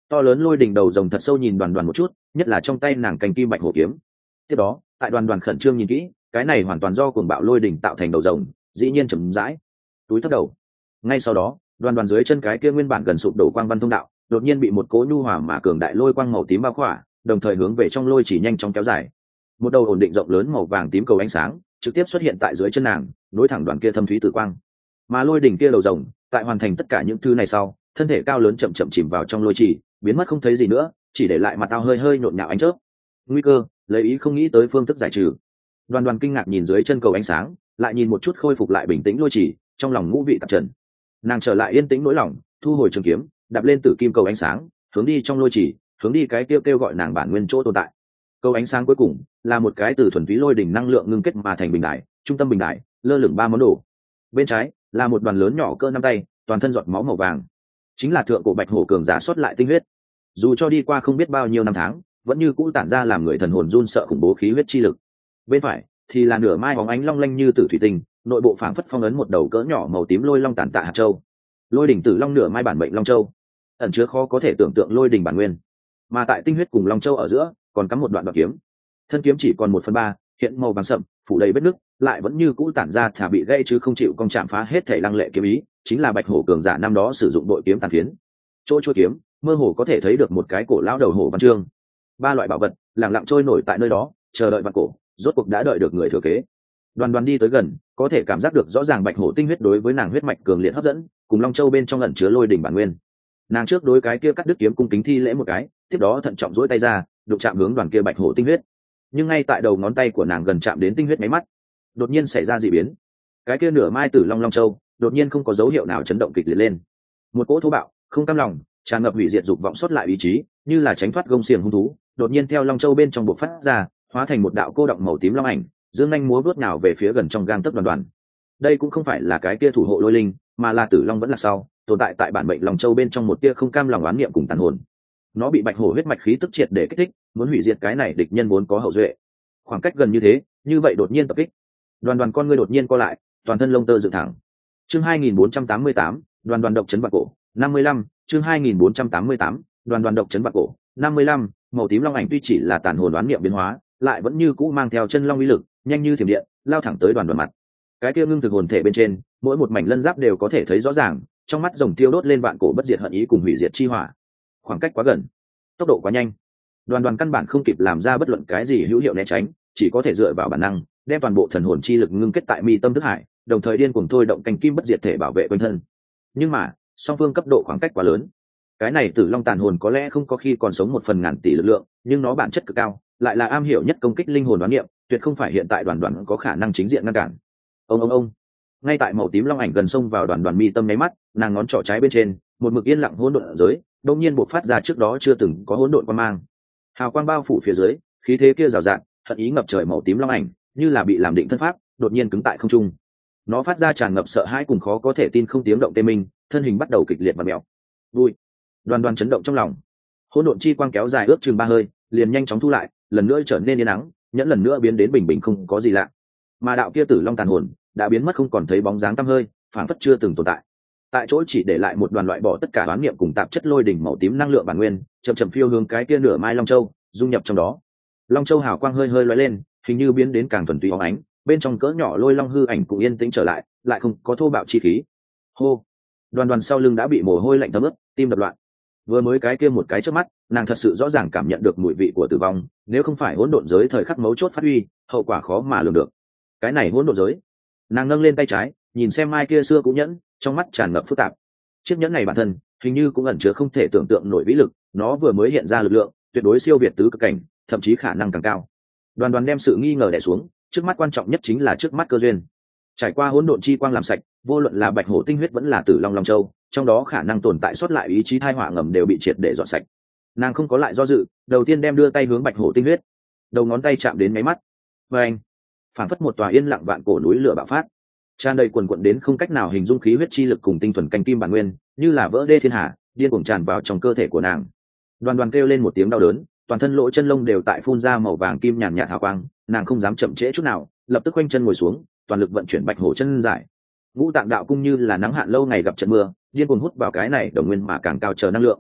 To lớn lôi đỉnh đầu rồng thật sâu nhìn đoàn đoàn một chút, nhất là trong tay nàng cành kim bạch hổ kiếm. Tiếp đó tại đoàn đoàn khẩn trương nhìn kỹ, cái này hoàn toàn do cuồng bạo lôi đỉnh tạo thành đầu rồng, dĩ nhiên chậm rãi túi thấp đầu. Ngay sau đó đoàn đoàn dưới chân cái kia nguyên bản gần sụp đổ quang văn thông đạo đột nhiên bị một cỗ nhu hòa mà cường đại lôi quang màu tím bao khỏa, đồng thời hướng về trong lôi chỉ nhanh chóng kéo dài. Một đầu ổn định rộng lớn màu vàng tím cầu ánh sáng trực tiếp xuất hiện tại dưới chân nàng, nối thẳng đoàn kia thâm thúy tử quang. Mà lôi đỉnh kia đầu rồng tại hoàn thành tất cả những thứ này sau, thân thể cao lớn chậm chậm chìm vào trong lôi chỉ, biến mất không thấy gì nữa, chỉ để lại mặt tao hơi hơi nhộn nhạo ánh chớp. Nguy cơ, lấy ý không nghĩ tới phương thức giải trừ. Đoàn đoàn kinh ngạc nhìn dưới chân cầu ánh sáng, lại nhìn một chút khôi phục lại bình tĩnh lôi chỉ, trong lòng ngũ vị tạp trần. Nàng trở lại yên tĩnh nỗi lòng, thu hồi trường kiếm, đạp lên tử kim cầu ánh sáng, hướng đi trong lôi chỉ, hướng đi cái kêu gọi nàng bản nguyên chỗ tồn tại. Cầu ánh sáng cuối cùng là một cái từ thuần túy lôi đỉnh năng lượng ngưng kết mà thành bình đài, trung tâm bình đài lơ lửng 3 món đồ. Bên trái là một đoàn lớn nhỏ cỡ nắm tay, toàn thân giọt máu màu vàng, chính là thượng cổ bạch hổ cường giả xuất lại tinh huyết. Dù cho đi qua không biết bao nhiêu năm tháng, vẫn như cũ tản ra làm người thần hồn run sợ khủng bố khí huyết chi lực. Bên phải thì là nửa mai bóng ánh long lanh như tử thủy tinh, nội bộ phảng phất phong ấn một đầu cỡ nhỏ màu tím lôi long tản tạ hạt châu. Lôi đỉnh tử long nửa mai bản mệnh long châu, ẩn chứa khó có thể tưởng tượng lôi đỉnh bản nguyên. Mà tại tinh huyết cùng long châu ở giữa còn cắm một đoạn đoạn kiếm, thân kiếm chỉ còn 1/3, hiện màu vàng sậm, phủ đầy vết nứt, lại vẫn như cũ tản ra thả bị gãy chứ không chịu cong chạm phá hết thể lăng lệ kiếm ý, chính là bạch hổ cường giả năm đó sử dụng đội kiếm tàn phiến. Chỗ chuôi kiếm mơ hồ có thể thấy được một cái cổ lão đầu hổ văn chương. 3 loại bảo vật lặng lặng trôi nổi tại nơi đó, chờ đợi vạn cổ, rốt cuộc đã đợi được người thừa kế. Đoàn đoàn đi tới gần, có thể cảm giác được rõ ràng bạch hổ tinh huyết đối với nàng huyết mạch cường liệt hấp dẫn, cùng long châu bên trong ẩn chứa lôi đỉnh bản nguyên. Nàng trước đối cái kia cắt đứt kiếm cung kính thi lễ một cái, tiếp đó thận trọng duỗi tay ra, đụng chạm hướng đoàn kia bạch hổ tinh huyết. Nhưng ngay tại đầu ngón tay của nàng gần chạm đến tinh huyết máy mắt, đột nhiên xảy ra dị biến. Cái kia nửa mai tử long long châu đột nhiên không có dấu hiệu nào chấn động kịch liệt lên. Một cỗ thô bạo, không cam lòng, tràn ngập hủy diệt dục vọng xuất lại ý chí, như là tránh thoát gông xiềng hung thú, đột nhiên theo long châu bên trong bộc phát ra, hóa thành một đạo cô động màu tím long ảnh, dương nhanh múa vuốt nào về phía gần trong gang tấc đoàn đoàn. Đây cũng không phải là cái kia thủ hộ lôi linh, mà là tử long vẫn là sau, tồn tại tại bản mệnh long châu bên trong một tia không cam lòng oán niệm cùng tàn hồn. Nó bị bạch hổ huyết mạch khí tức triệt để kích thích, muốn hủy diệt cái này địch nhân vốn có hậu duệ. Khoảng cách gần như thế, như vậy đột nhiên tập kích. Đoàn đoàn con ngươi đột nhiên co lại, toàn thân lông tơ dựng thẳng. Chương 2488, đoàn đoàn độc chấn vạn cổ, 55, chương 2488, đoàn đoàn độc chấn vạn cổ, 55, màu tím long ảnh tuy chỉ là tàn hồn đoán niệm biến hóa, lại vẫn như cũ mang theo chân long uy lực, nhanh như thiểm điện, lao thẳng tới đoàn đoàn mặt. Cái kia ngưng thực hồn thể bên trên, mỗi một mảnh lân giáp đều có thể thấy rõ ràng, trong mắt rồng tiêu đốt lên vạn cổ bất diệt hận ý cùng hủy diệt chi hỏa. Khoảng cách quá gần, tốc độ quá nhanh, đoàn đoàn căn bản không kịp làm ra bất luận cái gì hữu hiệu né tránh, chỉ có thể dựa vào bản năng đem toàn bộ thần hồn chi lực ngưng kết tại mi tâm thức hải, đồng thời điên cuồng thôi động cành kim bất diệt thể bảo vệ quanh thân. Nhưng mà song phương cấp độ khoảng cách quá lớn. Cái này tử long tàn hồn có lẽ không có khi còn sống 1/1000 tỷ lực lượng, nhưng nó bản chất cực cao, lại là am hiểu nhất công kích linh hồn đoán niệm, tuyệt không phải hiện tại đoàn đoàn có khả năng chính diện ngăn cản. Ông ngay tại màu tím long ảnh gần xông vào đoàn đoàn mi tâm nháy mắt, nàng ngón trỏ trái bên trên một mực yên lặng hỗn độn ở giới đột nhiên bộc phát ra trước đó chưa từng có hỗn độn quang mang, hào quang bao phủ phía dưới, khí thế kia rào rạt, hận ý ngập trời màu tím long ảnh như là bị làm định thân pháp, đột nhiên cứng tại không trung. Nó phát ra tràn ngập sợ hãi cùng khó có thể tin không tiếng động tê minh, thân hình bắt đầu kịch liệt và mèo. Vui. Đoàn đoàn chấn động trong lòng. Hỗn độn chi quang kéo dài ước chừng 3 hơi, liền nhanh chóng thu lại, lần nữa trở nên yên ắng, nhẫn lần nữa biến đến bình bình không có gì lạ. Mà đạo kia tử long tàn hồn đã biến mất không còn thấy bóng dáng tăm hơi, phản phất chưa từng tồn tại. Tại chỗ chỉ để lại một đoàn loại bỏ tất cả đoán niệm cùng tạp chất lôi đỉnh màu tím năng lượng bản nguyên, chậm chậm phiêu hướng cái kia nửa mai long châu, dung nhập trong đó. Long châu hào quang hơi hơi lóe lên, hình như biến đến càng thuần túy óng ánh, bên trong cỡ nhỏ lôi long hư ảnh cũng yên tĩnh trở lại, lại không có thô bạo chi khí. Hô. Đoàn đoàn sau lưng đã bị mồ hôi lạnh thấm ướt, tim đập loạn. Vừa mới cái kia một cái trước mắt, nàng thật sự rõ ràng cảm nhận được mùi vị của tử vong, nếu không phải hỗn độn giới thời khắc mấu chốt phát huy, hậu quả khó mà lường được. Cái này hỗn độn giới. Nàng nâng lên tay trái, nhìn xem mai kia xưa cũ nhẫn, trong mắt tràn ngập phức tạp. Chiếc nhẫn này bản thân hình như cũng ẩn chứa không thể tưởng tượng nổi vĩ lực, nó vừa mới hiện ra lực lượng tuyệt đối siêu việt tứ cực cảnh, thậm chí khả năng càng cao. Đoàn đoàn đem sự nghi ngờ đè xuống, trước mắt quan trọng nhất chính là trước mắt cơ duyên. Trải qua hỗn độn chi quang làm sạch, vô luận là bạch hổ tinh huyết vẫn là tử long long châu, trong đó khả năng tồn tại xuất lại ý chí thai họa ngầm đều bị triệt để dọn sạch. Nàng không có lại do dự, đầu tiên đem đưa tay hướng bạch hổ tinh huyết, đầu ngón tay chạm đến máy mắt, và anh phản phất một tòa yên lặng vạn cổ núi lửa bạo phát, tràn đầy quần quận đến không cách nào hình dung khí huyết chi lực cùng tinh thuần canh kim bản nguyên, như là vỡ đê thiên hà, điên cuồng tràn vào trong cơ thể của nàng. Đoàn đoàn kêu lên một tiếng đau đớn, toàn thân lỗ chân lông đều tại phun ra màu vàng kim nhàn nhạt hào quang, nàng không dám chậm trễ chút nào, lập tức quanh chân ngồi xuống, toàn lực vận chuyển bạch hổ chân giải. Ngũ tạng đạo cung như là nắng hạn lâu ngày gặp trận mưa, điên cuồng hút vào cái này đồng nguyên mà càng cao chờ năng lượng.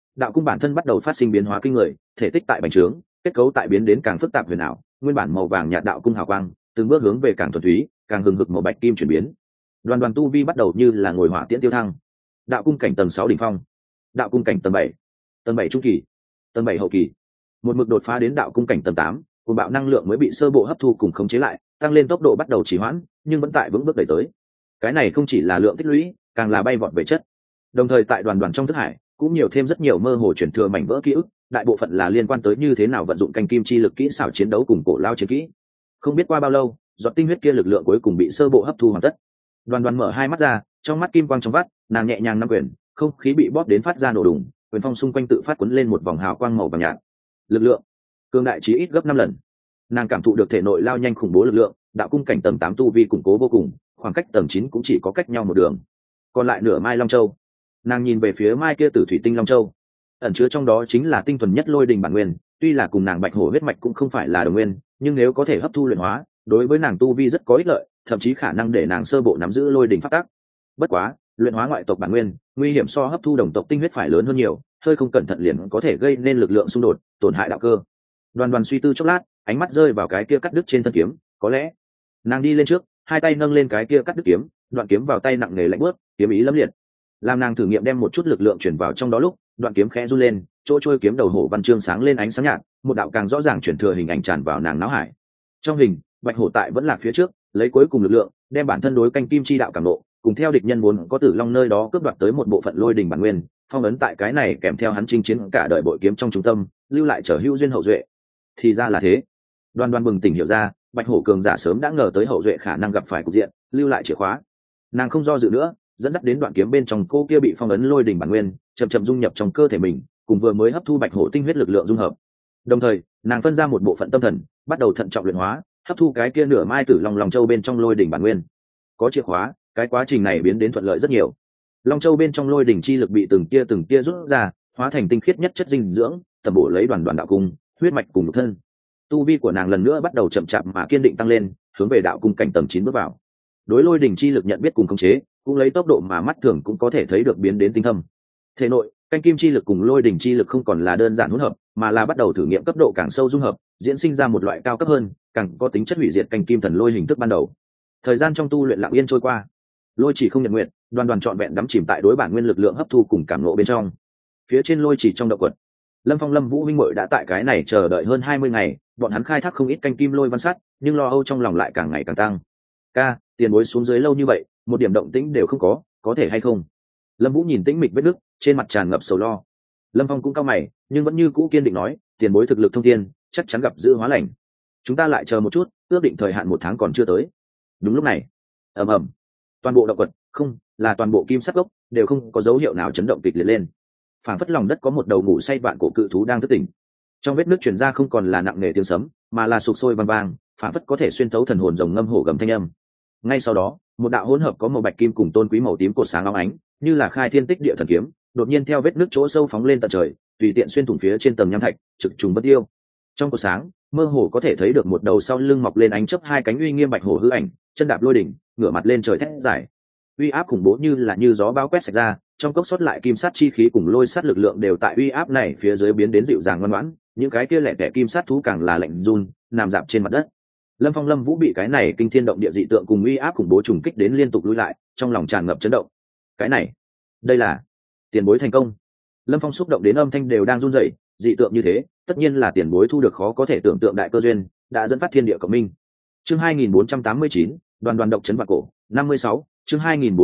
đạo cung bản thân bắt đầu phát sinh biến hóa kinh người, thể tích tại bành trướng, kết cấu tại biến đến càng phức tạp huyền ảo, nguyên bản màu vàng nhạt đạo cung hào quang từng bước hướng về càng thuần túy, càng hừng hực màu bạch kim chuyển biến. Đoàn đoàn tu vi bắt đầu như là ngồi hỏa tiễn tiêu thăng. Đạo cung cảnh tầng 6 đỉnh phong, đạo cung cảnh tầng 7 trung kỳ, tầng 7 hậu kỳ, một mực đột phá đến đạo cung cảnh tầng 8, cuồng bạo năng lượng mới bị sơ bộ hấp thu cùng khống chế lại, tăng lên tốc độ bắt đầu trì hoãn, nhưng vẫn tại vững bước đẩy tới. Cái này không chỉ là lượng tích lũy, càng là bay vọt về chất. Đồng thời tại đoàn đoàn trong thức hải cũng nhiều thêm rất nhiều mơ hồ chuyển thừa mảnh vỡ ký ức, đại bộ phận là liên quan tới như thế nào vận dụng canh kim chi lực, kỹ xảo chiến đấu cùng cổ lao chiến kỹ. Không biết qua bao lâu, giọt tinh huyết kia lực lượng cuối cùng bị sơ bộ hấp thu hoàn tất. Đoàn đoàn mở hai mắt ra, trong mắt kim quang trong vắt, nàng nhẹ nhàng nắm quyền, không khí bị bóp đến phát ra nổ đùng, quyền phong xung quanh tự phát cuốn lên một vòng hào quang màu vàng nhạt. Lực lượng cường đại chí ít gấp 5 lần. Nàng cảm thụ được thể nội lao nhanh khủng bố lực lượng, đạo cung cảnh tầng 8 tu vi củng cố vô cùng, khoảng cách tầng 9 cũng chỉ có cách nhau một đường. Còn lại nửa mai long châu. Nàng nhìn về phía mai kia tử thủy tinh long châu, ẩn chứa trong đó chính là tinh thuần nhất lôi đình bản nguyên, tuy là cùng nàng bạch hổ huyết mạch cũng không phải là đồng nguyên, nhưng nếu có thể hấp thu luyện hóa, đối với nàng tu vi rất có ích lợi, thậm chí khả năng để nàng sơ bộ nắm giữ lôi đình pháp tắc. Bất quá, luyện hóa ngoại tộc bản nguyên, nguy hiểm so hấp thu đồng tộc tinh huyết phải lớn hơn nhiều, hơi không cẩn thận liền có thể gây nên lực lượng xung đột, tổn hại đạo cơ. Đoàn đoàn suy tư chốc lát, ánh mắt rơi vào cái kia cắt đứt trên thân kiếm, có lẽ nàng đi lên trước, hai tay nâng lên cái kia cắt đứt kiếm, đoạn kiếm vào tay nặng nề lạnh bước, kiếm ý lẫm liệt. Làm nàng thử nghiệm đem một chút lực lượng chuyển vào trong đó lúc, đoạn kiếm khẽ run lên, chỗ trôi kiếm đầu hổ văn chương sáng lên ánh sáng nhạt, một đạo càng rõ ràng chuyển thừa hình ảnh tràn vào nàng não hải. Trong hình, bạch hổ tại vẫn lạc phía trước, lấy cuối cùng lực lượng, đem bản thân đối canh kim chi đạo cảm nộ, cùng theo địch nhân muốn có tử long nơi đó cướp đoạt tới một bộ phận lôi đình bản nguyên, phong ấn tại cái này kèm theo hắn chinh chiến cả đời bội kiếm trong trung tâm, lưu lại trở hữu duyên hậu duệ. Thì ra là thế. Đoan Đoan bừng tỉnh hiểu ra, bạch hổ cường giả sớm đã ngờ tới hậu duệ khả năng gặp phải cục diện, lưu lại chìa khóa. Nàng không do dự nữa, dẫn dắt đến đoạn kiếm bên trong cô kia bị phong ấn lôi đỉnh bản nguyên, chậm chậm dung nhập trong cơ thể mình, cùng vừa mới hấp thu bạch hổ tinh huyết lực lượng dung hợp. Đồng thời, nàng phân ra một bộ phận tâm thần, bắt đầu thận trọng luyện hóa, hấp thu cái kia nửa mai tử long long châu bên trong lôi đỉnh bản nguyên. Có chìa khóa, cái quá trình này biến đến thuận lợi rất nhiều. Long châu bên trong lôi đỉnh chi lực bị từng tia rút ra, hóa thành tinh khiết nhất chất dinh dưỡng, tầm bổ lấy đoàn đoàn đạo cung, huyết mạch cùng nhục thân. Tu vi của nàng lần nữa bắt đầu chậm chạp mà kiên định tăng lên, hướng về đạo cung cảnh tầng 9 bước vào. Đối lôi đỉnh chi lực nhận biết cùng khống chế, cũng lấy tốc độ mà mắt thường cũng có thể thấy được biến đến tinh thâm. Thể nội, canh kim chi lực cùng lôi đỉnh chi lực không còn là đơn giản hỗn hợp, mà là bắt đầu thử nghiệm cấp độ càng sâu dung hợp, diễn sinh ra một loại cao cấp hơn, càng có tính chất hủy diệt canh kim thần lôi hình thức ban đầu. Thời gian trong tu luyện lặng yên trôi qua, lôi chỉ không nhận nguyện, đoàn đoàn trọn vẹn đắm chìm tại đối bản nguyên lực lượng hấp thu cùng cảm ngộ bên trong. Phía trên lôi chỉ trong động quật, Lâm Phong Lâm Vũ huynh muội đã tại cái này chờ đợi hơn 20 ngày, bọn hắn khai thác không ít canh kim lôi văn sắt, nhưng lo âu trong lòng lại càng ngày càng tăng. Ca, tiền bối xuống dưới lâu như vậy, một điểm động tĩnh đều không có thể hay không? Lâm Vũ nhìn tĩnh mịch vết nước, trên mặt tràn ngập sầu lo. Lâm Phong cũng cau mày, nhưng vẫn như cũ kiên định nói, tiền bối thực lực thông thiên, chắc chắn gặp dữ hóa lành. Chúng ta lại chờ một chút, ước định thời hạn 1 tháng còn chưa tới. Đúng lúc này, ầm ầm, toàn bộ động quật, không, là toàn bộ kim sắc gốc, đều không có dấu hiệu nào chấn động kịch liệt lên. Phảng phất lòng đất có một đầu ngủ say vạn cổ cự thú đang thức tỉnh. Trong vết nước truyền ra không còn là nặng nề tiếng sấm, mà là sục sôi vang vang, phảng phất có thể xuyên thấu thần hồn rồng ngâm hổ gầm thanh âm. Ngay sau đó, một đạo hỗn hợp có màu bạch kim cùng tôn quý màu tím cột sáng óng ánh, như là khai thiên tích địa thần kiếm, đột nhiên theo vết nước chỗ sâu phóng lên tận trời, tùy tiện xuyên thủng phía trên tầng nham thạch, trực trùng bất tiêu. Trong cột sáng, mơ hồ có thể thấy được một đầu sau lưng mọc lên ánh chớp hai cánh uy nghiêm bạch hổ hư ảnh, chân đạp lôi đỉnh, ngửa mặt lên trời thét giải. Uy áp khủng bố như gió bão quét sạch ra, trong cốc sót lại kim sát chi khí cùng lôi sát lực lượng đều tại uy áp này phía dưới biến đến dịu dàng ngoan ngoãn, những cái kia lẻ tẻ kim sát thú càng là lạnh run, nằm dạp trên mặt đất. Lâm Phong Lâm Vũ bị cái này kinh thiên động địa dị tượng cùng uy áp khủng bố trùng kích đến liên tục lùi lại, trong lòng tràn ngập chấn động. Cái này, đây là tiền bối thành công. Lâm Phong xúc động đến âm thanh đều đang run rẩy, dị tượng như thế, tất nhiên là tiền bối thu được khó có thể tưởng tượng đại cơ duyên, đã dẫn phát thiên địa cộng minh. Chương 2489, đoàn đoàn độc chấn vạn cổ, 56, chương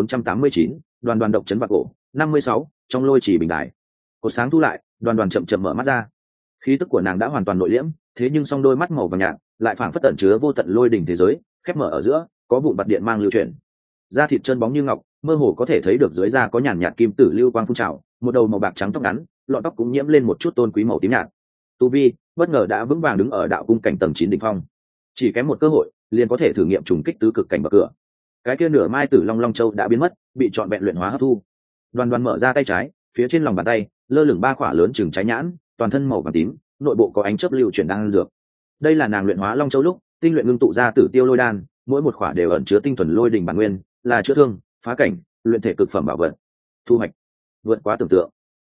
2489, đoàn đoàn độc chấn vạn cổ, 56, trong lôi chỉ bình đài. Cột sáng thu lại, đoàn đoàn chậm chậm mở mắt ra. Khí tức của nàng đã hoàn toàn nội liễm, thế nhưng song đôi mắt màu vàng nhạt lại phảng phất tẩn chứa vô tận lôi đỉnh thế giới, khép mở ở giữa, có vụn bạt điện mang lưu chuyển. Da thịt trơn bóng như ngọc, mơ hồ có thể thấy được dưới da có nhàn nhạt kim tử lưu quang phun trào, một đầu màu bạc trắng tóc ngắn, lọn tóc cũng nhiễm lên một chút tôn quý màu tím nhạt. Tu vi bất ngờ đã vững vàng đứng ở đạo cung cảnh tầng 9 đỉnh phong, chỉ kém một cơ hội, liền có thể thử nghiệm trùng kích tứ cực cảnh bậc cửa. Cái kia nửa mai tử long long châu đã biến mất, bị trọn vẹn luyện hóa hấp thu. Đoàn đoàn mở ra tay trái, phía trên lòng bàn tay lơ lửng 3 quả lớn chừng trái nhãn, toàn thân màu vàng tím, nội bộ có ánh chớp lưu chuyển đang ăn dược. Đây là nàng luyện hóa long châu lúc tinh luyện ngưng tụ ra tử tiêu lôi đan, mỗi một quả đều ẩn chứa tinh thuần lôi đình bản nguyên, là chữa thương, phá cảnh, luyện thể cực phẩm bảo vật. Thu hoạch vượt quá tưởng tượng.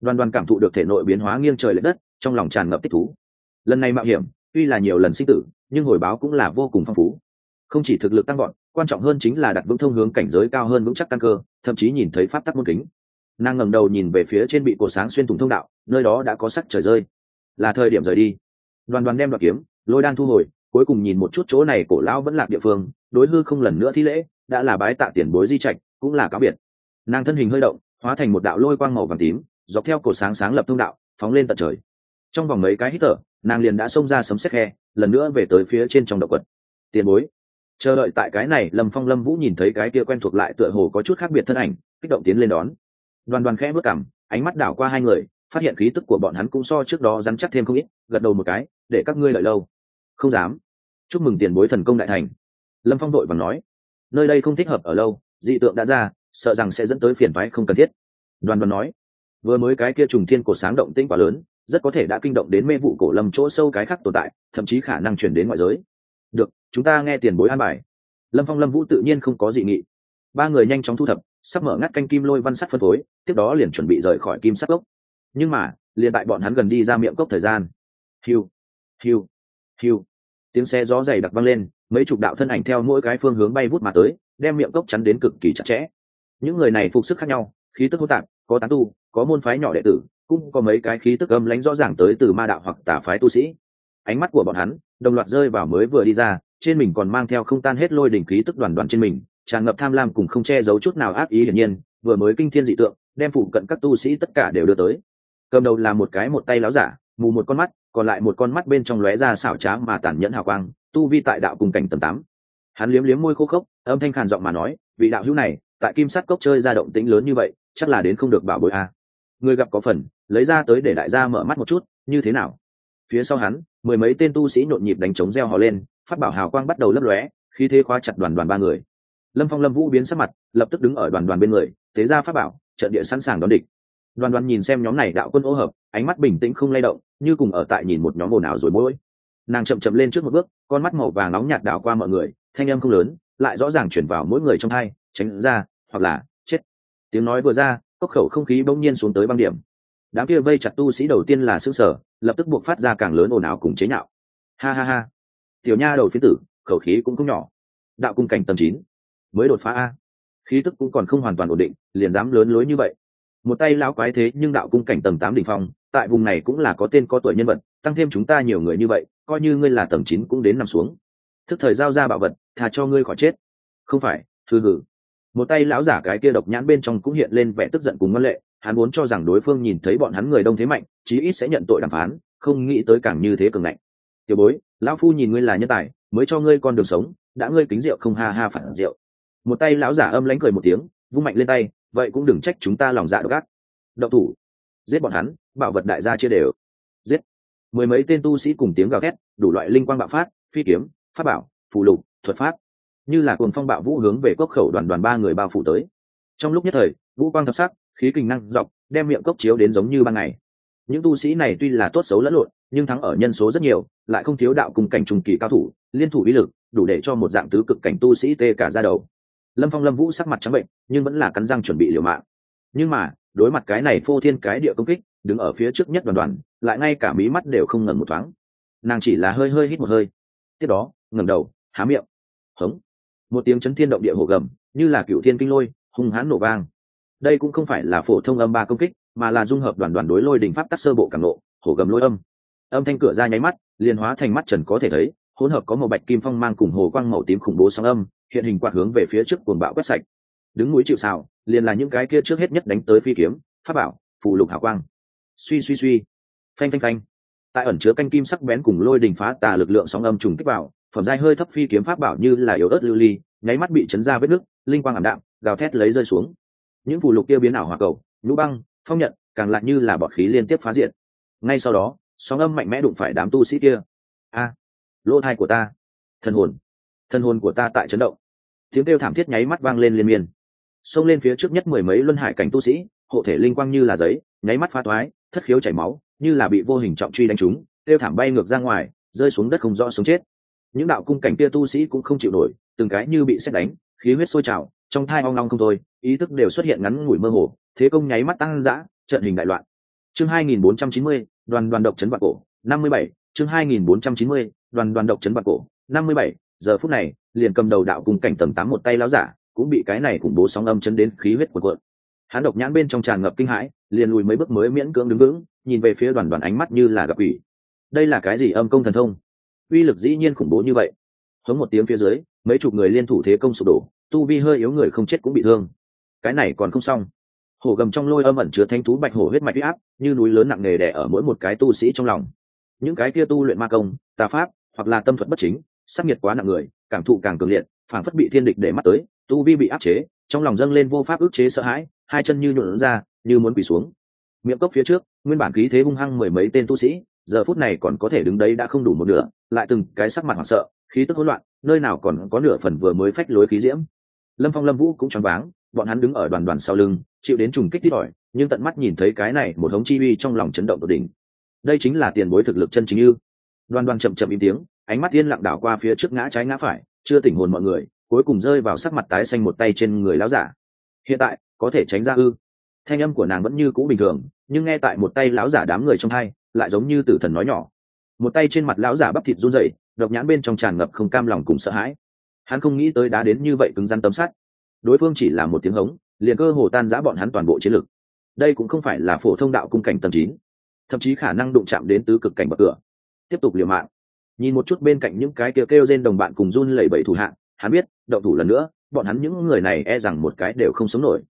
Đoàn Đoàn cảm thụ được thể nội biến hóa nghiêng trời lệch đất, trong lòng tràn ngập thích thú. Lần này mạo hiểm tuy là nhiều lần sinh tử, nhưng hồi báo cũng là vô cùng phong phú. Không chỉ thực lực tăng vọt, quan trọng hơn chính là đặt vững thông hướng cảnh giới cao hơn vững chắc căn cơ, thậm chí nhìn thấy pháp tắc môn kính. Nàng ngẩng đầu nhìn về phía trên bị cột sáng xuyên thủng thông đạo, nơi đó đã có sắc trời rơi, là thời điểm rời đi. Đoàn Đoàn đem đoạt kiếm, lôi đan thu hồi, cuối cùng nhìn một chút chỗ này cổ lão vẫn lạc địa phương, đối hư không lần nữa thi lễ, đã là bái tạ tiền bối di trạch, cũng là cáo biệt. Nàng thân hình hơi động, hóa thành một đạo lôi quang màu vàng tím, dọc theo cột sáng sáng lập thông đạo, phóng lên tận trời. Trong vòng mấy cái hít thở, nàng liền đã xông ra sấm sét khe, lần nữa về tới phía trên trong động quật. Tiền bối, chờ đợi tại cái này, Lâm Phong Lâm Vũ nhìn thấy cái kia quen thuộc lại tựa hồ có chút khác biệt thân ảnh, kích động tiến lên đón. Đoàn Đoàn khẽ bước cằm, ánh mắt đảo qua hai người, phát hiện khí tức của bọn hắn cũng so trước đó rắn chắc thêm không ít, gật đầu một cái, để các ngươi đợi lâu. Không dám. Chúc mừng tiền bối thần công đại thành. Lâm Phong đội vàng nói, nơi đây không thích hợp ở lâu, dị tượng đã ra, sợ rằng sẽ dẫn tới phiền toái không cần thiết. Đoàn Đoàn nói, vừa mới cái kia trùng thiên cổ sáng động tĩnh quá lớn, rất có thể đã kinh động đến mê vụ cổ lâm chỗ sâu cái khác tồn tại, thậm chí khả năng chuyển đến ngoại giới. Được, chúng ta nghe tiền bối an bài. Lâm Phong Lâm Vũ tự nhiên không có dị nghị. Ba người nhanh chóng thu thập, sắp mở ngắt canh kim lôi văn sắt phân phối, tiếp đó liền chuẩn bị rời khỏi kim sắc cốc. Nhưng mà liền tại bọn hắn gần đi ra miệng cốc thời gian, hiu hiu hiu, tiếng xe gió dày đặc vang lên, mấy chục đạo thân ảnh theo mỗi cái phương hướng bay vút mà tới, đem miệng cốc chắn đến cực kỳ chặt chẽ. Những người này phục sức khác nhau, khí tức hỗn tạp, có tán tu, có môn phái nhỏ đệ tử, cũng có mấy cái khí tức âm lãnh rõ ràng tới từ ma đạo hoặc tà phái tu sĩ. Ánh mắt của bọn hắn đồng loạt rơi vào mới vừa đi ra, trên mình còn mang theo không tan hết lôi đỉnh khí tức Đoàn Đoàn trên mình, tràn ngập tham lam cùng không che giấu chút nào ác ý. Hiển nhiên vừa mới kinh thiên dị tượng đem phụ cận các tu sĩ tất cả đều đưa tới. Cầm đầu là một cái một tay láo giả, mù một con mắt, còn lại một con mắt bên trong lóe ra xảo trá mà tàn nhẫn hào quang, tu vi tại đạo cùng cảnh tầng 8. Hắn liếm liếm môi khô khốc, âm thanh khàn giọng mà nói, vị đạo hữu này tại kim sắt cốc chơi ra động tĩnh lớn như vậy, chắc là đến không được bảo bối a. Người gặp có phần, lấy ra tới để đại gia mở mắt một chút, như thế nào? Phía sau hắn, mười mấy tên tu sĩ nhộn nhịp đánh trống reo hò lên, phát bảo hào quang bắt đầu lấp lóe, khí thế khóa chặt Đoàn Đoàn ba người. Lâm Phong Lâm Vũ biến sắc mặt, lập tức đứng ở Đoàn Đoàn bên người, tế ra pháp bảo, trận địa sẵn sàng đón địch. Đoàn Đoàn nhìn xem nhóm này đạo quân ô hợp, ánh mắt bình tĩnh không lay động, như cùng ở tại nhìn một nhóm ồn ào rồi mỗi. Nàng chậm chậm lên trước một bước, con mắt màu vàng nóng nhạt đảo qua mọi người, thanh âm không lớn, lại rõ ràng chuyển vào mỗi người trong tai, tránh ra, hoặc là chết. Tiếng nói vừa ra, cốc khẩu không khí bỗng nhiên xuống tới băng điểm. Đám kia vây chặt tu sĩ đầu tiên là sững sờ, lập tức buộc phát ra càng lớn ồn ào cùng chế nhạo. Ha ha ha, tiểu nha đầu phiến tử, khẩu khí cũng không nhỏ. Đạo cung cảnh tầng 9, mới đột phá a, khí tức cũng còn không hoàn toàn ổn định, liền dám lớn lối như vậy. Một tay lão quái thế nhưng đạo cung cảnh tầng 8 đỉnh phong, tại vùng này cũng là có tên có tuổi nhân vật, tăng thêm chúng ta nhiều người như vậy, coi như ngươi là tầng 9 cũng đến nằm xuống. Thức thời giao ra bảo vật, thà cho ngươi khỏi chết. Không phải, thư hử. Một tay lão giả cái kia độc nhãn bên trong cũng hiện lên vẻ tức giận cùng ngoan lệ, hắn muốn cho rằng đối phương nhìn thấy bọn hắn người đông thế mạnh, chí ít sẽ nhận tội đàm phán, không nghĩ tới càng như thế cường ngạnh. Tiểu bối, lão phu nhìn ngươi là nhân tài, mới cho ngươi con đường sống, đã ngươi kính rượu không ha ha phản rượu. Một tay lão giả âm lãnh cười một tiếng, vung mạnh lên tay, vậy cũng đừng trách chúng ta lòng dạ độc ác. Động thủ, giết bọn hắn, bảo vật đại gia chia đều. Giết. Mười mấy tên tu sĩ cùng tiếng gào thét, đủ loại linh quang bạo phát, phi kiếm, pháp bảo, phù lục, thuật pháp, như là cuồng phong bạo vũ hướng về cốc khẩu Đoàn Đoàn ba người bao phủ tới. Trong lúc nhất thời, vũ quang thập sắc, khí kình năng dọc, đem miệng cốc chiếu đến giống như ban ngày. Những tu sĩ này tuy là tốt xấu lẫn lộn, nhưng thắng ở nhân số rất nhiều, lại không thiếu đạo cùng cảnh trung kỳ cao thủ, liên thủ uy lực, đủ để cho một dạng tứ cực cảnh tu sĩ tê cả da đầu. Lâm Phong Lâm Vũ sắc mặt trắng bệnh, nhưng vẫn là cắn răng chuẩn bị liều mạng. Nhưng mà đối mặt cái này phô thiên cái địa công kích, đứng ở phía trước nhất Đoàn Đoàn lại ngay cả mí mắt đều không ngẩng một thoáng. Nàng chỉ là hơi hơi hít một hơi, tiếp đó ngẩng đầu, há miệng, hống. Một tiếng chấn thiên động địa hổ gầm, như là cựu thiên kinh lôi, hung hãn nổ vang. Đây cũng không phải là phổ thông âm ba công kích, mà là dung hợp Đoàn Đoàn đối lôi đỉnh pháp tắc sơ bộ cảm nộ, hổ gầm lôi âm. Âm thanh cửa ra nháy mắt, liền hóa thành mắt trần có thể thấy, hỗn hợp có màu bạch kim phong mang cùng hồ quang màu tím khủng bố sóng âm, hiện hình quạt hướng về phía trước cuồng bạo quét sạch. Đứng núi chịu sào, liền là những cái kia trước hết nhất đánh tới phi kiếm, pháp bảo, phù lục hào quang. Suy suy suy, phanh phanh phanh. Tại ẩn chứa canh kim sắc bén cùng lôi đỉnh phá tà lực lượng sóng âm trùng kích vào, phẩm giai hơi thấp phi kiếm pháp bảo như là yếu ớt lưu ly, nháy mắt bị chấn ra vết nứt, linh quang ảm đạm, gào thét lấy rơi xuống. Những phù lục kia biến ảo hỏa cầu, nhũ băng, phong nhận, càng lại như là bọt khí liên tiếp phá diện. Ngay sau đó, sóng âm mạnh mẽ đụng phải đám tu sĩ kia. A, lỗ tai của ta, thần hồn của ta tại chấn động. Tiếng kêu thảm thiết nháy mắt vang lên liên miên. Xông lên phía trước nhất mười mấy luân hải cảnh tu sĩ, hộ thể linh quang như là giấy, nháy mắt phá toái, thất khiếu chảy máu, như là bị vô hình trọng truy đánh trúng, kêu thảm bay ngược ra ngoài, rơi xuống đất không rõ sống chết. Những đạo cung cảnh kia tu sĩ cũng không chịu nổi, từng cái như bị sét đánh, khí huyết sôi trào, trong thai ong ong không thôi, ý thức đều xuất hiện ngắn ngủi mơ hồ, thế công nháy mắt tăng dã, trận hình đại loạn. Chương 2490, đoàn đoàn độc trấn vạn cổ, 57, chương 2490, đoàn đoàn độc trấn vạn cổ, 57, giờ phút này, liền cầm đầu đạo cùng cảnh tầng 8 một tay láo giả, cũng bị cái này khủng bố sóng âm chấn đến khí huyết cuộn cuộn. Hắn độc nhãn bên trong tràn ngập kinh hãi, liền lùi mấy bước mới miễn cưỡng đứng vững, nhìn về phía đoàn đoàn ánh mắt như là gặp quỷ. Đây là cái gì âm công thần thông? Uy lực dĩ nhiên khủng bố như vậy. Hống một tiếng phía dưới, mấy chục người liên thủ thế công sụp đổ, tu vi hơi yếu người không chết cũng bị thương. Cái này còn không xong. Hổ gầm trong lôi âm ẩn chứa thánh thú bạch hổ huyết mạch uy áp, như núi lớn nặng nề đè ở mỗi một cái tu sĩ trong lòng. Những cái kia tu luyện ma công, tà pháp, hoặc là tâm thuật bất chính, sắc nhiệt quá nặng người, cảm thụ càng cường liệt, phảng phất bị thiên địch để mắt tới, tu vi bị áp chế, trong lòng dâng lên vô pháp ức chế sợ hãi, hai chân như nhũn ra, như muốn quỳ xuống. Miệng cốc phía trước, nguyên bản khí thế hung hăng mười mấy tên tu sĩ, giờ phút này còn có thể đứng đấy đã không đủ một nửa, lại từng cái sắc mặt hoảng sợ, khí tức hỗn loạn, nơi nào còn có nửa phần vừa mới phách lối khí diễm. Lâm Phong Lâm Vũ cũng choáng váng, bọn hắn đứng ở đoàn đoàn sau lưng, chịu đến trùng kích tít ỏi, nhưng tận mắt nhìn thấy cái này một hống chi uy trong lòng chấn động tột đỉnh. Đây chính là tiền bối thực lực chân chính ư? Đoàn đoàn chậm chậm im tiếng, ánh mắt yên lặng đảo qua phía trước ngã trái ngã phải, chưa tỉnh hồn mọi người, cuối cùng rơi vào sắc mặt tái xanh một tay trên người lão giả. Hiện tại có thể tránh ra ư? Thanh âm của nàng vẫn như cũ bình thường, nhưng nghe tại một tay lão giả đám người trong hai, lại giống như tử thần nói nhỏ. Một tay trên mặt lão giả bắp thịt run rẩy, độc nhãn bên trong tràn ngập không cam lòng cùng sợ hãi. Hắn không nghĩ tới đá đến như vậy cứng rắn tấm sắt. Đối phương chỉ là một tiếng hống, liền cơ hồ tan rã bọn hắn toàn bộ chiến lực. Đây cũng không phải là phổ thông đạo cung cảnh tầng 9, thậm chí khả năng đụng chạm đến tứ cực cảnh bậc cửa. Tiếp tục liều mạng. Nhìn một chút bên cạnh những cái kêu rên đồng bạn cùng run lẩy bẩy thủ hạ, hắn biết, động thủ lần nữa, bọn hắn những người này e rằng một cái đều không sống nổi.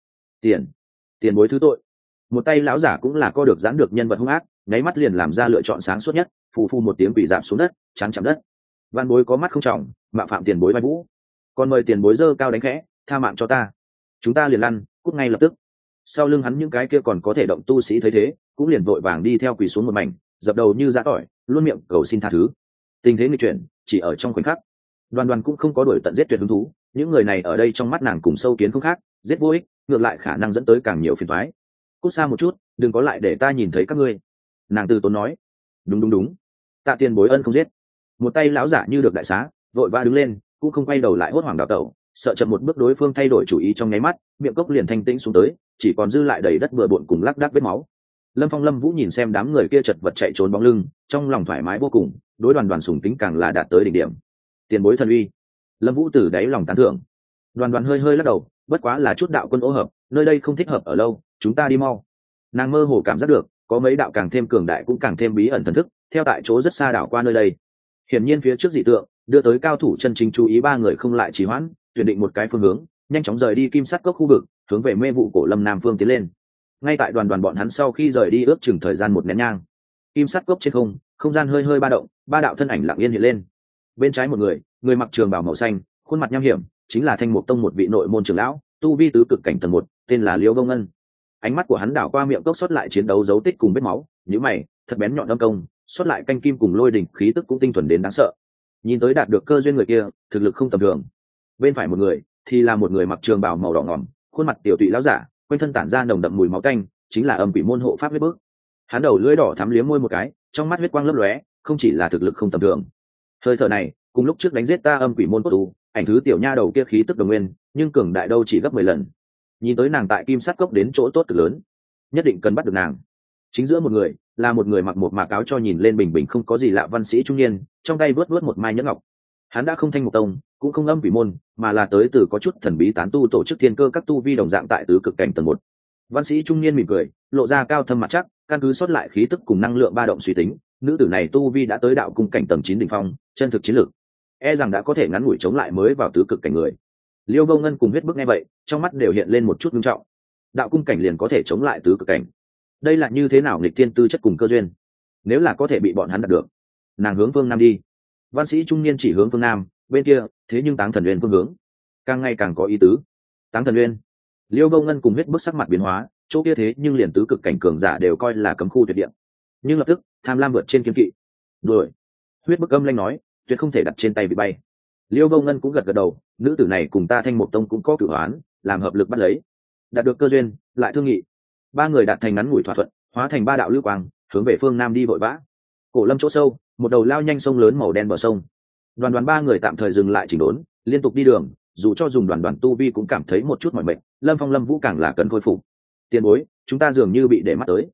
Tiền bối thứ tội. Một tay lão giả cũng là co được giãn được nhân vật hung ác, nháy mắt liền làm ra lựa chọn sáng suốt nhất, phù phù một tiếng quỳ rạp xuống đất, chán chạm đất. Văn bối có mắt không trọng, mạo phạm tiền bối vai vũ, còn mời tiền bối dơ cao đánh khẽ, tha mạng cho ta. Chúng ta liền lăn, cút ngay lập tức. Sau lưng hắn những cái kia còn có thể động tu sĩ thấy thế, cũng liền vội vàng đi theo quỳ xuống một mảnh, dập đầu như giã tỏi, luôn miệng cầu xin tha thứ. Tình thế nghịch chuyển, chỉ ở trong khoảnh khắc. Đoàn đoàn cũng không có đuổi tận giết tuyệt hứng thú, những người này ở đây trong mắt nàng cùng sâu kiến không khác, giết vô ích, ngược lại khả năng dẫn tới càng nhiều phiền toái. Cút xa một chút, đừng có lại để ta nhìn thấy các ngươi. Nàng từ tốn nói. Đúng. Tạ tiền bối ân không giết. Một tay lão giả như được đại xá, vội vã đứng lên, cũng không quay đầu lại hốt hoảng đảo tẩu, sợ chậm một bước đối phương thay đổi chủ ý trong nháy mắt, miệng cốc liền thanh tĩnh xuống tới, chỉ còn dư lại đầy đất bừa bộn cùng lác đác vết máu. Lâm Phong Lâm Vũ nhìn xem đám người kia chật vật chạy trốn bóng lưng, trong lòng thoải mái vô cùng, đối đoàn đoàn sùng kính càng là đạt tới đỉnh điểm. Tiền bối thần uy. Lâm Vũ từ đáy lòng tán thưởng. Đoàn đoàn hơi lắc đầu, bất quá là chút đạo quân ô hợp, nơi đây không thích hợp ở lâu, chúng ta đi mau. Nàng mơ hồ cảm giác được, có mấy đạo càng thêm cường đại cũng càng thêm bí ẩn thần thức, theo tại chỗ rất xa đảo qua nơi đây. Hiển nhiên phía trước dị tượng, đưa tới cao thủ chân chính chú ý ba người không lại trì hoãn, tuyển định một cái phương hướng, nhanh chóng rời đi kim sắt cốc khu vực, hướng về mê vụ cổ lâm nam phương tiến lên. Ngay tại đoàn bọn hắn sau khi rời đi ước chừng thời gian một nén nhang, kim sắt cốc trên không gian hơi ba động, ba đạo thân ảnh lặng yên hiện lên. Bên trái một người mặc trường bào màu xanh, khuôn mặt nham hiểm, chính là Thanh Mục Tông một vị nội môn trưởng lão, tu vi tứ cực cảnh tầng 1, tên là Liễu Vô Ngân. Ánh mắt của hắn đảo qua miệng cốc xuất lại chiến đấu dấu tích cùng vết máu, nhíu mày, thật bén nhọn âm công, xuất lại canh kim cùng lôi đỉnh khí tức cũng tinh thuần đến đáng sợ. Nhìn tới đạt được cơ duyên người kia, thực lực không tầm thường. Bên phải một người thì là một người mặc trường bào màu đỏ ngòm, khuôn mặt tiểu tụy lão giả, quanh thân tản ra nồng đậm mùi máu tanh, chính là Âm Quỷ môn hộ pháp huyết bước. Hắn đầu lưỡi đỏ thắm liếm môi một cái, trong mắt huyết quang lấp lóe, không chỉ là thực lực không tầm thường. Hơi thở này, cùng lúc trước đánh giết ta Âm Quỷ môn cốt tu, ảnh thứ tiểu nha đầu kia khí tức đồng nguyên, nhưng cường đại đâu chỉ gấp 10 lần. Nhìn tới nàng tại kim sắt cốc đến chỗ tốt cực lớn, nhất định cần bắt được nàng. Chính giữa một người là một người mặc một mạc áo cho nhìn lên bình bình không có gì lạ văn sĩ trung niên, trong tay vớt một mai nhẫn ngọc. Hắn đã không Thanh Mục Tông, cũng không Âm Quỷ môn, mà là tới từ có chút thần bí tán tu tổ chức thiên cơ các tu vi đồng dạng tại tứ cực cảnh tầng 1. Văn sĩ trung niên mỉm cười, lộ ra cao thâm mặt chắc, căn cứ sót lại khí tức cùng năng lượng ba động suy tính, nữ tử này tu vi đã tới đạo cung cảnh tầng 9 đỉnh phong, chân thực chiến lược, e rằng đã có thể ngắn ngủi chống lại mới vào tứ cực cảnh người. Liêu Vô Ngân cùng huyết bức nghe vậy, trong mắt đều hiện lên một chút nghiêm trọng. Đạo cung cảnh liền có thể chống lại tứ cực cảnh, đây là như thế nào nghịch thiên tư chất cùng cơ duyên? Nếu là có thể bị bọn hắn đạt được, nàng hướng phương nam đi. Văn sĩ trung niên chỉ hướng phương nam, bên kia thế nhưng Táng Thần Uyên phương hướng càng ngày càng có ý tứ. Táng Thần Uyên. Liêu Vô Ngân cùng huyết bức sắc mặt biến hóa, chỗ kia thế nhưng liền tứ cực cảnh cường giả đều coi là cấm khu tuyệt địa, nhưng lập tức tham lam vượt trên kiên kỵ. Rồi, huyết bức âm lanh nói, tuyệt không thể đặt trên tay bị bay. Liêu Vô Ngân cũng gật gật đầu, nữ tử này cùng ta Thanh Mục Tông cũng có cửu oán, làm hợp lực bắt lấy, đạt được cơ duyên lại thương nghị. Ba người đạt thành ngắn ngủi thỏa thuận, hóa thành ba đạo lưu quang, hướng về phương nam đi vội vã. Cổ lâm chỗ sâu, một đầu lao nhanh sông lớn màu đen bờ sông. Đoàn ba người tạm thời dừng lại chỉnh đốn, liên tục đi đường, dù cho dùng đoàn tu vi cũng cảm thấy một chút mỏi mệt. Lâm Phong Lâm Vũ càng là cần khôi phục. Tiền bối, chúng ta dường như bị để mắt tới.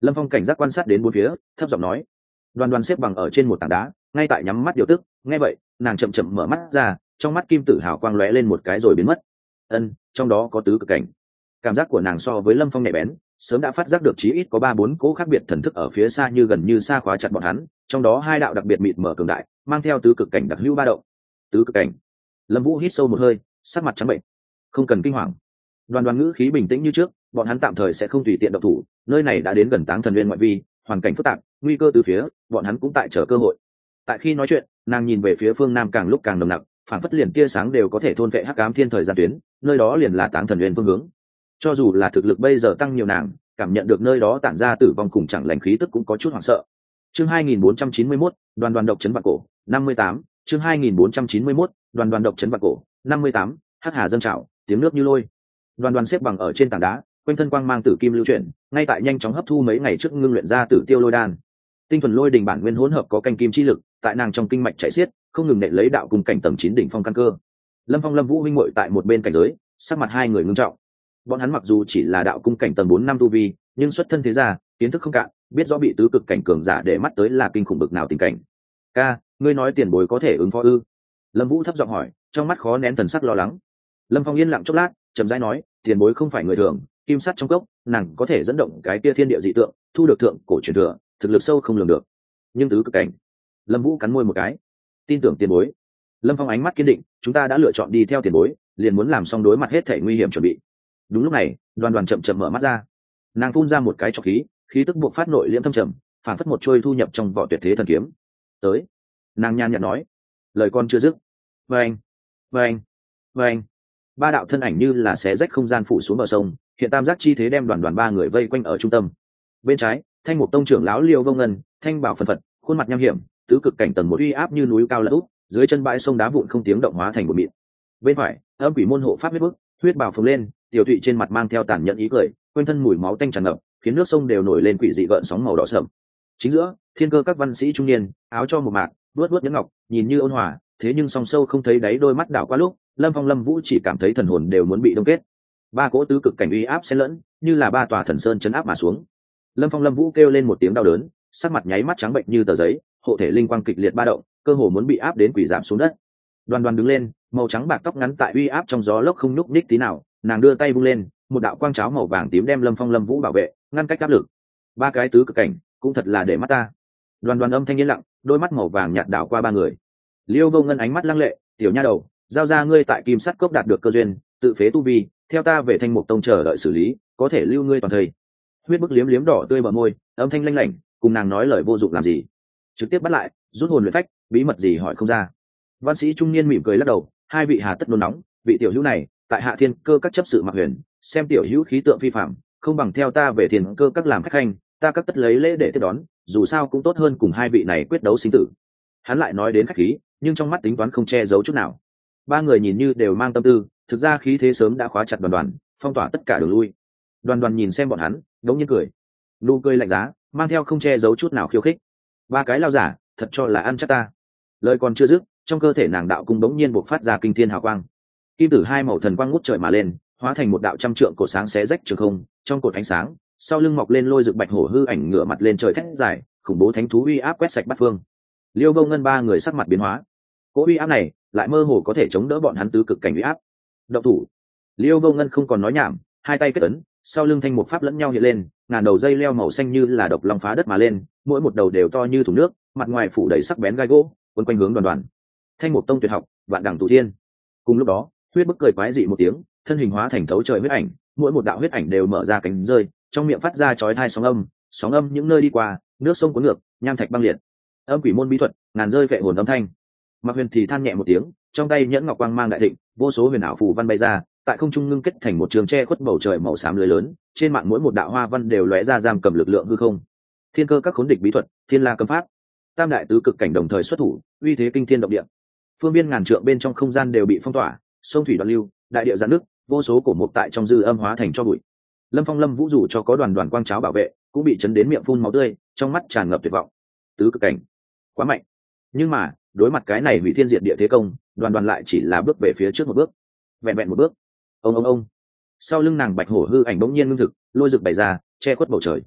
Lâm Phong cảnh giác quan sát đến bốn phía, thấp giọng nói. Đoàn đoàn xếp bằng ở trên một tảng đá, ngay tại nhắm mắt điều tức. Nghe vậy, nàng chậm chậm mở mắt ra, trong mắt kim tử hào quang lóe lên một cái rồi biến mất. Trong đó có tứ cực cảnh. Cảm giác của nàng so với Lâm Phong nhạy bén, sớm đã phát giác được chí ít có 3-4 cỗ khác biệt thần thức ở phía xa như gần như xa khóa chặt bọn hắn, trong đó hai đạo đặc biệt mịt mở cường đại, mang theo tứ cực cảnh đặc hữu ba động. Tứ cực cảnh. Lâm Vũ hít sâu một hơi, sắc mặt trắng bệnh. Không cần kinh hoàng. Đoàn đoàn ngữ khí bình tĩnh như trước, bọn hắn tạm thời sẽ không tùy tiện động thủ, nơi này đã đến gần Táng Thần Nguyên ngoại vi, hoàn cảnh phức tạp, nguy cơ từ phía, bọn hắn cũng tại chờ cơ hội. Tại khi nói chuyện, nàng nhìn về phía phương nam càng lúc càng nồng nặc, phản phất liền tia sáng đều có thể thôn vệ hắc ám thiên thời gian tuyến, nơi đó liền là Táng Thần Nguyên phương hướng. Cho dù là thực lực bây giờ tăng nhiều, nàng cảm nhận được nơi đó tản ra tử vong cùng chẳng lành khí tức cũng có chút hoảng sợ. Chương 2491, đoàn đoàn độc trấn vạn cổ, 58, chương 2491, đoàn đoàn độc trấn vạn cổ, 58, hắc hà dâng trào, tiếng nước như lôi. Đoàn đoàn xếp bằng ở trên tảng đá, quanh thân quang mang tử kim lưu chuyển, ngay tại nhanh chóng hấp thu mấy ngày trước ngưng luyện ra tử tiêu lôi đan. Tinh thuần lôi đỉnh bản nguyên hỗn hợp có canh kim chi lực, tại nàng trong kinh mạch chảy xiết, không ngừng nện lấy đạo cùng cảnh tầng 9 đỉnh phong căn cơ. Lâm Phong Lâm Vũ huynh muội tại một bên cảnh giới, sắc mặt hai người ngưng trọng. Bọn hắn mặc dù chỉ là đạo cung cảnh tầng 4 năm tu vi, nhưng xuất thân thế gia, kiến thức không cạn, biết rõ bị tứ cực cảnh cường giả để mắt tới là kinh khủng bực nào tình cảnh. Ca, ngươi nói tiền bối có thể ứng phó ư? Lâm Vũ thấp giọng hỏi, trong mắt khó nén thần sắc lo lắng. Lâm Phong yên lặng chốc lát, chậm rãi nói, tiền bối không phải người thường, kim sắt trong cốc, nàng có thể dẫn động cái kia thiên địa dị tượng, thu được thượng cổ truyền thừa, thực lực sâu không lường được. Nhưng tứ cực cảnh. Lâm Vũ cắn môi một cái, tin tưởng tiền bối. Lâm Phong ánh mắt kiên định, chúng ta đã lựa chọn đi theo tiền bối, liền muốn làm xong đối mặt hết thảy nguy hiểm chuẩn bị. Đúng lúc này, đoàn đoàn chậm chậm mở mắt ra, nàng phun ra một cái trọc khí, khí tức buộc phát nội liễm thâm trầm, phản phất một trôi thu nhập trong vỏ tuyệt thế thần kiếm. Tới, nàng nhàn nhạt nói, lời con chưa dứt. Vâng, vâng, vâng. Ba đạo thân ảnh như là xé rách không gian phủ xuống bờ sông, hiện tam giác chi thế đem đoàn đoàn ba người vây quanh ở trung tâm. Bên trái, Thanh Mục Tông trưởng lão Liêu Vô Ngân, thanh bảo phần phật, khuôn mặt nham hiểm, tứ cực cảnh tầng một uy áp như núi cao lở úp, dưới chân bãi sông đá vụn không tiếng động hóa thành một mịn. Bên phải, Âm Quỷ môn hộ pháp huyết bức, huyết bào phồng lên, tiểu thụy trên mặt mang theo tàn nhẫn ý cười, quanh thân mùi máu tanh tràn ngập, khiến nước sông đều nổi lên quỷ dị gợn sóng màu đỏ sẫm. Chính giữa, Thiên Cơ các văn sĩ trung niên, áo cho một mạc, vuốt vuốt nhẫn ngọc, nhìn như ôn hòa, thế nhưng song sâu không thấy đáy đôi mắt đảo qua lúc, Lâm Phong Lâm Vũ chỉ cảm thấy thần hồn đều muốn bị đông kết. Ba cỗ tứ cực cảnh uy áp xen lẫn, như là ba tòa thần sơn chấn áp mà xuống. Lâm Phong Lâm Vũ kêu lên một tiếng đau đớn, sắc mặt nháy mắt trắng bệnh như tờ giấy, hộ thể linh quang kịch liệt ba động, cơ hồ muốn bị áp đến quỷ giảm xuống đất. Đoàn đoàn đứng lên, màu trắng bạc tóc ngắn tại uy áp trong gió lốc không nhúc nhích tí nào, nàng đưa tay vung lên, một đạo quang cháo màu vàng tím đem Lâm Phong Lâm Vũ bảo vệ, ngăn cách áp lực. Ba cái tứ cực cảnh, cũng thật là để mắt ta. Đoàn đoàn âm thanh yên lặng, đôi mắt màu vàng nhạt đảo qua ba người. Liêu Vô Ngân ánh mắt lăng lệ, tiểu nha đầu, giao ra ngươi tại Kim Sắt Cốc đạt được cơ duyên, tự phế tu vi, theo ta về Thanh Mục Tông chờ đợi xử lý, có thể lưu ngươi toàn thời. Huyết bức liếm liếm đỏ tươi bờ môi, âm thanh lanh lảnh, cùng nàng nói lời vô dụng làm gì, trực tiếp bắt lại, rút hồn luyện phách, bí mật gì hỏi không ra. Văn sĩ trung niên mỉm cười lắc đầu, hai vị hà tất nôn nóng, vị tiểu hữu này tại Hạ Thiên Cơ các chấp sự Mạc Huyền, xem tiểu hữu khí tượng phi phạm, không bằng theo ta về Thiên Cơ các làm khách khanh, ta các tất lấy lễ để tiếp đón, dù sao cũng tốt hơn cùng hai vị này quyết đấu sinh tử. Hắn lại nói đến khách khí, nhưng trong mắt tính toán không che giấu chút nào. Ba người nhìn như đều mang tâm tư, thực ra khí thế sớm đã khóa chặt đoàn đoàn, phong tỏa tất cả đường lui. Đoàn đoàn nhìn xem bọn hắn, đống nhiên cười, nụ cười lạnh giá, mang theo không che giấu chút nào khiêu khích. Ba cái lao giả, thật cho là ăn chắc ta. Lời còn chưa dứt, trong cơ thể nàng đạo cung đống nhiên bộc phát ra kinh thiên hào quang, kim tử hai màu thần quang ngút trời mà lên, hóa thành một đạo trăm trượng cột sáng xé rách trường không. Trong cột ánh sáng, sau lưng mọc lên lôi rực bạch hổ hư ảnh ngửa mặt lên trời thét dài, khủng bố thánh thú uy áp quét sạch bát phương. Liêu Vô Ngân ba người sắc mặt biến hóa, cỗ uy áp này lại mơ hồ có thể chống đỡ bọn hắn tứ cực cảnh uy áp. Động thủ! Liêu Vô Ngân không còn nói nhảm, hai tay kết ấn, sau lưng thanh một pháp lẫn nhau hiện lên, ngàn đầu dây leo màu xanh như là độc long phá đất mà lên, mỗi một đầu đều to như thùng nước, mặt ngoài phủ đầy sắc bén gai gỗ, quấn quanh hướng đoàn đoàn. Thanh một tông tuyệt học, vạn đẳng tụ thiên. Cùng lúc đó, huyết bức cười quái dị một tiếng, thân hình hóa thành thấu trời huyết ảnh, mỗi một đạo huyết ảnh đều mở ra cánh rơi, trong miệng phát ra chói tai sóng âm những nơi đi qua, nước sông cuốn ngược, nham thạch băng liệt. Âm quỷ môn bí thuật, ngàn rơi vệ hồn âm thanh. Mạc Huyền thì than nhẹ một tiếng, trong tay nhẫn ngọc quang mang đại thịnh, vô số huyền ảo phù văn bay ra, tại không trung ngưng kết thành một trường tre khuất bầu trời màu xám lưới lớn, trên mạng mỗi một đạo hoa văn đều lóe ra giam cầm lực lượng hư không. Thiên cơ các khốn địch bí thuật, thiên la cấm pháp, tam đại tứ cực cảnh đồng thời xuất thủ, uy thế kinh thiên động địa. Phương biên ngàn trượng bên trong không gian đều bị phong tỏa, sông thủy đoạn lưu, đại địa giãn nước, vô số cổ mục tại trong dư âm hóa thành cho bụi. Lâm Phong Lâm Vũ dù cho có đoàn đoàn quang cháo bảo vệ, cũng bị chấn đến miệng phun máu tươi, trong mắt tràn ngập tuyệt vọng. Tứ cực cảnh, quá mạnh. Nhưng mà, đối mặt cái này hủy thiên diệt địa thế công, đoàn đoàn lại chỉ là bước về phía trước một bước, vẹn vẹn một bước. Ông. Sau lưng nàng bạch hổ hư ảnh bỗng nhiên ngưng thực, lôi rực bày ra, che khuất bầu trời.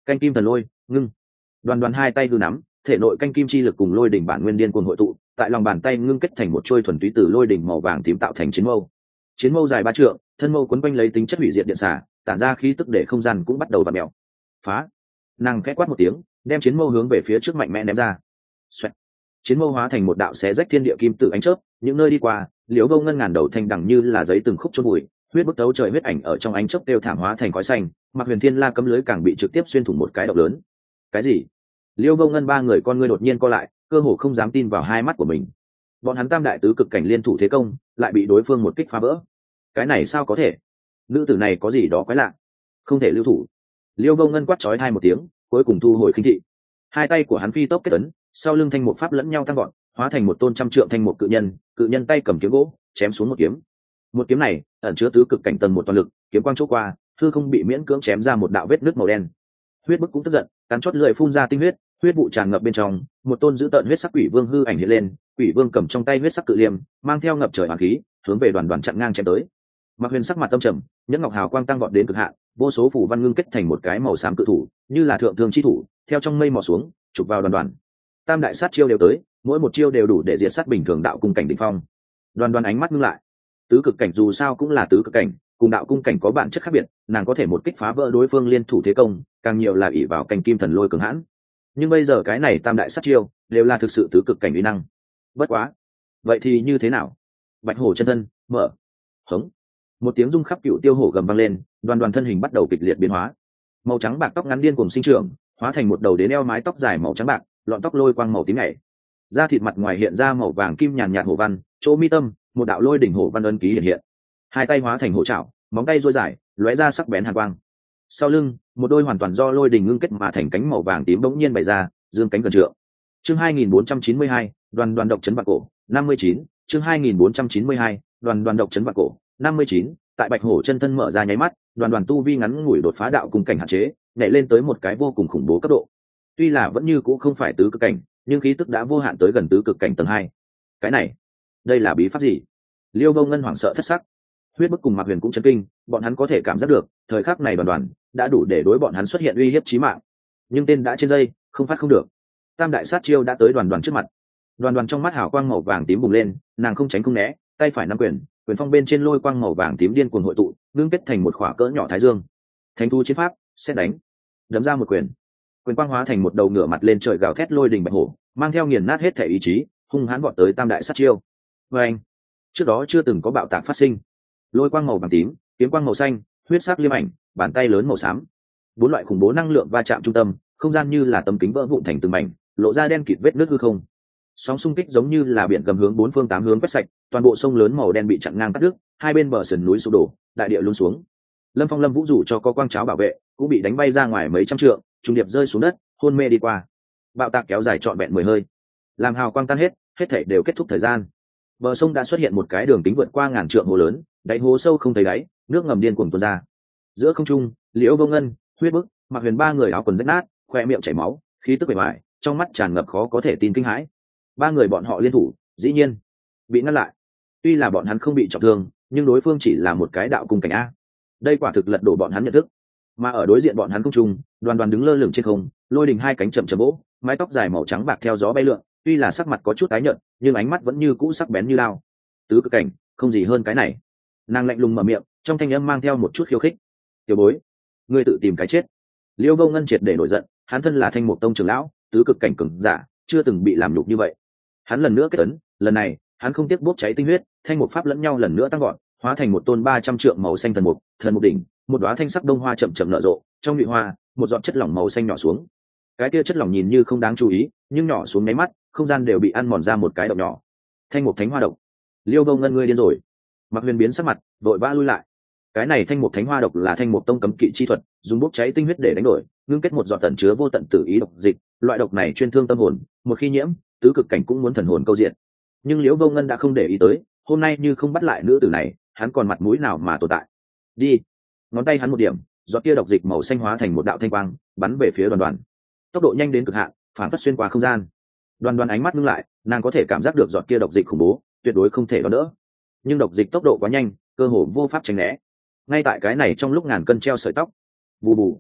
Canh kim thần lôi ngưng. Đoàn hai tay hư nắm, thể nội canh kim chi lực cùng lôi đỉnh bản nguyên điên cuồng hội tụ, tại lòng bàn tay ngưng kết thành một chuôi thuần túy từ lôi đỉnh màu vàng tím tạo thành chiến mâu. Chiến mâu dài 3 trượng, thân mâu quấn quanh lấy tính chất hủy diệt điện xả, tản ra khí tức để không gian cũng bắt đầu vặn mèo. Phá! Nàng khẽ quát một tiếng, đem chiến mâu hướng về phía trước mạnh mẽ ném ra. Xoẹt. Chiến mâu hóa thành một đạo xé rách thiên địa kim tự ánh chớp, những nơi đi qua, liễu vô ngân ngàn đầu thanh đằng như là giấy từng khúc chôn bụi, huyết bức tấu trời huyết ảnh ở trong ánh chớp đều thảm hóa thành khói xanh, Mặc Huyền Thiên La cấm lưới càng bị trực tiếp xuyên thủng một cái động lớn. Cái gì? Liễu vô ngân ba người con ngươi đột nhiên co lại, cơ hồ không dám tin vào hai mắt của mình. Bọn hắn tam đại tứ cực cảnh liên thủ thế công, lại bị đối phương một kích phá vỡ. Cái này sao có thể? Nữ tử này có gì đó quái lạ, không thể lưu thủ. Liễu vô ngân quát chói hai một tiếng, cuối cùng thu hồi khinh thị. Hai tay của hắn phi tốc kết ấn, sau lưng thanh mục pháp lẫn nhau tăng gọn, hóa thành một tôn trăm trượng thanh mục cự nhân tay cầm kiếm gỗ chém xuống một kiếm này ẩn chứa tứ cực cảnh tầng một toàn lực, kiếm quang chỗ qua thư không bị miễn cưỡng chém ra một đạo vết nứt màu đen. Huyết bức cũng tức giận, cắn chót lưỡi phun ra tinh huyết, huyết vụ tràn ngập bên trong, một tôn dữ tợn huyết sắc quỷ vương hư ảnh hiện lên, quỷ vương cầm trong tay huyết sắc cự liêm, mang theo ngập trời hàn khí, hướng về đoàn chặn ngang chém tới. Mặc Huyền sắc mặt tâm trầm, nhẫn ngọc hào quang tăng vọt đến cực hạn, vô số phủ văn ngưng kết thành một cái màu xám cự thủ, như là thượng thương chi thủ, theo trong mây mò xuống, chụp vào đoàn. Tam đại sát chiêu đều tới, mỗi một chiêu đều đủ để diệt sát bình thường đạo cung cảnh đỉnh phong. Đoàn ánh mắt ngưng lại, tứ cực cảnh dù sao cũng là tứ cực cảnh, cùng đạo cung cảnh có bản chất khác biệt, nàng có thể một kích phá vỡ đối phương liên thủ thế công, càng nhiều là ỷ vào canh kim thần lôi cường hãn. Nhưng bây giờ cái này tam đại sát chiêu đều là thực sự tứ cực cảnh uy năng. Bất quá, vậy thì như thế nào? Bạch hổ chân thân mở. Hống. Một tiếng rung khắp cựu tiêu hổ gầm vang lên, đoàn thân hình bắt đầu kịch liệt biến hóa. Màu trắng bạc tóc ngắn điên cuồng sinh trưởng, hóa thành một đầu đến eo mái tóc dài màu trắng bạc, lọn tóc lôi quang màu tím nhảy. Da thịt mặt ngoài hiện ra màu vàng kim nhàn nhạt hổ văn, chỗ mi tâm, một đạo lôi đỉnh hổ văn ấn ký hiện hiện. Hai tay hóa thành hổ trảo, móng tay duỗi dài, lóe ra sắc bén hàn quang. Sau lưng, một đôi hoàn toàn do lôi đỉnh ngưng kết mà thành cánh màu vàng tím bỗng nhiên bày ra, dương cánh gần trượng. Chương 2492, đoàn độc chấn vạn cổ, 59, chương 2492, đoàn độc chấn vạn cổ, 59, tại Bạch Hổ chân thân mở ra nháy mắt, đoàn tu vi ngắn ngủi đột phá đạo cùng cảnh hạn chế, nhảy lên tới một cái vô cùng khủng bố cấp độ. Tuy là vẫn như cũ không phải tứ cực cảnh, nhưng khí tức đã vô hạn tới gần tứ cực cảnh tầng 2. Cái này, đây là bí pháp gì? Liêu Vô Ngân hoảng sợ thất sắc. Huyết Bức cùng Mạc Huyền cũng chấn kinh, bọn hắn có thể cảm giác được, thời khắc này đoàn đã đủ để đối bọn hắn xuất hiện uy hiếp chí mạng. Nhưng tên đã trên dây, không phát không được. Tam đại sát chiêu đã tới đoàn trước mặt. Đoàn trong mắt hào quang màu vàng tím bùng lên, nàng không tránh không né, tay phải nắm quyền phong bên trên lôi quang màu vàng tím điên cuồng hội tụ, ngưng kết thành một khỏa cỡ nhỏ thái dương. Thánh thú chiến pháp, xét đánh, đấm ra một quyền quang hóa thành một đầu ngửa mặt lên trời gào thét lôi đình bạch hổ, mang theo nghiền nát hết thể ý chí, hung hãn vọt tới tam đại sát chiêu. Và anh, trước đó chưa từng có bạo tạc phát sinh. Lôi quang màu vàng tím, kiếm quang màu xanh, huyết sắc liêm ảnh, bàn tay lớn màu xám, bốn loại khủng bố năng lượng va chạm trung tâm, không gian như là tấm kính vỡ vụn thành từng mảnh, lộ ra đen kịt vết nứt hư không. Sóng xung kích giống như là biển gầm hướng bốn phương tám hướng quét sạch, toàn bộ sông lớn màu đen bị chặn ngang cắt đứt, hai bên bờ sườn núi sụp đổ, đại địa lún xuống. Lâm Phong Lâm Vũ rủ cho có quang cháo bảo vệ, cũng bị đánh bay ra ngoài mấy trăm trượng, trùng điệp rơi xuống đất, hôn mê đi qua. Bạo tạc kéo dài trọn vẹn 10 hơi, làm hào quang tan hết, hết thảy đều kết thúc thời gian. Bờ sông đã xuất hiện một cái đường kính vượt qua ngàn trượng hồ lớn, đáy hồ sâu không thấy đáy, nước ngầm điên cuồng tuôn ra. Giữa không trung, Liễu Vô Ngân, Huyết Bức, Mạc Huyền ba người áo quần rách nát, khoe miệng chảy máu, khí tức bề bại, trong mắt tràn ngập khó có thể tin kinh hãi. Ba người bọn họ liên thủ, dĩ nhiên bị ngăn lại. Tuy là bọn hắn không bị trọng thương, nhưng đối phương chỉ là một cái đạo cung cảnh a. Đây quả thực lật đổ bọn hắn nhận thức. Mà ở đối diện bọn hắn cung trung, đoàn đứng lơ lửng trên không, lôi đình hai cánh chậm chậm vỗ, mái tóc dài màu trắng bạc theo gió bay lượn, tuy là sắc mặt có chút tái nhợt, nhưng ánh mắt vẫn như cũ sắc bén như lao. Tứ cực cảnh, không gì hơn cái này. Nàng lạnh lùng mở miệng, trong thanh âm mang theo một chút khiêu khích. Tiểu bối, ngươi tự tìm cái chết. Liêu Vô Ngân triệt để nổi giận, hắn thân là Thanh Mục Tông trưởng lão, tứ cực cảnh cường giả, chưa từng bị làm nhục như vậy. Hắn lần nữa kết ấn, lần này, hắn không tiếc bốc cháy tinh huyết, thanh mục pháp lẫn nhau lần nữa tăng gọn, hóa thành một tôn 300 trượng màu xanh thần mục đỉnh, một đóa thanh sắc đông hoa chậm chậm nở rộ, trong nhụy hoa, một giọt chất lỏng màu xanh nhỏ xuống. Cái kia chất lỏng nhìn như không đáng chú ý, nhưng nhỏ xuống mấy mắt, không gian đều bị ăn mòn ra một cái động nhỏ. Thanh mục thánh hoa độc. Liêu Vô Ngân, ngươi điên rồi. Mạc Huyền biến sắc mặt, vội vã lui lại. Cái này thanh mục thánh hoa độc là Thanh Mục Tông cấm kỵ chi thuật, dùng bốc cháy tinh huyết để đánh đổi, ngưng kết một giọt tẩn chứa vô tận tử ý độc dịch, loại độc này chuyên thương tâm hồn, một khi nhiễm, tứ cực cảnh cũng muốn thần hồn câu diện. Nhưng Liễu Vô Ngân đã không để ý tới, hôm nay như không bắt lại nữ tử này, hắn còn mặt mũi nào mà tồn tại. Đi. Ngón tay hắn một điểm, giọt kia độc dịch màu xanh hóa thành một đạo thanh quang, bắn về phía đoàn. Tốc độ nhanh đến cực hạn, phản phất xuyên qua không gian. Đoàn ánh mắt ngưng lại, nàng có thể cảm giác được giọt kia độc dịch khủng bố, tuyệt đối không thể đón đỡ. Nhưng độc dịch tốc độ quá nhanh, cơ hồ vô pháp tránh né. Ngay tại cái này trong lúc ngàn cân treo sợi tóc, bù bù,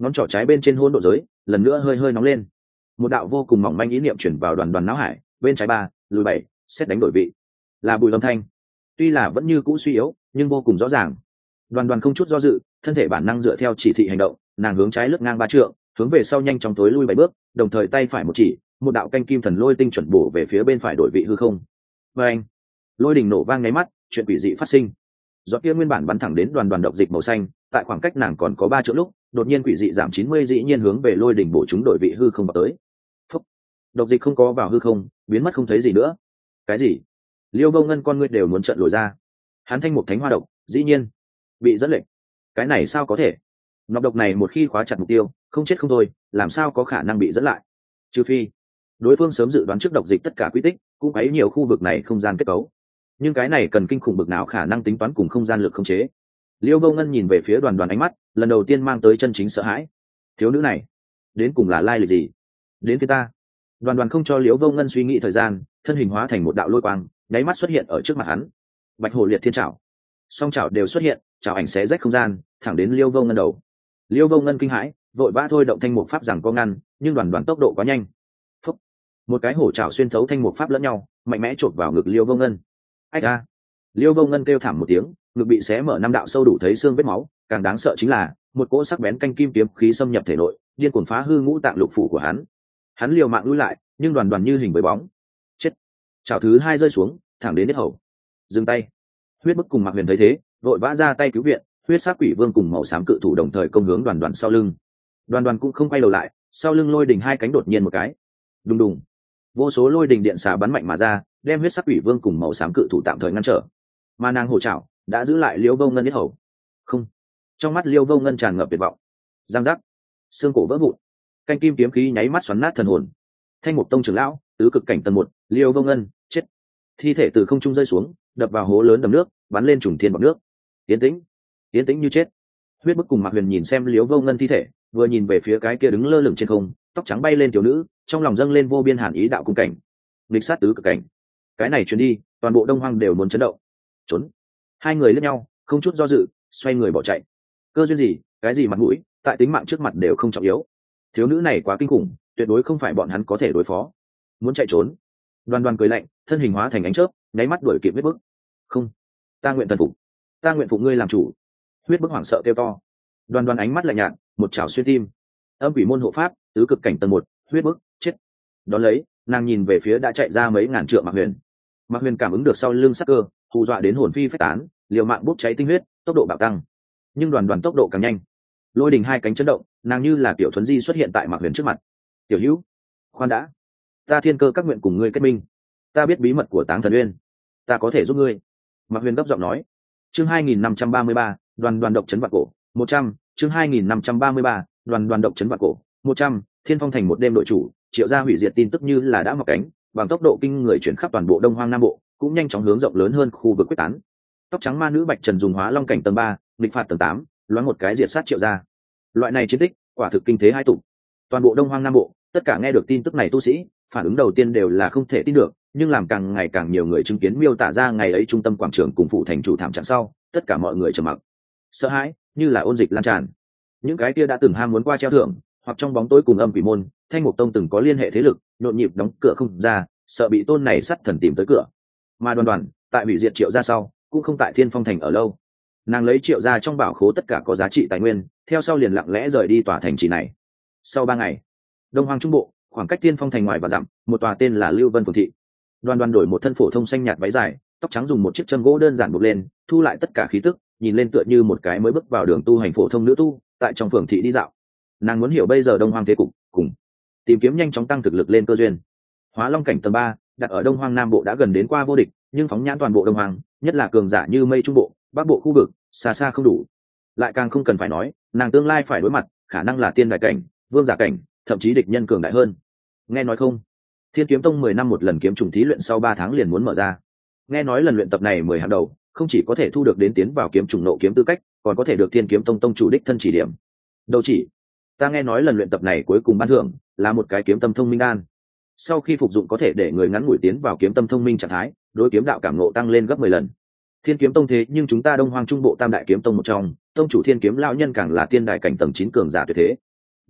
ngón trỏ trái bên trên hỗn độ giới lần nữa hơi hơi nóng lên. Một đạo vô cùng mỏng manh ý niệm chuyển vào đoàn não hải, bên trái 3, lùi 7, xét đánh đổi vị. Là Bùi âm thanh. Tuy là vẫn như cũ suy yếu nhưng vô cùng rõ ràng. Đoàn không chút do dự, thân thể bản năng dựa theo chỉ thị hành động, nàng hướng trái lướt ngang 3 trượng, hướng về sau nhanh chóng tối lui 7 bước, đồng thời tay phải một chỉ, một đạo canh kim thần lôi tinh chuẩn bổ về phía bên phải đổi vị hư không. Và anh, lôi đỉnh nổ vang nháy mắt, chuyện quỷ dị phát sinh. Giọt kia nguyên bản bắn thẳng đến đoàn độc dịch màu xanh, tại khoảng cách nàng còn có 3 trượng lúc, đột nhiên quỷ dị giảm 90 dĩ nhiên hướng về lôi đỉnh bổ chúng đổi vị hư không vào tới. Phúc. Độc dịch không có vào hư không, biến mất không thấy gì nữa. Cái gì? Liêu Vô Ngân con ngươi đều muốn trợn lồi ra. Hắn thanh một thánh hoa độc, dĩ nhiên bị dẫn lệnh. Cái này sao có thể? Nọc độc này một khi khóa chặt mục tiêu, không chết không thôi, làm sao có khả năng bị dẫn lại? Trừ phi đối phương sớm dự đoán trước độc dịch tất cả quy tích, cũng ấy nhiều khu vực này không gian kết cấu. Nhưng cái này cần kinh khủng bực nào khả năng tính toán cùng không gian lực khống chế. Liêu Vô Ngân nhìn về phía đoàn ánh mắt lần đầu tiên mang tới chân chính sợ hãi. Thiếu nữ này đến cùng là lai lịch gì? Đến phía ta. Đoàn không cho Liêu Vô Ngân suy nghĩ thời gian, thân hình hóa thành một đạo lôi quang, nháy mắt xuất hiện ở trước mặt hắn. Bạch Hổ Liệt Thiên Trảo, song trảo đều xuất hiện, trảo ảnh xé rách không gian, thẳng đến Liêu Vô Ngân đầu. Liêu Vô Ngân kinh hãi, vội vã thôi động thanh mục pháp rằng có ngăn, nhưng đoàn tốc độ quá nhanh. Phúc. Một cái hổ trảo xuyên thấu thanh mục pháp lẫn nhau, mạnh mẽ chộp vào ngực Liêu Vô Ngân. Ách a! Liêu Vô Ngân kêu thảm một tiếng, ngực bị xé mở 5 đạo sâu đủ thấy xương vết máu, càng đáng sợ chính là một cỗ sắc bén canh kim kiếm khí xâm nhập thể nội, điên cuồng phá hư ngũ tạng lục phủ của hắn. Hắn liều mạng lùi lại, nhưng đoàn như hình với bóng. Chết! Chảo thứ 2 rơi xuống, thẳng đến yết hầu. Dừng tay! Huyết Bức cùng Mạc Huyền thấy thế, vội vã ra tay cứu viện, huyết sắc quỷ vương cùng màu xám cự thủ đồng thời công hướng đoàn sau lưng. Đoàn cũng không quay đầu lại, sau lưng lôi đình 2 cánh đột nhiên một cái. Đùng đùng! Vô số lôi đình điện xà bắn mạnh mà ra, đem huyết sắc quỷ vương cùng màu xám cự thủ tạm thời ngăn trở. Mà nàng hổ trảo đã giữ lại Liêu Vô Ngân yết hầu. Không! Trong mắt Liêu Vô Ngân tràn ngập tuyệt vọng. Giang giác! Xương cổ vỡ vụn, canh kim kiếm khí nháy mắt xoắn nát thần hồn. Thanh Mục Tông trưởng lão, tứ cực cảnh tầng 1, Liêu Vô Ngân chết. Thi thể từ không trung rơi xuống, đập vào hố lớn đầm nước, bắn lên trùng thiên bọt nước. Yên tĩnh như chết. Huyết Bức cùng Mạc Huyền nhìn xem Liêu Vô Ngân thi thể, vừa nhìn về phía cái kia đứng lơ lửng trên không, tóc trắng bay lên thiếu nữ, trong lòng dâng lên vô biên hàn ý đạo cung cảnh. Nghịch sát tứ cực cảnh. Cái này truyền đi, toàn bộ Đông Hoang đều muốn chấn động. Trốn. Hai người liếc nhau, không chút do dự, xoay người bỏ chạy. Cơ duyên gì, cái gì mặt mũi, tại tính mạng trước mặt đều không trọng yếu. Thiếu nữ này quá kinh khủng, tuyệt đối không phải bọn hắn có thể đối phó. Muốn chạy trốn. Đoàn cười lạnh, thân hình hóa thành ánh chớp, nháy mắt đuổi kịp Huyết Bức. Không, ta nguyện thần phục, ta nguyện phục ngươi làm chủ. Huyết Bức hoảng sợ kêu to. Đoàn ánh mắt lạnh nhạt, một chảo xuyên tim. Âm quỷ môn hộ pháp, tứ cực cảnh tầng 1, Huyết Bức chết. Đón lấy, nàng nhìn về phía đã chạy ra mấy ngàn trượng Mạc Huyền. Mạc Huyền cảm ứng được sau lưng sắc cơ, hù dọa đến hồn phi phách tán, liều mạng bốc cháy tinh huyết, tốc độ bạo tăng. Nhưng đoàn tốc độ càng nhanh. Lôi đình 2 cánh chấn động, nàng như là tiểu thuấn di xuất hiện tại Mạc Huyền trước mặt. Tiểu Hữu, khoan đã, ta thiên cơ các nguyện cùng ngươi kết minh, ta biết bí mật của Táng Thần Uyên, ta có thể giúp ngươi. Mạc Huyền gấp giọng nói. Chương 2533, đoàn độc chấn vạn cổ 100, chương 2533, đoàn độc chấn vạn cổ 100, Thiên Phong thành một đêm đội chủ, Triệu gia hủy diệt tin tức như là đã mọc cánh, bằng tốc độ kinh người chuyển khắp toàn bộ Đông Hoang Nam Bộ, cũng nhanh chóng hướng rộng lớn hơn khu vực quyết tán. Tóc trắng ma nữ Bạch Trần dùng hóa long cảnh tầng 3, nghịch phạt tầng 8, loáng một cái diệt sát Triệu gia. Loại này chiến tích, quả thực kinh thế hai tụ. Toàn bộ Đông Hoang Nam Bộ, tất cả nghe được tin tức này tu sĩ, phản ứng đầu tiên đều là không thể tin được, nhưng làm càng ngày càng nhiều người chứng kiến miêu tả ra ngày ấy trung tâm quảng trường cùng phụ thành chủ thảm trạng sau, tất cả mọi người trầm mặc. Sợ hãi, như là ôn dịch lan tràn. Những cái kia đã từng ham muốn qua treo thưởng, hoặc trong bóng tối cùng Âm Quỷ môn, Thanh Mục Tông từng có liên hệ thế lực, nhộn nhịp đóng cửa không ra, sợ bị tôn này sắt thần tìm tới cửa. Mà đoàn tại hủy diệt Triệu gia sau, cũng không tại Thiên Phong thành ở lâu. Nàng lấy Triệu gia trong bảo khố tất cả có giá trị tài nguyên, theo sau liền lặng lẽ rời đi tòa thành trì này. Sau 3 ngày, Đông Hoang Trung Bộ, khoảng cách Thiên Phong thành ngoài và dặm, một tòa tên là Lưu Vân phường thị. Đoàn đổi một thân phổ thông xanh nhạt váy dài, tóc trắng dùng một chiếc châm gỗ đơn giản buộc lên, thu lại tất cả khí tức, nhìn lên tựa như một cái mới bước vào đường tu hành phổ thông nữ tu, tại trong phường thị đi dạo. Nàng muốn hiểu bây giờ Đông Hoang thế cục, cùng tìm kiếm nhanh chóng tăng thực lực lên cơ duyên. Hóa Long cảnh tầng 3, đặt ở Đông Hoang Nam Bộ đã gần đến qua vô địch, nhưng phóng nhãn toàn bộ Đông Hoang, nhất là cường giả như Mây Trung Bộ, Bắc Bộ khu vực, xa xa không đủ. Lại càng không cần phải nói, nàng tương lai phải đối mặt, khả năng là tiên đại cảnh, vương giả cảnh, thậm chí địch nhân cường đại hơn. Nghe nói không? Thiên Kiếm Tông 10 năm một lần kiếm trùng thí luyện sau 3 tháng liền muốn mở ra. Nghe nói lần luyện tập này 10 hàng đầu, không chỉ có thể thu được đến tiến vào kiếm trùng nộ kiếm tư cách, còn có thể được Thiên Kiếm Tông tông chủ đích thân chỉ điểm. Đâu chỉ, ta nghe nói lần luyện tập này cuối cùng ban thưởng là một cái kiếm tâm thông minh đan. Sau khi phục dụng có thể để người ngắn ngủi tiến vào kiếm tâm thông minh trạng thái, đối kiếm đạo cảm ngộ tăng lên gấp 10 lần. Thiên Kiếm Tông thế nhưng chúng ta Đông Hoang Trung Bộ tam đại kiếm tông một trong, tông chủ Thiên Kiếm lão nhân càng là tiên đại cảnh tầng 9 cường giả tuyệt thế.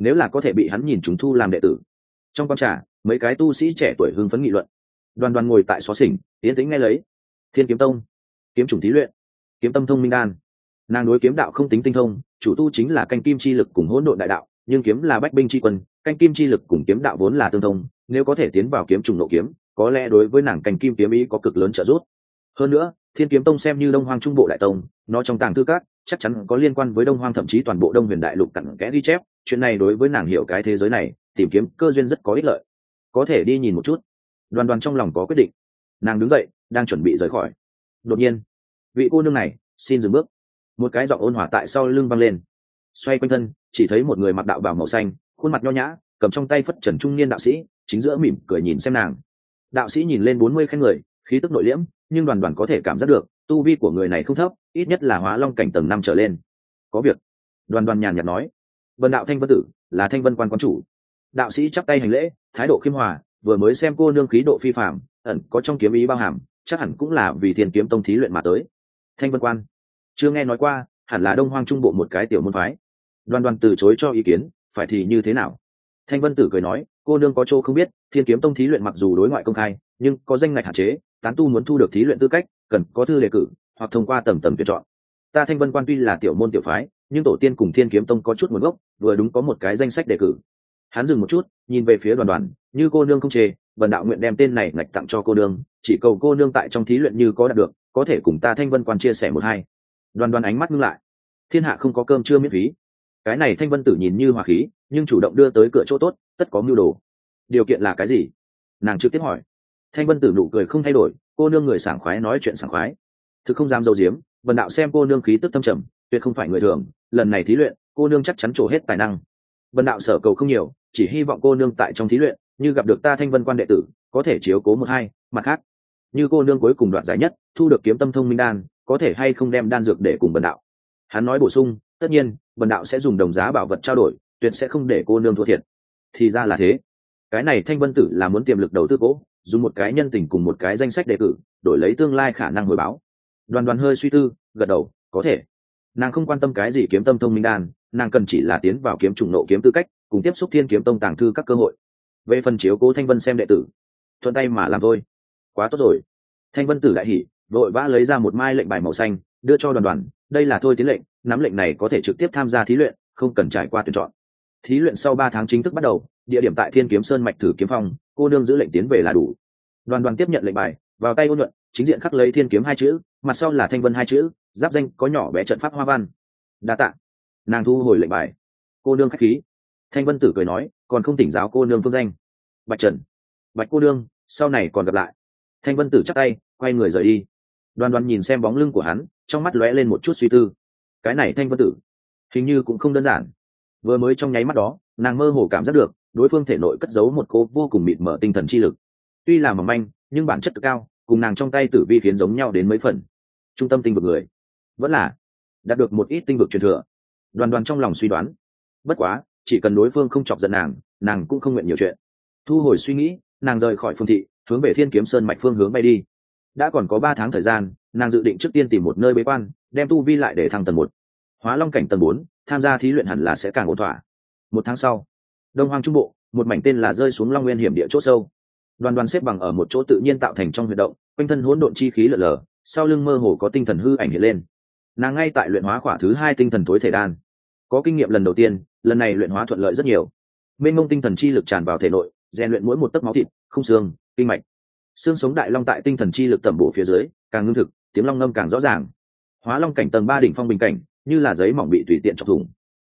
nếu là có thể bị hắn nhìn chúng thu làm đệ tử. Trong quán trà, mấy cái tu sĩ trẻ tuổi hưng phấn nghị luận. Đoàn ngồi tại xó xỉnh, yên tĩnh nghe lấy. Thiên Kiếm Tông, kiếm chủng thí luyện, kiếm tâm thông minh đan. Nàng đối kiếm đạo không tính tinh thông, chủ tu chính là canh kim chi lực cùng hỗn độn đại đạo, nhưng kiếm là bách binh chi quân, canh kim chi lực cùng kiếm đạo vốn là tương thông, nếu có thể tiến vào kiếm trùng nộ kiếm, có lẽ đối với nàng canh kim kiếm ý có cực lớn trợ giúp. Hơn nữa, Thiên Kiếm Tông xem như Đông Hoang Trung Bộ đại tông, nó trong tàng thư các chắc chắn có liên quan với Đông Hoang thậm chí toàn bộ Đông Huyền đại lục cặn kẽ ghi chép, chuyện này đối với nàng hiểu cái thế giới này, tìm kiếm cơ duyên rất có ích lợi. Có thể đi nhìn một chút. Đoàn trong lòng có quyết định. Nàng đứng dậy, đang chuẩn bị rời khỏi. Đột nhiên, vị cô nương này xin dừng bước. Một cái giọng ôn hòa tại sau lưng vang lên. Xoay quanh thân, chỉ thấy một người mặc đạo bào màu xanh, khuôn mặt nho nhã, cầm trong tay phất trần trung niên đạo sĩ, chính giữa mỉm cười nhìn xem nàng. Đạo sĩ nhìn lên 40 khen người, khí tức nội liễm, nhưng đoàn có thể cảm giác được tu vi của người này không thấp, ít nhất là hóa long cảnh tầng 5 trở lên. Có việc. Đoàn nhàn nhạt nói. Vân đạo Thanh Vân tử là Thanh Vân quan quán chủ. Đạo sĩ chắp tay hành lễ, thái độ khiêm hòa, vừa mới xem cô nương khí độ phi phàm, ẩn có trong kiếm ý bao hàm, chắc hẳn cũng là vì Thiên Kiếm Tông thí luyện mà tới. Thanh Vân quan, chưa nghe nói qua, hẳn là Đông Hoang Trung Bộ một cái tiểu môn phái. Đoàn từ chối cho ý kiến, phải thì như thế nào? Thanh Vân tử cười nói, cô nương có chỗ không biết, Thiên Kiếm Tông thí luyện mặc dù đối ngoại công khai, nhưng có danh ngạch hạn chế, tán tu muốn thu được thí luyện tư cách, cần có thư đề cử hoặc thông qua tầm tuyển chọn. Ta Thanh Vân quan tuy là tiểu môn tiểu phái, nhưng tổ tiên cùng Thiên Kiếm Tông có chút nguồn gốc, vừa đúng có một cái danh sách đề cử. Hắn dừng một chút, nhìn về phía Đoàn, như cô nương không chê, Vân đạo nguyện đem tên này ngạch tặng cho cô nương, chỉ cầu cô nương tại trong thí luyện như có đạt được, có thể cùng ta Thanh Vân quan chia sẻ một hai. Đoàn ánh mắt ngưng lại. Thiên hạ không có cơm trưa miễn phí. Cái này Thanh Vân tử nhìn như hòa khí, nhưng chủ động đưa tới cửa chỗ tốt, tất có mưu đồ. Điều kiện là cái gì? Nàng trực tiếp hỏi. Thanh Vân tử nụ cười không thay đổi, cô nương người sảng khoái nói chuyện sảng khoái. Thực không dám dâu diếm, Vân đạo xem cô nương khí tức thâm trầm, tuyệt không phải người thường, lần này thí luyện, cô nương chắc chắn trổ hết tài năng. Vân đạo sở cầu không nhiều, chỉ hy vọng cô nương tại trong thí luyện, như gặp được ta Thanh Vân quan đệ tử, có thể chiếu cố một hai, mặt khác, như cô nương cuối cùng đoạt giải nhất, thu được kiếm tâm thông minh đan, có thể hay không đem đan dược để cùng Vân đạo. Hắn nói bổ sung, tất nhiên, Vân đạo sẽ dùng đồng giá bảo vật trao đổi, tuyệt sẽ không để cô nương thua thiệt. Thì ra là thế. Cái này Thanh Vân tử là muốn tiềm lực đầu tư cố, dùng một cái nhân tình cùng một cái danh sách đề cử, đổi lấy tương lai khả năng hồi báo. Đoàn hơi suy tư, gật đầu, có thể. Nàng không quan tâm cái gì kiếm tâm thông minh đan, nàng cần chỉ là tiến vào kiếm trùng nộ kiếm tư cách, cùng tiếp xúc Thiên Kiếm Tông tàng thư các cơ hội. Về phần chiếu cố Thanh Vân xem đệ tử, thuận tay mà làm thôi. Quá tốt rồi. Thanh Vân tử đại hỉ, vội vã lấy ra một mai lệnh bài màu xanh, đưa cho Đoàn, đây là thôi tiến lệnh, nắm lệnh này có thể trực tiếp tham gia thí luyện, không cần trải qua tuyển chọn. Thí luyện sau 3 tháng chính thức bắt đầu, địa điểm tại Thiên Kiếm Sơn mạch thử kiếm phong, cô nương giữ lệnh tiến về là đủ. Đoàn tiếp nhận lệnh bài, vào tay ôn nhuận, chính diện khắc lấy Thiên Kiếm 2 chữ, mặt sau là Thanh Vân 2 chữ, giáp danh có nhỏ bé trận pháp hoa văn. Đa tạ. Nàng thu hồi lệnh bài. Cô nương khách khí. Thanh Vân tử cười nói, còn không tỉnh giáo cô nương phương danh. Bạch Trần. Bạch cô nương, sau này còn gặp lại. Thanh Vân tử chắp tay, quay người rời đi. Đoàn nhìn xem bóng lưng của hắn, trong mắt lóe lên một chút suy tư. Cái này Thanh Vân tử, hình như cũng không đơn giản. Vừa mới trong nháy mắt đó, nàng mơ hồ cảm giác được đối phương thể nội cất giấu một cô vô cùng mịt mở tinh thần chi lực, tuy là mỏng manh nhưng bản chất cực cao, cùng nàng trong tay tử vi khiến giống nhau đến mấy phần. Trung tâm tinh vực người, vẫn là đạt được một ít tinh vực truyền thừa. Đoàn trong lòng suy đoán, bất quá chỉ cần đối phương không chọc giận nàng cũng không nguyện nhiều chuyện. Thu hồi suy nghĩ, nàng rời khỏi phương thị, hướng về Thiên Kiếm Sơn mạch phương hướng bay đi. Đã còn có 3 tháng thời gian, nàng dự định trước tiên tìm một nơi bế quan, đem tu vi lại để thăng tầng 1, hóa long cảnh tầng 4, tham gia thí luyện hẳn là sẽ càng ổn thỏa. 1 tháng sau, Đông Hoang Trung Bộ, một mảnh tên là rơi xuống Long Nguyên hiểm địa chỗ sâu. Đoàn xếp bằng ở một chỗ tự nhiên tạo thành trong huyệt động, quanh thân hỗn độn chi khí lở lở, sau lưng mơ hồ có tinh thần hư ảnh hiện lên. Nàng ngay tại luyện hóa khỏa thứ 2 tinh thần tối thể đan. Có kinh nghiệm lần đầu tiên, lần này luyện hóa thuận lợi rất nhiều. Mênh mông tinh thần chi lực tràn vào thể nội, rèn luyện mỗi một tấc máu thịt, không xương, kinh mạch. Xương sống đại long tại tinh thần chi lực tẩm bổ phía dưới, càng ngưng thực, tiếng long ngâm càng rõ ràng. Hóa long cảnh tầng 3 đỉnh phong bình cảnh, như là giấy mỏng bị tùy tiện chọc thủng,